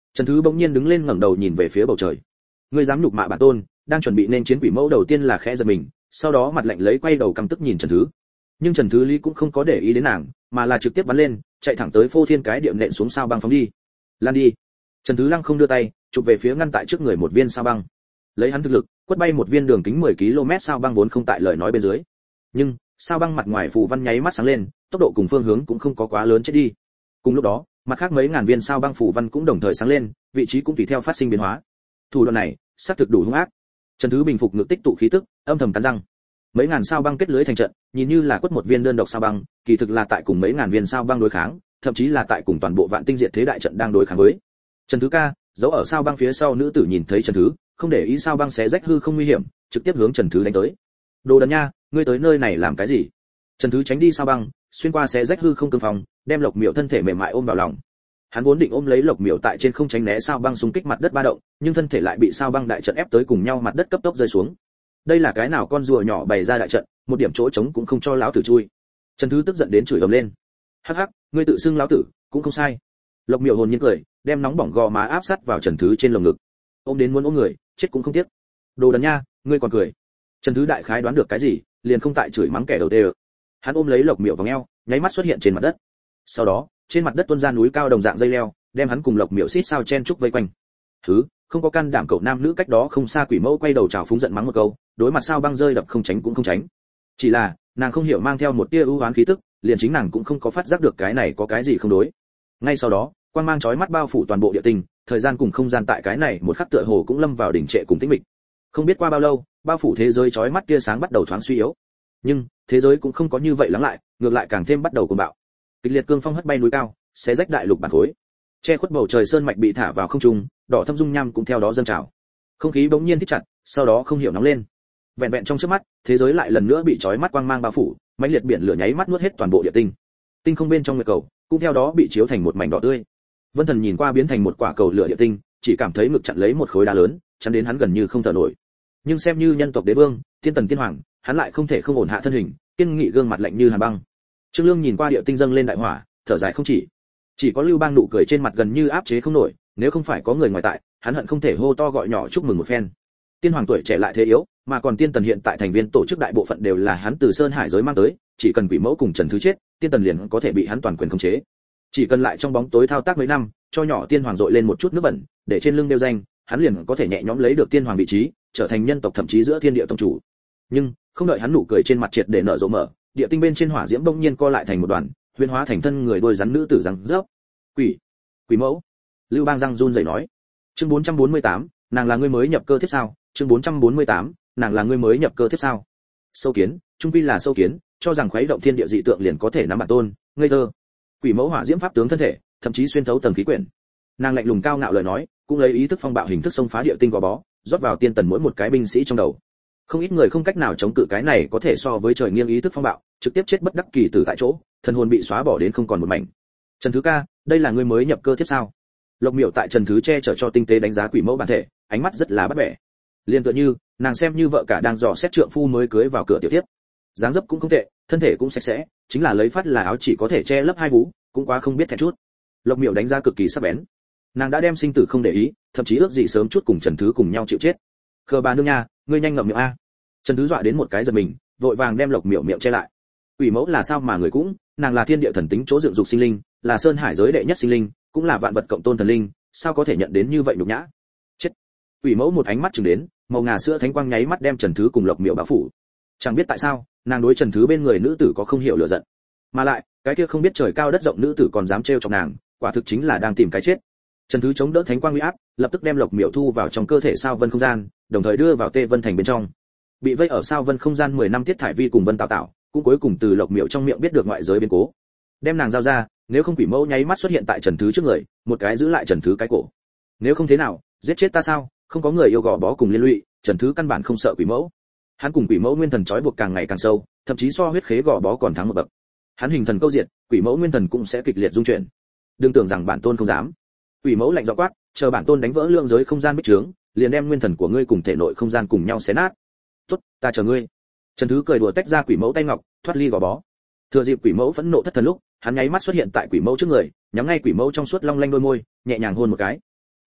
Trần Thứ bỗng nhiên đứng lên ngẩng đầu nhìn về phía bầu trời. Ngươi dám nhục mạ bản tôn? Đang chuẩn bị nên chiến quỷ mẫu đầu tiên là khẽ giật mình, sau đó mặt lạnh lấy quay đầu căm tức nhìn Trần Thứ. Nhưng Trần Thứ Lý cũng không có để ý đến nàng, mà là trực tiếp bắn lên, chạy thẳng tới phô thiên cái địa nện xuống sao băng phóng đi. Lan đi. Trần Thứ Lăng không đưa tay, chụp về phía ngăn tại trước người một viên sao băng. Lấy hắn thực lực, quất bay một viên đường kính mười ki lô mét sao băng vốn không tại lời nói bên dưới. Nhưng, sao băng mặt ngoài phù văn nháy mắt sáng lên, tốc độ cùng phương hướng cũng không có quá lớn chết đi. Cùng lúc đó, mặt khác mấy ngàn viên sao băng phù văn cũng đồng thời sáng lên, vị trí cũng tùy theo phát sinh biến hóa. Thủ đoạn này, xác thực đủ hung ác. Trần Thứ bình phục ngực tích tụ khí tức, âm thầm cắn răng. Mấy ngàn sao băng kết lưới thành trận, nhìn như là quất một viên đơn độc sao băng, kỳ thực là tại cùng mấy ngàn viên sao băng đối kháng, thậm chí là tại cùng toàn bộ vạn tinh diệt thế đại trận đang đối kháng với. Trần Thứ ca, giấu ở sao băng phía sau nữ tử nhìn thấy Trần Thứ, không để ý sao băng xé rách hư không nguy hiểm, trực tiếp hướng Trần Thứ đánh tới. Đồ đần nha, ngươi tới nơi này làm cái gì? Trần Thứ tránh đi sao băng, xuyên qua xé rách hư không cương phòng, đem Lộc Miểu thân thể mềm mại ôm vào lòng. Hắn vốn định ôm lấy Lộc Miểu tại trên không tránh né sao băng xung kích mặt đất ba động, nhưng thân thể lại bị sao băng đại trận ép tới cùng nhau, mặt đất cấp tốc rơi xuống. Đây là cái nào con rùa nhỏ bày ra đại trận, một điểm chỗ trống cũng không cho lão tử chui. Trần Thứ tức giận đến chửi ầm lên. Hắc hắc, ngươi tự xưng lão tử, cũng không sai. Lộc Miểu hồn nhiên cười, đem nóng bỏng gò má áp sát vào Trần Thứ trên lồng ngực. Ôm đến muốn ôm người, chết cũng không tiếc. Đồ đần nha, ngươi còn cười. Trần Thứ đại khái đoán được cái gì, liền không tại chửi mắng kẻ đầu tê. Hắn ôm lấy Lộc Miểu vào eo, nháy mắt xuất hiện trên mặt đất. Sau đó, trên mặt đất tuôn ra núi cao đồng dạng dây leo, đem hắn cùng Lộc Miểu xít sao chen trúc vây quanh. Thứ, không có can đảm cậu nam nữ cách đó không xa quỷ mẫu quay đầu chào phúng giận mắng một câu, đối mặt sao băng rơi đập không tránh cũng không tránh. Chỉ là, nàng không hiểu mang theo một tia ưu oán khí tức, liền chính nàng cũng không có phát giác được cái này có cái gì không đối. Ngay sau đó, quang mang chói mắt bao phủ toàn bộ địa tinh, thời gian cùng không gian tại cái này một khắc tựa hồ cũng lâm vào đỉnh trệ cùng tĩnh mịch. Không biết qua bao lâu, bao phủ thế giới chói mắt tia sáng bắt đầu thoáng suy yếu. Nhưng, thế giới cũng không có như vậy lắng lại, ngược lại càng thêm bắt đầu cuồng bạo. Kịch liệt cương phong hất bay núi cao, xé rách đại lục bản khối. Che khuất bầu trời sơn mạch bị thả vào không trung, đỏ thâm dung nham cũng theo đó dâng trào. Không khí bỗng nhiên thít chặt, sau đó không hiểu nóng lên. Vẹn vẹn trong chớp mắt, thế giới lại lần nữa bị chói mắt quang mang bao phủ, mãnh liệt biển lửa nháy mắt nuốt hết toàn bộ địa tinh. Tinh không bên trong nguyệt cầu cũng theo đó bị chiếu thành một mảnh đỏ tươi. Vân Thần nhìn qua biến thành một quả cầu lửa địa tinh, chỉ cảm thấy ngực chặn lấy một khối đá lớn, chắn đến hắn gần như không thở nổi. Nhưng xem như nhân tộc đế vương, thiên tần tiên hoàng, hắn lại không thể không ổn hạ thân hình, kiên nghị gương mặt lạnh như hàn băng. Trương Lương nhìn qua địa tinh dâng lên đại hỏa, thở dài không chỉ. Chỉ có Lưu Bang nụ cười trên mặt gần như áp chế không nổi, nếu không phải có người ngoài tại, hắn hận không thể hô to gọi nhỏ chúc mừng một phen. Tiên hoàng tuổi trẻ lại thế yếu, mà còn tiên tần hiện tại thành viên tổ chức đại bộ phận đều là hắn từ Sơn Hải giới mang tới, chỉ cần quỷ mẫu cùng Trần Thứ chết, tiên tần liền có thể bị hắn toàn quyền khống chế. Chỉ cần lại trong bóng tối thao tác mấy năm, cho nhỏ tiên hoàng dội lên một chút nước bẩn, để trên lưng đeo danh, hắn liền có thể nhẹ nhõm lấy được tiên hoàng vị trí, trở thành nhân tộc thậm chí giữa thiên địa tông chủ. Nhưng, không đợi hắn nụ cười trên mặt triệt để nở rộ mở, địa tinh bên trên hỏa diễm bỗng nhiên co lại thành một đoàn, huyễn hóa thành thân người đôi rắn nữ tử răng rớp. Quỷ, quỷ mẫu. Lưu Bang răng run rẩy nói. Chương bốn trăm bốn mươi tám, nàng là người mới nhập cơ tiếp sao? Chương bốn trăm bốn mươi tám, nàng là người mới nhập cơ tiếp sao? Sâu kiến, trung quy là sâu kiến, cho rằng khuấy động thiên địa dị tượng liền có thể nắm bản tôn, ngây thơ. Quỷ mẫu hỏa diễm pháp tướng thân thể, thậm chí xuyên thấu tầng khí quyển. Nàng lạnh lùng cao ngạo lời nói, cũng lấy ý thức phong bạo hình thức xông phá địa tinh gò bó, rót vào tiên tần mỗi một cái binh sĩ trong đầu. Không ít người không cách nào chống cự cái này có thể so với trời nghiêng ý thức phong bạo, trực tiếp chết bất đắc kỳ tử tại chỗ, thần hồn bị xóa bỏ đến không còn một mảnh. Trần Thứ ca, đây là người mới nhập cơ tiếp sao? Lộc Miểu tại Trần Thứ che chở cho tinh tế đánh giá quỷ mẫu bản thể, ánh mắt rất là bắt bẻ. Liên tựa như, nàng xem như vợ cả đang dò xét trượng phu mới cưới vào cửa tiểu tiếp. Dáng dấp cũng không tệ, thân thể cũng sạch sẽ, chính là lấy phát là áo chỉ có thể che lấp hai vú, cũng quá không biết thẹn chút. Lộc Miểu đánh giá cực kỳ sắc bén. Nàng đã đem sinh tử không để ý, thậm chí ước gì sớm chút cùng Trần Thứ cùng nhau chịu chết. Khờ bà nương nha, ngươi nhanh ngậm miệng a. Trần Thứ dọa đến một cái giật mình, vội vàng đem Lộc Miểu miệng che lại. Quỷ mẫu là sao mà người cũng, nàng là thiên địa thần tính chỗ dựng dục sinh linh, là sơn hải giới đệ nhất sinh linh, cũng là vạn vật cộng tôn thần linh, sao có thể nhận đến như vậy nhục nhã? Chết. Quỷ mẫu một ánh mắt chừng đến, màu ngà sữa thánh quang nháy mắt đem Trần Thứ cùng Lộc Miểu bao phủ. Chẳng biết tại sao, nàng đối Trần Thứ bên người nữ tử có không hiểu lửa giận. Mà lại, cái kia không biết trời cao đất rộng nữ tử còn dám trêu chọc nàng, quả thực chính là đang tìm cái chết. Trần Thứ chống đỡ thánh quang uy áp, lập tức đem Lộc Miểu thu vào trong cơ thể sao vân không gian, đồng thời đưa vào Tê Vân thành bên trong. Bị vây ở sao vân không gian mười năm Tiết Thải Vi cùng Vân Tạo Tạo, cũng cuối cùng từ Lộc Miểu trong miệng biết được ngoại giới biến cố. Đem nàng giao ra, nếu không quỷ mẫu nháy mắt xuất hiện tại Trần Thứ trước người, một cái giữ lại Trần Thứ cái cổ. Nếu không thế nào, giết chết ta sao? Không có người yêu gò bó cùng liên lụy, Trần Thứ căn bản không sợ quỷ mẫu. Hắn cùng quỷ mẫu nguyên thần trói buộc càng ngày càng sâu, thậm chí so huyết khế gò bó còn thắng một bậc. Hắn hình thần câu diệt, quỷ mẫu nguyên thần cũng sẽ kịch liệt dung chuyển. Đừng tưởng rằng bản tôn không dám. Quỷ mẫu lạnh giọng quát, chờ bản tôn đánh vỡ lượng giới không gian bích trướng, liền đem nguyên thần của ngươi cùng thể nội không gian cùng nhau xé nát. Tốt, ta chờ ngươi. Trần Thứ cười đùa tách ra quỷ mẫu tay ngọc, thoát ly gò bó. Thừa dịp quỷ mẫu phẫn nộ thất thần lúc, hắn nháy mắt xuất hiện tại quỷ mẫu trước người, nhắm ngay quỷ mẫu trong suốt long lanh đôi môi, nhẹ nhàng hôn một cái.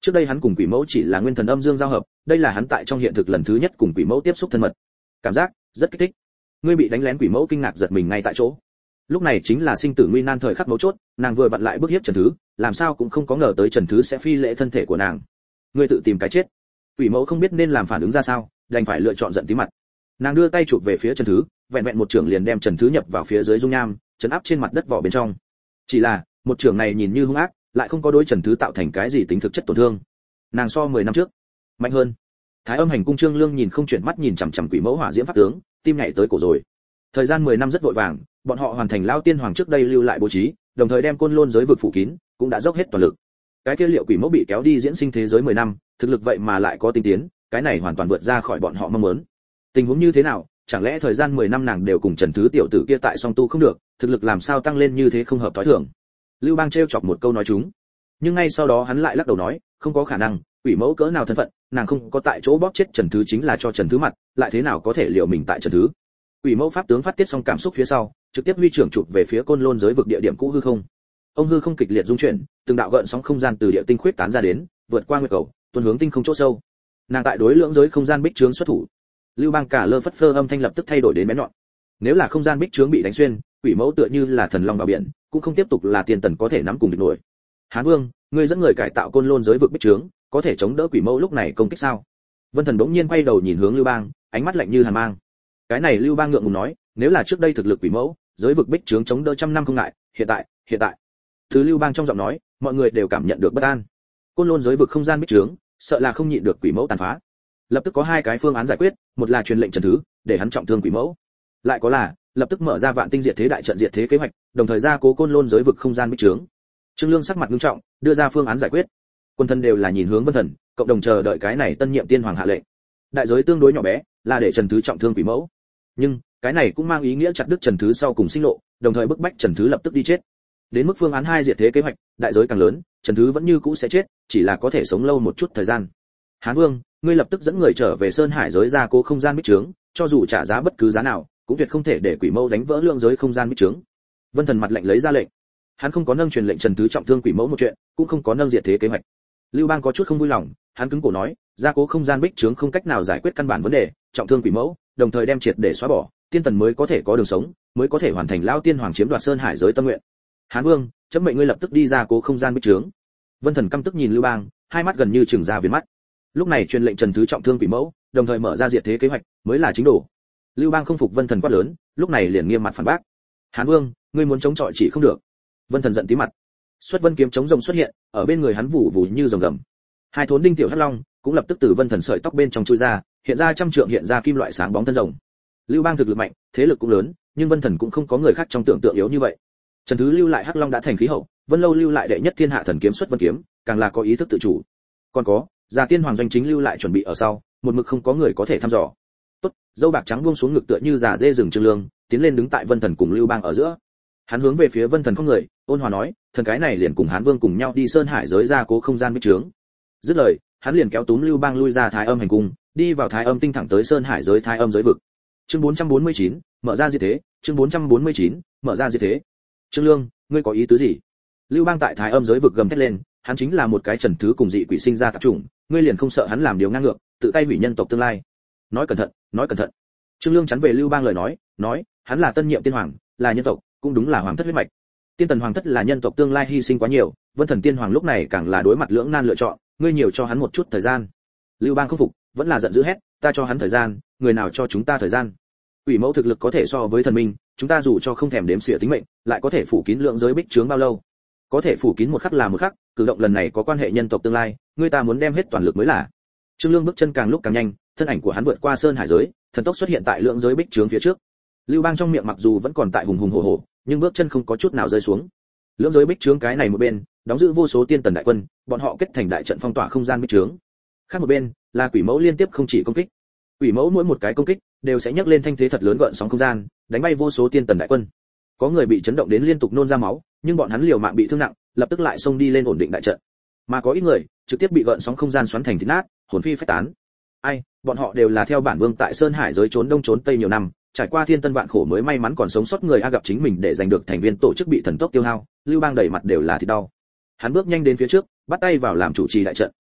Trước đây hắn cùng quỷ mẫu chỉ là nguyên thần âm dương giao hợp, đây là hắn tại trong hiện thực lần thứ nhất cùng quỷ mẫu tiếp xúc thân mật. Cảm giác rất kích thích. Ngươi bị đánh lén, quỷ mẫu kinh ngạc giật mình ngay tại chỗ. Lúc này chính là sinh tử nguy nan thời khắc mấu chốt, nàng vừa vặn lại bức hiếp Trần Thứ, làm sao cũng không có ngờ tới Trần Thứ sẽ phi lễ thân thể của nàng. Ngươi tự tìm cái chết. Quỷ mẫu không biết nên làm phản ứng ra sao, đành phải lựa chọn giận tí mặt. Nàng đưa tay chụp về phía Trần Thứ, vẹn vẹn một chưởng liền đem Trần Thứ nhập vào phía dưới dung nham, chấn áp trên mặt đất vỏ bên trong. Chỉ là, một chưởng này nhìn như hung ác, lại không có đối Trần Thứ tạo thành cái gì tính thực chất tổn thương. Nàng so mười năm trước mạnh hơn. Thái Âm Hành Cung Trương Lương nhìn không chuyển mắt nhìn chằm chằm quỷ mẫu hỏa diễm pháp tướng, tim nhảy tới cổ rồi. Thời gian mười năm rất vội vàng, bọn họ hoàn thành lao tiên hoàng trước đây lưu lại bố trí, đồng thời đem côn lôn giới vực phủ kín, cũng đã dốc hết toàn lực. Cái kia liệu quỷ mẫu bị kéo đi diễn sinh thế giới mười năm, thực lực vậy mà lại có tinh tiến, cái này hoàn toàn vượt ra khỏi bọn họ mong muốn. Tình huống như thế nào, chẳng lẽ thời gian mười năm nàng đều cùng Trần Thứ tiểu tử kia tại song tu không được, thực lực làm sao tăng lên như thế không hợp tối thường. Lưu Bang trêu chọc một câu nói chúng, nhưng ngay sau đó hắn lại lắc đầu nói, không có khả năng, quỷ mẫu cỡ nào thân phận, nàng không có tại chỗ bóp chết Trần Thứ chính là cho Trần Thứ mặt, lại thế nào có thể liệu mình tại Trần Thứ. Quỷ mẫu pháp tướng phát tiết xong cảm xúc phía sau, trực tiếp huy trưởng chụp về phía côn lôn giới vực địa điểm cũ hư không. Ông hư không kịch liệt rung chuyển, từng đạo gợn sóng không gian từ địa tinh khuyết tán ra đến, vượt qua nguyệt cầu, tuôn hướng tinh không chỗ sâu. Nàng tại đối lưỡng giới không gian bích trướng xuất thủ. Lưu Bang cả lơ phất phơ âm thanh lập tức thay đổi đến bén nhọn. Nếu là không gian bích trướng bị đánh xuyên, quỷ mẫu tựa như là thần long vào biển, cũng không tiếp tục là tiền tần có thể nắm cùng địch nổi. Hán Vương, ngươi dẫn người cải tạo côn lôn giới vực bích trướng, có thể chống đỡ quỷ mẫu lúc này công kích sao? Vân Thần bỗng nhiên quay đầu nhìn hướng Lưu Bang, ánh mắt lạnh như hàn mang. Cái này Lưu Bang ngượng ngùng nói, nếu là trước đây thực lực quỷ mẫu, giới vực bích trướng chống đỡ trăm năm không ngại, hiện tại, hiện tại. Từ Lưu Bang trong giọng nói, mọi người đều cảm nhận được bất an. Côn lôn giới vực không gian bích trướng, sợ là không nhịn được quỷ mẫu tàn phá. Lập tức có hai cái phương án giải quyết, một là truyền lệnh Trần Thứ, để hắn trọng thương quỷ mẫu. Lại có là, lập tức mở ra vạn tinh diệt thế đại trận diệt thế kế hoạch, đồng thời ra cố côn lôn giới vực không gian bích trướng. Trương Lương sắc mặt nghiêm trọng, đưa ra phương án giải quyết. Quân thân đều là nhìn hướng Vân Thần, cộng đồng chờ đợi cái này tân nhiệm tiên hoàng hạ lệnh. Đại giới tương đối nhỏ bé, là để Trần Thứ trọng thương quỷ mẫu. Nhưng, cái này cũng mang ý nghĩa chặt đứt Trần Thứ sau cùng sinh lộ, đồng thời bức bách Trần Thứ lập tức đi chết. Đến mức phương án hai diệt thế kế hoạch, đại giới càng lớn, Trần Thứ vẫn như cũ sẽ chết, chỉ là có thể sống lâu một chút thời gian. Hán Vương, ngươi lập tức dẫn người trở về Sơn Hải giới ra cố không gian bích trướng, cho dù trả giá bất cứ giá nào, cũng tuyệt không thể để quỷ mẫu đánh vỡ lượng giới không gian bích trướng. Vân Thần mặt lệnh lấy ra lệnh. Hắn không có nâng truyền lệnh Trần Thứ trọng thương quỷ mẫu một chuyện, cũng không có nâng diệt thế kế hoạch. Lưu Bang có chút không vui lòng, hắn cứng cổ nói, gia cố không gian bích trướng không cách nào giải quyết căn bản vấn đề, trọng thương quỷ mẫu, đồng thời đem triệt để xóa bỏ, tiên tần mới có thể có đường sống, mới có thể hoàn thành lao tiên hoàng chiếm đoạt Sơn Hải giới tâm nguyện. Hán Vương, chấm mệnh ngươi lập tức đi ra cố không gian bích trướng. Vân Thần căm tức nhìn Lưu Bang, hai mắt gần như trừng ra viền mắt. Lúc này truyền lệnh Trần Thứ trọng thương quỷ mẫu, đồng thời mở ra diệt thế kế hoạch, mới là chính đồ. Lưu Bang không phục Vân Thần quát lớn, lúc này liền nghiêm mặt phản bác. Hán Vương, ngươi muốn chống chọi chỉ không được. Vân Thần giận tí mặt. Xuất Vân kiếm chống rồng xuất hiện, ở bên người hắn vụ vụ như rồng gầm. Hai thốn đinh tiểu hắc long cũng lập tức từ Vân Thần sợi tóc bên trong chui ra, hiện ra trăm trượng hiện ra kim loại sáng bóng thân rồng. Lưu Bang thực lực mạnh, thế lực cũng lớn, nhưng Vân Thần cũng không có người khác trong tưởng tượng yếu như vậy. Trần Thứ lưu lại hắc long đã thành khí hậu, Vân Lâu lưu lại đệ nhất thiên hạ thần kiếm xuất Vân kiếm, càng là có ý thức tự chủ. Còn có, Già Tiên Hoàng doanh chính lưu lại chuẩn bị ở sau, một mực không có người có thể thăm dò. Tốt, dâu bạc trắng buông xuống ngực tựa như già dê rừng Trương Lương, tiến lên đứng tại Vân Thần cùng Lưu Bang ở giữa. Hắn hướng về phía Vân Thần không người, ôn hòa nói, thần cái này liền cùng Hán Vương cùng nhau đi Sơn Hải giới ra cố không gian bích trướng. Dứt lời, hắn liền kéo túm Lưu Bang lui ra Thái Âm hành cung, đi vào Thái Âm tinh thẳng tới Sơn Hải giới Thái Âm giới vực. Chương bốn trăm bốn mươi chín, mở ra diệt thế, chương bốn trăm bốn mươi chín, mở ra diệt thế. Trương Lương, ngươi có ý tứ gì? Lưu Bang tại Thái Âm giới vực gầm thét lên, hắn chính là một cái Trần Thứ cùng dị quỷ sinh ra tạp chủng, ngươi liền không sợ hắn làm điều ngang ngược, tự tay hủy nhân tộc tương lai. Nói cẩn thận, nói cẩn thận. Trương Lương chắn về Lưu Bang lời nói, nói, hắn là tân nhiệm tiên hoàng, là nhân tộc, cũng đúng là hoàng thất huyết mạch. Tiên tần hoàng thất là nhân tộc tương lai hy sinh quá nhiều, Vân Thần tiên hoàng lúc này càng là đối mặt lưỡng nan lựa chọn, ngươi nhiều cho hắn một chút thời gian. Lưu Bang không phục, vẫn là giận dữ hét, ta cho hắn thời gian, người nào cho chúng ta thời gian? Quỷ mẫu thực lực có thể so với thần minh, chúng ta dù cho không thèm đếm xỉa tính mệnh, lại có thể phủ kín lượng giới bích trướng bao lâu? Có thể phủ kín một khắc là một khắc, cử động lần này có quan hệ nhân tộc tương lai, ngươi ta muốn đem hết toàn lực mới là. Trương Lương bước chân càng lúc càng nhanh, thân ảnh của hắn vượt qua Sơn Hải giới, thần tốc xuất hiện tại lượng giới bích trướng phía trước. Lưu Bang trong miệng mặc dù vẫn còn tại hùng hùng hổ hổ, nhưng bước chân không có chút nào rơi xuống. Lượng giới bích trướng cái này một bên, đóng giữ vô số tiên tần đại quân, bọn họ kết thành đại trận phong tỏa không gian bích trướng. Khác một bên, là quỷ mẫu liên tiếp không chỉ công kích. Quỷ mẫu mỗi một cái công kích đều sẽ nhấc lên thanh thế thật lớn gợn sóng không gian, đánh bay vô số tiên tần đại quân. Có người bị chấn động đến liên tục nôn ra máu, nhưng bọn hắn liều mạng bị thương nặng, lập tức lại xông đi lên ổn định đại trận. Mà có ít người trực tiếp bị gợn sóng không gian xoắn thành thịt nát, hồn phi phách tán. Ai, bọn họ đều là theo bản vương tại Sơn Hải giới trốn đông trốn tây nhiều năm, trải qua thiên tân vạn khổ mới may mắn còn sống sót người a gặp chính mình để giành được thành viên tổ chức bị thần tốc tiêu hao, Lưu Bang đầy mặt đều là thịt đau. Hắn bước nhanh đến phía trước, bắt tay vào làm chủ trì đại trận.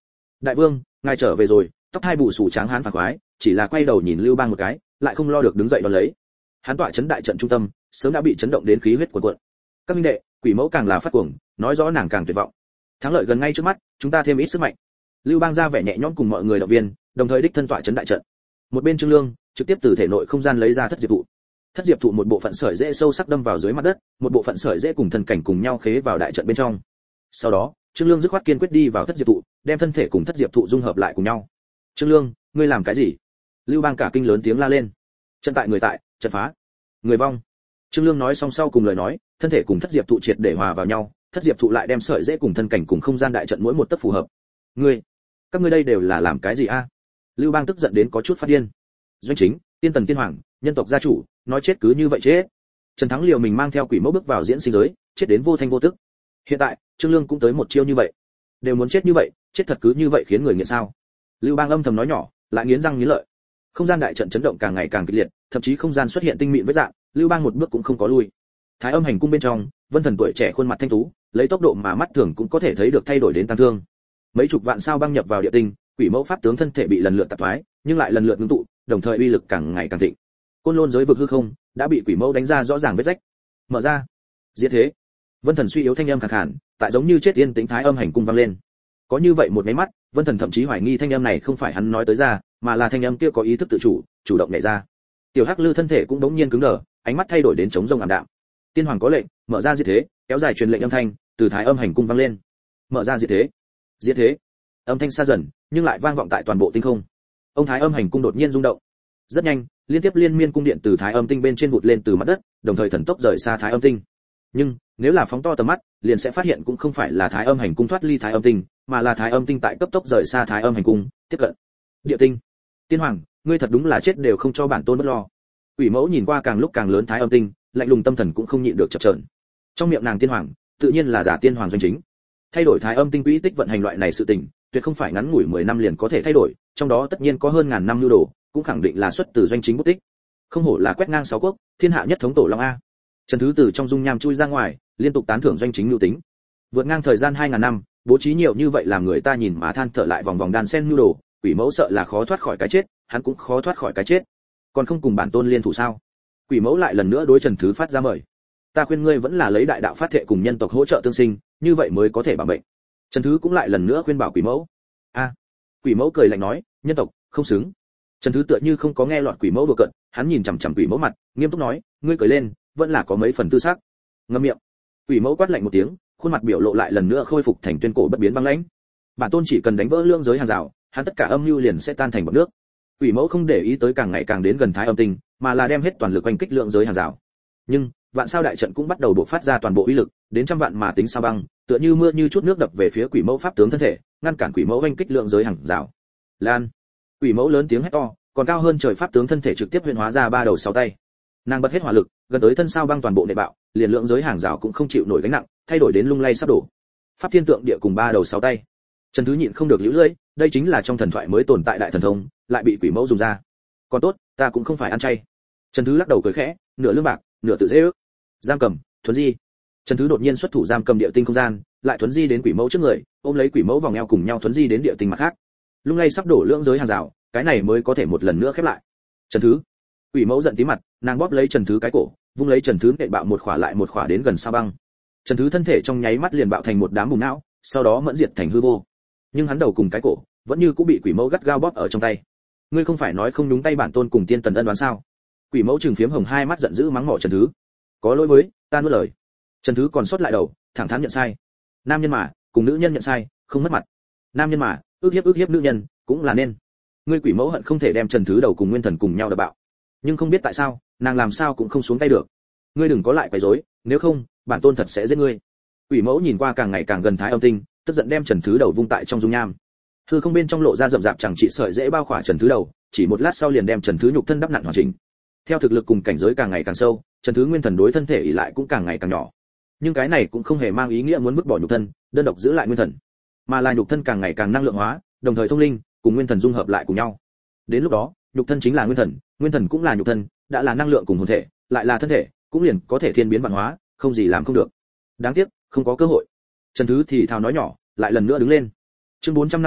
đại vương, ngài trở về rồi. Tóc hai bù sù tráng hán phản khoái, chỉ là quay đầu nhìn Lưu Bang một cái, lại không lo được đứng dậy đón lấy. Hắn tọa chấn đại trận trung tâm, sớm đã bị chấn động đến khí huyết cuồn cuộn. Các minh đệ, quỷ mẫu càng là phát cuồng, nói rõ nàng càng tuyệt vọng. Thắng lợi gần ngay trước mắt, chúng ta thêm ít sức mạnh. Lưu Bang ra vẻ nhẹ nhõm cùng mọi người động viên, đồng thời đích thân tọa chấn đại trận. Một bên Trương Lương trực tiếp từ thể nội không gian lấy ra thất diệp thụ. Thất diệp thụ một bộ phận sợi rễ sâu sắc đâm vào dưới mặt đất, một bộ phận sợi rễ cùng thân cảnh cùng nhau khế vào đại trận bên trong. Sau đó, Trương Lương dứt khoát kiên quyết đi vào thất diệp thụ, đem thân thể cùng thất diệp thụ dung hợp lại cùng nhau. Trương Lương, ngươi làm cái gì? Lưu Bang cả kinh lớn tiếng la lên. Trận tại người tại, trận phá, người vong. Trương Lương nói xong sau cùng lời nói, thân thể cùng thất diệp thụ triệt để hòa vào nhau, thất diệp thụ lại đem sợi rễ cùng thân cảnh cùng không gian đại trận mỗi một tấc phù hợp. Ngươi, các ngươi đây đều là làm cái gì a? Lưu Bang tức giận đến có chút phát điên. Doanh Chính, Tiên Tần Tiên Hoàng, nhân tộc gia chủ, nói chết cứ như vậy chết. Trần Thắng liều mình mang theo quỷ mẫu bước vào diễn sinh giới, chết đến vô thanh vô tức. Hiện tại, Trương Lương cũng tới một chiêu như vậy. Đều muốn chết như vậy, chết thật cứ như vậy khiến người nghiện sao? Lưu Bang âm thầm nói nhỏ, lại nghiến răng nghiến lợi. Không gian đại trận chấn động càng ngày càng kịch liệt, thậm chí không gian xuất hiện tinh mịn vết dạng, Lưu Bang một bước cũng không có lui. Thái Âm hành cung bên trong, Vân Thần tuổi trẻ khuôn mặt thanh tú, lấy tốc độ mà mắt thường cũng có thể thấy được thay đổi đến tăng thương. Mấy chục vạn sao băng nhập vào địa tinh, quỷ mẫu pháp tướng thân thể bị lần lượt tạp thoái, nhưng lại lần lượt ngưng tụ, đồng thời uy lực càng ngày càng thịnh. Côn Lôn giới vực hư không đã bị quỷ mẫu đánh ra rõ ràng vết rách. Mở ra, diệt thế. Vân Thần suy yếu thanh âm khàn khàn, tại giống như chết yên tĩnh Thái Âm hành cung vang lên. Có như vậy một cái mắt, Vân Thần thậm chí hoài nghi thanh âm này không phải hắn nói tới ra, mà là thanh âm kia có ý thức tự chủ, chủ động nhảy ra. Tiểu Hắc Lư thân thể cũng đống nhiên cứng đờ, ánh mắt thay đổi đến trống rông ảm đạm. Tiên Hoàng có lệnh, mở ra diệt thế, kéo dài truyền lệnh âm thanh từ Thái Âm hành cung vang lên. Mở ra diệt thế, diệt thế. Âm thanh xa dần, nhưng lại vang vọng tại toàn bộ tinh không. Ông Thái Âm hành cung đột nhiên rung động. Rất nhanh, liên tiếp liên miên cung điện từ Thái Âm tinh bên trên vụt lên từ mặt đất, đồng thời thần tốc rời xa Thái Âm tinh. Nhưng nếu là phóng to tầm mắt, liền sẽ phát hiện cũng không phải là Thái Âm hành cung thoát ly Thái Âm tinh, mà là Thái Âm tinh tại cấp tốc rời xa Thái Âm hành cung, tiếp cận địa tinh. Tiên Hoàng, ngươi thật đúng là chết đều không cho bản tôn bất lo. Quỷ mẫu nhìn qua càng lúc càng lớn Thái Âm tinh, lạnh lùng tâm thần cũng không nhịn được chập chờn. Trong miệng nàng Tiên Hoàng, tự nhiên là giả Tiên Hoàng Doanh Chính. Thay đổi Thái Âm tinh quỹ tích vận hành loại này sự tình, tuyệt không phải ngắn ngủi mười năm liền có thể thay đổi, trong đó tất nhiên có hơn ngàn năm lưu đồ, cũng khẳng định là xuất từ Doanh Chính bút tích. Không hổ là quét ngang sáu quốc, thiên hạ nhất thống tổ long a. Trần Thứ từ trong dung nham chui ra ngoài, liên tục tán thưởng Doanh Chính lưu tính. Vượt ngang thời gian hai ngàn năm, bố trí nhiều như vậy làm người ta nhìn mà than thở lại vòng vòng đan sen lưu đồ, quỷ mẫu sợ là khó thoát khỏi cái chết, hắn cũng khó thoát khỏi cái chết. Còn không cùng bản tôn liên thủ sao? Quỷ mẫu lại lần nữa đối Trần Thứ phát ra mời. Ta khuyên ngươi vẫn là lấy đại đạo phát thệ cùng nhân tộc hỗ trợ tương sinh, như vậy mới có thể bảo mệnh. Trần Thứ cũng lại lần nữa khuyên bảo quỷ mẫu. A, quỷ mẫu cười lạnh nói, nhân tộc không xứng. Trần Thứ tựa như không có nghe lọt quỷ mẫu đùa cợt, hắn nhìn chằm chằm quỷ mẫu mặt, nghiêm túc nói, ngươi cười lên, vẫn là có mấy phần tư sắc. Ngậm miệng. Quỷ mẫu quát lạnh một tiếng, khuôn mặt biểu lộ lại lần nữa khôi phục thành tuyên cổ bất biến băng lãnh. Bản tôn chỉ cần đánh vỡ lưỡng giới hàng rào, hắn tất cả âm mưu liền sẽ tan thành bọt nước. Quỷ mẫu không để ý tới càng ngày càng đến gần Thái Âm tinh, mà là đem hết toàn lực oanh kích lưỡng giới hàng rào. Nhưng vạn sao đại trận cũng bắt đầu bộc phát ra toàn bộ uy lực, đến trăm vạn mà tính sao băng, tựa như mưa như chút nước đập về phía quỷ mẫu pháp tướng thân thể, ngăn cản quỷ mẫu oanh kích lưỡng giới hàng rào. Lan. Quỷ mẫu lớn tiếng hét to, còn cao hơn trời pháp tướng thân thể trực tiếp huyễn hóa ra ba đầu sáu tay. Nàng bật hết hỏa lực, gần tới thân sao băng toàn bộ nệ bạo, liền lượng giới hàng rào cũng không chịu nổi gánh nặng, thay đổi đến lung lay sắp đổ. Pháp thiên tượng địa cùng ba đầu sáu tay. Trần Thứ nhịn không được liễu lưỡi, đây chính là trong thần thoại mới tồn tại đại thần thông, lại bị quỷ mẫu dùng ra. Còn tốt, ta cũng không phải ăn chay. Trần Thứ lắc đầu cười khẽ, nửa lương bạc, nửa tự dễ ước. Giam cầm, thuấn di. Trần Thứ đột nhiên xuất thủ giam cầm địa tinh không gian, lại thuấn di đến quỷ mẫu trước người, ôm lấy quỷ mẫu vòng eo cùng nhau thuấn di đến địa tinh mặt khác. Lung lay sắp đổ lưỡng giới hàng rào, cái này mới có thể một lần nữa khép lại. Trần Thứ. Quỷ mẫu giận tí mặt, nàng bóp lấy Trần Thứ cái cổ, vung lấy Trần Thứ nện bạo một khỏa lại một khỏa đến gần sao băng. Trần Thứ thân thể trong nháy mắt liền bạo thành một đám bùn não, sau đó mẫn diệt thành hư vô. Nhưng hắn đầu cùng cái cổ vẫn như cũng bị quỷ mẫu gắt gao bóp ở trong tay. Ngươi không phải nói không đúng tay bản tôn cùng tiên tần ân đoán sao? Quỷ mẫu trừng phiếm hồng hai mắt giận dữ mắng mỏ Trần Thứ. Có lỗi với, ta nuốt lời. Trần Thứ còn sót lại đầu, thẳng thắn nhận sai. Nam nhân mà, cùng nữ nhân nhận sai, không mất mặt. Nam nhân mà, ước hiếp ước hiếp nữ nhân, cũng là nên. Ngươi quỷ mẫu hận không thể đem Trần Thứ đầu cùng Nguyên Thần cùng nhau đập bạo. Nhưng không biết tại sao, nàng làm sao cũng không xuống tay được. Ngươi đừng có lại quấy rối, nếu không, bản tôn thật sẽ giết ngươi. Quỷ mẫu nhìn qua càng ngày càng gần Thái Âm tinh, tức giận đem Trần Thứ đầu vung tại trong dung nham. Hư không bên trong lộ ra rậm rạp chẳng trị sợi dễ bao khỏa Trần Thứ đầu, chỉ một lát sau liền đem Trần Thứ nhục thân đắp nặn hoàn chỉnh. Theo thực lực cùng cảnh giới càng ngày càng sâu, Trần Thứ Nguyên Thần đối thân thể ỷ lại cũng càng ngày càng nhỏ. Nhưng cái này cũng không hề mang ý nghĩa muốn vứt bỏ nhục thân, đơn độc giữ lại Nguyên Thần, mà là nhục thân càng ngày càng năng lượng hóa, đồng thời thông linh, cùng Nguyên Thần dung hợp lại cùng nhau. Đến lúc đó, nhục thân chính là Nguyên Thần, Nguyên Thần cũng là nhục thân, đã là năng lượng cùng hồn thể, lại là thân thể, cũng liền có thể thiên biến vạn hóa, không gì làm không được. Đáng tiếc, không có cơ hội. Trần Thứ thì thào nói nhỏ, lại lần nữa đứng lên. Chương bốn trăm năm mươi,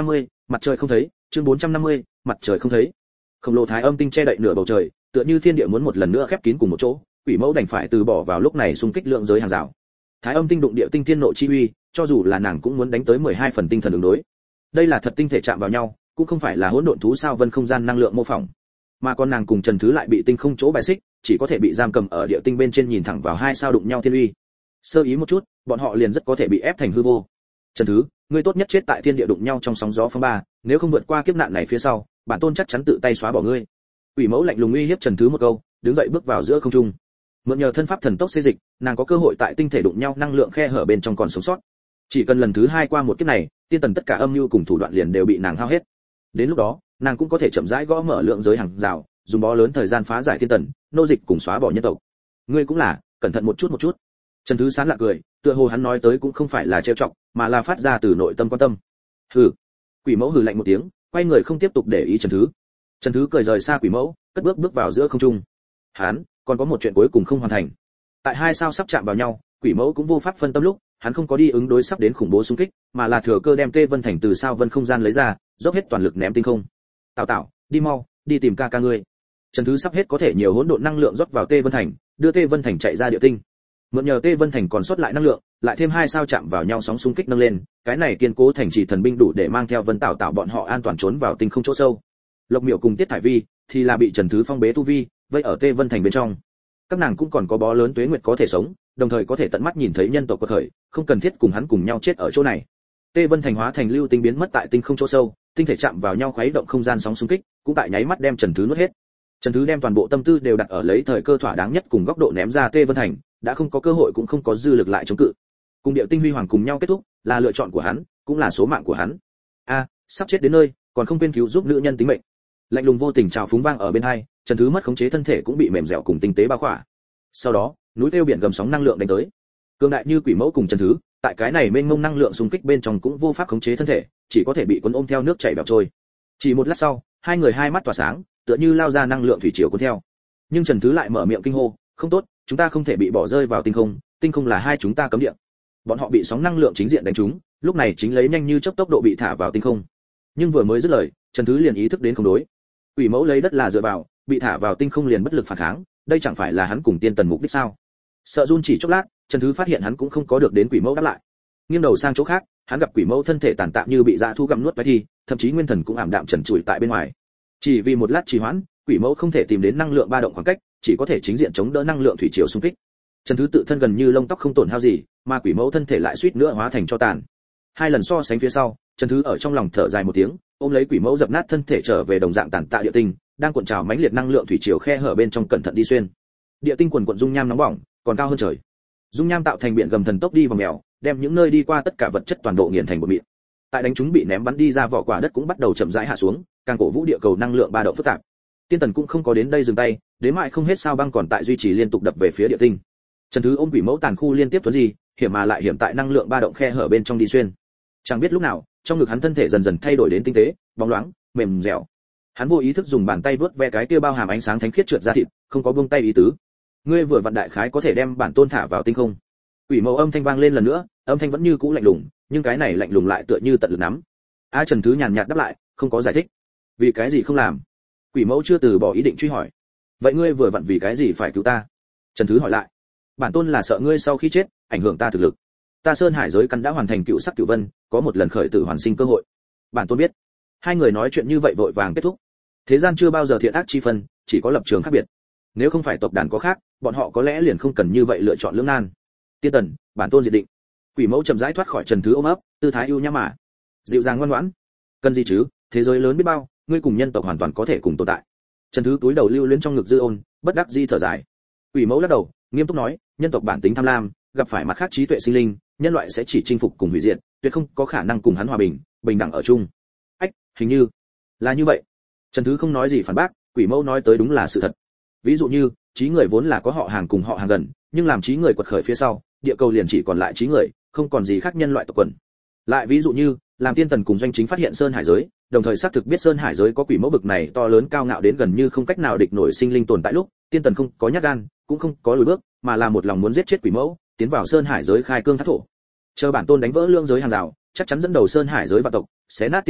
Mặt trời không thấy, chương bốn trăm năm mươi, mặt trời không thấy. Khổng lồ thái âm tinh che đậy nửa bầu trời, tựa như thiên địa muốn một lần nữa khép kín cùng một chỗ, quỷ mẫu đành phải từ bỏ vào lúc này xung kích lượng giới hàng rào. Thái âm tinh đụng địa tinh thiên nộ chi uy, cho dù là nàng cũng muốn đánh tới mười hai phần tinh thần ứng đối. Đây là thật tinh thể chạm vào nhau, cũng không phải là hỗn độn thú sao vân không gian năng lượng mô phỏng, mà con nàng cùng Trần Thứ lại bị tinh không chỗ bài xích, chỉ có thể bị giam cầm ở địa tinh bên trên nhìn thẳng vào hai sao đụng nhau thiên uy. Sơ ý một chút, bọn họ liền rất có thể bị ép thành hư vô. Trần Thứ, ngươi tốt nhất chết tại thiên địa đụng nhau trong sóng gió phong ba, nếu không vượt qua kiếp nạn này phía sau, bản tôn chắc chắn tự tay xóa bỏ ngươi. Quỷ mẫu lạnh lùng uy hiếp Trần Thứ một câu, đứng dậy bước vào giữa không trung. Mượn nhờ thân pháp thần tốc xê dịch, nàng có cơ hội tại tinh thể đụng nhau năng lượng khe hở bên trong còn sống sót. Chỉ cần lần thứ hai qua một kiếp này, tiên tần tất cả âm mưu cùng thủ đoạn liền đều bị nàng hao hết. Đến lúc đó, nàng cũng có thể chậm rãi gõ mở lượng giới hàng rào, dùng bó lớn thời gian phá giải tiên tần, nô dịch cùng xóa bỏ nhân tộc. Ngươi cũng là, cẩn thận một chút một chút. Trần Thứ sán lạ cười, tựa hồ hắn nói tới cũng không phải là trêu chọc, mà là phát ra từ nội tâm quan tâm. Hừ. Quỷ mẫu hừ lạnh một tiếng, quay người không tiếp tục để ý Trần Thứ. Trần Thứ cười rời xa quỷ mẫu, cất bước bước vào giữa không trung. Hắn còn có một chuyện cuối cùng không hoàn thành. Tại hai sao sắp chạm vào nhau, quỷ mẫu cũng vô pháp phân tâm lúc, hắn không có đi ứng đối sắp đến khủng bố xung kích, mà là thừa cơ đem Tê Vân Thành từ sao vân không gian lấy ra, dốc hết toàn lực ném tinh không. Tào Tào, đi mau, đi tìm ca ca ngươi. Trần Thứ sắp hết có thể nhiều hỗn độn năng lượng rót vào Tê Vân Thành, đưa Tê Vân Thành chạy ra địa tinh. Mượn nhờ Tê Vân Thành còn sót lại năng lượng, lại thêm hai sao chạm vào nhau sóng xung kích nâng lên, cái này kiên cố thành trì thần binh đủ để mang theo Vân Tảo Tảo bọn họ an toàn trốn vào tinh không chỗ sâu. Lộc Miểu cùng Tiết Thải Vi thì là bị Trần Thứ phong bế tu vi, vây ở Tê Vân Thành bên trong. Các nàng cũng còn có bó lớn tuế nguyệt có thể sống, đồng thời có thể tận mắt nhìn thấy nhân tộc quật khởi, không cần thiết cùng hắn cùng nhau chết ở chỗ này. Tê Vân Thành hóa thành lưu tinh biến mất tại tinh không chỗ sâu, tinh thể chạm vào nhau khuấy động không gian sóng xung kích, cũng tại nháy mắt đem Trần Thứ nuốt hết. Trần Thứ đem toàn bộ tâm tư đều đặt ở lấy thời cơ thỏa đáng nhất cùng góc độ ném ra Tê Vân Thành, đã không có cơ hội cũng không có dư lực lại chống cự. Cùng điệu tinh huy hoàng cùng nhau kết thúc, là lựa chọn của hắn, cũng là số mạng của hắn. A, sắp chết đến nơi, còn không quên cứu giúp nữ nhân tính mệnh. Lạnh lùng vô tình trào phúng vang ở bên hai, Trần Thứ mất khống chế thân thể cũng bị mềm dẻo cùng tinh tế bao khỏa. Sau đó, núi kêu biển gầm sóng năng lượng đánh tới. Cường đại như quỷ mẫu cùng Trần Thứ, tại cái này mênh mông năng lượng xung kích bên trong cũng vô pháp khống chế thân thể, chỉ có thể bị cuốn ôm theo nước chảy bèo trôi. Chỉ một lát sau, hai người hai mắt tỏa sáng, tựa như lao ra năng lượng thủy triều cuốn theo. Nhưng Trần Thứ lại mở miệng kinh hô, không tốt, chúng ta không thể bị bỏ rơi vào tinh không, tinh không là hai chúng ta cấm địa. Bọn họ bị sóng năng lượng chính diện đánh trúng, lúc này chính lấy nhanh như chớp tốc độ bị thả vào tinh không. Nhưng vừa mới dứt lời, Trần Thứ liền ý thức đến không đối. Quỷ mẫu lấy đất là dựa vào, bị thả vào tinh không liền bất lực phản kháng, đây chẳng phải là hắn cùng tiên tần mục đích sao? Sợ run chỉ chốc lát, Trần Thứ phát hiện hắn cũng không có được đến quỷ mẫu đáp lại. Nghiêng đầu sang chỗ khác, hắn gặp quỷ mẫu thân thể tàn tạ như bị dã thu gặm nuốt vãi thi, thậm chí nguyên thần cũng ảm đạm trần trụi tại bên ngoài. Chỉ vì một lát trì hoãn, quỷ mẫu không thể tìm đến năng lượng ba động khoảng cách, chỉ có thể chính diện chống đỡ năng lượng thủy triều xung kích. Trần Thứ tự thân gần như lông tóc không tổn hao gì, mà quỷ mẫu thân thể lại suýt nữa hóa thành tro tàn. Hai lần so sánh phía sau, Trần Thứ ở trong lòng thở dài một tiếng, ôm lấy quỷ mẫu dập nát thân thể trở về đồng dạng tàn tạ địa tinh, đang cuộn trào mãnh liệt năng lượng thủy triều khe hở bên trong cẩn thận đi xuyên. Địa tinh quần quần dung nham nóng bỏng, còn cao hơn trời. Dung nham tạo thành biển gầm thần tốc đi vào mèo, đem những nơi đi qua tất cả vật chất toàn bộ nghiền thành bột mịn. Tại đánh chúng bị ném bắn đi ra vỏ quả đất cũng bắt đầu chậm rãi hạ xuống, càng cổ vũ địa cầu năng lượng ba động phức tạp. Tiên tần cũng không có đến đây dừng tay, đến mãi không hết sao băng còn tại duy trì liên tục đập về phía địa tinh. Trần Thứ ôm quỷ mẫu tàn khu liên tiếp tuấn gì, hiểm mà lại hiểm tại năng lượng ba động khe hở bên trong đi xuyên. Chẳng biết lúc nào, trong ngực hắn thân thể dần dần thay đổi đến tinh tế, bóng loáng, mềm dẻo. Hắn vô ý thức dùng bàn tay vuốt ve cái kia bao hàm ánh sáng thánh khiết trượt ra thịt, không có buông tay ý tứ. Ngươi vừa vặn đại khái có thể đem bản tôn thả vào tinh không. Quỷ mẫu âm thanh vang lên lần nữa, âm thanh vẫn như cũ lạnh lùng, nhưng cái này lạnh lùng lại tựa như tận lực nắm. A Trần Thứ nhàn nhạt đáp lại, không có giải thích. Vì cái gì không làm? Quỷ mẫu chưa từ bỏ ý định truy hỏi. Vậy ngươi vừa vặn vì cái gì phải cứu ta? Trần Thứ hỏi lại. Bản tôn là sợ ngươi sau khi chết, ảnh hưởng ta thực lực. Ta Sơn Hải giới căn đã hoàn thành cựu sắc cửu vân, có một lần khởi tử hoàn sinh cơ hội. Bản tôn biết. Hai người nói chuyện như vậy vội vàng kết thúc. Thế gian chưa bao giờ thiện ác chi phân, chỉ có lập trường khác biệt. Nếu không phải tộc đàn có khác, bọn họ có lẽ liền không cần như vậy lựa chọn lưỡng nan. Tiên tần, bản tôn diệt định. Quỷ mẫu chậm rãi thoát khỏi Trần Thứ ôm ấp, tư thái ưu nhã mà dịu dàng ngoan ngoãn. Cần gì chứ, thế giới lớn biết bao, ngươi cùng nhân tộc hoàn toàn có thể cùng tồn tại. Trần Thứ túi đầu lưu luyến trong ngực dư ôn, bất đắc dĩ thở dài. Quỷ mẫu lắc đầu, nghiêm túc nói, nhân tộc bản tính tham lam, gặp phải mặt khác trí tuệ sinh linh, nhân loại sẽ chỉ chinh phục cùng hủy diệt, tuyệt không có khả năng cùng hắn hòa bình, bình đẳng ở chung. Ách, hình như là như vậy. Trần Thứ không nói gì phản bác, quỷ mẫu nói tới đúng là sự thật. Ví dụ như, trí người vốn là có họ hàng cùng họ hàng gần, nhưng làm trí người quật khởi phía sau, địa cầu liền chỉ còn lại trí người, không còn gì khác nhân loại tộc quần. Lại ví dụ như, làm tiên tần cùng doanh chính phát hiện Sơn Hải giới, đồng thời xác thực biết Sơn Hải giới có quỷ mẫu bực này to lớn cao ngạo đến gần như không cách nào địch nổi sinh linh tồn tại lúc, tiên tần không có nhát gan, cũng không có lùi bước, mà là một lòng muốn giết chết quỷ mẫu, tiến vào Sơn Hải giới khai cương thác thổ. Chờ bản tôn đánh vỡ lương giới hàng rào, chắc chắn dẫn đầu Sơn Hải giới vạn tộc, xé nát tiên tần,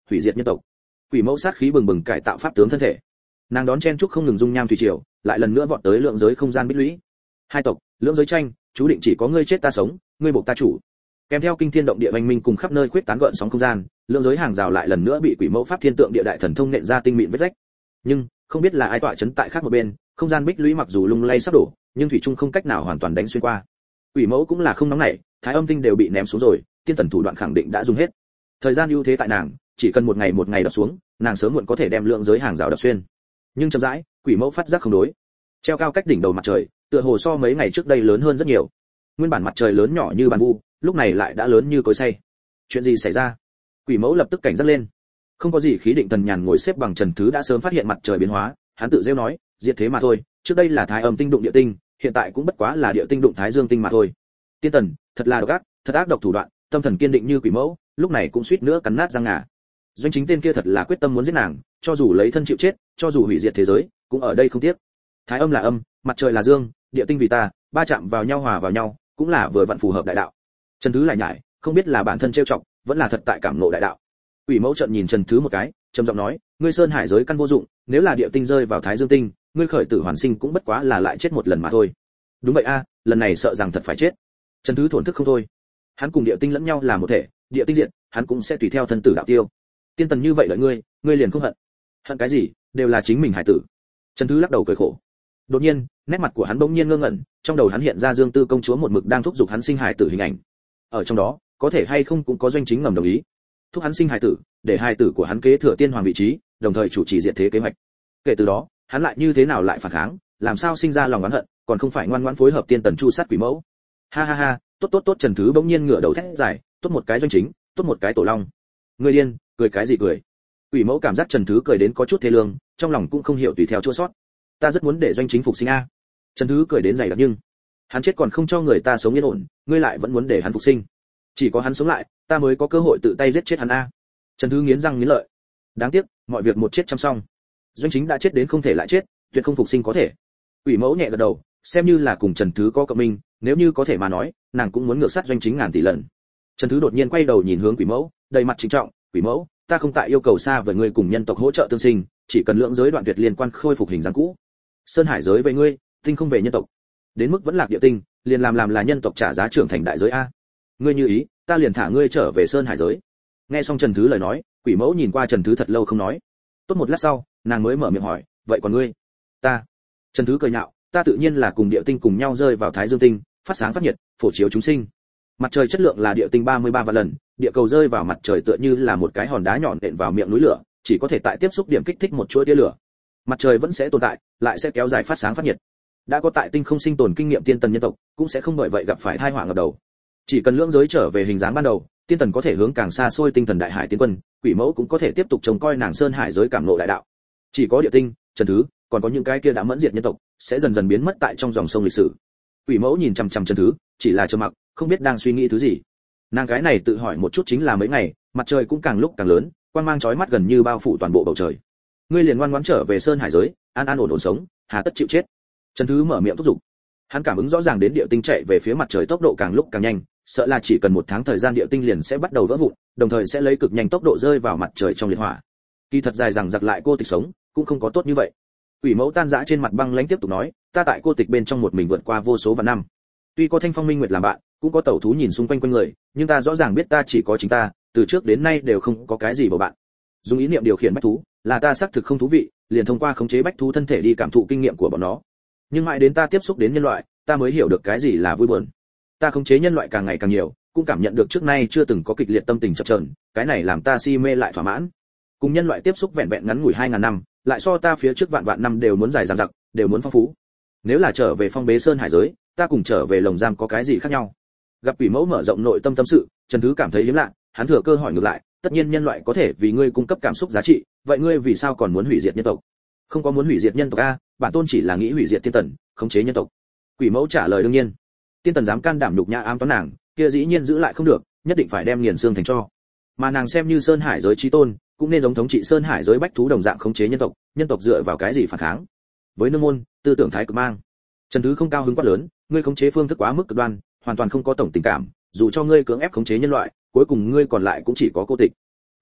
hủy diệt nhân tộc. Quỷ mẫu sát khí bừng bừng cải tạo pháp tướng thân thể, nàng đón chen trúc không ngừng dung nham thủy triều, lại lần nữa vọt tới lượng giới không gian bích lũy. Hai tộc, lượng giới tranh, chú định chỉ có ngươi chết ta sống, ngươi buộc ta chủ. Kèm theo kinh thiên động địa oanh minh cùng khắp nơi khuyết tán gợn sóng không gian, lượng giới hàng rào lại lần nữa bị quỷ mẫu pháp thiên tượng địa đại thần thông nện ra tinh mịn vết rách. Nhưng không biết là ai tọa chấn tại khác một bên, không gian bích lũy mặc dù lung lay sắp đổ, nhưng thủy chung không cách nào hoàn toàn đánh xuyên qua. Quỷ mẫu cũng là không nóng nảy, thái âm tinh đều bị ném xuống rồi, tiên tần thủ đoạn khẳng định đã dùng hết. Thời gian ưu thế tại nàng, chỉ cần một ngày một ngày đập xuống, nàng sớm muộn có thể đem lượng giới hàng rào đập xuyên. Nhưng chậm rãi, quỷ mẫu phát giác không đối. Treo cao cách đỉnh đầu mặt trời, tựa hồ so mấy ngày trước đây lớn hơn rất nhiều. Nguyên bản mặt trời lớn nhỏ như bàn vu, lúc này lại đã lớn như cối xay. Chuyện gì xảy ra? Quỷ mẫu lập tức cảnh giác lên. Không có gì khí định thần nhàn ngồi xếp bằng Trần Thứ đã sớm phát hiện mặt trời biến hóa, hắn tự rêu nói, diệt thế mà thôi, trước đây là thái âm tinh đụng địa tinh, hiện tại cũng bất quá là địa tinh đụng thái dương tinh mà thôi. Tiên tần, thật là độc ác, thật ác độc thủ đoạn, tâm thần kiên định như quỷ mẫu, lúc này cũng suýt nữa cắn nát răng ngà. Doanh chính tên kia thật là quyết tâm muốn giết nàng, cho dù lấy thân chịu chết, cho dù hủy diệt thế giới, cũng ở đây không tiếc. Thái âm là âm, mặt trời là dương, địa tinh vì ta, ba chạm vào nhau hòa vào nhau, cũng là vừa vặn phù hợp đại đạo. Trần Thứ lại nhải, không biết là bản thân trêu chọc, vẫn là thật tại cảm ngộ đại đạo. Quỷ mẫu trợn nhìn Trần Thứ một cái, trầm giọng nói, ngươi sơn hải giới căn vô dụng, nếu là địa tinh rơi vào thái dương tinh, ngươi khởi tử hoàn sinh cũng bất quá là lại chết một lần mà thôi. Đúng vậy a, lần này sợ rằng thật phải chết. Trần Thứ thổn thức không thôi. Hắn cùng địa tinh lẫn nhau là một thể, địa tinh diện, hắn cũng sẽ tùy theo thân tử đạo tiêu. Tiên tần như vậy đợi ngươi, ngươi liền không hận. Hận cái gì, đều là chính mình hải tử. Trần Thứ lắc đầu cười khổ. Đột nhiên, nét mặt của hắn bỗng nhiên ngơ ngẩn, trong đầu hắn hiện ra Dương Tư công chúa một mực đang thúc giục hắn sinh hải tử hình ảnh. Ở trong đó, có thể hay không cũng có doanh chính ngầm đồng ý, thúc hắn sinh hải tử, để hải tử của hắn kế thừa tiên hoàng vị trí, đồng thời chủ trì diệt thế kế hoạch. Kể từ đó, hắn lại như thế nào lại phản kháng, làm sao sinh ra lòng oán hận, còn không phải ngoan ngoãn phối hợp tiên tần chu sát quỷ mẫu. Ha ha ha, tốt tốt tốt. Trần Thứ bỗng nhiên ngửa đầu thét dài, tốt một cái doanh chính, tốt một cái tổ long. Ngươi điên, cười cái gì cười? Quỷ mẫu cảm giác Trần Thứ cười đến có chút thê lương, trong lòng cũng không hiểu tùy theo chua xót. Ta rất muốn để doanh chính phục sinh a. Trần Thứ cười đến dày đặc, nhưng hắn chết còn không cho người ta sống yên ổn, ngươi lại vẫn muốn để hắn phục sinh. Chỉ có hắn sống lại, ta mới có cơ hội tự tay giết chết hắn a. Trần Thứ nghiến răng nghiến lợi. Đáng tiếc, mọi việc một chết chăm xong. Doanh chính đã chết đến không thể lại chết, tuyệt không phục sinh có thể. Quỷ mẫu nhẹ gật đầu, xem như là cùng Trần Thứ có cộng minh, nếu như có thể mà nói, nàng cũng muốn ngược sát doanh chính ngàn tỷ lần. Trần Thứ đột nhiên quay đầu nhìn hướng quỷ mẫu, đầy mặt trịnh trọng, quỷ mẫu, ta không tại yêu cầu xa với ngươi cùng nhân tộc hỗ trợ tương sinh, chỉ cần lượng giới đoạn tuyệt liên quan khôi phục hình dáng cũ. Sơn hải giới về ngươi, tinh không về nhân tộc. Đến mức vẫn lạc địa tinh, liền làm làm là nhân tộc trả giá trưởng thành đại giới a. Ngươi như ý, ta liền thả ngươi trở về sơn hải giới. Nghe xong Trần Thứ lời nói, quỷ mẫu nhìn qua Trần Thứ thật lâu không nói. Tốt một lát sau, nàng mới mở miệng hỏi, vậy còn ngươi? Ta. Trần Thứ cười nhạo, ta tự nhiên là cùng địa tinh cùng nhau rơi vào thái dương tinh, phát sáng phát nhiệt, phổ chiếu chúng sinh. Mặt trời chất lượng là địa tinh ba mươi ba vạn lần, địa cầu rơi vào mặt trời tựa như là một cái hòn đá nhọn đện vào miệng núi lửa, chỉ có thể tại tiếp xúc điểm kích thích một chuỗi tia lửa. Mặt trời vẫn sẽ tồn tại, lại sẽ kéo dài phát sáng phát nhiệt. Đã có tại tinh không sinh tồn kinh nghiệm tiên tần nhân tộc, cũng sẽ không bởi vậy gặp phải tai họa ngập đầu. Chỉ cần lưỡng giới trở về hình dáng ban đầu, tiên tần có thể hướng càng xa xôi tinh thần đại hải tiến quân, quỷ mẫu cũng có thể tiếp tục trông coi nàng sơn hải giới cảm ngộ đại đạo. Chỉ có địa tinh, Trần Thứ, còn có những cái kia đã mẫn diệt nhân tộc, sẽ dần dần biến mất tại trong dòng sông lịch sử. Quỷ mẫu nhìn chằm chằm Trần Thứ, chỉ là trầm mặc, không biết đang suy nghĩ thứ gì. Nàng cái này tự hỏi một chút chính là mấy ngày, mặt trời cũng càng lúc càng lớn, quang mang chói mắt gần như bao phủ toàn bộ bầu trời. Ngươi liền ngoan ngoãn trở về sơn hải giới, an an ổn ổn sống, hà tất chịu chết. Trần Thứ mở miệng thúc giục. Hắn cảm ứng rõ ràng đến địa tinh chạy về phía mặt trời tốc độ càng lúc càng nhanh, sợ là chỉ cần một tháng thời gian địa tinh liền sẽ bắt đầu vỡ vụn, đồng thời sẽ lấy cực nhanh tốc độ rơi vào mặt trời trong liệt hỏa. Kỳ thật dài rằng giặc lại cô tịch sống, cũng không có tốt như vậy. Quỷ mẫu tan rã trên mặt băng lãnh tiếp tục nói, ta tại cô tịch bên trong một mình vượt qua vô số vạn năm. Tuy có Thanh Phong Minh Nguyệt làm bạn, cũng có tẩu thú nhìn xung quanh quanh người, nhưng ta rõ ràng biết ta chỉ có chính ta, từ trước đến nay đều không có cái gì bầu bạn. Dùng ý niệm điều khiển bách thú, là ta xác thực không thú vị, liền thông qua khống chế bách thú thân thể đi cảm thụ kinh nghiệm của bọn nó. Nhưng mãi đến ta tiếp xúc đến nhân loại, ta mới hiểu được cái gì là vui buồn. Ta khống chế nhân loại càng ngày càng nhiều, cũng cảm nhận được trước nay chưa từng có kịch liệt tâm tình chập chờn, cái này làm ta si mê lại thỏa mãn. Cùng nhân loại tiếp xúc vẹn vẹn ngắn ngủi hai ngàn năm, lại so ta phía trước vạn vạn năm đều muốn dài dằng dặc, đều muốn phong phú. Nếu là trở về phong bế sơn hải giới, ta cùng trở về lồng giam có cái gì khác nhau? Gặp quỷ mẫu mở rộng nội tâm tâm sự, Trần Thứ cảm thấy hiếm lạ, hắn thừa cơ hỏi ngược lại, tất nhiên nhân loại có thể vì ngươi cung cấp cảm xúc giá trị, vậy ngươi vì sao còn muốn hủy diệt nhân tộc? Không có muốn hủy diệt nhân tộc a, bản tôn chỉ là nghĩ hủy diệt tiên tần, khống chế nhân tộc. Quỷ mẫu trả lời đương nhiên. Tiên tần dám can đảm nhục nhã ám toán nàng, kia dĩ nhiên giữ lại không được, nhất định phải đem nghiền xương thành tro. Mà nàng xem như sơn hải giới chí tôn, cũng nên giống thống trị sơn hải giới bách thú đồng dạng khống chế nhân tộc, nhân tộc dựa vào cái gì phản kháng? Với nương môn, tư tưởng thái cực mang. Trần Thứ không cao hứng quát lớn, ngươi khống chế phương thức quá mức cực đoan, hoàn toàn không có tổng tình cảm, dù cho ngươi cưỡng ép khống chế nhân loại, cuối cùng ngươi còn lại cũng chỉ có cô tịch.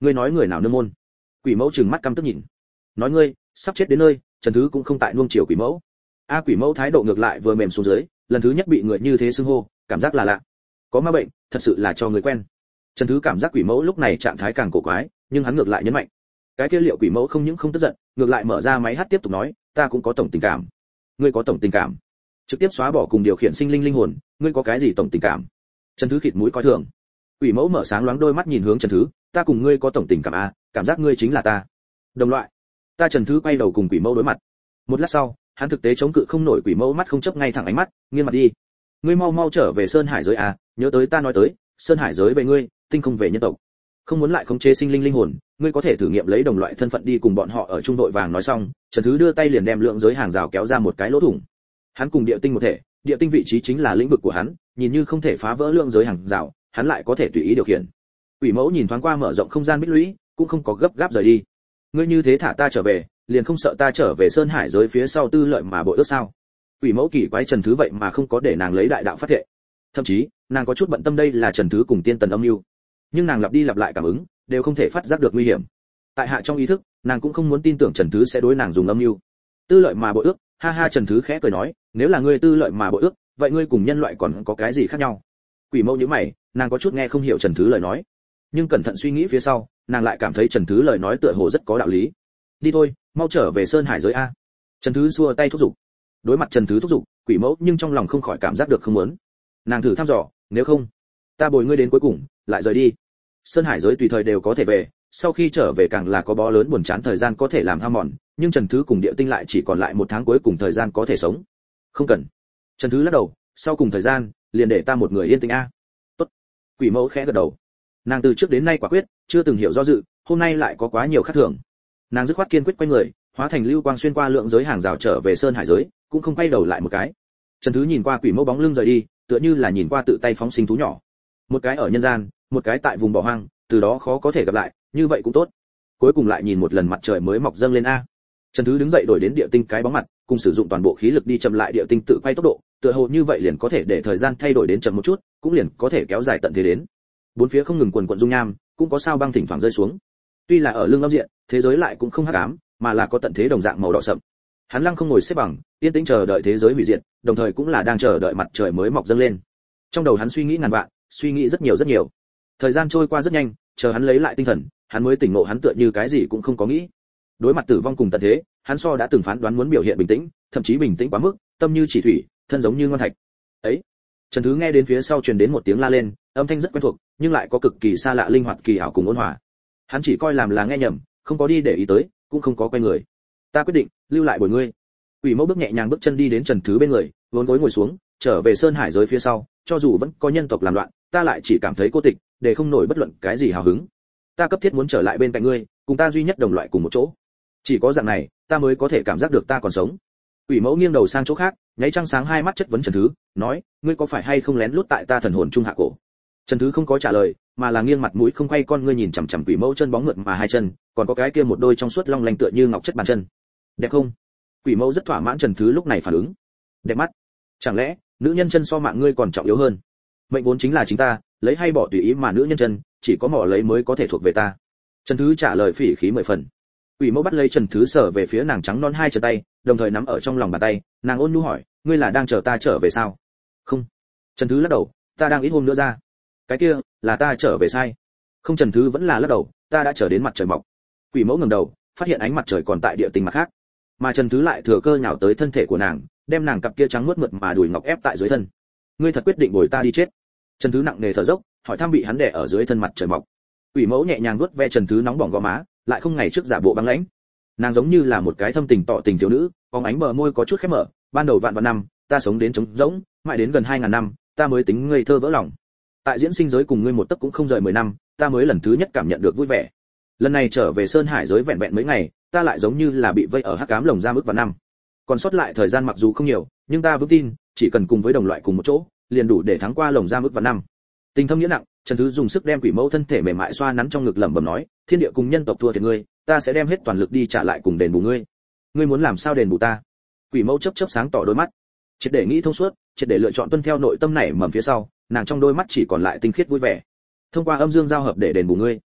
ngươi nói người nào nương môn? Quỷ mẫu trừng mắt căm tức nhìn. Nói ngươi, sắp chết đến nơi, Trần Thứ cũng không tại nuông chiều quỷ mẫu. A quỷ mẫu thái độ ngược lại vừa mềm xuống dưới, lần thứ nhất bị người như thế xưng hô, cảm giác là lạ. Có ma bệnh, thật sự là cho người quen. Trần Thứ cảm giác quỷ mẫu lúc này trạng thái càng cổ quái, nhưng hắn ngược lại nhấn mạnh. Cái kia liệu quỷ mẫu không những không tức giận, ngược lại mở ra máy hát tiếp tục nói, ta cũng có tổng tình cảm. Ngươi có tổng tình cảm? Trực tiếp xóa bỏ cùng điều khiển sinh linh linh hồn, ngươi có cái gì tổng tình cảm? Trần Thứ khịt mũi coi thường. Quỷ mẫu mở sáng loáng đôi mắt nhìn hướng Trần Thứ, ta cùng ngươi có tổng tình cảm à, cảm giác ngươi chính là ta. Đồng loại. Ta Trần Thứ quay đầu cùng quỷ mẫu đối mặt. Một lát sau, hắn thực tế chống cự không nổi quỷ mẫu mắt không chấp ngay thẳng ánh mắt, nghiêng mặt đi. Ngươi mau mau trở về Sơn Hải giới à, nhớ tới ta nói tới, Sơn Hải giới về ngươi, tinh không về nhân tộc. Không muốn lại khống chế sinh linh linh hồn, ngươi có thể thử nghiệm lấy đồng loại thân phận đi cùng bọn họ ở trung đội vàng nói xong, Trần Thứ đưa tay liền đem lượng giới hàng rào kéo ra một cái lỗ thủng. Hắn cùng địa tinh một thể, địa tinh vị trí chính là lĩnh vực của hắn, nhìn như không thể phá vỡ lượng giới hàng rào, hắn lại có thể tùy ý điều khiển. Quỷ mẫu nhìn thoáng qua mở rộng không gian bích lũy, cũng không có gấp gáp rời đi. Ngươi như thế thả ta trở về, liền không sợ ta trở về Sơn Hải giới phía sau tư lợi mà bội ước sao? Quỷ mẫu kỳ quái Trần Thứ vậy mà không có để nàng lấy đại đạo phát thệ. Thậm chí, nàng có chút bận tâm đây là Trần Thứ cùng tiên tần âm mưu. Nhưng nàng lặp đi lặp lại cảm ứng, đều không thể phát giác được nguy hiểm. Tại hạ trong ý thức, nàng cũng không muốn tin tưởng Trần Thứ sẽ đối nàng dùng âm mưu. Tư lợi mà bội ước, ha ha Trần Thứ khẽ cười nói, nếu là ngươi tư lợi mà bội ước, vậy ngươi cùng nhân loại còn có cái gì khác nhau? Quỷ mẫu nhíu mày, nàng có chút nghe không hiểu Trần Thứ lời nói. Nhưng cẩn thận suy nghĩ phía sau, nàng lại cảm thấy Trần Thứ lời nói tựa hồ rất có đạo lý. Đi thôi, mau trở về Sơn Hải giới a. Trần Thứ xua tay thúc giục. Đối mặt Trần Thứ thúc giục, quỷ mẫu nhưng trong lòng không khỏi cảm giác được không muốn. Nàng thử thăm dò, nếu không, ta bồi ngươi đến cuối cùng, lại rời đi. Sơn Hải giới tùy thời đều có thể về, sau khi trở về càng là có bó lớn buồn chán thời gian có thể làm hao mòn, nhưng Trần Thứ cùng địa tinh lại chỉ còn lại một tháng cuối cùng thời gian có thể sống. Không cần. Trần Thứ lắc đầu, sau cùng thời gian, liền để ta một người yên tĩnh a. Tốt. Quỷ mẫu khẽ gật đầu. Nàng từ trước đến nay quả quyết, chưa từng hiểu do dự, hôm nay lại có quá nhiều khác thường. Nàng dứt khoát kiên quyết quay người, hóa thành lưu quang xuyên qua lượng giới hàng rào trở về Sơn Hải giới, cũng không quay đầu lại một cái. Trần Thứ nhìn qua quỷ mẫu bóng lưng rời đi, tựa như là nhìn qua tự tay phóng sinh thú nhỏ. Một cái ở nhân gian, một cái tại vùng bỏ hoang, từ đó khó có thể gặp lại, như vậy cũng tốt. Cuối cùng lại nhìn một lần mặt trời mới mọc dâng lên a. Trần Thứ đứng dậy đổi đến địa tinh cái bóng mặt, cùng sử dụng toàn bộ khí lực đi chậm lại địa tinh tự quay tốc độ, tựa hồ như vậy liền có thể để thời gian thay đổi đến chậm một chút, cũng liền có thể kéo dài tận thế đến. Bốn phía không ngừng quần quần dung nham, cũng có sao băng thỉnh thoảng rơi xuống. Tuy là ở lưng lâm diện, thế giới lại cũng không hắc ám, mà là có tận thế đồng dạng màu đỏ sậm. Hắn lăng không ngồi xếp bằng, yên tĩnh chờ đợi thế giới hủy diệt, đồng thời cũng là đang chờ đợi mặt trời mới mọc dâng lên. Trong đầu hắn suy nghĩ ngàn vạn, suy nghĩ rất nhiều rất nhiều. Thời gian trôi qua rất nhanh, chờ hắn lấy lại tinh thần, hắn mới tỉnh ngộ hắn tựa như cái gì cũng không có nghĩ. Đối mặt tử vong cùng tận thế, hắn so đã từng phán đoán muốn biểu hiện bình tĩnh, thậm chí bình tĩnh quá mức, tâm như chỉ thủy, thân giống như ngon thạch. Ấy, Trần Thứ nghe đến phía sau truyền đến một tiếng la lên, âm thanh rất quen thuộc, nhưng lại có cực kỳ xa lạ linh hoạt kỳ ảo cùng ôn hòa. Hắn chỉ coi làm là nghe nhầm, không có đi để ý tới, cũng không có quay người. Ta quyết định lưu lại bồi ngươi. Quỷ mẫu bước nhẹ nhàng bước chân đi đến Trần Thứ bên người, vốn gối ngồi xuống, trở về Sơn Hải giới phía sau, cho dù vẫn có nhân tộc làm loạn, ta lại chỉ cảm thấy cô tịch, để không nổi bất luận cái gì hào hứng. Ta cấp thiết muốn trở lại bên cạnh ngươi, cùng ta duy nhất đồng loại cùng một chỗ. Chỉ có dạng này, ta mới có thể cảm giác được ta còn sống. Quỷ mẫu nghiêng đầu sang chỗ khác, nháy trăng sáng hai mắt chất vấn Trần Thứ, nói, ngươi có phải hay không lén lút tại ta thần hồn trung hạ cổ? Trần Thứ không có trả lời, mà là nghiêng mặt mũi không quay con ngươi nhìn chằm chằm quỷ mẫu chân bóng mượt mà hai chân, còn có cái kia một đôi trong suốt long lanh tựa như ngọc chất bàn chân. Đẹp không? Quỷ mẫu rất thỏa mãn Trần Thứ lúc này phản ứng. Đẹp mắt. Chẳng lẽ, nữ nhân chân so mạng ngươi còn trọng yếu hơn? Mệnh vốn chính là chính ta, lấy hay bỏ tùy ý mà nữ nhân chân, chỉ có mỏ lấy mới có thể thuộc về ta. Trần Thứ trả lời phỉ khí mười phần. Quỷ mẫu bắt lấy Trần Thứ sở về phía nàng trắng non hai chân tay, đồng thời nắm ở trong lòng bàn tay, nàng ôn nhu hỏi, ngươi là đang chờ ta trở về sao? Không. Trần Thứ lắc đầu, ta đang ít hôm nữa ra. Cái kia, là ta trở về sai. Không, Trần Thứ vẫn là lắc đầu, ta đã chờ đến mặt trời mọc. Quỷ mẫu ngẩng đầu, phát hiện ánh mặt trời còn tại địa tinh mặt khác, mà Trần Thứ lại thừa cơ nhào tới thân thể của nàng, đem nàng cặp kia trắng mướt mượt mà đùi ngọc ép tại dưới thân. Ngươi thật quyết định bồi ta đi chết? Trần Thứ nặng nề thở dốc, hỏi thăm bị hắn đè ở dưới thân mặt trời mọc. Quỷ mẫu nhẹ nhàng vuốt ve Trần Thứ nóng bỏng gò má, lại không ngày trước giả bộ băng lãnh. Nàng giống như là một cái thâm tình tỏ tình thiếu nữ, phóng ánh bờ môi có chút khép mở, ban đầu vạn vạn năm, ta sống đến trống rỗng, mãi đến gần hai ngàn năm, ta mới tính ngây thơ vỡ lòng. Tại diễn sinh giới cùng ngươi một tấc cũng không rời mười năm, ta mới lần thứ nhất cảm nhận được vui vẻ. Lần này trở về Sơn Hải giới vẹn vẹn mấy ngày, ta lại giống như là bị vây ở hắc ám lồng giam ức vạn năm. Còn sót lại thời gian mặc dù không nhiều, nhưng ta vững tin, chỉ cần cùng với đồng loại cùng một chỗ, liền đủ để thắng qua lồng giam ức vạn năm. Tình thâm nghĩa nặng, Trần Thứ dùng sức đem quỷ mẫu thân thể mềm mại xoa nắn trong ngực lẩm bẩm nói, thiên địa cùng nhân tộc thua thiệt ngươi, ta sẽ đem hết toàn lực đi trả lại cùng đền bù ngươi. Ngươi muốn làm sao đền bù ta? Quỷ mẫu chớp chớp sáng tỏ đôi mắt, triệt để nghĩ thông suốt, triệt để lựa chọn tuân theo nội tâm nảy mầm phía sau, nàng trong đôi mắt chỉ còn lại tinh khiết vui vẻ. Thông qua âm dương giao hợp để đền bù ngươi.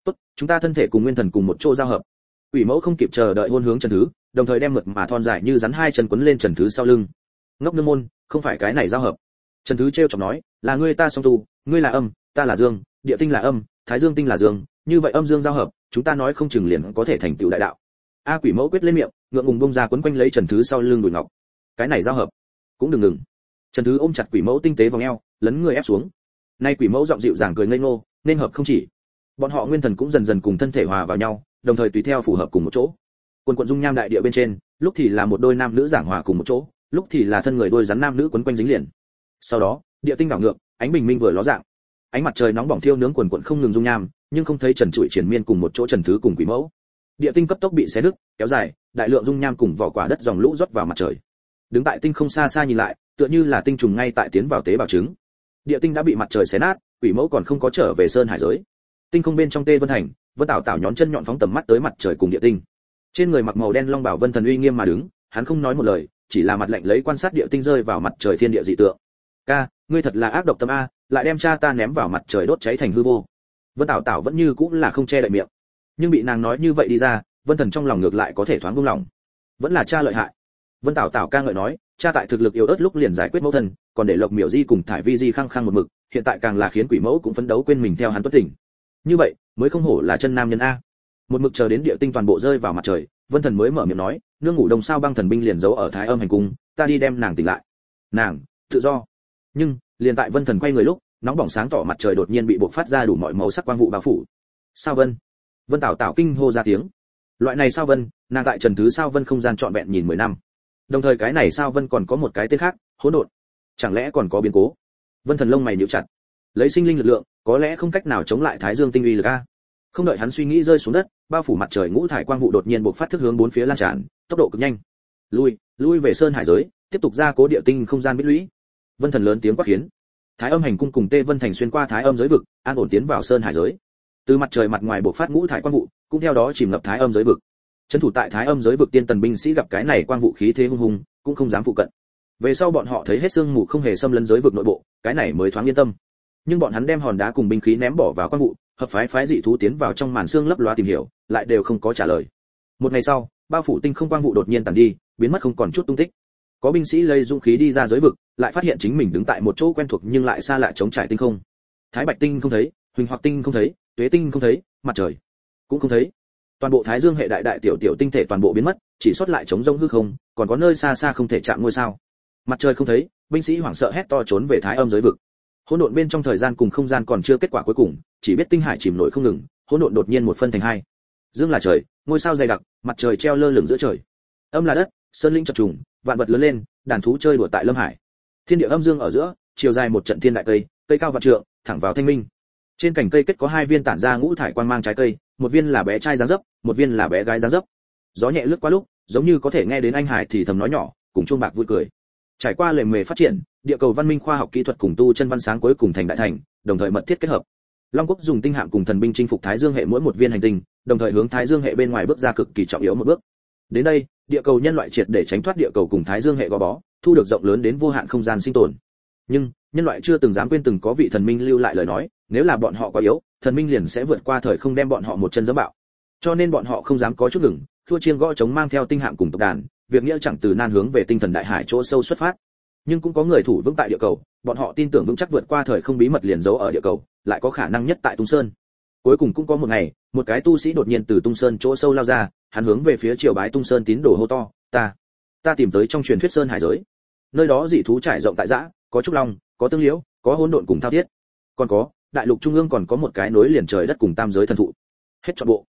tốt, chúng ta thân thể cùng nguyên thần cùng một chỗ giao hợp. Quỷ mẫu không kịp chờ đợi hôn hướng Trần Thứ, đồng thời đem mượt mà thon dài như rắn hai chân quấn lên Trần Thứ sau lưng. Ngốc nương môn, không phải cái này giao hợp. Trần Thứ trêu chọc nói, là ngươi ta song tu, ngươi là âm, ta là dương, địa tinh là âm, thái dương tinh là dương, như vậy âm dương giao hợp, chúng ta nói không chừng liền có thể thành tựu đại đạo. A Quỷ mẫu quyết lên miệng, ngượng ngùng bông ra quấn quanh lấy Trần Thứ sau lưng đùi ngọc. Cái này giao hợp, cũng đừng ngừng. Trần Thứ ôm chặt Quỷ mẫu tinh tế vòng eo, lấn người ép xuống. Nay Quỷ mẫu giọng dịu dàng cười ngây ngô, nên hợp không chỉ. Bọn họ nguyên thần cũng dần dần cùng thân thể hòa vào nhau, đồng thời tùy theo phù hợp cùng một chỗ. Quần quần dung nham đại địa bên trên, lúc thì là một đôi nam nữ giảng hòa cùng một chỗ, lúc thì là thân người đôi rắn nam nữ quấn quanh dính liền. Sau đó, địa tinh đảo ngược, ánh bình minh vừa ló dạng. Ánh mặt trời nóng bỏng thiêu nướng quần quần không ngừng dung nham, nhưng không thấy Trần Trụi triển miên cùng một chỗ Trần Thứ cùng Quỷ mẫu. Địa tinh cấp tốc bị xé nứt, kéo dài, đại lượng dung nham cùng vỏ quả đất dòng lũ rót vào mặt trời. Đứng tại tinh không xa xa nhìn lại, tựa như là tinh trùng ngay tại tiến vào tế bào trứng. Địa tinh đã bị mặt trời xé nát, Quỷ mẫu còn không có trở về sơn hải giới. Tinh không bên trong Tê Vân Hành, Vân Tảo Tảo nhón chân nhọn phóng tầm mắt tới mặt trời cùng địa tinh. Trên người mặc màu đen long bảo Vân Thần uy nghiêm mà đứng, hắn không nói một lời, chỉ là mặt lạnh lấy quan sát địa tinh rơi vào mặt trời thiên địa dị tượng. Ca, ngươi thật là ác độc tâm a, lại đem cha ta ném vào mặt trời đốt cháy thành hư vô. Vân Tảo Tảo vẫn như cũng là không che đậy miệng, nhưng bị nàng nói như vậy đi ra, Vân Thần trong lòng ngược lại có thể thoáng buông lòng. Vẫn là cha lợi hại. Vân Tảo Tảo ca ngợi nói, cha tại thực lực yếu ớt lúc liền giải quyết mẫu thần, còn để Lộc Miểu Di cùng Thải Vi Di khăng khăng một mực, hiện tại càng là khiến Quỷ mẫu cũng phấn đấu quên mình theo hắn tuất tỉnh. Như vậy, mới không hổ là chân nam nhân a. Một mực chờ đến địa tinh toàn bộ rơi vào mặt trời, Vân Thần mới mở miệng nói, nương ngủ đồng sao băng thần binh liền giấu ở Thái Âm hành cung, ta đi đem nàng tỉnh lại. Nàng, tự do. Nhưng, liền tại Vân Thần quay người lúc, nóng bỏng sáng tỏ mặt trời đột nhiên bị bộc phát ra đủ mọi màu sắc quang vụ bao phủ. Sao Vân? Vân Tảo Tảo kinh hô ra tiếng. Loại này Sao Vân, nàng tại Trần Thứ Sao Vân không gian trọn vẹn nhìn mười năm. Đồng thời cái này Sao Vân còn có một cái tên khác, hỗn độn. Chẳng lẽ còn có biến cố? Vân Thần lông mày nhíu chặt. Lấy sinh linh lực lượng, có lẽ không cách nào chống lại Thái Dương tinh uy lực a. Không đợi hắn suy nghĩ rơi xuống đất, bao phủ mặt trời ngũ thải quang vụ đột nhiên bộc phát thức hướng bốn phía lan tràn, tốc độ cực nhanh. Lui, lui về sơn hải giới, tiếp tục ra cố địa tinh không gian bích lũy. Vân Thần lớn tiếng quát khiến. Thái Âm hành cung cùng Tê Vân thành xuyên qua Thái Âm giới vực, an ổn tiến vào sơn hải giới. Từ mặt trời mặt ngoài bộc phát ngũ thải quang vụ, cũng theo đó chìm ngập Thái Âm giới vực. Trấn thủ tại Thái Âm giới vực tiên tần binh sĩ gặp cái này quang vụ khí thế hung hùng, cũng không dám phụ cận. Về sau bọn họ thấy hết sương mù không hề xâm lấn giới vực nội bộ, cái này mới thoáng yên tâm. Nhưng bọn hắn đem hòn đá cùng binh khí ném bỏ vào quang vụ, hợp phái phái dị thú tiến vào trong màn sương lấp loa tìm hiểu, lại đều không có trả lời. Một ngày sau, bao phủ tinh không quang vụ đột nhiên tàn đi, biến mất không còn chút tung tích. Có binh sĩ lấy dũng khí đi ra giới vực, lại phát hiện chính mình đứng tại một chỗ quen thuộc nhưng lại xa lạ trống trải tinh không. Thái Bạch tinh không thấy, Huỳnh Hoặc tinh không thấy, Tuế tinh không thấy, mặt trời cũng không thấy. Toàn bộ Thái Dương hệ đại đại tiểu tiểu tinh thể toàn bộ biến mất, chỉ sót lại trống rỗng hư không, còn có nơi xa xa không thể chạm ngôi sao. Mặt trời không thấy, binh sĩ hoảng sợ hét to trốn về Thái Âm giới vực. Hỗn độn bên trong thời gian cùng không gian còn chưa kết quả cuối cùng, chỉ biết tinh hải chìm nổi không ngừng, hỗn độn đột nhiên một phân thành hai. Dương là trời, ngôi sao dày đặc, mặt trời treo lơ lửng giữa trời. Âm là đất, sơn linh chập trùng, vạn vật lớn lên, đàn thú chơi đùa tại lâm hải. Thiên địa âm dương ở giữa, chiều dài một trận thiên đại cây, cây cao vạn trượng, thẳng vào thanh minh. Trên cành cây kết có hai viên tản ra ngũ thải quang mang trái cây, một viên là bé trai dáng dấp, một viên là bé gái dáng dấp. Gió nhẹ lướt qua lúc, giống như có thể nghe đến anh hải thì thầm nói nhỏ, cùng chuông bạc vui cười. Trải qua lề mề phát triển, địa cầu văn minh khoa học kỹ thuật cùng tu chân văn sáng cuối cùng thành đại thành, đồng thời mật thiết kết hợp. Long quốc dùng tinh hạm cùng thần binh chinh phục Thái Dương hệ mỗi một viên hành tinh, đồng thời hướng Thái Dương hệ bên ngoài bước ra cực kỳ trọng yếu một bước. Đến đây, địa cầu nhân loại triệt để tránh thoát địa cầu cùng Thái Dương hệ gò bó, thu được rộng lớn đến vô hạn không gian sinh tồn. Nhưng, nhân loại chưa từng dám quên từng có vị thần minh lưu lại lời nói, nếu là bọn họ quá yếu, thần minh liền sẽ vượt qua thời không đem bọn họ một chân giẫm bạo. Cho nên bọn họ không dám có chút ngừng, thua chiêng gõ trống mang theo tinh hạm cùng tộc đàn, việc nghĩa chẳng từ nan hướng về tinh thần đại hải chỗ sâu xuất phát. Nhưng cũng có người thủ vững tại địa cầu, bọn họ tin tưởng vững chắc vượt qua thời không bí mật liền giấu ở địa cầu, lại có khả năng nhất tại Tung Sơn. Cuối cùng cũng có một ngày, một cái tu sĩ đột nhiên từ Tung Sơn chỗ sâu lao ra, hắn hướng về phía triều bái Tung Sơn tín đồ hô to, "Ta, ta tìm tới trong truyền thuyết Sơn Hải giới." Nơi đó dị thú trải rộng tại dã, có trúc long, có tương liễu, có hỗn độn cùng thao thiết. Còn có, đại lục trung ương còn có một cái nối liền trời đất cùng tam giới thần thụ. Hết trọn bộ.